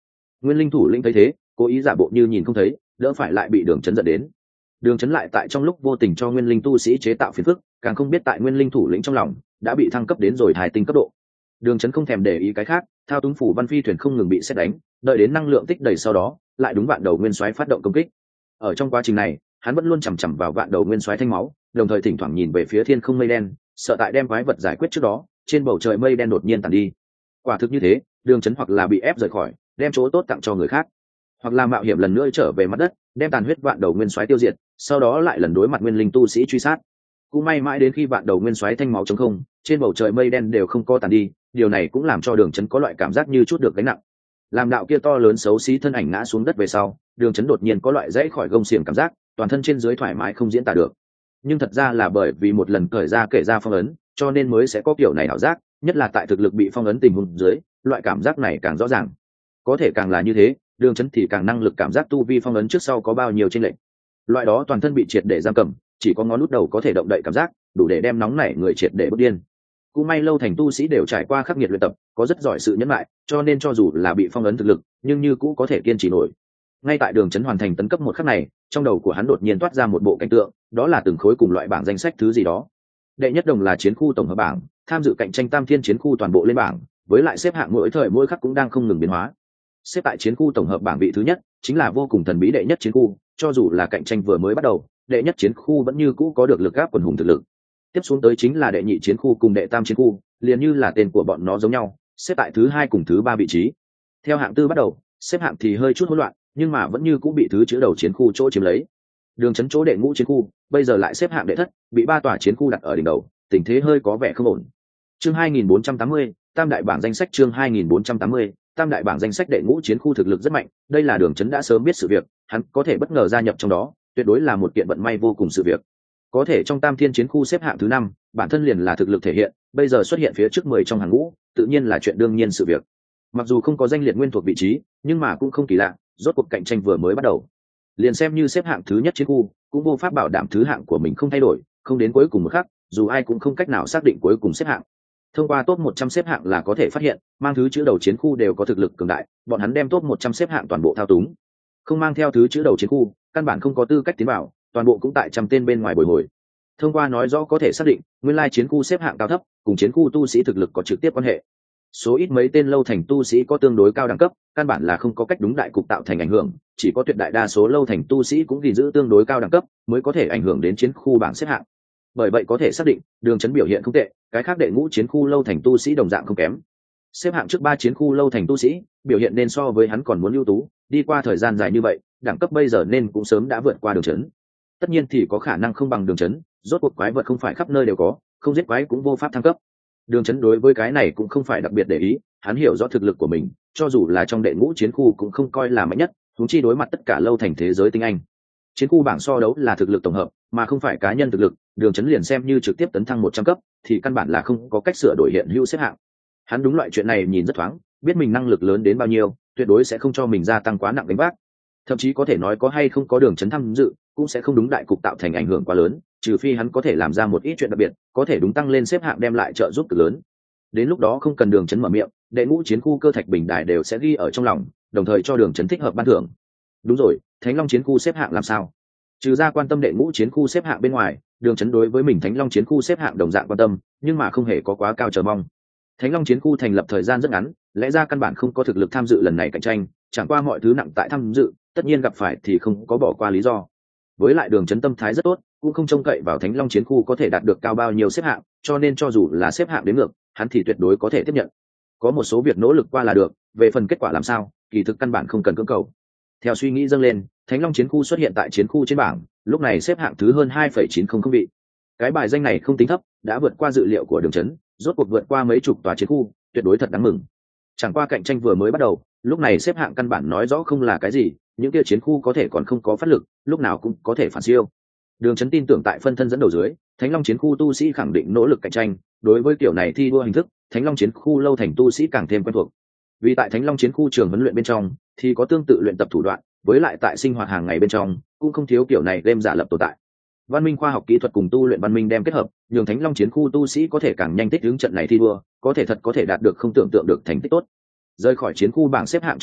Nguyên linh thủ lĩnh thấy thế cố ý giả bộ như nhìn không thấy, đỡ phải lại bị Đường Chấn giận đến. Đường Chấn lại tại trong lúc vô tình cho nguyên linh tu sĩ chế tạo phiền phức, càng không biết tại nguyên linh thủ lĩnh trong lòng đã bị thăng cấp đến rồi hai tinh cấp độ. Đường Chấn không thèm để ý cái khác, thao túng phủ văn phi thuyền không ngừng bị xét đánh, đợi đến năng lượng tích đầy sau đó lại đúng vạn đầu nguyên soái phát động công kích. Ở trong quá trình này hắn vẫn luôn chằm chằm vào vạn đầu nguyên soái thanh máu, đồng thời thỉnh thoảng nhìn về phía thiên không mây đen, sợ tại đem quái vật giải quyết trước đó trên bầu trời mây đen đột nhiên tàn đi. Quả thực như thế, Đường Chấn hoặc là bị ép rời khỏi đem chỗ tốt tặng cho người khác, hoặc là mạo hiểm lần nữa trở về mặt đất đem tàn huyết vạn đầu nguyên soái tiêu diệt, sau đó lại lần đối mặt nguyên linh tu sĩ truy sát. Cũng may mãi đến khi vạn đầu nguyên soái thanh máu trống không, trên bầu trời mây đen đều không có tàn đi, điều này cũng làm cho Đường Chấn có loại cảm giác như chút được gánh nặng. Làm đạo kia to lớn xấu xí thân ảnh ngã xuống đất về sau, Đường Chấn đột nhiên có loại dãy khỏi gông xiềng cảm giác, toàn thân trên dưới thoải mái không diễn tả được. Nhưng thật ra là bởi vì một lần cởi ra kể ra phong ấn, cho nên mới sẽ có kiểu này ảo giác, nhất là tại thực lực bị phong ấn tình huống dưới, loại cảm giác này càng rõ ràng. Có thể càng là như thế, Đường Chấn thì càng năng lực cảm giác tu vi phong ấn trước sau có bao nhiêu chênh lệch. Loại đó toàn thân bị triệt để giam cầm, chỉ có ngón út đầu có thể động đậy cảm giác, đủ để đem nóng nảy người triệt để bức điên. Cũng may lâu thành tu sĩ đều trải qua khắc nghiệt luyện tập, có rất giỏi sự nhẫn lại, cho nên cho dù là bị phong ấn thực lực, nhưng như cũ có thể kiên trì nổi. Ngay tại Đường Chấn hoàn thành tấn cấp một khắc này, trong đầu của hắn đột nhiên toát ra một bộ cảnh tượng, đó là từng khối cùng loại bảng danh sách thứ gì đó. Đệ nhất đồng là chiến khu tổng hợp bảng, tham dự cạnh tranh tam thiên chiến khu toàn bộ lên bảng, với lại xếp hạng mỗi thời mỗi khắc cũng đang không ngừng biến hóa. Xếp tại chiến khu tổng hợp bảng vị thứ nhất chính là vô cùng thần bí đệ nhất chiến khu, cho dù là cạnh tranh vừa mới bắt đầu, đệ nhất chiến khu vẫn như cũ có được lực áp quần hùng thực lực. Tiếp xuống tới chính là đệ nhị chiến khu cùng đệ tam chiến khu, liền như là tên của bọn nó giống nhau, xếp tại thứ hai cùng thứ ba vị trí. Theo hạng tư bắt đầu, xếp hạng thì hơi chút hỗn loạn, nhưng mà vẫn như cũ bị thứ chữ đầu chiến khu chỗ chiếm lấy. Đường Chấn chỗ đệ ngũ chiến khu, bây giờ lại xếp hạng đệ thất, bị ba tòa chiến khu đặt ở đỉnh đầu, tình thế hơi có vẻ không ổn. Chương hai nghìn bốn trăm tám mươi, tam đại bảng danh sách chương hai nghìn bốn trăm tám mươi, tam đại bảng danh sách đệ ngũ chiến khu thực lực rất mạnh, đây là Đường Chấn đã sớm biết sự việc, hắn có thể bất ngờ gia nhập trong đó, tuyệt đối là một kiện vận may vô cùng sự việc. Có thể trong tam thiên chiến khu xếp hạng thứ năm, bản thân liền là thực lực thể hiện, bây giờ xuất hiện phía trước mười trong hàng ngũ, tự nhiên là chuyện đương nhiên sự việc. Mặc dù không có danh liệt nguyên thuộc vị trí, nhưng mà cũng không kỳ lạ, rốt cuộc cạnh tranh vừa mới bắt đầu. Liền xem như xếp hạng thứ nhất chiến khu, cũng vô pháp bảo đảm thứ hạng của mình không thay đổi, không đến cuối cùng một khắc, dù ai cũng không cách nào xác định cuối cùng xếp hạng. Thông qua top một trăm xếp hạng là có thể phát hiện, mang thứ chữ đầu chiến khu đều có thực lực cường đại, bọn hắn đem top một trăm xếp hạng toàn bộ thao túng. Không mang theo thứ chữ đầu chiến khu, căn bản không có tư cách tiến vào, toàn bộ cũng tại trăm tên bên ngoài bồi hồi. Thông qua nói rõ có thể xác định, nguyên lai chiến khu xếp hạng cao thấp, cùng chiến khu tu sĩ thực lực có trực tiếp quan hệ. Số ít mấy tên lâu thành tu sĩ có tương đối cao đẳng cấp, căn bản là không có cách đúng đại cục tạo thành ảnh hưởng, chỉ có tuyệt đại đa số lâu thành tu sĩ cũng gìn giữ tương đối cao đẳng cấp, mới có thể ảnh hưởng đến chiến khu bảng xếp hạng. Bởi vậy có thể xác định, Đường Chấn biểu hiện không tệ, cái khác đệ ngũ chiến khu lâu thành tu sĩ đồng dạng không kém. Xếp hạng trước ba chiến khu lâu thành tu sĩ, biểu hiện nên so với hắn còn muốn ưu tú, đi qua thời gian dài như vậy, đẳng cấp bây giờ nên cũng sớm đã vượt qua Đường Chấn. Tất nhiên thì có khả năng không bằng Đường Chấn, rốt cuộc quái vật không phải khắp nơi đều có, không giết quái cũng vô pháp thăng cấp. Đường Chấn đối với cái này cũng không phải đặc biệt để ý, hắn hiểu rõ thực lực của mình, cho dù là trong đệ ngũ chiến khu cũng không coi là mạnh nhất, huống chi đối mặt tất cả lâu thành thế giới tinh anh. Chiến khu bảng so đấu là thực lực tổng hợp, mà không phải cá nhân thực lực, Đường Chấn liền xem như trực tiếp tấn thăng một trăm cấp, thì căn bản là không có cách sửa đổi hiện hữu xếp hạng. Hắn đúng loại chuyện này nhìn rất thoáng, biết mình năng lực lớn đến bao nhiêu, tuyệt đối sẽ không cho mình gia tăng quá nặng gánh vác. Thậm chí có thể nói có hay không có Đường Chấn tham dự, cũng sẽ không đúng đại cục tạo thành ảnh hưởng quá lớn, trừ phi hắn có thể làm ra một ít chuyện đặc biệt, có thể đúng tăng lên xếp hạng đem lại trợ giúp cực lớn. Đến lúc đó không cần Đường Chấn mở miệng, đệ ngũ chiến khu cơ thạch bình đài đều sẽ ghi ở trong lòng, đồng thời cho Đường Chấn thích hợp ban thưởng. Đúng rồi, Thánh Long chiến khu xếp hạng làm sao? Trừ ra quan tâm đệ ngũ chiến khu xếp hạng bên ngoài, Đường Chấn đối với mình Thánh Long chiến khu xếp hạng đồng dạng quan tâm, nhưng mà không hề có quá cao chờ mong. Thánh Long chiến khu thành lập thời gian rất ngắn, lẽ ra căn bản không có thực lực tham dự lần này cạnh tranh, chẳng qua mọi thứ nặng tại tham dự, tất nhiên gặp phải thì không có bỏ qua lý do. Với lại Đường Chấn tâm thái rất tốt, cũng không trông cậy vào Thánh Long chiến khu có thể đạt được cao bao nhiêu xếp hạng, cho nên cho dù là xếp hạng đến ngược, hắn thì tuyệt đối có thể tiếp nhận. Có một số việc nỗ lực qua là được, về phần kết quả làm sao, kỳ thực căn bản không cần cưỡng cầu. Theo suy nghĩ dâng lên, Thánh Long chiến khu xuất hiện tại chiến khu trên bảng, lúc này xếp hạng thứ hơn hai phẩy chín không không vị. Cái bài danh này không tính thấp, đã vượt qua dự liệu của Đường Chấn, rốt cuộc vượt qua mấy chục tòa chiến khu, tuyệt đối thật đáng mừng. Chẳng qua cạnh tranh vừa mới bắt đầu, lúc này xếp hạng căn bản nói rõ không là cái gì, những kia chiến khu có thể còn không có phát lực, lúc nào cũng có thể phản siêu. Đường Chấn tin tưởng tại phân thân dẫn đầu dưới, Thánh Long chiến khu tu sĩ khẳng định nỗ lực cạnh tranh, đối với kiểu này thi đua hình thức, Thánh Long chiến khu lâu thành tu sĩ càng thêm quen thuộc. Vì tại Thánh Long chiến khu trường huấn luyện bên trong, thì có tương tự luyện tập thủ đoạn, với lại tại sinh hoạt hàng ngày bên trong, cũng không thiếu kiểu này game giả lập tồn tại. Văn minh khoa học kỹ thuật cùng tu luyện văn minh đem kết hợp, nhường Thánh Long chiến khu tu sĩ có thể càng nhanh tích ứng trận này thi đua, có thể thật có thể đạt được không tưởng tượng được thành tích tốt. Rời khỏi chiến khu bảng xếp hạng trước đó,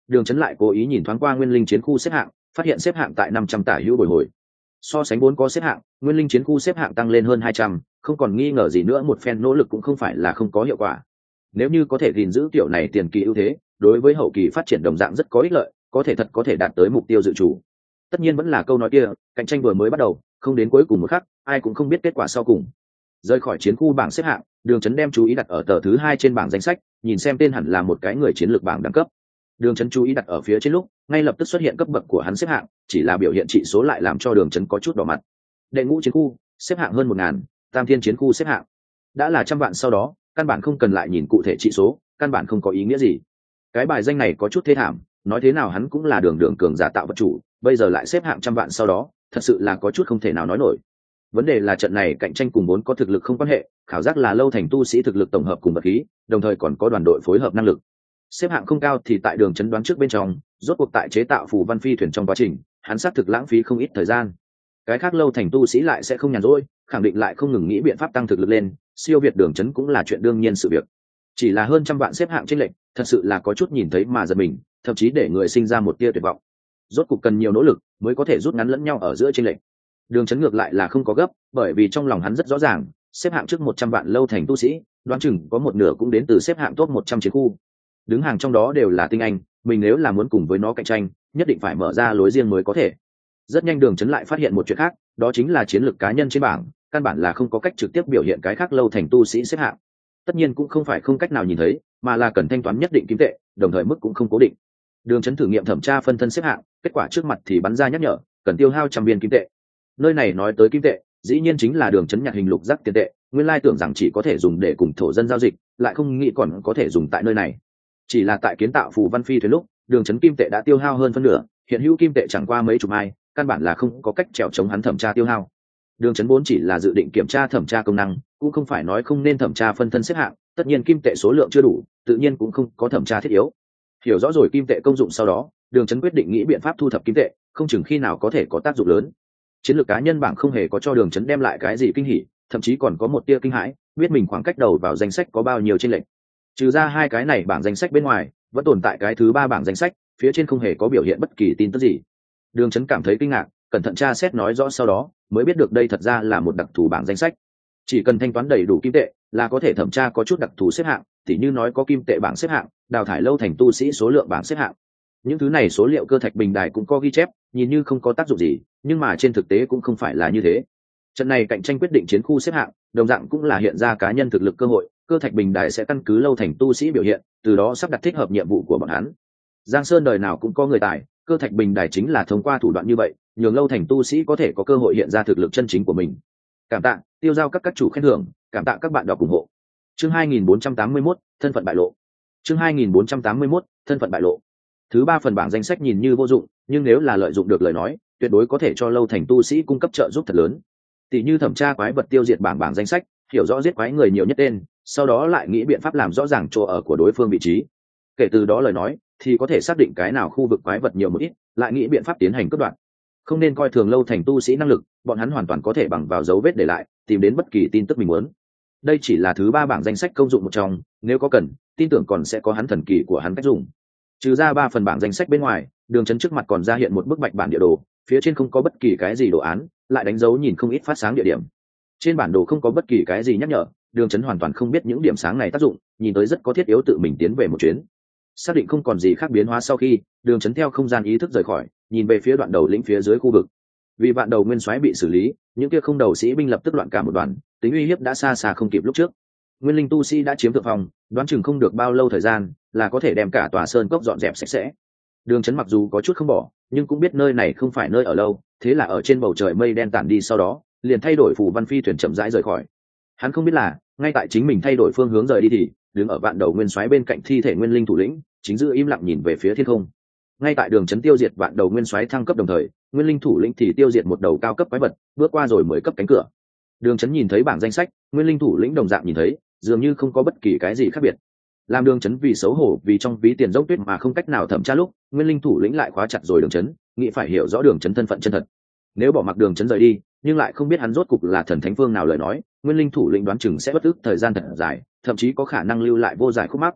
đường chấn lại cố ý nhìn thoáng qua nguyên linh chiến khu xếp hạng, phát hiện xếp hạng tại năm trăm tả hữu bồi hồi. So sánh vốn có xếp hạng, nguyên linh chiến khu xếp hạng tăng lên hơn hai trăm, không còn nghi ngờ gì nữa, một phen nỗ lực cũng không phải là không có hiệu quả. Nếu như có thể gìn giữ kiểu này tiền kỳ ưu thế, đối với hậu kỳ phát triển đồng dạng rất có ích lợi, có thể thật có thể đạt tới mục tiêu dự chủ. Tất nhiên vẫn là câu nói kia, cạnh tranh vừa mới bắt đầu, không đến cuối cùng một khắc, ai cũng không biết kết quả sau cùng. Rời khỏi chiến khu bảng xếp hạng, đường chấn đem chú ý đặt ở tờ thứ hai trên bảng danh sách, nhìn xem tên hẳn là một cái người chiến lược bảng đẳng cấp. Đường chấn chú ý đặt ở phía trên lúc, ngay lập tức xuất hiện cấp bậc của hắn xếp hạng, chỉ là biểu hiện trị số lại làm cho đường chấn có chút đỏ mặt. Đệ ngũ chiến khu xếp hạng hơn một ngàn, tam thiên chiến khu xếp hạng đã là trăm vạn, sau đó căn bản không cần lại nhìn cụ thể trị số, căn bản không có ý nghĩa gì. Cái bài danh này có chút thế thảm, nói thế nào hắn cũng là đường đường cường giả tạo vật chủ, bây giờ lại xếp hạng trăm vạn, sau đó thật sự là có chút không thể nào nói nổi. Vấn đề là trận này cạnh tranh cùng vốn có thực lực không quan hệ, khảo giác là lâu thành tu sĩ thực lực tổng hợp cùng vật khí, đồng thời còn có đoàn đội phối hợp năng lực. Xếp hạng không cao thì tại đường chấn đoán trước bên trong, rốt cuộc tại chế tạo phù văn phi thuyền trong quá trình, hắn xác thực lãng phí không ít thời gian. Cái khác lâu thành tu sĩ lại sẽ không nhàn rỗi, khẳng định lại không ngừng nghĩ biện pháp tăng thực lực lên, siêu việt đường chấn cũng là chuyện đương nhiên sự việc. Chỉ là hơn trăm vạn xếp hạng trên lệnh, thật sự là có chút nhìn thấy mà giật mình, thậm chí để người sinh ra một tia tuyệt vọng. Rốt cuộc cần nhiều nỗ lực mới có thể rút ngắn lẫn nhau ở giữa trên lệnh. Đường chấn ngược lại là không có gấp, bởi vì trong lòng hắn rất rõ ràng, xếp hạng trước một trăm vạn lâu thành tu sĩ, đoán chừng có một nửa cũng đến từ xếp hạng top một trăm chiến khu. Đứng hàng trong đó đều là tinh anh, mình nếu là muốn cùng với nó cạnh tranh, nhất định phải mở ra lối riêng mới có thể. Rất nhanh đường chấn lại phát hiện một chuyện khác, đó chính là chiến lược cá nhân trên bảng, căn bản là không có cách trực tiếp biểu hiện cái khác lâu thành tu sĩ xếp hạng. Tất nhiên cũng không phải không cách nào nhìn thấy, mà là cần thanh toán nhất định kim tệ, đồng thời mức cũng không cố định. Đường chấn thử nghiệm thẩm tra phân thân xếp hạng, kết quả trước mặt thì bắn ra nhắc nhở, cần tiêu hao trăm viên kim tệ. Nơi này nói tới kim tệ, dĩ nhiên chính là đường chấn nhặt hình lục giác tiền tệ, nguyên lai tưởng rằng chỉ có thể dùng để cùng thổ dân giao dịch, lại không nghĩ còn có thể dùng tại nơi này. Chỉ là tại kiến tạo phù văn phi thuyền lúc, đường chấn kim tệ đã tiêu hao hơn phân nửa, hiện hữu kim tệ chẳng qua mấy chục mai, căn bản là không có cách trèo chống hắn thẩm tra tiêu hao. Đường chấn vốn chỉ là dự định kiểm tra thẩm tra công năng, cũng không phải nói không nên thẩm tra phân thân xếp hạng, tất nhiên kim tệ số lượng chưa đủ, tự nhiên cũng không có thẩm tra thiết yếu. Hiểu rõ rồi kim tệ công dụng sau đó, đường chấn quyết định nghĩ biện pháp thu thập kim tệ, không chừng khi nào có thể có tác dụng lớn. Chiến lược cá nhân bảng không hề có cho đường chấn đem lại cái gì kinh hỉ, thậm chí còn có một tia kinh hãi, biết mình khoảng cách đầu vào danh sách có bao nhiêu trên lệnh. Trừ ra hai cái này bảng danh sách bên ngoài, vẫn tồn tại cái thứ ba bảng danh sách, phía trên không hề có biểu hiện bất kỳ tin tức gì. Đường chấn cảm thấy kinh ngạc, cẩn thận tra xét nói rõ sau đó, mới biết được đây thật ra là một đặc thù bảng danh sách. Chỉ cần thanh toán đầy đủ kim tệ, là có thể thẩm tra có chút đặc thù xếp hạng, tỉ như nói có kim tệ bảng xếp hạng, đào thải lâu thành tu sĩ số lượng bảng xếp hạng. Những thứ này số liệu cơ thạch bình đài cũng có ghi chép, nhìn như không có tác dụng gì, nhưng mà trên thực tế cũng không phải là như thế. Trận này cạnh tranh quyết định chiến khu xếp hạng, đồng dạng cũng là hiện ra cá nhân thực lực cơ hội, cơ thạch bình đài sẽ căn cứ lâu thành tu sĩ biểu hiện, từ đó sắp đặt thích hợp nhiệm vụ của bọn hắn. Giang Sơn đời nào cũng có người tài, cơ thạch bình đài chính là thông qua thủ đoạn như vậy, nhường lâu thành tu sĩ có thể có cơ hội hiện ra thực lực chân chính của mình. Cảm tạ tiêu giao các các chủ khen thưởng, cảm tạ các bạn đọc ủng hộ. Chương hai nghìn bốn trăm tám mươi mốt, thân phận bại lộ. Chương hai nghìn bốn trăm tám mươi mốt, thân phận bại lộ. Thứ ba phần bảng danh sách nhìn như vô dụng, nhưng nếu là lợi dụng được lời nói, tuyệt đối có thể cho lâu thành tu sĩ cung cấp trợ giúp thật lớn. Tỷ như thẩm tra quái vật tiêu diệt bảng bảng danh sách, hiểu rõ giết quái người nhiều nhất tên, sau đó lại nghĩ biện pháp làm rõ ràng chỗ ở của đối phương vị trí. Kể từ đó lời nói, thì có thể xác định cái nào khu vực quái vật nhiều một ít, lại nghĩ biện pháp tiến hành cắt đoạn. Không nên coi thường lâu thành tu sĩ năng lực, bọn hắn hoàn toàn có thể bằng vào dấu vết để lại, tìm đến bất kỳ tin tức mình muốn. Đây chỉ là thứ ba bảng danh sách công dụng một trong, nếu có cần, tin tưởng còn sẽ có hắn thần kỳ của hắn cách dùng. Trừ ra ba phần bảng danh sách bên ngoài, đường chấn trước mặt còn ra hiện một bức bạch bản địa đồ, phía trên không có bất kỳ cái gì đồ án, lại đánh dấu nhìn không ít phát sáng địa điểm. Trên bản đồ không có bất kỳ cái gì nhắc nhở, đường chấn hoàn toàn không biết những điểm sáng này tác dụng, nhìn tới rất có thiết yếu tự mình tiến về một chuyến. Xác định không còn gì khác biến hóa sau khi, đường chấn theo không gian ý thức rời khỏi, nhìn về phía đoạn đầu lĩnh phía dưới khu vực. Vì vạn đầu nguyên soái bị xử lý, những kia không đầu sĩ binh lập tức loạn cả một đoàn, tính uy hiếp đã xa xa không kịp lúc trước. Nguyên linh tu sĩ đã chiếm thượng phòng, đoán chừng không được bao lâu thời gian là có thể đem cả tòa sơn cốc dọn dẹp sạch sẽ. Đường chấn mặc dù có chút không bỏ, nhưng cũng biết nơi này không phải nơi ở lâu, thế là ở trên bầu trời mây đen tản đi sau đó, liền thay đổi phù văn phi thuyền chậm rãi rời khỏi. Hắn không biết là, ngay tại chính mình thay đổi phương hướng rời đi thì, đứng ở vạn đầu nguyên soái bên cạnh thi thể nguyên linh thủ lĩnh, chính giữ im lặng nhìn về phía thiên không. Ngay tại đường chấn tiêu diệt vạn đầu nguyên soái thăng cấp đồng thời, nguyên linh thủ lĩnh thì tiêu diệt một đầu cao cấp quái vật, bước qua rồi mới cấp cánh cửa. Đường chấn nhìn thấy bảng danh sách, nguyên linh thủ lĩnh đồng dạng nhìn thấy, dường như không có bất kỳ cái gì khác biệt. Làm đường chấn vì xấu hổ vì trong ví tiền dốc tuyết mà không cách nào thẩm tra lúc, nguyên linh thủ lĩnh lại khóa chặt rồi đường chấn, nghĩ phải hiểu rõ đường chấn thân phận chân thật. Nếu bỏ mặc đường chấn rời đi, nhưng lại không biết hắn rốt cục là thần thánh phương nào lời nói, nguyên linh thủ lĩnh đoán chừng sẽ bất ức thời gian thật dài, thậm chí có khả năng lưu lại vô giải khúc mắc.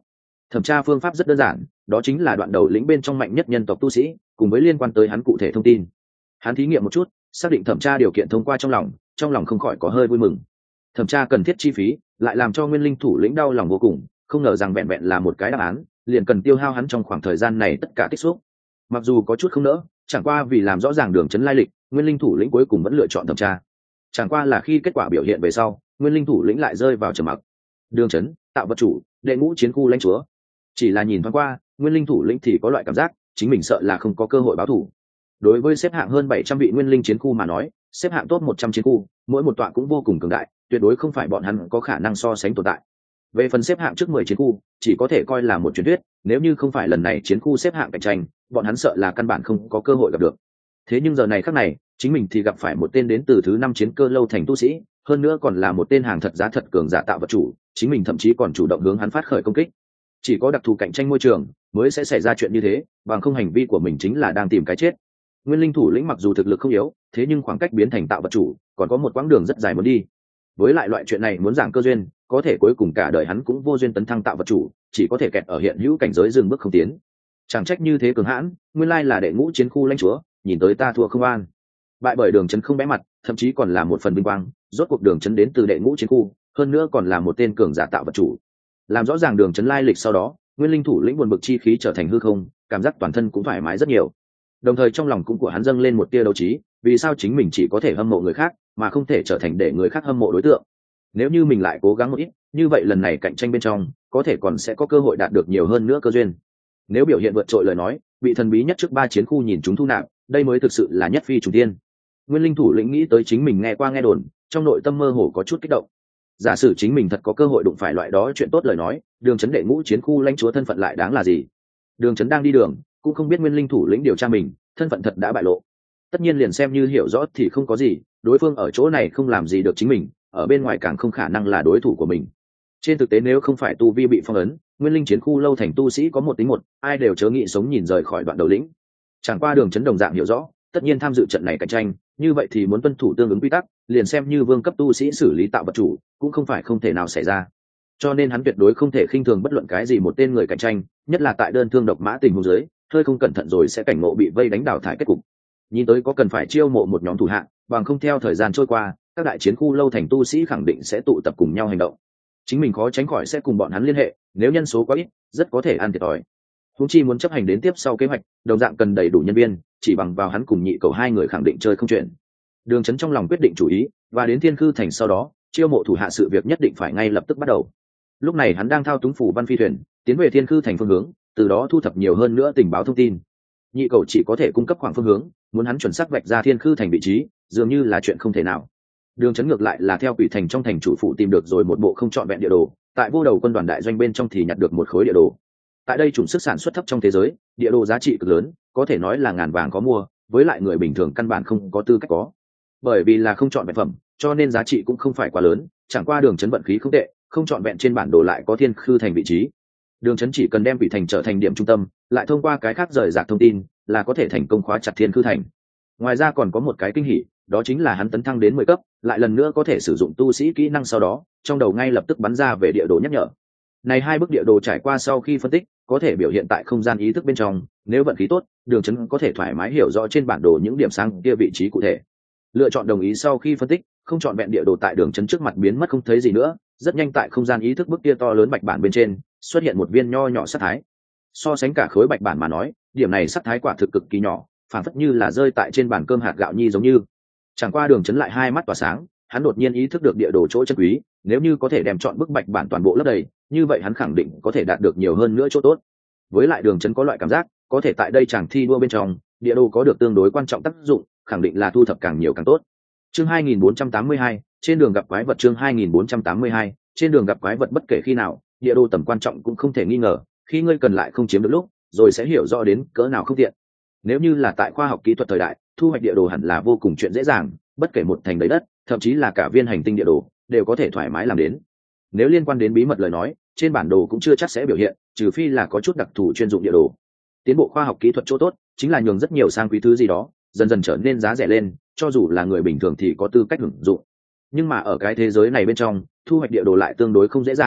Thẩm tra phương pháp rất đơn giản, đó chính là đoạn đầu lĩnh bên trong mạnh nhất nhân tộc tu sĩ cùng với liên quan tới hắn cụ thể thông tin. Hắn thí nghiệm một chút, xác định thẩm tra điều kiện thông qua trong lòng, trong lòng không khỏi có hơi vui mừng. Thẩm tra cần thiết chi phí lại làm cho nguyên linh thủ lĩnh đau lòng vô cùng, không ngờ rằng vẹn vẹn là một cái đáp án liền cần tiêu hao hắn trong khoảng thời gian này tất cả tích xúc. Mặc dù có chút không nỡ, chẳng qua vì làm rõ ràng đường trấn lai lịch, nguyên linh thủ lĩnh cuối cùng vẫn lựa chọn thẩm tra. Chẳng qua là khi kết quả biểu hiện về sau, nguyên linh thủ lĩnh lại rơi vào trầm mặc. Đường trấn, tạo vật chủ, đệ ngũ chiến khu lãnh chúa. Chỉ là nhìn thoáng qua, nguyên linh thủ lĩnh thì có loại cảm giác chính mình sợ là không có cơ hội báo thù. Đối với xếp hạng hơn bảy trăm vị nguyên linh chiến khu mà nói, xếp hạng top một trăm chiến khu, mỗi một tọa cũng vô cùng cường đại, tuyệt đối không phải bọn hắn có khả năng so sánh tồn tại. Về phần xếp hạng trước mười chiến khu, chỉ có thể coi là một truyền thuyết, nếu như không phải lần này chiến khu xếp hạng cạnh tranh, bọn hắn sợ là căn bản không có cơ hội gặp được. Thế nhưng giờ này khắc này, chính mình thì gặp phải một tên đến từ thứ năm chiến cơ lâu thành tu sĩ, hơn nữa còn là một tên hàng thật giá thật cường giả tạo vật chủ, chính mình thậm chí còn chủ động hướng hắn phát khởi công kích. Chỉ có đặc thù cạnh tranh môi trường mới sẽ xảy ra chuyện như thế, bằng không hành vi của mình chính là đang tìm cái chết. Nguyên linh thủ lĩnh mặc dù thực lực không yếu, thế nhưng khoảng cách biến thành tạo vật chủ còn có một quãng đường rất dài muốn đi. Với lại loại chuyện này muốn giảng cơ duyên, có thể cuối cùng cả đời hắn cũng vô duyên tấn thăng tạo vật chủ, chỉ có thể kẹt ở hiện hữu cảnh giới dừng bước không tiến. Chẳng trách như thế cường hãn, nguyên lai là đệ ngũ chiến khu lãnh chúa, nhìn tới ta thua không an. Bại bởi đường trấn không bẽ mặt, thậm chí còn là một phần vinh quang, rốt cuộc đường trấn đến từ đệ ngũ chiến khu, hơn nữa còn là một tên cường giả tạo vật chủ. Làm rõ ràng đường trấn lai lịch sau đó, nguyên linh thủ lĩnh buồn bực chi khí trở thành hư không, cảm giác toàn thân cũng thoải mái rất nhiều. Đồng thời trong lòng cũng của hắn dâng lên một tia đấu trí, vì sao chính mình chỉ có thể hâm mộ người khác mà không thể trở thành để người khác hâm mộ đối tượng. Nếu như mình lại cố gắng một ít, như vậy lần này cạnh tranh bên trong có thể còn sẽ có cơ hội đạt được nhiều hơn nữa cơ duyên. Nếu biểu hiện vượt trội lời nói, vị thần bí nhất trước ba chiến khu nhìn chúng thu nạp, đây mới thực sự là nhất phi trùng tiên. Nguyên linh thủ lĩnh nghĩ tới chính mình nghe qua nghe đồn, trong nội tâm mơ hồ có chút kích động. Giả sử chính mình thật có cơ hội đụng phải loại đó chuyện tốt lời nói, đường trấn đệ ngũ chiến khu lãnh chúa thân phận lại đáng là gì. Đường trấn đang đi đường cũng không biết nguyên linh thủ lĩnh điều tra mình, thân phận thật đã bại lộ. Tất nhiên liền xem như hiểu rõ thì không có gì, đối phương ở chỗ này không làm gì được chính mình, ở bên ngoài càng không khả năng là đối thủ của mình. Trên thực tế nếu không phải tu vi bị phong ấn, nguyên linh chiến khu lâu thành tu sĩ có một tính một, ai đều chớ nghĩ sống nhìn rời khỏi đoạn đầu lĩnh. Chẳng qua đường trấn đồng dạng hiểu rõ, tất nhiên tham dự trận này cạnh tranh, như vậy thì muốn tuân thủ tương ứng quy tắc, liền xem như vương cấp tu sĩ xử lý tạo vật chủ cũng không phải không thể nào xảy ra. Cho nên hắn tuyệt đối không thể khinh thường bất luận cái gì một tên người cạnh tranh, nhất là tại đơn thương độc mã tình huống dưới, hơi không cẩn thận rồi sẽ cảnh ngộ bị vây đánh đảo thải kết cục. Nhìn tới có cần phải chiêu mộ một nhóm thủ hạ, bằng không theo thời gian trôi qua, các đại chiến khu lâu thành tu sĩ khẳng định sẽ tụ tập cùng nhau hành động. Chính mình khó tránh khỏi sẽ cùng bọn hắn liên hệ, nếu nhân số quá ít, rất có thể ăn thiệt thòi. Huống chi muốn chấp hành đến tiếp sau kế hoạch, đồng dạng cần đầy đủ nhân viên, chỉ bằng vào hắn cùng nhị cầu hai người khẳng định chơi không chuyện. Đường trấn trong lòng quyết định chủ ý, và đến Thiên Khư thành sau đó, chiêu mộ thủ hạ sự việc nhất định phải ngay lập tức bắt đầu. Lúc này hắn đang thao túng phủ văn phi thuyền, tiến về Thiên Khư thành phương hướng, từ đó thu thập nhiều hơn nữa tình báo thông tin. Nhị cầu chỉ có thể cung cấp khoảng phương hướng, muốn hắn chuẩn xác vạch ra Thiên Khư thành vị trí, dường như là chuyện không thể nào. Đường trấn ngược lại là theo quỷ thành trong thành chủ phụ tìm được rồi một bộ không trọn vẹn địa đồ, tại vô đầu quân đoàn đại doanh bên trong thì nhặt được một khối địa đồ. Tại đây chủng sức sản xuất thấp trong thế giới, địa đồ giá trị cực lớn, có thể nói là ngàn vàng có mua, với lại người bình thường căn bản không có tư cách có. Bởi vì là không chọn vẹn phẩm, cho nên giá trị cũng không phải quá lớn, chẳng qua đường trấn vận khí không tệ, không chọn vẹn trên bản đồ lại có Thiên Khư thành vị trí. Đường trấn chỉ cần đem quỷ thành trở thành điểm trung tâm, lại thông qua cái khác rời rạc thông tin, là có thể thành công khóa chặt Thiên Khư thành. Ngoài ra còn có một cái kinh hỉ, đó chính là hắn tấn thăng đến mười cấp, lại lần nữa có thể sử dụng tu sĩ kỹ năng, sau đó trong đầu ngay lập tức bắn ra về địa đồ nhắc nhở. Này hai bức địa đồ trải qua sau khi phân tích, có thể biểu hiện tại không gian ý thức bên trong, nếu vận khí tốt, đường trấn có thể thoải mái hiểu rõ trên bản đồ những điểm sáng kia vị trí cụ thể. Lựa chọn đồng ý sau khi phân tích, không chọn vẹn địa đồ tại đường trấn trước mặt biến mất không thấy gì nữa, rất nhanh tại không gian ý thức bức kia to lớn bạch bản bên trên xuất hiện một viên nho nhỏ sắc thái. So sánh cả khối bạch bản mà nói, điểm này sắc thái quả thực cực kỳ nhỏ, phản phất như là rơi tại trên bàn cơm hạt gạo nhi giống như. Chẳng qua đường trấn lại hai mắt tỏa sáng, hắn đột nhiên ý thức được địa đồ chỗ chân quý, nếu như có thể đem chọn bức bạch bản toàn bộ lấp đầy, như vậy hắn khẳng định có thể đạt được nhiều hơn nữa chỗ tốt. Với lại đường trấn có loại cảm giác, có thể tại đây chàng thi đua bên trong, địa đồ có được tương đối quan trọng tác dụng, khẳng định là thu thập càng nhiều càng tốt. Chương hai nghìn bốn trăm tám mươi hai, trên đường gặp quái vật. Chương hai nghìn bốn trăm tám mươi hai, trên đường gặp quái vật. Bất kể khi nào, địa đồ tầm quan trọng cũng không thể nghi ngờ, khi ngươi cần lại không chiếm được lúc, rồi sẽ hiểu rõ đến cỡ nào không tiện. Nếu như là tại khoa học kỹ thuật thời đại, thu hoạch địa đồ hẳn là vô cùng chuyện dễ dàng, bất kể một thành đầy đất, thậm chí là cả viên hành tinh địa đồ, đều có thể thoải mái làm đến. Nếu liên quan đến bí mật lời nói, trên bản đồ cũng chưa chắc sẽ biểu hiện, trừ phi là có chút đặc thù chuyên dụng địa đồ. Tiến bộ khoa học kỹ thuật chỗ tốt chính là nhường rất nhiều sang quý thứ gì đó dần dần trở nên giá rẻ lên, cho dù là người bình thường thì có tư cách hưởng dụng. Nhưng mà ở cái thế giới này bên trong, thu hoạch địa đồ lại tương đối không dễ dàng,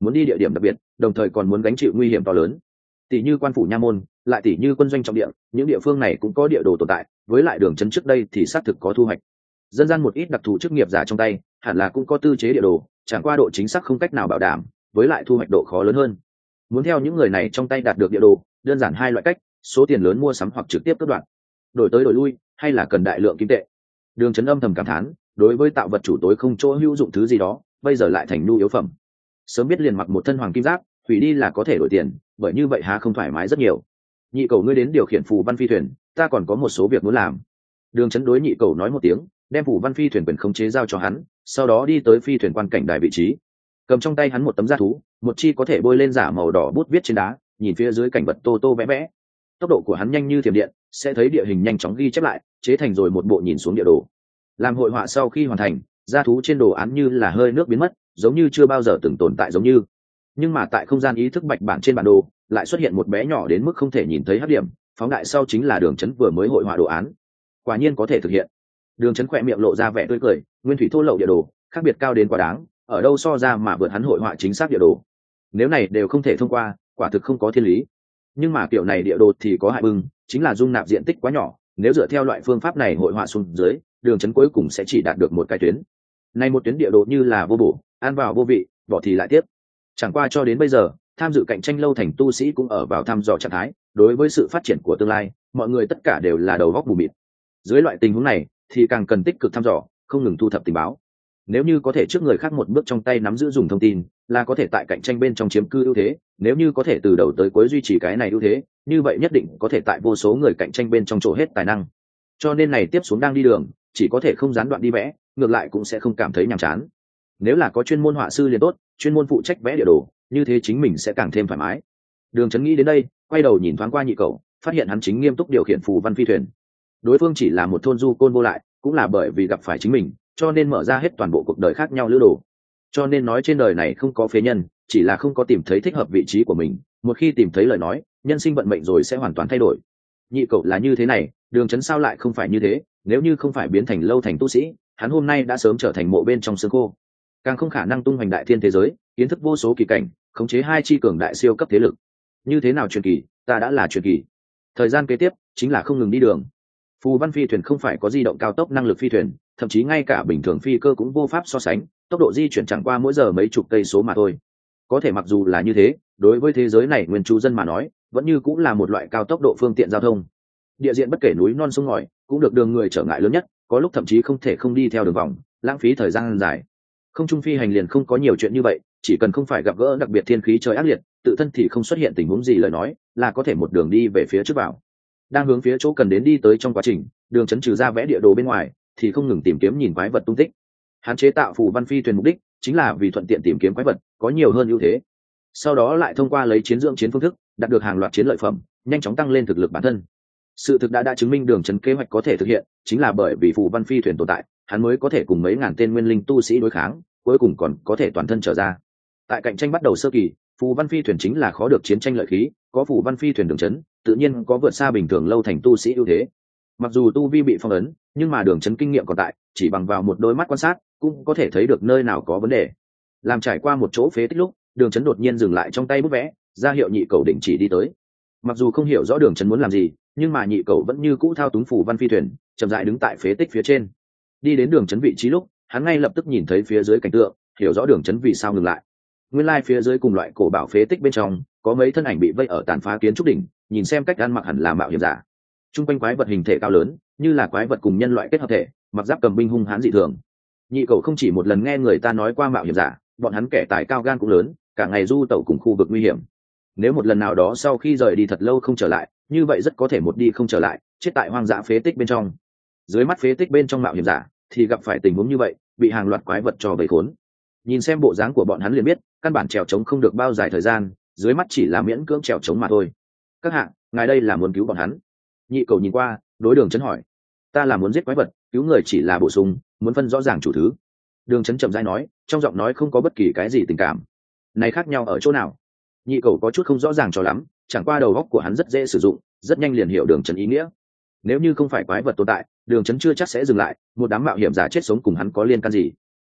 muốn đi địa điểm đặc biệt, đồng thời còn muốn gánh chịu nguy hiểm to lớn. Tỷ như quan phủ nha môn, lại tỷ như quân doanh trọng địa, những địa phương này cũng có địa đồ tồn tại, với lại đường trấn trước đây thì xác thực có thu hoạch. Dân gian một ít đặc thù chức nghiệp giả trong tay, hẳn là cũng có tư chế địa đồ, chẳng qua độ chính xác không cách nào bảo đảm, với lại thu hoạch độ khó lớn hơn. Muốn theo những người này trong tay đạt được địa đồ, đơn giản hai loại cách, số tiền lớn mua sắm hoặc trực tiếp cướp đoạt. Đổi tới đổi lui, hay là cần đại lượng kim tệ. Đường trấn âm thầm cảm thán, đối với tạo vật chủ tối không chỗ hữu dụng thứ gì đó, bây giờ lại thành nhu yếu phẩm. Sớm biết liền mặc một thân hoàng kim giáp, hủy đi là có thể đổi tiền, bởi như vậy há không thoải mái rất nhiều. Nhị cầu ngươi đến điều khiển phù văn phi thuyền, ta còn có một số việc muốn làm. Đường trấn đối nhị cầu nói một tiếng, đem phù văn phi thuyền quyền khống chế giao cho hắn, sau đó đi tới phi thuyền quan cảnh đài vị trí, cầm trong tay hắn một tấm da thú, một chi có thể bôi lên giả màu đỏ bút viết trên đá, nhìn phía dưới cảnh vật tô tô vẽ vẽ. Tốc độ của hắn nhanh như thiểm điện, sẽ thấy địa hình nhanh chóng ghi chép lại, chế thành rồi một bộ nhìn xuống địa đồ. Làm hội họa sau khi hoàn thành, da thú trên đồ án như là hơi nước biến mất, giống như chưa bao giờ từng tồn tại giống như. Nhưng mà tại không gian ý thức bạch bản trên bản đồ, lại xuất hiện một bé nhỏ đến mức không thể nhìn thấy hắc điểm, phóng đại sau chính là Đường Chấn vừa mới hội họa đồ án. Quả nhiên có thể thực hiện. Đường Chấn khỏe miệng lộ ra vẻ tươi cười, nguyên thủy thô lậu địa đồ, khác biệt cao đến quá đáng, ở đâu so ra mà vượt hắn hội họa chính xác địa đồ. Nếu này đều không thể thông qua, quả thực không có thiên lý. Nhưng mà kiểu này địa đồ thì có hại bưng, chính là dung nạp diện tích quá nhỏ, nếu dựa theo loại phương pháp này hội họa xuống dưới, Đường Chấn cuối cùng sẽ chỉ đạt được một cái tuyến. Này một tuyến địa đồ như là vô bổ, ăn vào vô vị, bỏ thì lại tiếp. Chẳng qua cho đến bây giờ, tham dự cạnh tranh lâu thành tu sĩ cũng ở vào thăm dò trạng thái, đối với sự phát triển của tương lai, mọi người tất cả đều là đầu góc mù mịt. Dưới loại tình huống này, thì càng cần tích cực thăm dò, không ngừng thu thập tình báo. Nếu như có thể trước người khác một bước trong tay nắm giữ dùng thông tin, là có thể tại cạnh tranh bên trong chiếm cư ưu thế, nếu như có thể từ đầu tới cuối duy trì cái này ưu thế, như vậy nhất định có thể tại vô số người cạnh tranh bên trong trổ hết tài năng. Cho nên này tiếp xuống đang đi đường, chỉ có thể không gián đoạn đi vẽ, ngược lại cũng sẽ không cảm thấy nhàm chán. Nếu là có chuyên môn họa sư liền tốt, chuyên môn phụ trách vẽ địa đồ, như thế chính mình sẽ càng thêm thoải mái. Đường Chấn nghĩ đến đây, quay đầu nhìn thoáng qua nhị cậu, phát hiện hắn chính nghiêm túc điều khiển phù văn phi thuyền. Đối phương chỉ là một thôn du côn vô lại, cũng là bởi vì gặp phải chính mình, cho nên mở ra hết toàn bộ cuộc đời khác nhau lữ đồ. Cho nên nói trên đời này không có phế nhân, chỉ là không có tìm thấy thích hợp vị trí của mình. Một khi tìm thấy lời nói, nhân sinh vận mệnh rồi sẽ hoàn toàn thay đổi. Nhị cậu là như thế này, Đường Chấn sao lại không phải như thế? Nếu như không phải biến thành lâu thành tu sĩ, hắn hôm nay đã sớm trở thành mộ bên trong xương khô, càng không khả năng tung hoành đại thiên thế giới, kiến thức vô số kỳ cảnh, khống chế hai chi cường đại siêu cấp thế lực. Như thế nào truyền kỳ, ta đã là truyền kỳ. Thời gian kế tiếp chính là không ngừng đi đường. Phù văn phi thuyền không phải có di động cao tốc năng lực phi thuyền, thậm chí ngay cả bình thường phi cơ cũng vô pháp so sánh, tốc độ di chuyển chẳng qua mỗi giờ mấy chục cây số mà thôi. Có thể mặc dù là như thế, đối với thế giới này nguyên chủ dân mà nói, vẫn như cũng là một loại cao tốc độ phương tiện giao thông. Địa diện bất kể núi non sông ngòi, cũng được đường người trở ngại lớn nhất, có lúc thậm chí không thể không đi theo đường vòng, lãng phí thời gian dài. Không trung phi hành liền không có nhiều chuyện như vậy, chỉ cần không phải gặp gỡ đặc biệt thiên khí trời ác liệt, tự thân thì không xuất hiện tình huống gì lời nói, là có thể một đường đi về phía trước vào. Đang hướng phía chỗ cần đến đi tới trong quá trình, Đường Chấn trừ ra vẽ địa đồ bên ngoài, thì không ngừng tìm kiếm nhìn quái vật tung tích. Hắn chế tạo phù văn phi thuyền mục đích chính là vì thuận tiện tìm kiếm quái vật, có nhiều hơn ưu thế. Sau đó lại thông qua lấy chiến dưỡng chiến phương thức, đạt được hàng loạt chiến lợi phẩm, nhanh chóng tăng lên thực lực bản thân. Sự thực đã đã chứng minh Đường Chấn kế hoạch có thể thực hiện, chính là bởi vì phù văn phi thuyền tồn tại, hắn mới có thể cùng mấy ngàn tên nguyên linh tu sĩ đối kháng, cuối cùng còn có thể toàn thân trở ra. Tại cạnh tranh bắt đầu sơ kỳ, phù văn phi thuyền chính là khó được chiến tranh lợi khí, có phù văn phi thuyền Đường Chấn, tự nhiên có vượt xa bình thường lâu thành tu sĩ ưu thế. Mặc dù tu vi bị phong ấn, nhưng mà Đường Chấn kinh nghiệm còn tại, chỉ bằng vào một đôi mắt quan sát, cũng có thể thấy được nơi nào có vấn đề. Làm trải qua một chỗ phế tích lúc, Đường Chấn đột nhiên dừng lại trong tay bút vẽ, ra hiệu nhị cầu định chỉ đi tới. Mặc dù không hiểu rõ Đường Chấn muốn làm gì, nhưng mà nhị cầu vẫn như cũ thao túng phù văn phi thuyền, chậm rãi đứng tại phế tích phía trên. Đi đến Đường Chấn vị trí lúc, hắn ngay lập tức nhìn thấy phía dưới cảnh tượng, hiểu rõ Đường Chấn vì sao ngừng lại. Nguyên lai phía dưới cùng loại cổ bảo phế tích bên trong, có mấy thân ảnh bị vây ở tàn phá kiến trúc đỉnh, nhìn xem cách ăn mặc hẳn là mạo hiểm giả. Trung quanh quái vật hình thể cao lớn, như là quái vật cùng nhân loại kết hợp thể, mặc giáp cầm binh hung hãn dị thường. Nhị cầu không chỉ một lần nghe người ta nói qua mạo hiểm giả, bọn hắn kẻ tài cao gan cũng lớn, cả ngày du tẩu cùng khu vực nguy hiểm. Nếu một lần nào đó sau khi rời đi thật lâu không trở lại, như vậy rất có thể một đi không trở lại, chết tại hoang dã phế tích bên trong. Dưới mắt phế tích bên trong mạo hiểm giả, thì gặp phải tình huống như vậy, bị hàng loạt quái vật cho vây khốn. Nhìn xem bộ dáng của bọn hắn liền biết, căn bản trèo trống không được bao dài thời gian, dưới mắt chỉ là miễn cưỡng trèo trống mà thôi. Các hạ, ngài đây là muốn cứu bọn hắn? Nhị cầu nhìn qua, đối Đường Chấn hỏi. Ta là muốn giết quái vật, cứu người chỉ là bổ sung, muốn phân rõ ràng chủ thứ. Đường Chấn chậm rãi nói, trong giọng nói không có bất kỳ cái gì tình cảm. Này khác nhau ở chỗ nào? Nhị cầu có chút không rõ ràng cho lắm, chẳng qua đầu óc của hắn rất dễ sử dụng, rất nhanh liền hiểu Đường Chấn ý nghĩa. Nếu như không phải quái vật tồn tại, Đường Chấn chưa chắc sẽ dừng lại, một đám mạo hiểm giả chết sống cùng hắn có liên can gì?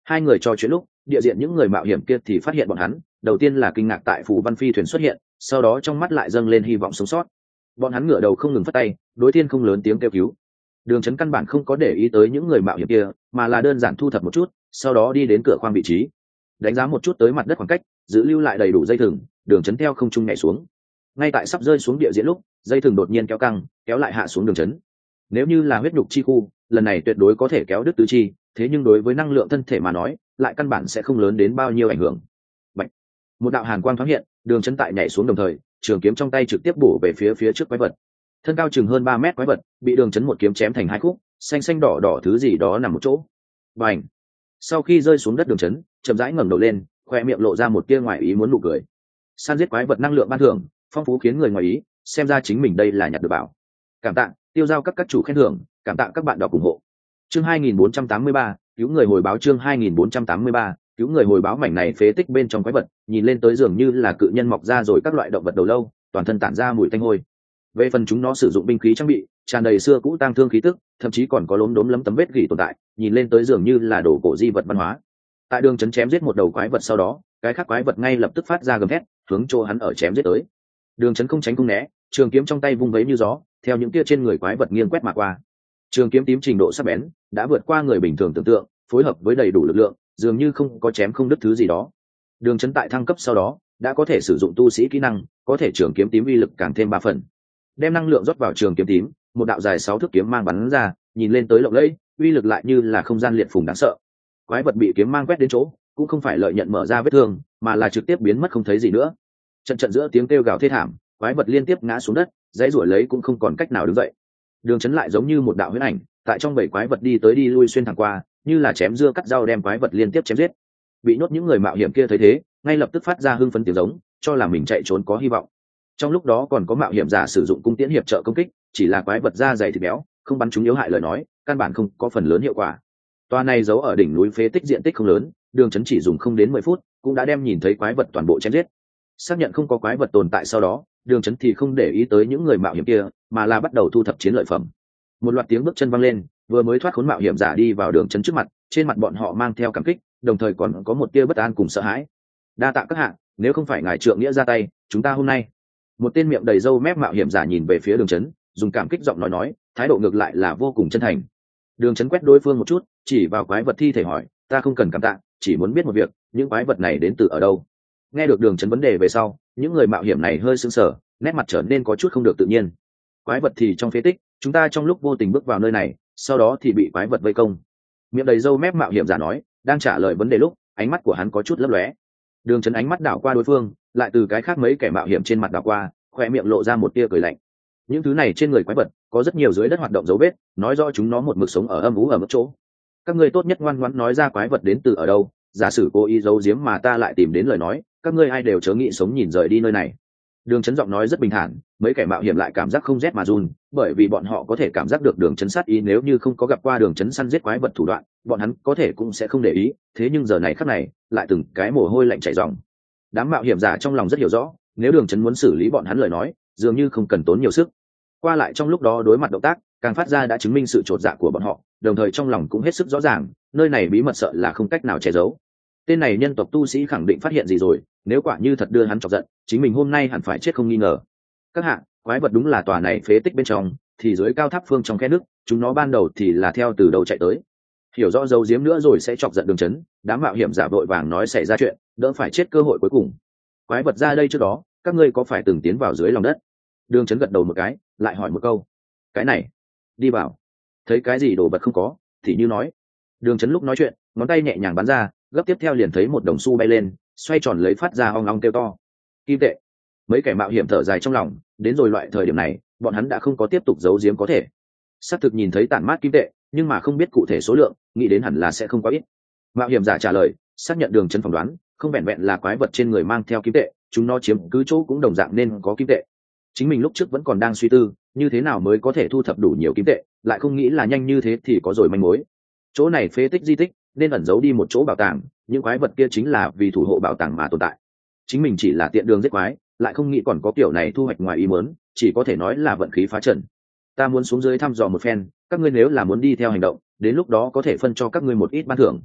Hai người trò chuyện lúc, địa diện những người mạo hiểm kia thì phát hiện bọn hắn, đầu tiên là kinh ngạc tại phù văn phi thuyền xuất hiện, sau đó trong mắt lại dâng lên hy vọng sống sót. Bọn hắn ngửa đầu không ngừng phất tay, đối thiên không lớn tiếng kêu cứu. Đường Chấn căn bản không có để ý tới những người mạo hiểm kia, mà là đơn giản thu thập một chút, sau đó đi đến cửa khoang vị trí, đánh giá một chút tới mặt đất khoảng cách, giữ lưu lại đầy đủ dây thừng. Đường Chấn theo không trung nhảy xuống. Ngay tại sắp rơi xuống địa diện lúc, dây thừng đột nhiên kéo căng, kéo lại hạ xuống Đường Chấn. Nếu như là huyết nhục chi khu, lần này tuyệt đối có thể kéo đứt tứ chi, thế nhưng đối với năng lượng thân thể mà nói, lại căn bản sẽ không lớn đến bao nhiêu ảnh hưởng. Bạch. Một đạo hàn quang thoáng hiện, Đường Chấn tại nhảy xuống đồng thời, trường kiếm trong tay trực tiếp bổ về phía phía trước quái vật. Thân cao chừng hơn ba mét quái vật, bị Đường Chấn một kiếm chém thành hai khúc, xanh xanh đỏ đỏ thứ gì đó nằm một chỗ. Bành. Sau khi rơi xuống đất, Đường Chấn chậm rãi ngẩng đầu lên, khoe miệng lộ ra một tia ngoài ý muốn nụ cười. San giết quái vật năng lượng ban thưởng, phong phú khiến người ngoài ý, xem ra chính mình đây là nhặt được bảo. Cảm tạ, tiêu giao các các chủ khen thưởng, cảm tạ các bạn đọc ủng hộ. Chương hai nghìn bốn trăm tám mươi ba, cứu người hồi báo. Chương hai nghìn bốn trăm tám mươi ba, cứu người hồi báo. Mảnh này phế tích bên trong quái vật, nhìn lên tới dường như là cự nhân mọc ra rồi các loại động vật đầu lâu, toàn thân tản ra mùi tanh hôi. Về phần chúng nó sử dụng binh khí trang bị, tràn đầy xưa cũ tang thương khí tức, thậm chí còn có lốm đốm lấm tấm vết gỉ tồn tại, nhìn lên tới dường như là đồ cổ di vật văn hóa. Tại Đường Chấn chém giết một đầu quái vật sau đó, cái khác quái vật ngay lập tức phát ra gầm thét, hướng chỗ hắn ở chém giết tới. Đường Chấn không tránh không né, trường kiếm trong tay vung vấy như gió, theo những kia trên người quái vật nghiêng quét mà qua. Trường kiếm tím trình độ sắc bén đã vượt qua người bình thường tưởng tượng, phối hợp với đầy đủ lực lượng, dường như không có chém không đứt thứ gì đó. Đường Chấn tại thăng cấp sau đó đã có thể sử dụng tu sĩ kỹ năng, có thể trường kiếm tím uy lực càng thêm ba phần. Đem năng lượng rót vào trường kiếm tím, một đạo dài sáu thước kiếm mang bắn ra, nhìn lên tới lộng lẫy, uy lực lại như là không gian liệt phùng đáng sợ. Quái vật bị kiếm mang quét đến chỗ, cũng không phải lợi nhận mở ra vết thương, mà là trực tiếp biến mất không thấy gì nữa. Trận trận giữa tiếng kêu gào thê thảm, quái vật liên tiếp ngã xuống đất, dãy rủa lấy cũng không còn cách nào đứng dậy. Đường Chấn lại giống như một đạo huyễn ảnh, tại trong bầy quái vật đi tới đi lui xuyên thẳng qua, như là chém dưa cắt rau đem quái vật liên tiếp chém giết. Bị nhốt những người mạo hiểm kia thấy thế, ngay lập tức phát ra hưng phấn tiếng giống, cho là mình chạy trốn có hy vọng. Trong lúc đó còn có mạo hiểm giả sử dụng cung tiễn hiệp trợ công kích, chỉ là quái vật da dày thịt béo, không bắn chúng yếu hại lời nói, căn bản không có phần lớn hiệu quả. Toa này giấu ở đỉnh núi phế tích diện tích không lớn, Đường Chấn chỉ dùng không đến mười phút, cũng đã đem nhìn thấy quái vật toàn bộ chém giết. Xác nhận không có quái vật tồn tại sau đó, Đường Chấn thì không để ý tới những người mạo hiểm kia, mà là bắt đầu thu thập chiến lợi phẩm. Một loạt tiếng bước chân vang lên, vừa mới thoát khốn mạo hiểm giả đi vào Đường Chấn trước mặt, trên mặt bọn họ mang theo cảm kích, đồng thời còn có một tia bất an cùng sợ hãi. Đa tạ các hạ, nếu không phải ngài trượng nghĩa ra tay, chúng ta hôm nay. Một tên miệng đầy râu mép mạo hiểm giả nhìn về phía Đường Chấn, dùng cảm kích giọng nói nói, thái độ ngược lại là vô cùng chân thành. Đường Chấn quét đối phương một chút, chỉ vào quái vật thi thể hỏi, ta không cần cảm tạ, chỉ muốn biết một việc, những quái vật này đến từ ở đâu. Nghe được Đường Chấn vấn đề về sau, những người mạo hiểm này hơi sững sờ, nét mặt trở nên có chút không được tự nhiên. Quái vật thì trong phế tích, chúng ta trong lúc vô tình bước vào nơi này, sau đó thì bị quái vật vây công. Miệng đầy râu mép mạo hiểm giả nói, đang trả lời vấn đề lúc, ánh mắt của hắn có chút lấp lóe. Đường Chấn ánh mắt đảo qua đối phương, lại từ cái khác mấy kẻ mạo hiểm trên mặt đảo qua, khoe miệng lộ ra một tia cười lạnh. Những thứ này trên người quái vật có rất nhiều dưới đất hoạt động dấu vết, nói rõ chúng nó một mực sống ở âm u ở mức chỗ. Các ngươi tốt nhất ngoan ngoãn nói ra quái vật đến từ ở đâu, giả sử cố ý giấu giếm mà ta lại tìm đến lời nói, các ngươi ai đều chớ nghĩ sống nhìn rời đi nơi này. Đường Chấn giọng nói rất bình thản, mấy kẻ mạo hiểm lại cảm giác không rét mà run, bởi vì bọn họ có thể cảm giác được Đường Chấn sát ý, nếu như không có gặp qua Đường Chấn săn giết quái vật thủ đoạn, bọn hắn có thể cũng sẽ không để ý, thế nhưng giờ này khắc này, lại từng cái mồ hôi lạnh chảy ròng. Đám mạo hiểm giả trong lòng rất hiểu rõ, nếu Đường Chấn muốn xử lý bọn hắn lời nói, dường như không cần tốn nhiều sức. Qua lại trong lúc đó đối mặt động tác, càng phát ra đã chứng minh sự chột dạ của bọn họ, đồng thời trong lòng cũng hết sức rõ ràng, nơi này bí mật sợ là không cách nào che giấu. Tên này nhân tộc tu sĩ khẳng định phát hiện gì rồi, nếu quả như thật đưa hắn chọc giận, chính mình hôm nay hẳn phải chết không nghi ngờ. Các hạ, quái vật đúng là tòa này phế tích bên trong, thì dưới cao tháp phương trong khe nước, chúng nó ban đầu thì là theo từ đầu chạy tới. Hiểu rõ dấu giếm nữa rồi sẽ chọc giận Đường Chấn, đám mạo hiểm giả vội vàng nói xảy ra chuyện, đỡ phải chết cơ hội cuối cùng. Quái vật ra đây trước đó, các ngươi có phải từng tiến vào dưới lòng đất? Đường Chấn gật đầu một cái, lại hỏi một câu. Cái này, đi vào. Thấy cái gì đồ vật không có, thì như nói. Đường Chấn lúc nói chuyện, ngón tay nhẹ nhàng bắn ra, gấp tiếp theo liền thấy một đồng xu bay lên, xoay tròn lấy phát ra ong ong kêu to. Kim tệ. Mấy kẻ mạo hiểm thở dài trong lòng, đến rồi loại thời điểm này, bọn hắn đã không có tiếp tục giấu giếm có thể. Xác thực nhìn thấy tản mát kim tệ, nhưng mà không biết cụ thể số lượng, nghĩ đến hẳn là sẽ không quá ít. Mạo hiểm giả trả lời, xác nhận Đường Chấn phỏng đoán, không vẹn vẹn là quái vật trên người mang theo kim tệ, chúng nó chiếm cứ chỗ cũng đồng dạng nên có kim tệ. Chính mình lúc trước vẫn còn đang suy tư, như thế nào mới có thể thu thập đủ nhiều kim tệ, lại không nghĩ là nhanh như thế thì có rồi manh mối. Chỗ này phế tích di tích, nên ẩn giấu đi một chỗ bảo tàng, những quái vật kia chính là vì thủ hộ bảo tàng mà tồn tại. Chính mình chỉ là tiện đường giết quái, lại không nghĩ còn có kiểu này thu hoạch ngoài ý muốn, chỉ có thể nói là vận khí phá trận. Ta muốn xuống dưới thăm dò một phen, các ngươi nếu là muốn đi theo hành động, đến lúc đó có thể phân cho các ngươi một ít ban thưởng.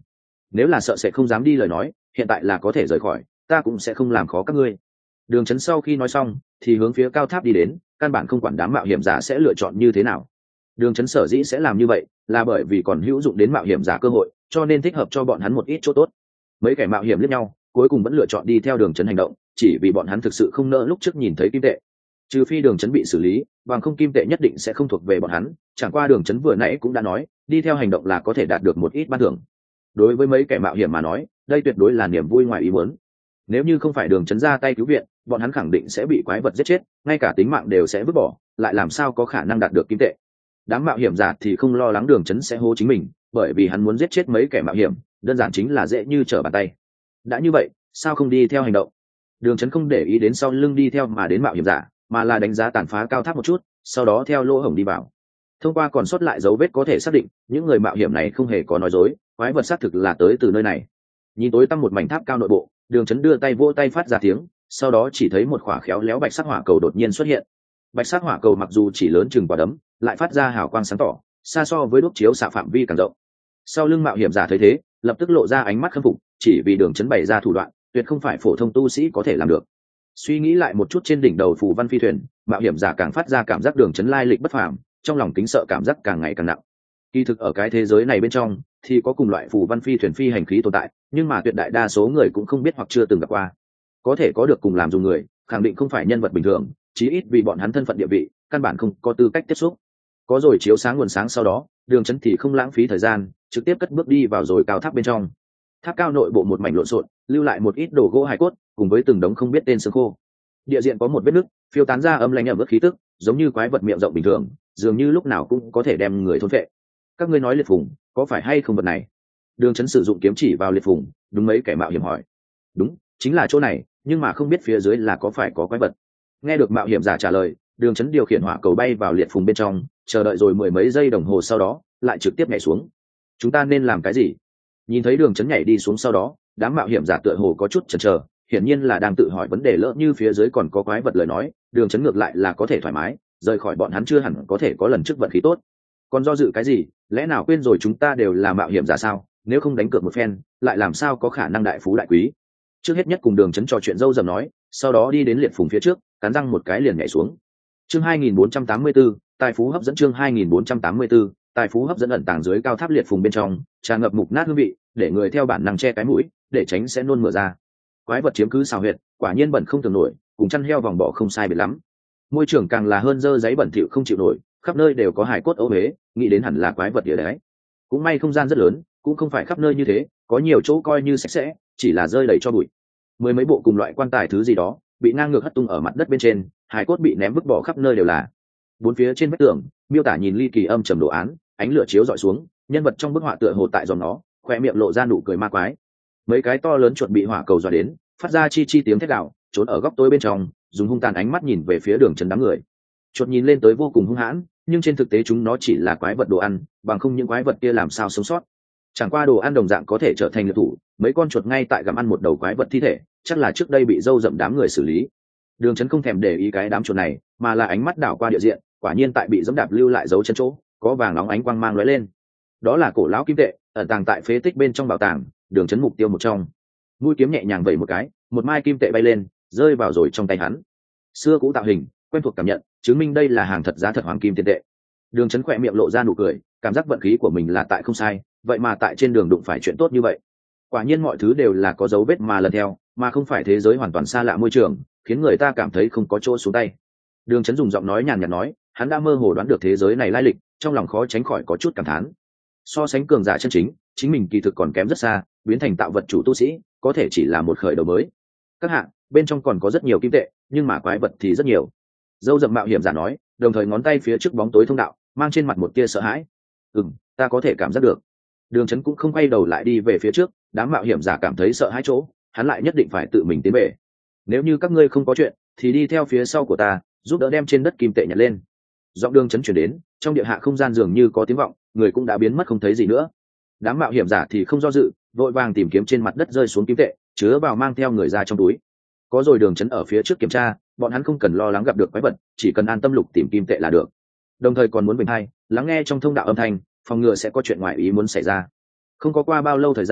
nếu là sợ sẽ không dám đi lời nói, hiện tại là có thể rời khỏi, ta cũng sẽ không làm khó các ngươi. Đường Chấn sau khi nói xong thì hướng phía cao tháp đi đến, căn bản không quản đám mạo hiểm giả sẽ lựa chọn như thế nào. Đường Chấn sở dĩ sẽ làm như vậy là bởi vì còn hữu dụng đến mạo hiểm giả cơ hội, cho nên thích hợp cho bọn hắn một ít chỗ tốt. Mấy kẻ mạo hiểm liếc nhau, cuối cùng vẫn lựa chọn đi theo Đường Chấn hành động, chỉ vì bọn hắn thực sự không nỡ lúc trước nhìn thấy kim tệ. Trừ phi Đường Chấn bị xử lý, bằng không kim tệ nhất định sẽ không thuộc về bọn hắn. Chẳng qua Đường Chấn vừa nãy cũng đã nói, đi theo hành động là có thể đạt được một ít ban thưởng. Đối với mấy kẻ mạo hiểm mà nói, đây tuyệt đối là niềm vui ngoài ý muốn. Nếu như không phải Đường Chấn ra tay cứu viện, bọn hắn khẳng định sẽ bị quái vật giết chết, ngay cả tính mạng đều sẽ vứt bỏ, lại làm sao có khả năng đạt được kim tệ. Đám mạo hiểm giả thì không lo lắng Đường Chấn sẽ hô chính mình, bởi vì hắn muốn giết chết mấy kẻ mạo hiểm, đơn giản chính là dễ như trở bàn tay. Đã như vậy, sao không đi theo hành động? Đường Chấn không để ý đến sau lưng đi theo mà đến mạo hiểm giả, mà là đánh giá tàn phá cao tháp một chút, sau đó theo lỗ hổng đi vào. Thông qua còn sót lại dấu vết có thể xác định, những người mạo hiểm này không hề có nói dối, quái vật xác thực là tới từ nơi này. Nhìn tối tăm một mảnh tháp cao nội bộ, Đường Chấn đưa tay vỗ tay phát ra tiếng, sau đó chỉ thấy một quả khéo léo bạch sắc hỏa cầu đột nhiên xuất hiện. Bạch sắc hỏa cầu mặc dù chỉ lớn chừng quả đấm, lại phát ra hào quang sáng tỏ, xa so với đốt chiếu xạ phạm vi càng rộng. Sau lưng mạo hiểm giả thấy thế, lập tức lộ ra ánh mắt khâm phục, chỉ vì Đường Chấn bày ra thủ đoạn, tuyệt không phải phổ thông tu sĩ có thể làm được. Suy nghĩ lại một chút trên đỉnh đầu phù văn phi thuyền, mạo hiểm giả càng phát ra cảm giác Đường Chấn lai lịch bất phàm, trong lòng kính sợ cảm giác càng ngày càng nặng. Kỳ thực ở cái thế giới này bên trong, thì có cùng loại phù văn phi thuyền phi hành khí tồn tại, nhưng mà tuyệt đại đa số người cũng không biết hoặc chưa từng gặp qua. Có thể có được cùng làm dùng người, khẳng định không phải nhân vật bình thường, chí ít vì bọn hắn thân phận địa vị, căn bản không có tư cách tiếp xúc. Có rồi chiếu sáng nguồn sáng sau đó, Đường Chấn thì không lãng phí thời gian, trực tiếp cất bước đi vào rồi cao tháp bên trong. Tháp cao nội bộ một mảnh lộn xộn, lưu lại một ít đồ gỗ hài cốt, cùng với từng đống không biết tên xương khô. Địa diện có một vết nứt, phiêu tán ra âm lãnh ẩm ướt khí tức, giống như quái vật miệng rộng bình thường, dường như lúc nào cũng có thể đem người thôn phệ. Các ngươi nói liệt phùng, có phải hay không vật này? Đường Chấn sử dụng kiếm chỉ vào liệt phùng, đúng mấy kẻ mạo hiểm hỏi. Đúng, chính là chỗ này, nhưng mà không biết phía dưới là có phải có quái vật. Nghe được mạo hiểm giả trả lời, Đường Chấn điều khiển hỏa cầu bay vào liệt phùng bên trong, chờ đợi rồi mười mấy giây đồng hồ sau đó, lại trực tiếp nhảy xuống. Chúng ta nên làm cái gì? Nhìn thấy Đường Chấn nhảy đi xuống sau đó, đám mạo hiểm giả tựa hồ có chút chần chờ, hiển nhiên là đang tự hỏi vấn đề, lỡ như phía dưới còn có quái vật lời nói, Đường Chấn ngược lại là có thể thoải mái, rời khỏi bọn hắn chưa hẳn có thể có lần trước vận khí tốt. Còn do dự cái gì, lẽ nào quên rồi chúng ta đều là mạo hiểm giả sao? Nếu không đánh cược một phen, lại làm sao có khả năng đại phú đại quý? Trước hết nhất cùng Đường Chấn trò chuyện dâu dầm nói, sau đó đi đến liệt phùng phía trước, cắn răng một cái liền nhảy xuống. Chương hai nghìn bốn trăm tám mươi tư, tài phú hấp dẫn. Chương hai nghìn bốn trăm tám mươi tư, tài phú hấp dẫn ẩn tàng dưới cao tháp liệt phùng bên trong, tràn ngập mục nát hương vị, để người theo bản năng che cái mũi, để tránh sẽ nôn mửa ra. Quái vật chiếm cứ xào huyệt, quả nhiên bẩn không tưởng nổi, cùng chăn heo vòng bò không sai biệt lắm. Môi trường càng là hơn dơ giấy bẩn thỉu không chịu nổi, khắp nơi đều có hài cốt ấu huế, nghĩ đến hẳn là quái vật địa đấy. Cũng may không gian rất lớn, cũng không phải khắp nơi như thế, có nhiều chỗ coi như sạch sẽ, chỉ là rơi đầy cho bụi. Mười mấy bộ cùng loại quan tài thứ gì đó bị ngang ngược hất tung ở mặt đất bên trên, hài cốt bị ném vứt bỏ khắp nơi đều là. Bốn phía trên vách tường miêu tả nhìn ly kỳ âm trầm đồ án, ánh lửa chiếu dọi xuống, nhân vật trong bức họa tựa hồ tại dòng nó, khoe miệng lộ ra nụ cười ma quái. Mấy cái to lớn chuột bị hỏa cầu dọa đến, phát ra chi chi tiếng thét gào, trốn ở góc tối bên trong, dùng hung tàn ánh mắt nhìn về phía Đường Chấn đám người. Chuột nhìn lên tới vô cùng hung hãn, nhưng trên thực tế chúng nó chỉ là quái vật đồ ăn, bằng không những quái vật kia làm sao sống sót. Chẳng qua đồ ăn đồng dạng có thể trở thành liệt thủ, mấy con chuột ngay tại gặm ăn một đầu quái vật thi thể, chắc là trước đây bị dâu dậm đám người xử lý. Đường Chấn không thèm để ý cái đám chuột này, mà là ánh mắt đảo qua địa diện, quả nhiên tại bị dẫm đạp lưu lại dấu chân chỗ, có vàng nóng ánh quang mang lóe lên. Đó là cổ lão kim tệ, ẩn tàng tại phế tích bên trong bảo tàng. Đường Chấn mục tiêu một trong, mũi kiếm nhẹ nhàng vẩy một cái, một mai kim tệ bay lên, rơi vào rồi trong tay hắn. Xưa cũ tạo hình, quen thuộc cảm nhận, chứng minh đây là hàng thật giá thật hoàng kim tiền tệ. Đường Chấn khỏe miệng lộ ra nụ cười, cảm giác vận khí của mình là tại không sai, vậy mà tại trên đường đụng phải chuyện tốt như vậy. Quả nhiên mọi thứ đều là có dấu vết mà lần theo, mà không phải thế giới hoàn toàn xa lạ môi trường, khiến người ta cảm thấy không có chỗ xuống tay. Đường Chấn dùng giọng nói nhàn nhạt nói, hắn đã mơ hồ đoán được thế giới này lai lịch, trong lòng khó tránh khỏi có chút cảm thán. So sánh cường giả chân chính, chính mình kỳ thực còn kém rất xa, biến thành tạo vật chủ tu sĩ, có thể chỉ là một khởi đầu mới. Các hạng, bên trong còn có rất nhiều kim tệ, nhưng mà quái vật thì rất nhiều. Dâu dậm mạo hiểm giả nói, đồng thời ngón tay phía trước bóng tối thông đạo, mang trên mặt một tia sợ hãi. Ừm, ta có thể cảm giác được. Đường Chấn cũng không quay đầu lại đi về phía trước, đám mạo hiểm giả cảm thấy sợ hãi chỗ, hắn lại nhất định phải tự mình tiến về. Nếu như các ngươi không có chuyện, thì đi theo phía sau của ta, giúp đỡ đem trên đất kim tệ nhặt lên. Giọng Đường Chấn chuyển đến, trong địa hạ không gian dường như có tiếng vọng, người cũng đã biến mất không thấy gì nữa. Đám mạo hiểm giả thì không do dự, vội vàng tìm kiếm trên mặt đất rơi xuống kim tệ, chứa vào mang theo người ra trong túi. Có rồi Đường Chấn ở phía trước kiểm tra, bọn hắn không cần lo lắng gặp được quái vật, chỉ cần an tâm lục tìm kim tệ là được. Đồng thời còn muốn bình hay, lắng nghe trong thông đạo âm thanh, phòng ngừa sẽ có chuyện ngoài ý muốn xảy ra. Không có qua bao lâu thời gian,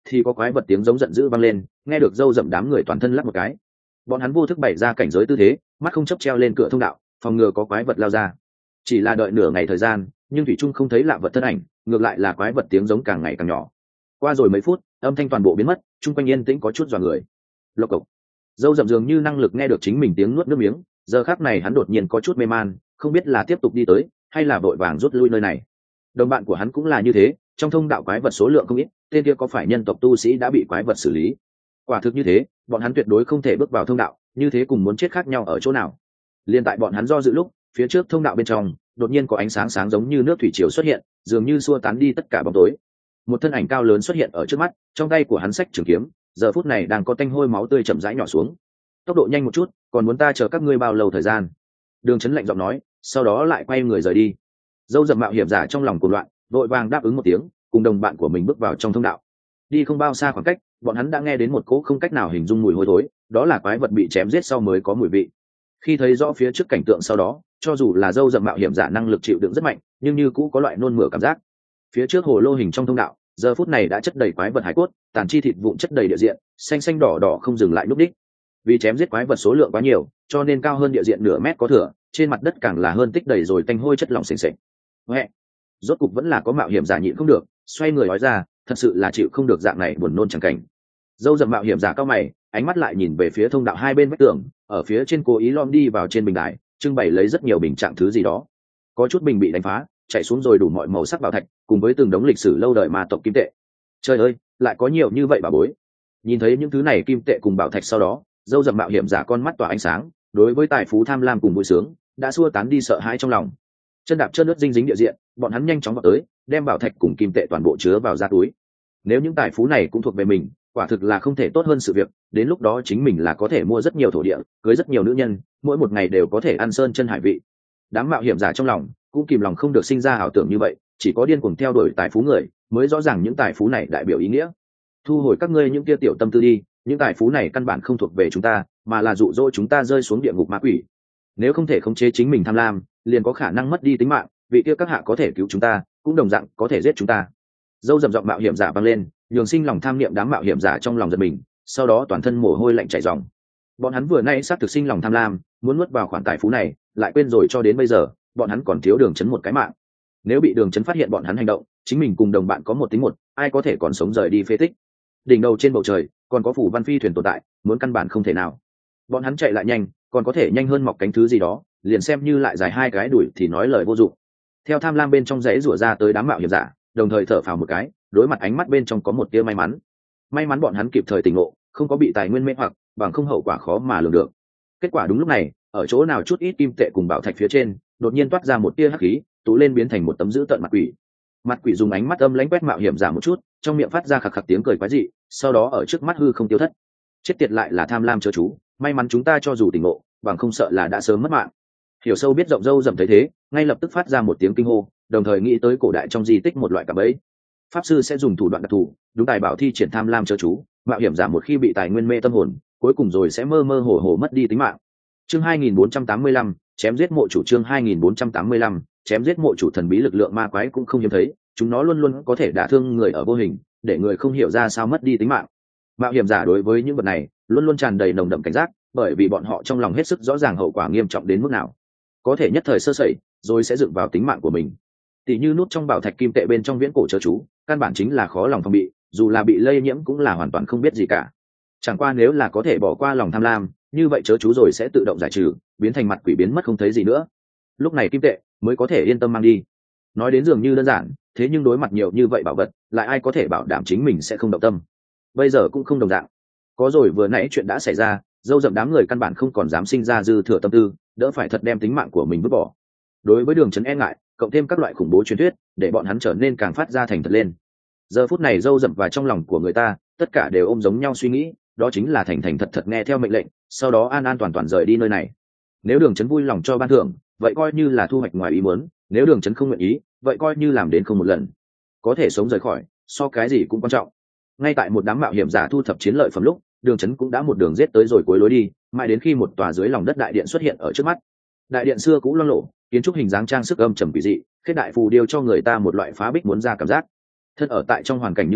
thì có quái vật tiếng giống giận dữ vang lên, nghe được dâu rậm đám người toàn thân lắc một cái. Bọn hắn vô thức bày ra cảnh giới tư thế, mắt không chấp treo lên cửa thông đạo, phòng ngừa có quái vật lao ra. Chỉ là đợi nửa ngày thời gian, nhưng thủy trung không thấy lạ vật thân ảnh, ngược lại là quái vật tiếng giống càng ngày càng nhỏ. Qua rồi mấy phút, âm thanh toàn bộ biến mất, chung quanh yên tĩnh có chút dọa người. Lộc cộc. Dâu rậm dường như năng lực nghe được chính mình tiếng nuốt nước miếng, giờ khắc này hắn đột nhiên có chút mê man, không biết là tiếp tục đi tới hay là vội vàng rút lui nơi này. Đồng bạn của hắn cũng là như thế, trong thông đạo quái vật số lượng không ít, tên kia có phải nhân tộc tu sĩ đã bị quái vật xử lý? Quả thực như thế, bọn hắn tuyệt đối không thể bước vào thông đạo, như thế cùng muốn chết khác nhau ở chỗ nào? Liên tại bọn hắn do dự lúc, phía trước thông đạo bên trong, đột nhiên có ánh sáng sáng giống như nước thủy triều xuất hiện, dường như xua tán đi tất cả bóng tối. Một thân ảnh cao lớn xuất hiện ở trước mắt, trong tay của hắn xách trường kiếm, giờ phút này đang có tanh hôi máu tươi chậm rãi nhỏ xuống. Tốc độ nhanh một chút, còn muốn ta chờ các ngươi bao lâu thời gian? Đường Chấn lạnh giọng nói, sau đó lại quay người rời đi. Dâu dậm mạo hiểm giả trong lòng cuồng loạn, vội vàng đáp ứng một tiếng, cùng đồng bạn của mình bước vào trong thông đạo. Đi không bao xa khoảng cách, bọn hắn đã nghe đến một cỗ không cách nào hình dung mùi hôi thối, đó là quái vật bị chém giết sau mới có mùi vị. Khi thấy rõ phía trước cảnh tượng sau đó, cho dù là dâu dậm mạo hiểm giả năng lực chịu đựng rất mạnh, nhưng như cũ có loại nôn mửa cảm giác. Phía trước hồ lô hình trong thông đạo, giờ phút này đã chất đầy quái vật hải cốt, tàn chi thịt vụn chất đầy địa diện, xanh xanh đỏ đỏ không dừng lại núp đích. Vì chém giết quái vật số lượng quá nhiều, cho nên cao hơn địa diện nửa mét có thừa, trên mặt đất càng là hơn tích đầy rồi tanh hôi chất lỏng sền sệt. Huệ, rốt cục vẫn là có mạo hiểm giả nhịn không được, xoay người nói ra, thật sự là chịu không được dạng này buồn nôn chẳng cảnh. Dâu dậm mạo hiểm giả cao mày, ánh mắt lại nhìn về phía thông đạo hai bên vách tường, ở phía trên cố ý lom đi vào trên bình đài, trưng bày lấy rất nhiều bình trạng thứ gì đó. Có chút bình bị đánh phá, chạy xuống rồi đủ mọi màu sắc bảo thạch, cùng với từng đống lịch sử lâu đời ma tộc kim tệ. Trời ơi, lại có nhiều như vậy bà bối. Nhìn thấy những thứ này kim tệ cùng bảo thạch sau đó, dâu dậm mạo hiểm giả con mắt tỏa ánh sáng, đối với tài phú tham lam cùng vui sướng đã xua tán đi sợ hãi trong lòng. Chân đạp chân nước dinh dính địa diện, bọn hắn nhanh chóng vào tới, đem bảo thạch cùng kim tệ toàn bộ chứa vào ra túi. Nếu những tài phú này cũng thuộc về mình, quả thực là không thể tốt hơn sự việc, đến lúc đó chính mình là có thể mua rất nhiều thổ địa, cưới rất nhiều nữ nhân, mỗi một ngày đều có thể ăn sơn chân hải vị. Đám mạo hiểm giả trong lòng cũng kìm lòng không được sinh ra ảo tưởng như vậy, chỉ có điên cuồng theo đuổi tài phú người mới rõ ràng những tài phú này đại biểu ý nghĩa. Thu hồi các ngươi những kia tiểu tâm tư đi, những tài phú này căn bản không thuộc về chúng ta, mà là dụ dỗ chúng ta rơi xuống địa ngục ma quỷ. Nếu không thể khống chế chính mình tham lam, liền có khả năng mất đi tính mạng, vị kia các hạ có thể cứu chúng ta, cũng đồng dạng có thể giết chúng ta. Dâu dầm giọng mạo hiểm giả vang lên, nhường sinh lòng tham niệm đám mạo hiểm giả trong lòng giật mình, sau đó toàn thân mồ hôi lạnh chảy ròng. Bọn hắn vừa nay xác thực sinh lòng tham lam, muốn nuốt vào khoản tài phú này, lại quên rồi cho đến bây giờ, bọn hắn còn thiếu Đường Chấn một cái mạng. Nếu bị Đường Chấn phát hiện bọn hắn hành động, chính mình cùng đồng bạn có một tính một, ai có thể còn sống rời đi phế tích. Đỉnh đầu trên bầu trời, còn có phủ văn phi thuyền tồn tại, muốn căn bản không thể nào. Bọn hắn chạy lại nhanh, còn có thể nhanh hơn mọc cánh thứ gì đó, liền xem như lại dài hai cái đuổi thì nói lời vô dụng. Theo tham lam bên trong rẽ rủa ra tới đám mạo hiểm giả, đồng thời thở phào một cái, đối mặt ánh mắt bên trong có một tia may mắn. May mắn bọn hắn kịp thời tỉnh ngộ, không có bị tài nguyên mê hoặc, bằng không hậu quả khó mà lường được. Kết quả đúng lúc này, ở chỗ nào chút ít kim tệ cùng bảo thạch phía trên, đột nhiên toát ra một tia hắc khí, tụ lên biến thành một tấm dữ tợn mặt quỷ. Mặt quỷ dùng ánh mắt âm lãnh quét mạo hiểm giả một chút, trong miệng phát ra khạc khạc tiếng cười quái dị, sau đó ở trước mắt hư không tiêu thất. Chết tiệt lại là tham lam chớ chú, may mắn chúng ta cho dù tỉnh ngộ, bằng không sợ là đã sớm mất mạng. Hiểu sâu biết rộng dâu dầm thấy thế, ngay lập tức phát ra một tiếng kinh hô, đồng thời nghĩ tới cổ đại trong di tích một loại cạm bẫy. Pháp sư sẽ dùng thủ đoạn đặc thù, đúng tài bảo thi triển tham lam chớ chú, mạo hiểm giả một khi bị tài nguyên mê tâm hồn, cuối cùng rồi sẽ mơ mơ hồ hồ mất đi tính mạng. Chương hai nghìn bốn trăm tám mươi lăm, chém giết mộ chủ. Chương hai nghìn bốn trăm tám mươi lăm, chém giết mộ chủ. Thần bí lực lượng ma quái cũng không hiếm thấy, chúng nó luôn luôn có thể đả thương người ở vô hình, để người không hiểu ra sao mất đi tính mạng. Mạo hiểm giả đối với những vật này luôn luôn tràn đầy nồng đậm cảnh giác, bởi vì bọn họ trong lòng hết sức rõ ràng hậu quả nghiêm trọng đến mức nào, có thể nhất thời sơ sẩy rồi sẽ dựng vào tính mạng của mình. Tỷ như nút trong bảo thạch kim tệ bên trong viễn cổ chớ chú, căn bản chính là khó lòng phòng bị, dù là bị lây nhiễm cũng là hoàn toàn không biết gì cả. Chẳng qua nếu là có thể bỏ qua lòng tham lam, như vậy chớ chú rồi sẽ tự động giải trừ, biến thành mặt quỷ biến mất không thấy gì nữa. Lúc này kim tệ mới có thể yên tâm mang đi. Nói đến dường như đơn giản, thế nhưng đối mặt nhiều như vậy bảo vật, lại ai có thể bảo đảm chính mình sẽ không động tâm. Bây giờ cũng không đồng dạng. Có rồi vừa nãy chuyện đã xảy ra, dâu dậm đám người căn bản không còn dám sinh ra dư thừa tâm tư, đỡ phải thật đem tính mạng của mình vứt bỏ. Đối với Đường Chấn e ngại, cộng thêm các loại khủng bố truyền thuyết, để bọn hắn trở nên càng phát ra thành thật lên. Giờ phút này dâu dậm và trong lòng của người ta, tất cả đều ôm giống nhau suy nghĩ, đó chính là thành thành thật thật nghe theo mệnh lệnh, sau đó an an toàn toàn rời đi nơi này. Nếu Đường Chấn vui lòng cho ban thưởng, vậy coi như là thu hoạch ngoài ý muốn, nếu Đường Chấn không nguyện ý, vậy coi như làm đến không một lần. Có thể sống rời khỏi, so cái gì cũng quan trọng. Ngay tại một đám mạo hiểm giả thu thập chiến lợi phẩm lúc, Đường Chấn cũng đã một đường giết tới rồi cuối lối đi, mãi đến khi một tòa dưới lòng đất đại điện xuất hiện ở trước mắt. Đại điện xưa cũ loang lổ, kiến trúc hình dáng trang sức âm trầm quỷ dị, khết đại phù điêu cho người ta một loại phá bích muốn ra cảm giác. Thân ở tại trong hoàn cảnh như vậy,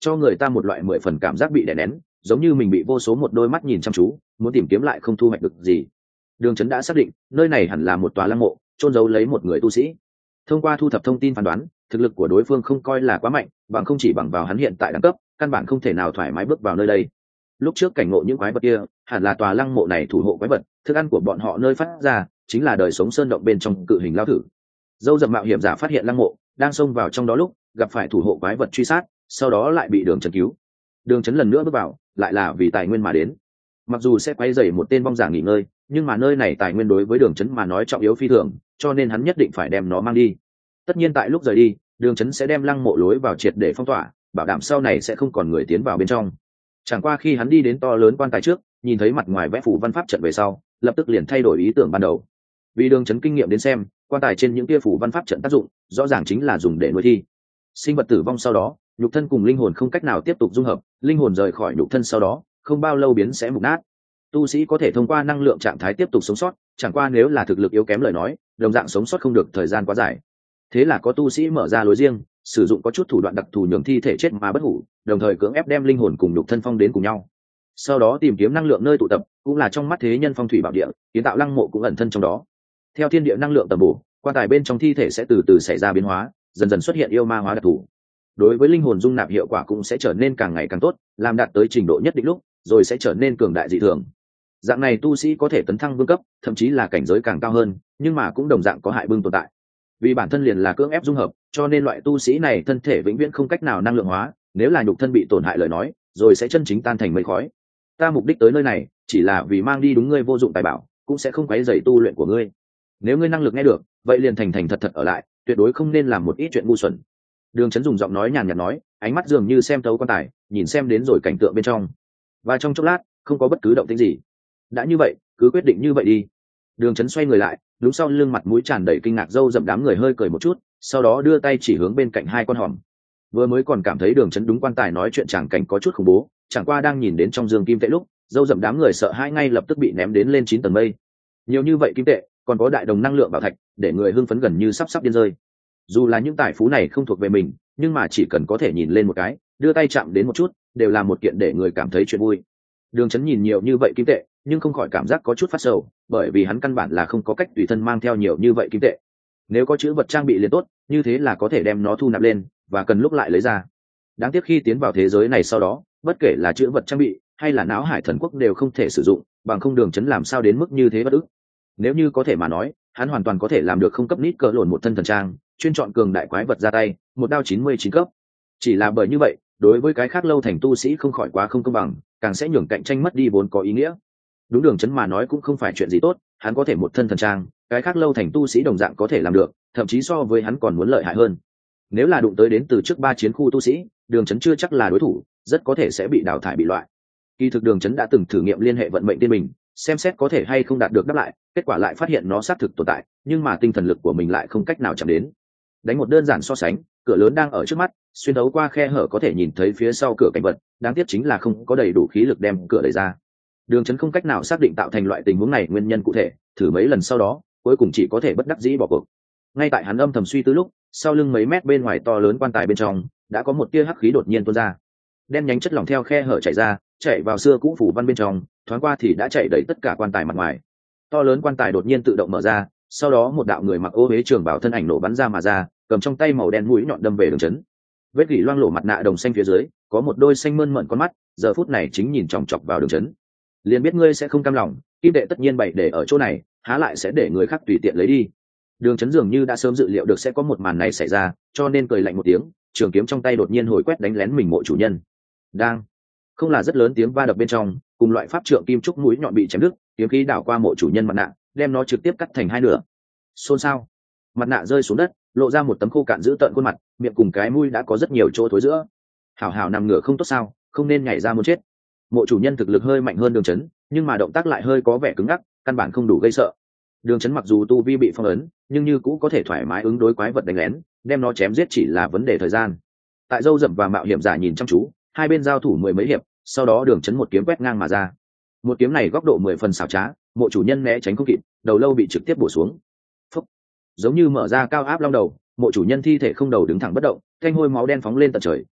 cho người ta một loại mười phần cảm giác bị đè nén, giống như mình bị vô số một đôi mắt nhìn chăm chú, muốn tìm kiếm lại không thu hoạch được gì. Đường Chấn đã xác định nơi này hẳn là một tòa lăng mộ, chôn giấu lấy một người tu sĩ. Thông qua thu thập thông tin phán đoán, thực lực của đối phương không coi là quá mạnh, bằng không chỉ bằng vào hắn hiện tại đẳng cấp, căn bản không thể nào thoải mái bước vào nơi đây. Lúc trước cảnh ngộ những quái vật kia, hẳn là tòa lăng mộ này thủ hộ quái vật, thức ăn của bọn họ nơi phát ra chính là đời sống sơn động bên trong cự hình lao thử. Dâu dập mạo hiểm giả phát hiện lăng mộ, đang xông vào trong đó lúc gặp phải thủ hộ quái vật truy sát, sau đó lại bị Đường Chấn cứu. Đường Chấn lần nữa bước vào, lại là vì tài nguyên mà đến. Mặc dù sẽ quay dày một tên vong giả nghỉ ngơi, nhưng mà nơi này tài nguyên đối với Đường Chấn mà nói trọng yếu phi thường, cho nên hắn nhất định phải đem nó mang đi. Tất nhiên tại lúc rời đi, Đường Chấn sẽ đem lăng mộ lối vào triệt để phong tỏa, bảo đảm sau này sẽ không còn người tiến vào bên trong. Chẳng qua khi hắn đi đến to lớn quan tài trước, nhìn thấy mặt ngoài vẽ phủ văn pháp trận về sau, lập tức liền thay đổi ý tưởng ban đầu. Vì Đường Chấn kinh nghiệm đến xem, quan tài trên những kia phủ văn pháp trận tác dụng, rõ ràng chính là dùng để nuôi thi. Sinh vật tử vong sau đó, nhục thân cùng linh hồn không cách nào tiếp tục dung hợp, linh hồn rời khỏi nhục thân sau đó, không bao lâu biến sẽ mục nát. Tu sĩ có thể thông qua năng lượng trạng thái tiếp tục sống sót, chẳng qua nếu là thực lực yếu kém lời nói, đồng dạng sống sót không được thời gian quá dài. Thế là có tu sĩ mở ra lối riêng, sử dụng có chút thủ đoạn đặc thù nhường thi thể chết mà bất hủ, đồng thời cưỡng ép đem linh hồn cùng nhục thân phong đến cùng nhau. Sau đó tìm kiếm năng lượng nơi tụ tập, cũng là trong mắt thế nhân phong thủy bảo địa, kiến tạo lăng mộ cũng ẩn thân trong đó. Theo thiên địa năng lượng tầm bổ, quan tài bên trong thi thể sẽ từ từ xảy ra biến hóa, dần dần xuất hiện yêu ma hóa đặc thù. Đối với linh hồn dung nạp hiệu quả cũng sẽ trở nên càng ngày càng tốt, làm đạt tới trình độ nhất định lúc, rồi sẽ trở nên cường đại dị thường. Dạng này tu sĩ có thể tấn thăng vương cấp, thậm chí là cảnh giới càng cao hơn, nhưng mà cũng đồng dạng có hại bưng tồn tại. Vì bản thân liền là cưỡng ép dung hợp, cho nên loại tu sĩ này thân thể vĩnh viễn không cách nào năng lượng hóa, nếu là nhục thân bị tổn hại lời nói, rồi sẽ chân chính tan thành mây khói. Ta mục đích tới nơi này, chỉ là vì mang đi đúng ngươi vô dụng tài bảo, cũng sẽ không quấy rầy tu luyện của ngươi. Nếu ngươi năng lực nghe được, vậy liền thành thành thật thật ở lại, tuyệt đối không nên làm một ít chuyện ngu xuẩn. Đường Chấn dùng giọng nói nhàn nhạt nói, ánh mắt dường như xem thấu quan tài, nhìn xem đến rồi cảnh tượng bên trong. Và trong chốc lát, không có bất cứ động tĩnh gì. Đã như vậy, cứ quyết định như vậy đi. Đường Chấn xoay người lại, đúng sau lưng mặt mũi tràn đầy kinh ngạc dâu dậm đám người hơi cười một chút, sau đó đưa tay chỉ hướng bên cạnh hai con hòm. Vừa mới còn cảm thấy Đường Chấn đúng quan tài nói chuyện chẳng cảnh có chút khủng bố, chẳng qua đang nhìn đến trong dương kim tệ lúc, dâu dậm đám người sợ hãi ngay lập tức bị ném đến lên chín tầng mây. Nhiều như vậy kim tệ, còn có đại đồng năng lượng bảo thạch, để người hưng phấn gần như sắp sắp điên rơi. Dù là những tài phú này không thuộc về mình, nhưng mà chỉ cần có thể nhìn lên một cái, đưa tay chạm đến một chút, đều là một kiện để người cảm thấy chuyện vui. Đường Chấn nhìn nhiều như vậy kim tệ, nhưng không khỏi cảm giác có chút phát sầu, bởi vì hắn căn bản là không có cách tùy thân mang theo nhiều như vậy kim tệ. Nếu có chữ vật trang bị liền tốt, như thế là có thể đem nó thu nạp lên, và cần lúc lại lấy ra. Đáng tiếc khi tiến vào thế giới này sau đó, bất kể là chữ vật trang bị hay là não hải thần quốc đều không thể sử dụng, bằng không Đường Chấn làm sao đến mức như thế bất ức. Nếu như có thể mà nói, hắn hoàn toàn có thể làm được không cấp nít cỡ lộn một thân thần trang, chuyên chọn cường đại quái vật ra tay, một đao chín mươi chín cấp. Chỉ là bởi như vậy, đối với cái khác lâu thành tu sĩ không khỏi quá không công bằng, càng sẽ nhường cạnh tranh mất đi vốn có ý nghĩa. Đúng Đường Chấn mà nói cũng không phải chuyện gì tốt, hắn có thể một thân thần trang, cái khác lâu thành tu sĩ đồng dạng có thể làm được, thậm chí so với hắn còn muốn lợi hại hơn. Nếu là đụng tới đến từ trước ba chiến khu tu sĩ, Đường Chấn chưa chắc là đối thủ, rất có thể sẽ bị đào thải bị loại. Kỳ thực Đường Chấn đã từng thử nghiệm liên hệ vận mệnh tiên mình, xem xét có thể hay không đạt được đáp lại, kết quả lại phát hiện nó xác thực tồn tại, nhưng mà tinh thần lực của mình lại không cách nào chạm đến. Đánh một đơn giản so sánh, cửa lớn đang ở trước mắt, xuyên thấu qua khe hở có thể nhìn thấy phía sau cửa cảnh vật, đáng tiếc chính là không có đầy đủ khí lực đem cửa đẩy ra. Đường Chấn không cách nào xác định tạo thành loại tình huống này nguyên nhân cụ thể, thử mấy lần sau đó, cuối cùng chỉ có thể bất đắc dĩ bỏ cuộc. Ngay tại hắn âm thầm suy tư lúc, sau lưng mấy mét bên ngoài to lớn quan tài bên trong, đã có một tia hắc khí đột nhiên tuôn ra. Đen nhánh chất lỏng theo khe hở chảy ra, chạy vào xưa cũ phủ văn bên trong, thoáng qua thì đã chạy đầy tất cả quan tài mặt ngoài. To lớn quan tài đột nhiên tự động mở ra, sau đó một đạo người mặc ô huế trường bào thân ảnh nổ bắn ra mà ra, cầm trong tay màu đen mũi nhọn đâm về Đường Chấn. Vết gỉ loang lổ mặt nạ đồng xanh phía dưới, có một đôi xanh mơn mởn con mắt, giờ phút này chính nhìn chòng chọc vào Đường Chấn. Liền biết ngươi sẽ không cam lòng, kim tệ tất nhiên bày để ở chỗ này, há lại sẽ để người khác tùy tiện lấy đi. Đường Chấn dường như đã sớm dự liệu được sẽ có một màn này xảy ra, cho nên cười lạnh một tiếng, trường kiếm trong tay đột nhiên hồi quét đánh lén mình mộ chủ nhân. Đang không là rất lớn tiếng va đập bên trong, cùng loại pháp trượng kim trúc mũi nhọn bị chém đứt, kiếm khí đảo qua mộ chủ nhân mặt nạ, đem nó trực tiếp cắt thành hai nửa. Xôn xao, mặt nạ rơi xuống đất, lộ ra một tấm khô cạn dữ tợn khuôn mặt, miệng cùng cái mũi đã có rất nhiều chỗ thối giữa. Hảo hảo nằm ngửa không tốt sao, không nên nhảy ra muốn chết. Mộ chủ nhân thực lực hơi mạnh hơn Đường Chấn, nhưng mà động tác lại hơi có vẻ cứng ngắc, căn bản không đủ gây sợ. Đường Chấn mặc dù tu vi bị phong ấn, nhưng như cũ có thể thoải mái ứng đối quái vật đánh lén, đem nó chém giết chỉ là vấn đề thời gian. Tại dâu dậm và mạo hiểm giả nhìn chăm chú, hai bên giao thủ mười mấy hiệp, sau đó Đường Chấn một kiếm quét ngang mà ra. Một kiếm này góc độ mười phần xảo trá, mộ chủ nhân né tránh không kịp, đầu lâu bị trực tiếp bổ xuống. Phúc! Giống như mở ra cao áp long đầu, mộ chủ nhân thi thể không đầu đứng thẳng bất động, thanh hôi máu đen phóng lên tận trời,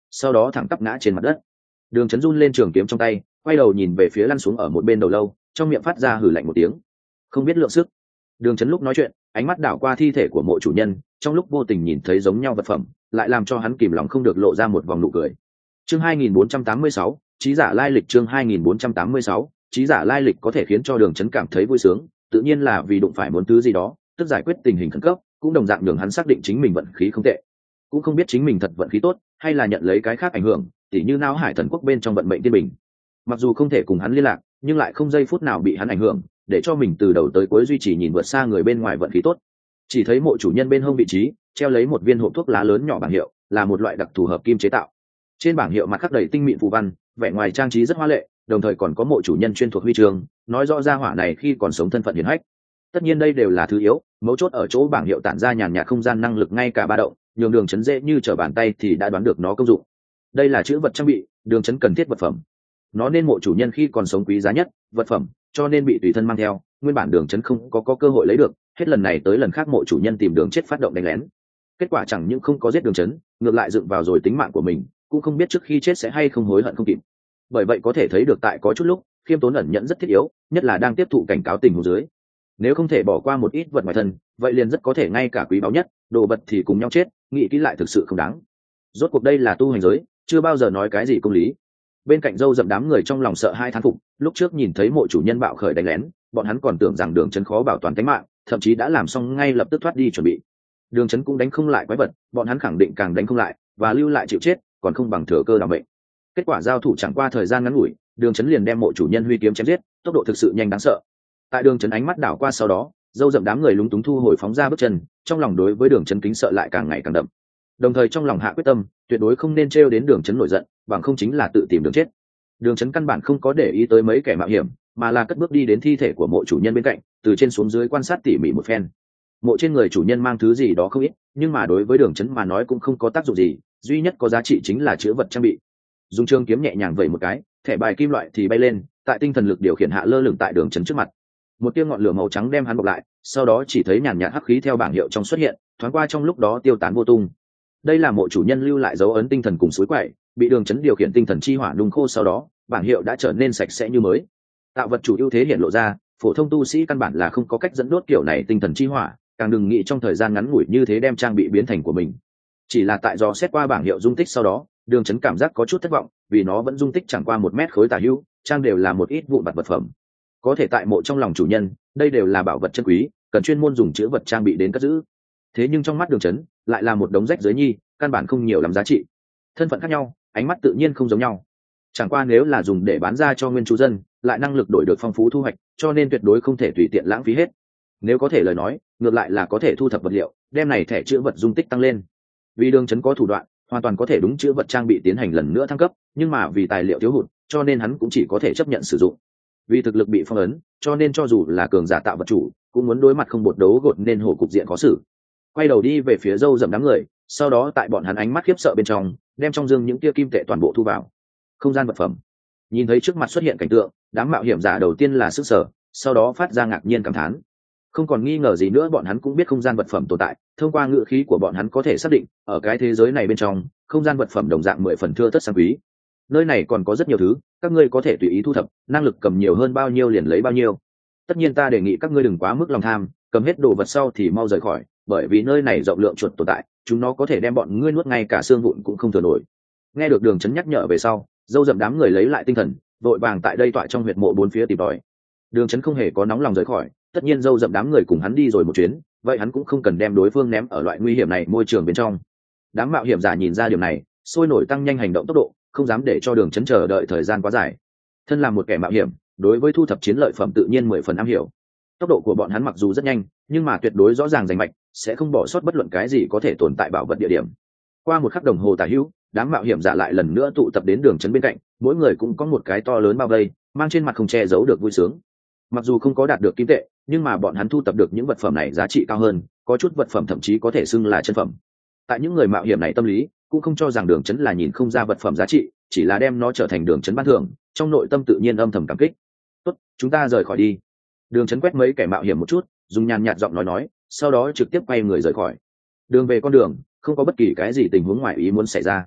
sau đó thẳng tắp ngã trên mặt đất. Đường Chấn run lên trường kiếm trong tay, quay đầu nhìn về phía lăn xuống ở một bên đầu lâu, trong miệng phát ra hừ lạnh một tiếng, không biết lượng sức. Đường Chấn lúc nói chuyện, ánh mắt đảo qua thi thể của mộ chủ nhân, trong lúc vô tình nhìn thấy giống nhau vật phẩm, lại làm cho hắn kìm lòng không được lộ ra một vòng nụ cười. Chương hai nghìn bốn trăm tám mươi sáu, trí giả lai lịch. Chương hai nghìn bốn trăm tám mươi sáu, trí giả lai lịch có thể khiến cho Đường Chấn cảm thấy vui sướng, tự nhiên là vì đụng phải muốn thứ gì đó, tức giải quyết tình hình khẩn cấp, cũng đồng dạng nhường hắn xác định chính mình vận khí không tệ. Cũng không biết chính mình thật vận khí tốt, hay là nhận lấy cái khác ảnh hưởng, tỉ như Nao Hải Thần Quốc bên trong vận mệnh thiên bình. Mặc dù không thể cùng hắn liên lạc, nhưng lại không giây phút nào bị hắn ảnh hưởng, để cho mình từ đầu tới cuối duy trì nhìn vượt xa người bên ngoài vận khí tốt. Chỉ thấy mộ chủ nhân bên hông vị trí treo lấy một viên hộp thuốc lá lớn nhỏ bảng hiệu, là một loại đặc thù hợp kim chế tạo. Trên bảng hiệu mặt khắc đầy tinh mịn phù văn, vẻ ngoài trang trí rất hoa lệ, đồng thời còn có mộ chủ nhân chuyên thuộc huy chương, nói rõ ra hỏa này khi còn sống thân phận hiển hách. Tất nhiên đây đều là thứ yếu, mấu chốt ở chỗ bảng hiệu tản ra nhàn nhạt không gian năng lực ngay cả ba động, nhường Đường Chấn dễ như trở bàn tay thì đã đoán được nó công dụng. Đây là chữ vật trang bị, Đường Chấn cần thiết vật phẩm. Nó nên mộ chủ nhân khi còn sống quý giá nhất vật phẩm, cho nên bị tùy thân mang theo. Nguyên bản Đường Chấn không có, có cơ hội lấy được, hết lần này tới lần khác mộ chủ nhân tìm đường chết phát động đánh lén. Kết quả chẳng những không có giết Đường Chấn, ngược lại dựng vào rồi tính mạng của mình, cũng không biết trước khi chết sẽ hay không hối hận không kịp. Bởi vậy có thể thấy được tại có chút lúc khiêm tốn ẩn nhẫn rất thiết yếu, nhất là đang tiếp thụ cảnh cáo tình huống dưới. Nếu không thể bỏ qua một ít vật ngoài thân, vậy liền rất có thể ngay cả quý báu nhất đồ vật thì cùng nhau chết, nghĩ kỹ lại thực sự không đáng. Rốt cuộc đây là tu hành giới, chưa bao giờ nói cái gì công lý. Bên cạnh dâu dậm đám người trong lòng sợ hai thán phục, lúc trước nhìn thấy mộ chủ nhân bạo khởi đánh lén, bọn hắn còn tưởng rằng Đường Chấn khó bảo toàn tính mạng, thậm chí đã làm xong ngay lập tức thoát đi chuẩn bị. Đường Chấn cũng đánh không lại quái vật, bọn hắn khẳng định càng đánh không lại, và lưu lại chịu chết, còn không bằng thừa cơ đảm mệnh. Kết quả giao thủ chẳng qua thời gian ngắn ngủi, Đường Chấn liền đem mộ chủ nhân huy kiếm chém giết, tốc độ thực sự nhanh đáng sợ. Tại Đường Chấn ánh mắt đảo qua sau đó, dâu dậm đám người lúng túng thu hồi phóng ra bước chân, trong lòng đối với Đường Chấn kính sợ lại càng ngày càng đậm. Đồng thời trong lòng hạ quyết tâm, tuyệt đối không nên trêu đến Đường Chấn nổi giận, bằng không chính là tự tìm đường chết. Đường Chấn căn bản không có để ý tới mấy kẻ mạo hiểm, mà là cất bước đi đến thi thể của mộ chủ nhân bên cạnh, từ trên xuống dưới quan sát tỉ mỉ một phen. Mộ trên người chủ nhân mang thứ gì đó không ít, nhưng mà đối với Đường Chấn mà nói cũng không có tác dụng gì, duy nhất có giá trị chính là chứa vật trang bị. Dùng trường kiếm nhẹ nhàng vẩy một cái, thẻ bài kim loại thì bay lên, tại tinh thần lực điều khiển hạ lơ lửng tại Đường Chấn trước mặt. Một tia ngọn lửa màu trắng đem hắn bọc lại, sau đó chỉ thấy nhàn nhạt hắc khí theo bảng hiệu trong xuất hiện, thoáng qua trong lúc đó tiêu tán vô tung. Đây là mộ chủ nhân lưu lại dấu ấn tinh thần cùng suối quậy, bị Đường Chấn điều khiển tinh thần chi hỏa nung khô sau đó, bảng hiệu đã trở nên sạch sẽ như mới. Tạo vật chủ ưu thế hiện lộ ra, phổ thông tu sĩ căn bản là không có cách dẫn đốt kiểu này tinh thần chi hỏa, càng đừng nghĩ trong thời gian ngắn ngủi như thế đem trang bị biến thành của mình. Chỉ là tại do xét qua bảng hiệu dung tích sau đó, Đường Chấn cảm giác có chút thất vọng, vì nó vẫn dung tích chẳng qua một mét khối tả hữu, trang đều là một ít vụn vặt vật phẩm. Có thể tại mộ trong lòng chủ nhân, đây đều là bảo vật chân quý, cần chuyên môn dùng chữ vật trang bị đến cất giữ. Thế nhưng trong mắt Đường Chấn, lại là một đống rách rưới nhi, căn bản không nhiều lắm giá trị. Thân phận khác nhau, ánh mắt tự nhiên không giống nhau. Chẳng qua nếu là dùng để bán ra cho nguyên chủ dân, lại năng lực đổi được phong phú thu hoạch, cho nên tuyệt đối không thể tùy tiện lãng phí hết. Nếu có thể lời nói, ngược lại là có thể thu thập vật liệu, đem này thẻ chữ vật dung tích tăng lên. Vì Đường Chấn có thủ đoạn, hoàn toàn có thể đúng chữ vật trang bị tiến hành lần nữa thăng cấp, nhưng mà vì tài liệu thiếu hụt, cho nên hắn cũng chỉ có thể chấp nhận sử dụng. Vì thực lực bị phong ấn, cho nên cho dù là cường giả tạo vật chủ, cũng muốn đối mặt không bột đấu gột nên hổ cục diện khó xử. Quay đầu đi về phía dâu dậm đám người, sau đó tại bọn hắn ánh mắt khiếp sợ bên trong, đem trong dương những tia kim tệ toàn bộ thu vào không gian vật phẩm. Nhìn thấy trước mặt xuất hiện cảnh tượng, đám mạo hiểm giả đầu tiên là sức sở, sau đó phát ra ngạc nhiên cảm thán. Không còn nghi ngờ gì nữa, bọn hắn cũng biết không gian vật phẩm tồn tại, thông qua ngữ khí của bọn hắn có thể xác định, ở cái thế giới này bên trong, không gian vật phẩm đồng dạng mười phần thưa thớt sang quý. Nơi này còn có rất nhiều thứ, các ngươi có thể tùy ý thu thập, năng lực cầm nhiều hơn bao nhiêu liền lấy bao nhiêu. Tất nhiên ta đề nghị các ngươi đừng quá mức lòng tham, cầm hết đồ vật sau thì mau rời khỏi, bởi vì nơi này rộng lượng chuột tồn tại, chúng nó có thể đem bọn ngươi nuốt ngay cả xương vụn cũng không thừa nổi. Nghe được Đường Chấn nhắc nhở về sau, dâu dậm đám người lấy lại tinh thần, vội vàng tại đây tọa trong huyệt mộ bốn phía tìm tòi. Đường Chấn không hề có nóng lòng rời khỏi, tất nhiên dâu dậm đám người cùng hắn đi rồi một chuyến, vậy hắn cũng không cần đem đối phương ném ở loại nguy hiểm này môi trường bên trong. Đám mạo hiểm giả nhìn ra điều này, sôi nổi tăng nhanh hành động tốc độ, không dám để cho Đường Chấn chờ đợi thời gian quá dài. Thân là một kẻ mạo hiểm, đối với thu thập chiến lợi phẩm tự nhiên mười phần am hiểu. Tốc độ của bọn hắn mặc dù rất nhanh, nhưng mà tuyệt đối rõ ràng rành mạch, sẽ không bỏ sót bất luận cái gì có thể tồn tại bảo vật địa điểm. Qua một khắc đồng hồ tả hữu, đám mạo hiểm giả lại lần nữa tụ tập đến Đường Chấn bên cạnh, mỗi người cũng có một cái to lớn bao vây, mang trên mặt không che giấu được vui sướng. Mặc dù không có đạt được kim tệ, nhưng mà bọn hắn thu tập được những vật phẩm này giá trị cao hơn, có chút vật phẩm thậm chí có thể xưng là chân phẩm. Tại những người mạo hiểm này tâm lý cũng không cho rằng Đường Chấn là nhìn không ra vật phẩm giá trị, chỉ là đem nó trở thành Đường Chấn ban thưởng, trong nội tâm tự nhiên âm thầm cảm kích. Tốt, chúng ta rời khỏi đi. Đường Chấn quét mấy kẻ mạo hiểm một chút, dùng nhàn nhạt giọng nói nói, sau đó trực tiếp quay người rời khỏi. Đường về con đường, không có bất kỳ cái gì tình huống ngoài ý muốn xảy ra.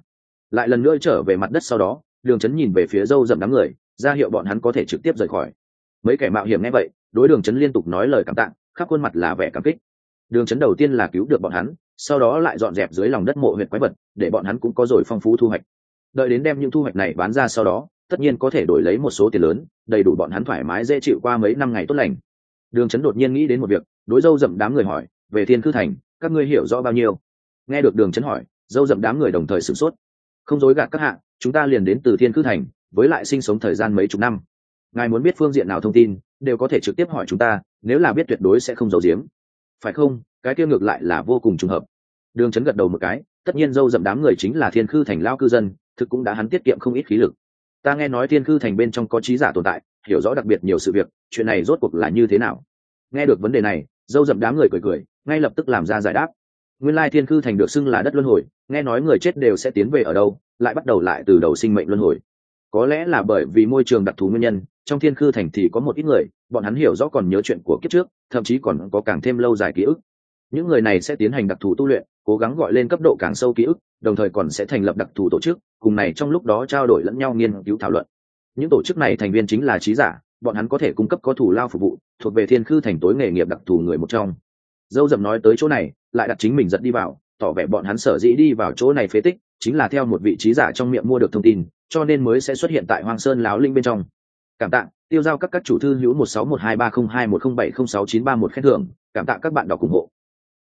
Lại lần nữa trở về mặt đất sau đó, Đường Chấn nhìn về phía Dâu Dậm đám người, ra hiệu bọn hắn có thể trực tiếp rời khỏi. Mấy kẻ mạo hiểm nghe vậy, đối Đường Chấn liên tục nói lời cảm tạ, khắp khuôn mặt là vẻ cảm kích. Đường Chấn đầu tiên là cứu được bọn hắn, sau đó lại dọn dẹp dưới lòng đất mộ huyệt quái vật, để bọn hắn cũng có rồi phong phú thu hoạch. Đợi đến đem những thu hoạch này bán ra sau đó, tất nhiên có thể đổi lấy một số tiền lớn, đầy đủ bọn hắn thoải mái dễ chịu qua mấy năm ngày tốt lành. Đường Chấn đột nhiên nghĩ đến một việc, đối Dâu Dậm đám người hỏi, về Thiên Cư Thành, các ngươi hiểu rõ bao nhiêu? Nghe được Đường Chấn hỏi, Dâu Dậm đám người đồng thời sửng sốt. Không dối gạt các hạ, chúng ta liền đến từ Thiên Cư Thành, với lại sinh sống thời gian mấy chục năm. Ngài muốn biết phương diện nào thông tin, đều có thể trực tiếp hỏi chúng ta, nếu là biết tuyệt đối sẽ không giấu giếm. Phải không? Cái kia ngược lại là vô cùng trùng hợp. Đường Chấn gật đầu một cái, tất nhiên Dâu Dậm đám người chính là Thiên Cư Thành lao cư dân, thực cũng đã hắn tiết kiệm không ít khí lực. Ta nghe nói Thiên Cư Thành bên trong có trí giả tồn tại, hiểu rõ đặc biệt nhiều sự việc, chuyện này rốt cuộc là như thế nào? Nghe được vấn đề này, Dâu Dậm đám người cười cười, ngay lập tức làm ra giải đáp. Nguyên lai Thiên Cư Thành được xưng là đất luân hồi, nghe nói người chết đều sẽ tiến về ở đâu, lại bắt đầu lại từ đầu sinh mệnh luân hồi. Có lẽ là bởi vì môi trường đặc thù nguyên nhân, trong Thiên Cư Thành thì có một ít người, bọn hắn hiểu rõ còn nhớ chuyện của kiếp trước, thậm chí còn có càng thêm lâu dài ký ức. Những người này sẽ tiến hành đặc thù tu luyện, cố gắng gọi lên cấp độ càng sâu ký ức, đồng thời còn sẽ thành lập đặc thù tổ chức, cùng này trong lúc đó trao đổi lẫn nhau nghiên cứu thảo luận. Những tổ chức này thành viên chính là trí giả, bọn hắn có thể cung cấp có thủ lao phục vụ, thuộc về Thiên Cư Thành tối nghề nghiệp đặc thù người một trong. Dâu Dậm nói tới chỗ này, lại đặt chính mình giật đi vào, tỏ vẻ bọn hắn sở dĩ đi vào chỗ này phế tích, chính là theo một vị trí giả trong miệng mua được thông tin, cho nên mới sẽ xuất hiện tại Hoang Sơn Láo Linh bên trong. Cảm tạ, tiêu giao các các chủ thư hữu một sáu một hai ba không hai một không bảy không sáu chín ba một khen thưởng, cảm tạ các bạn đọc ủng hộ,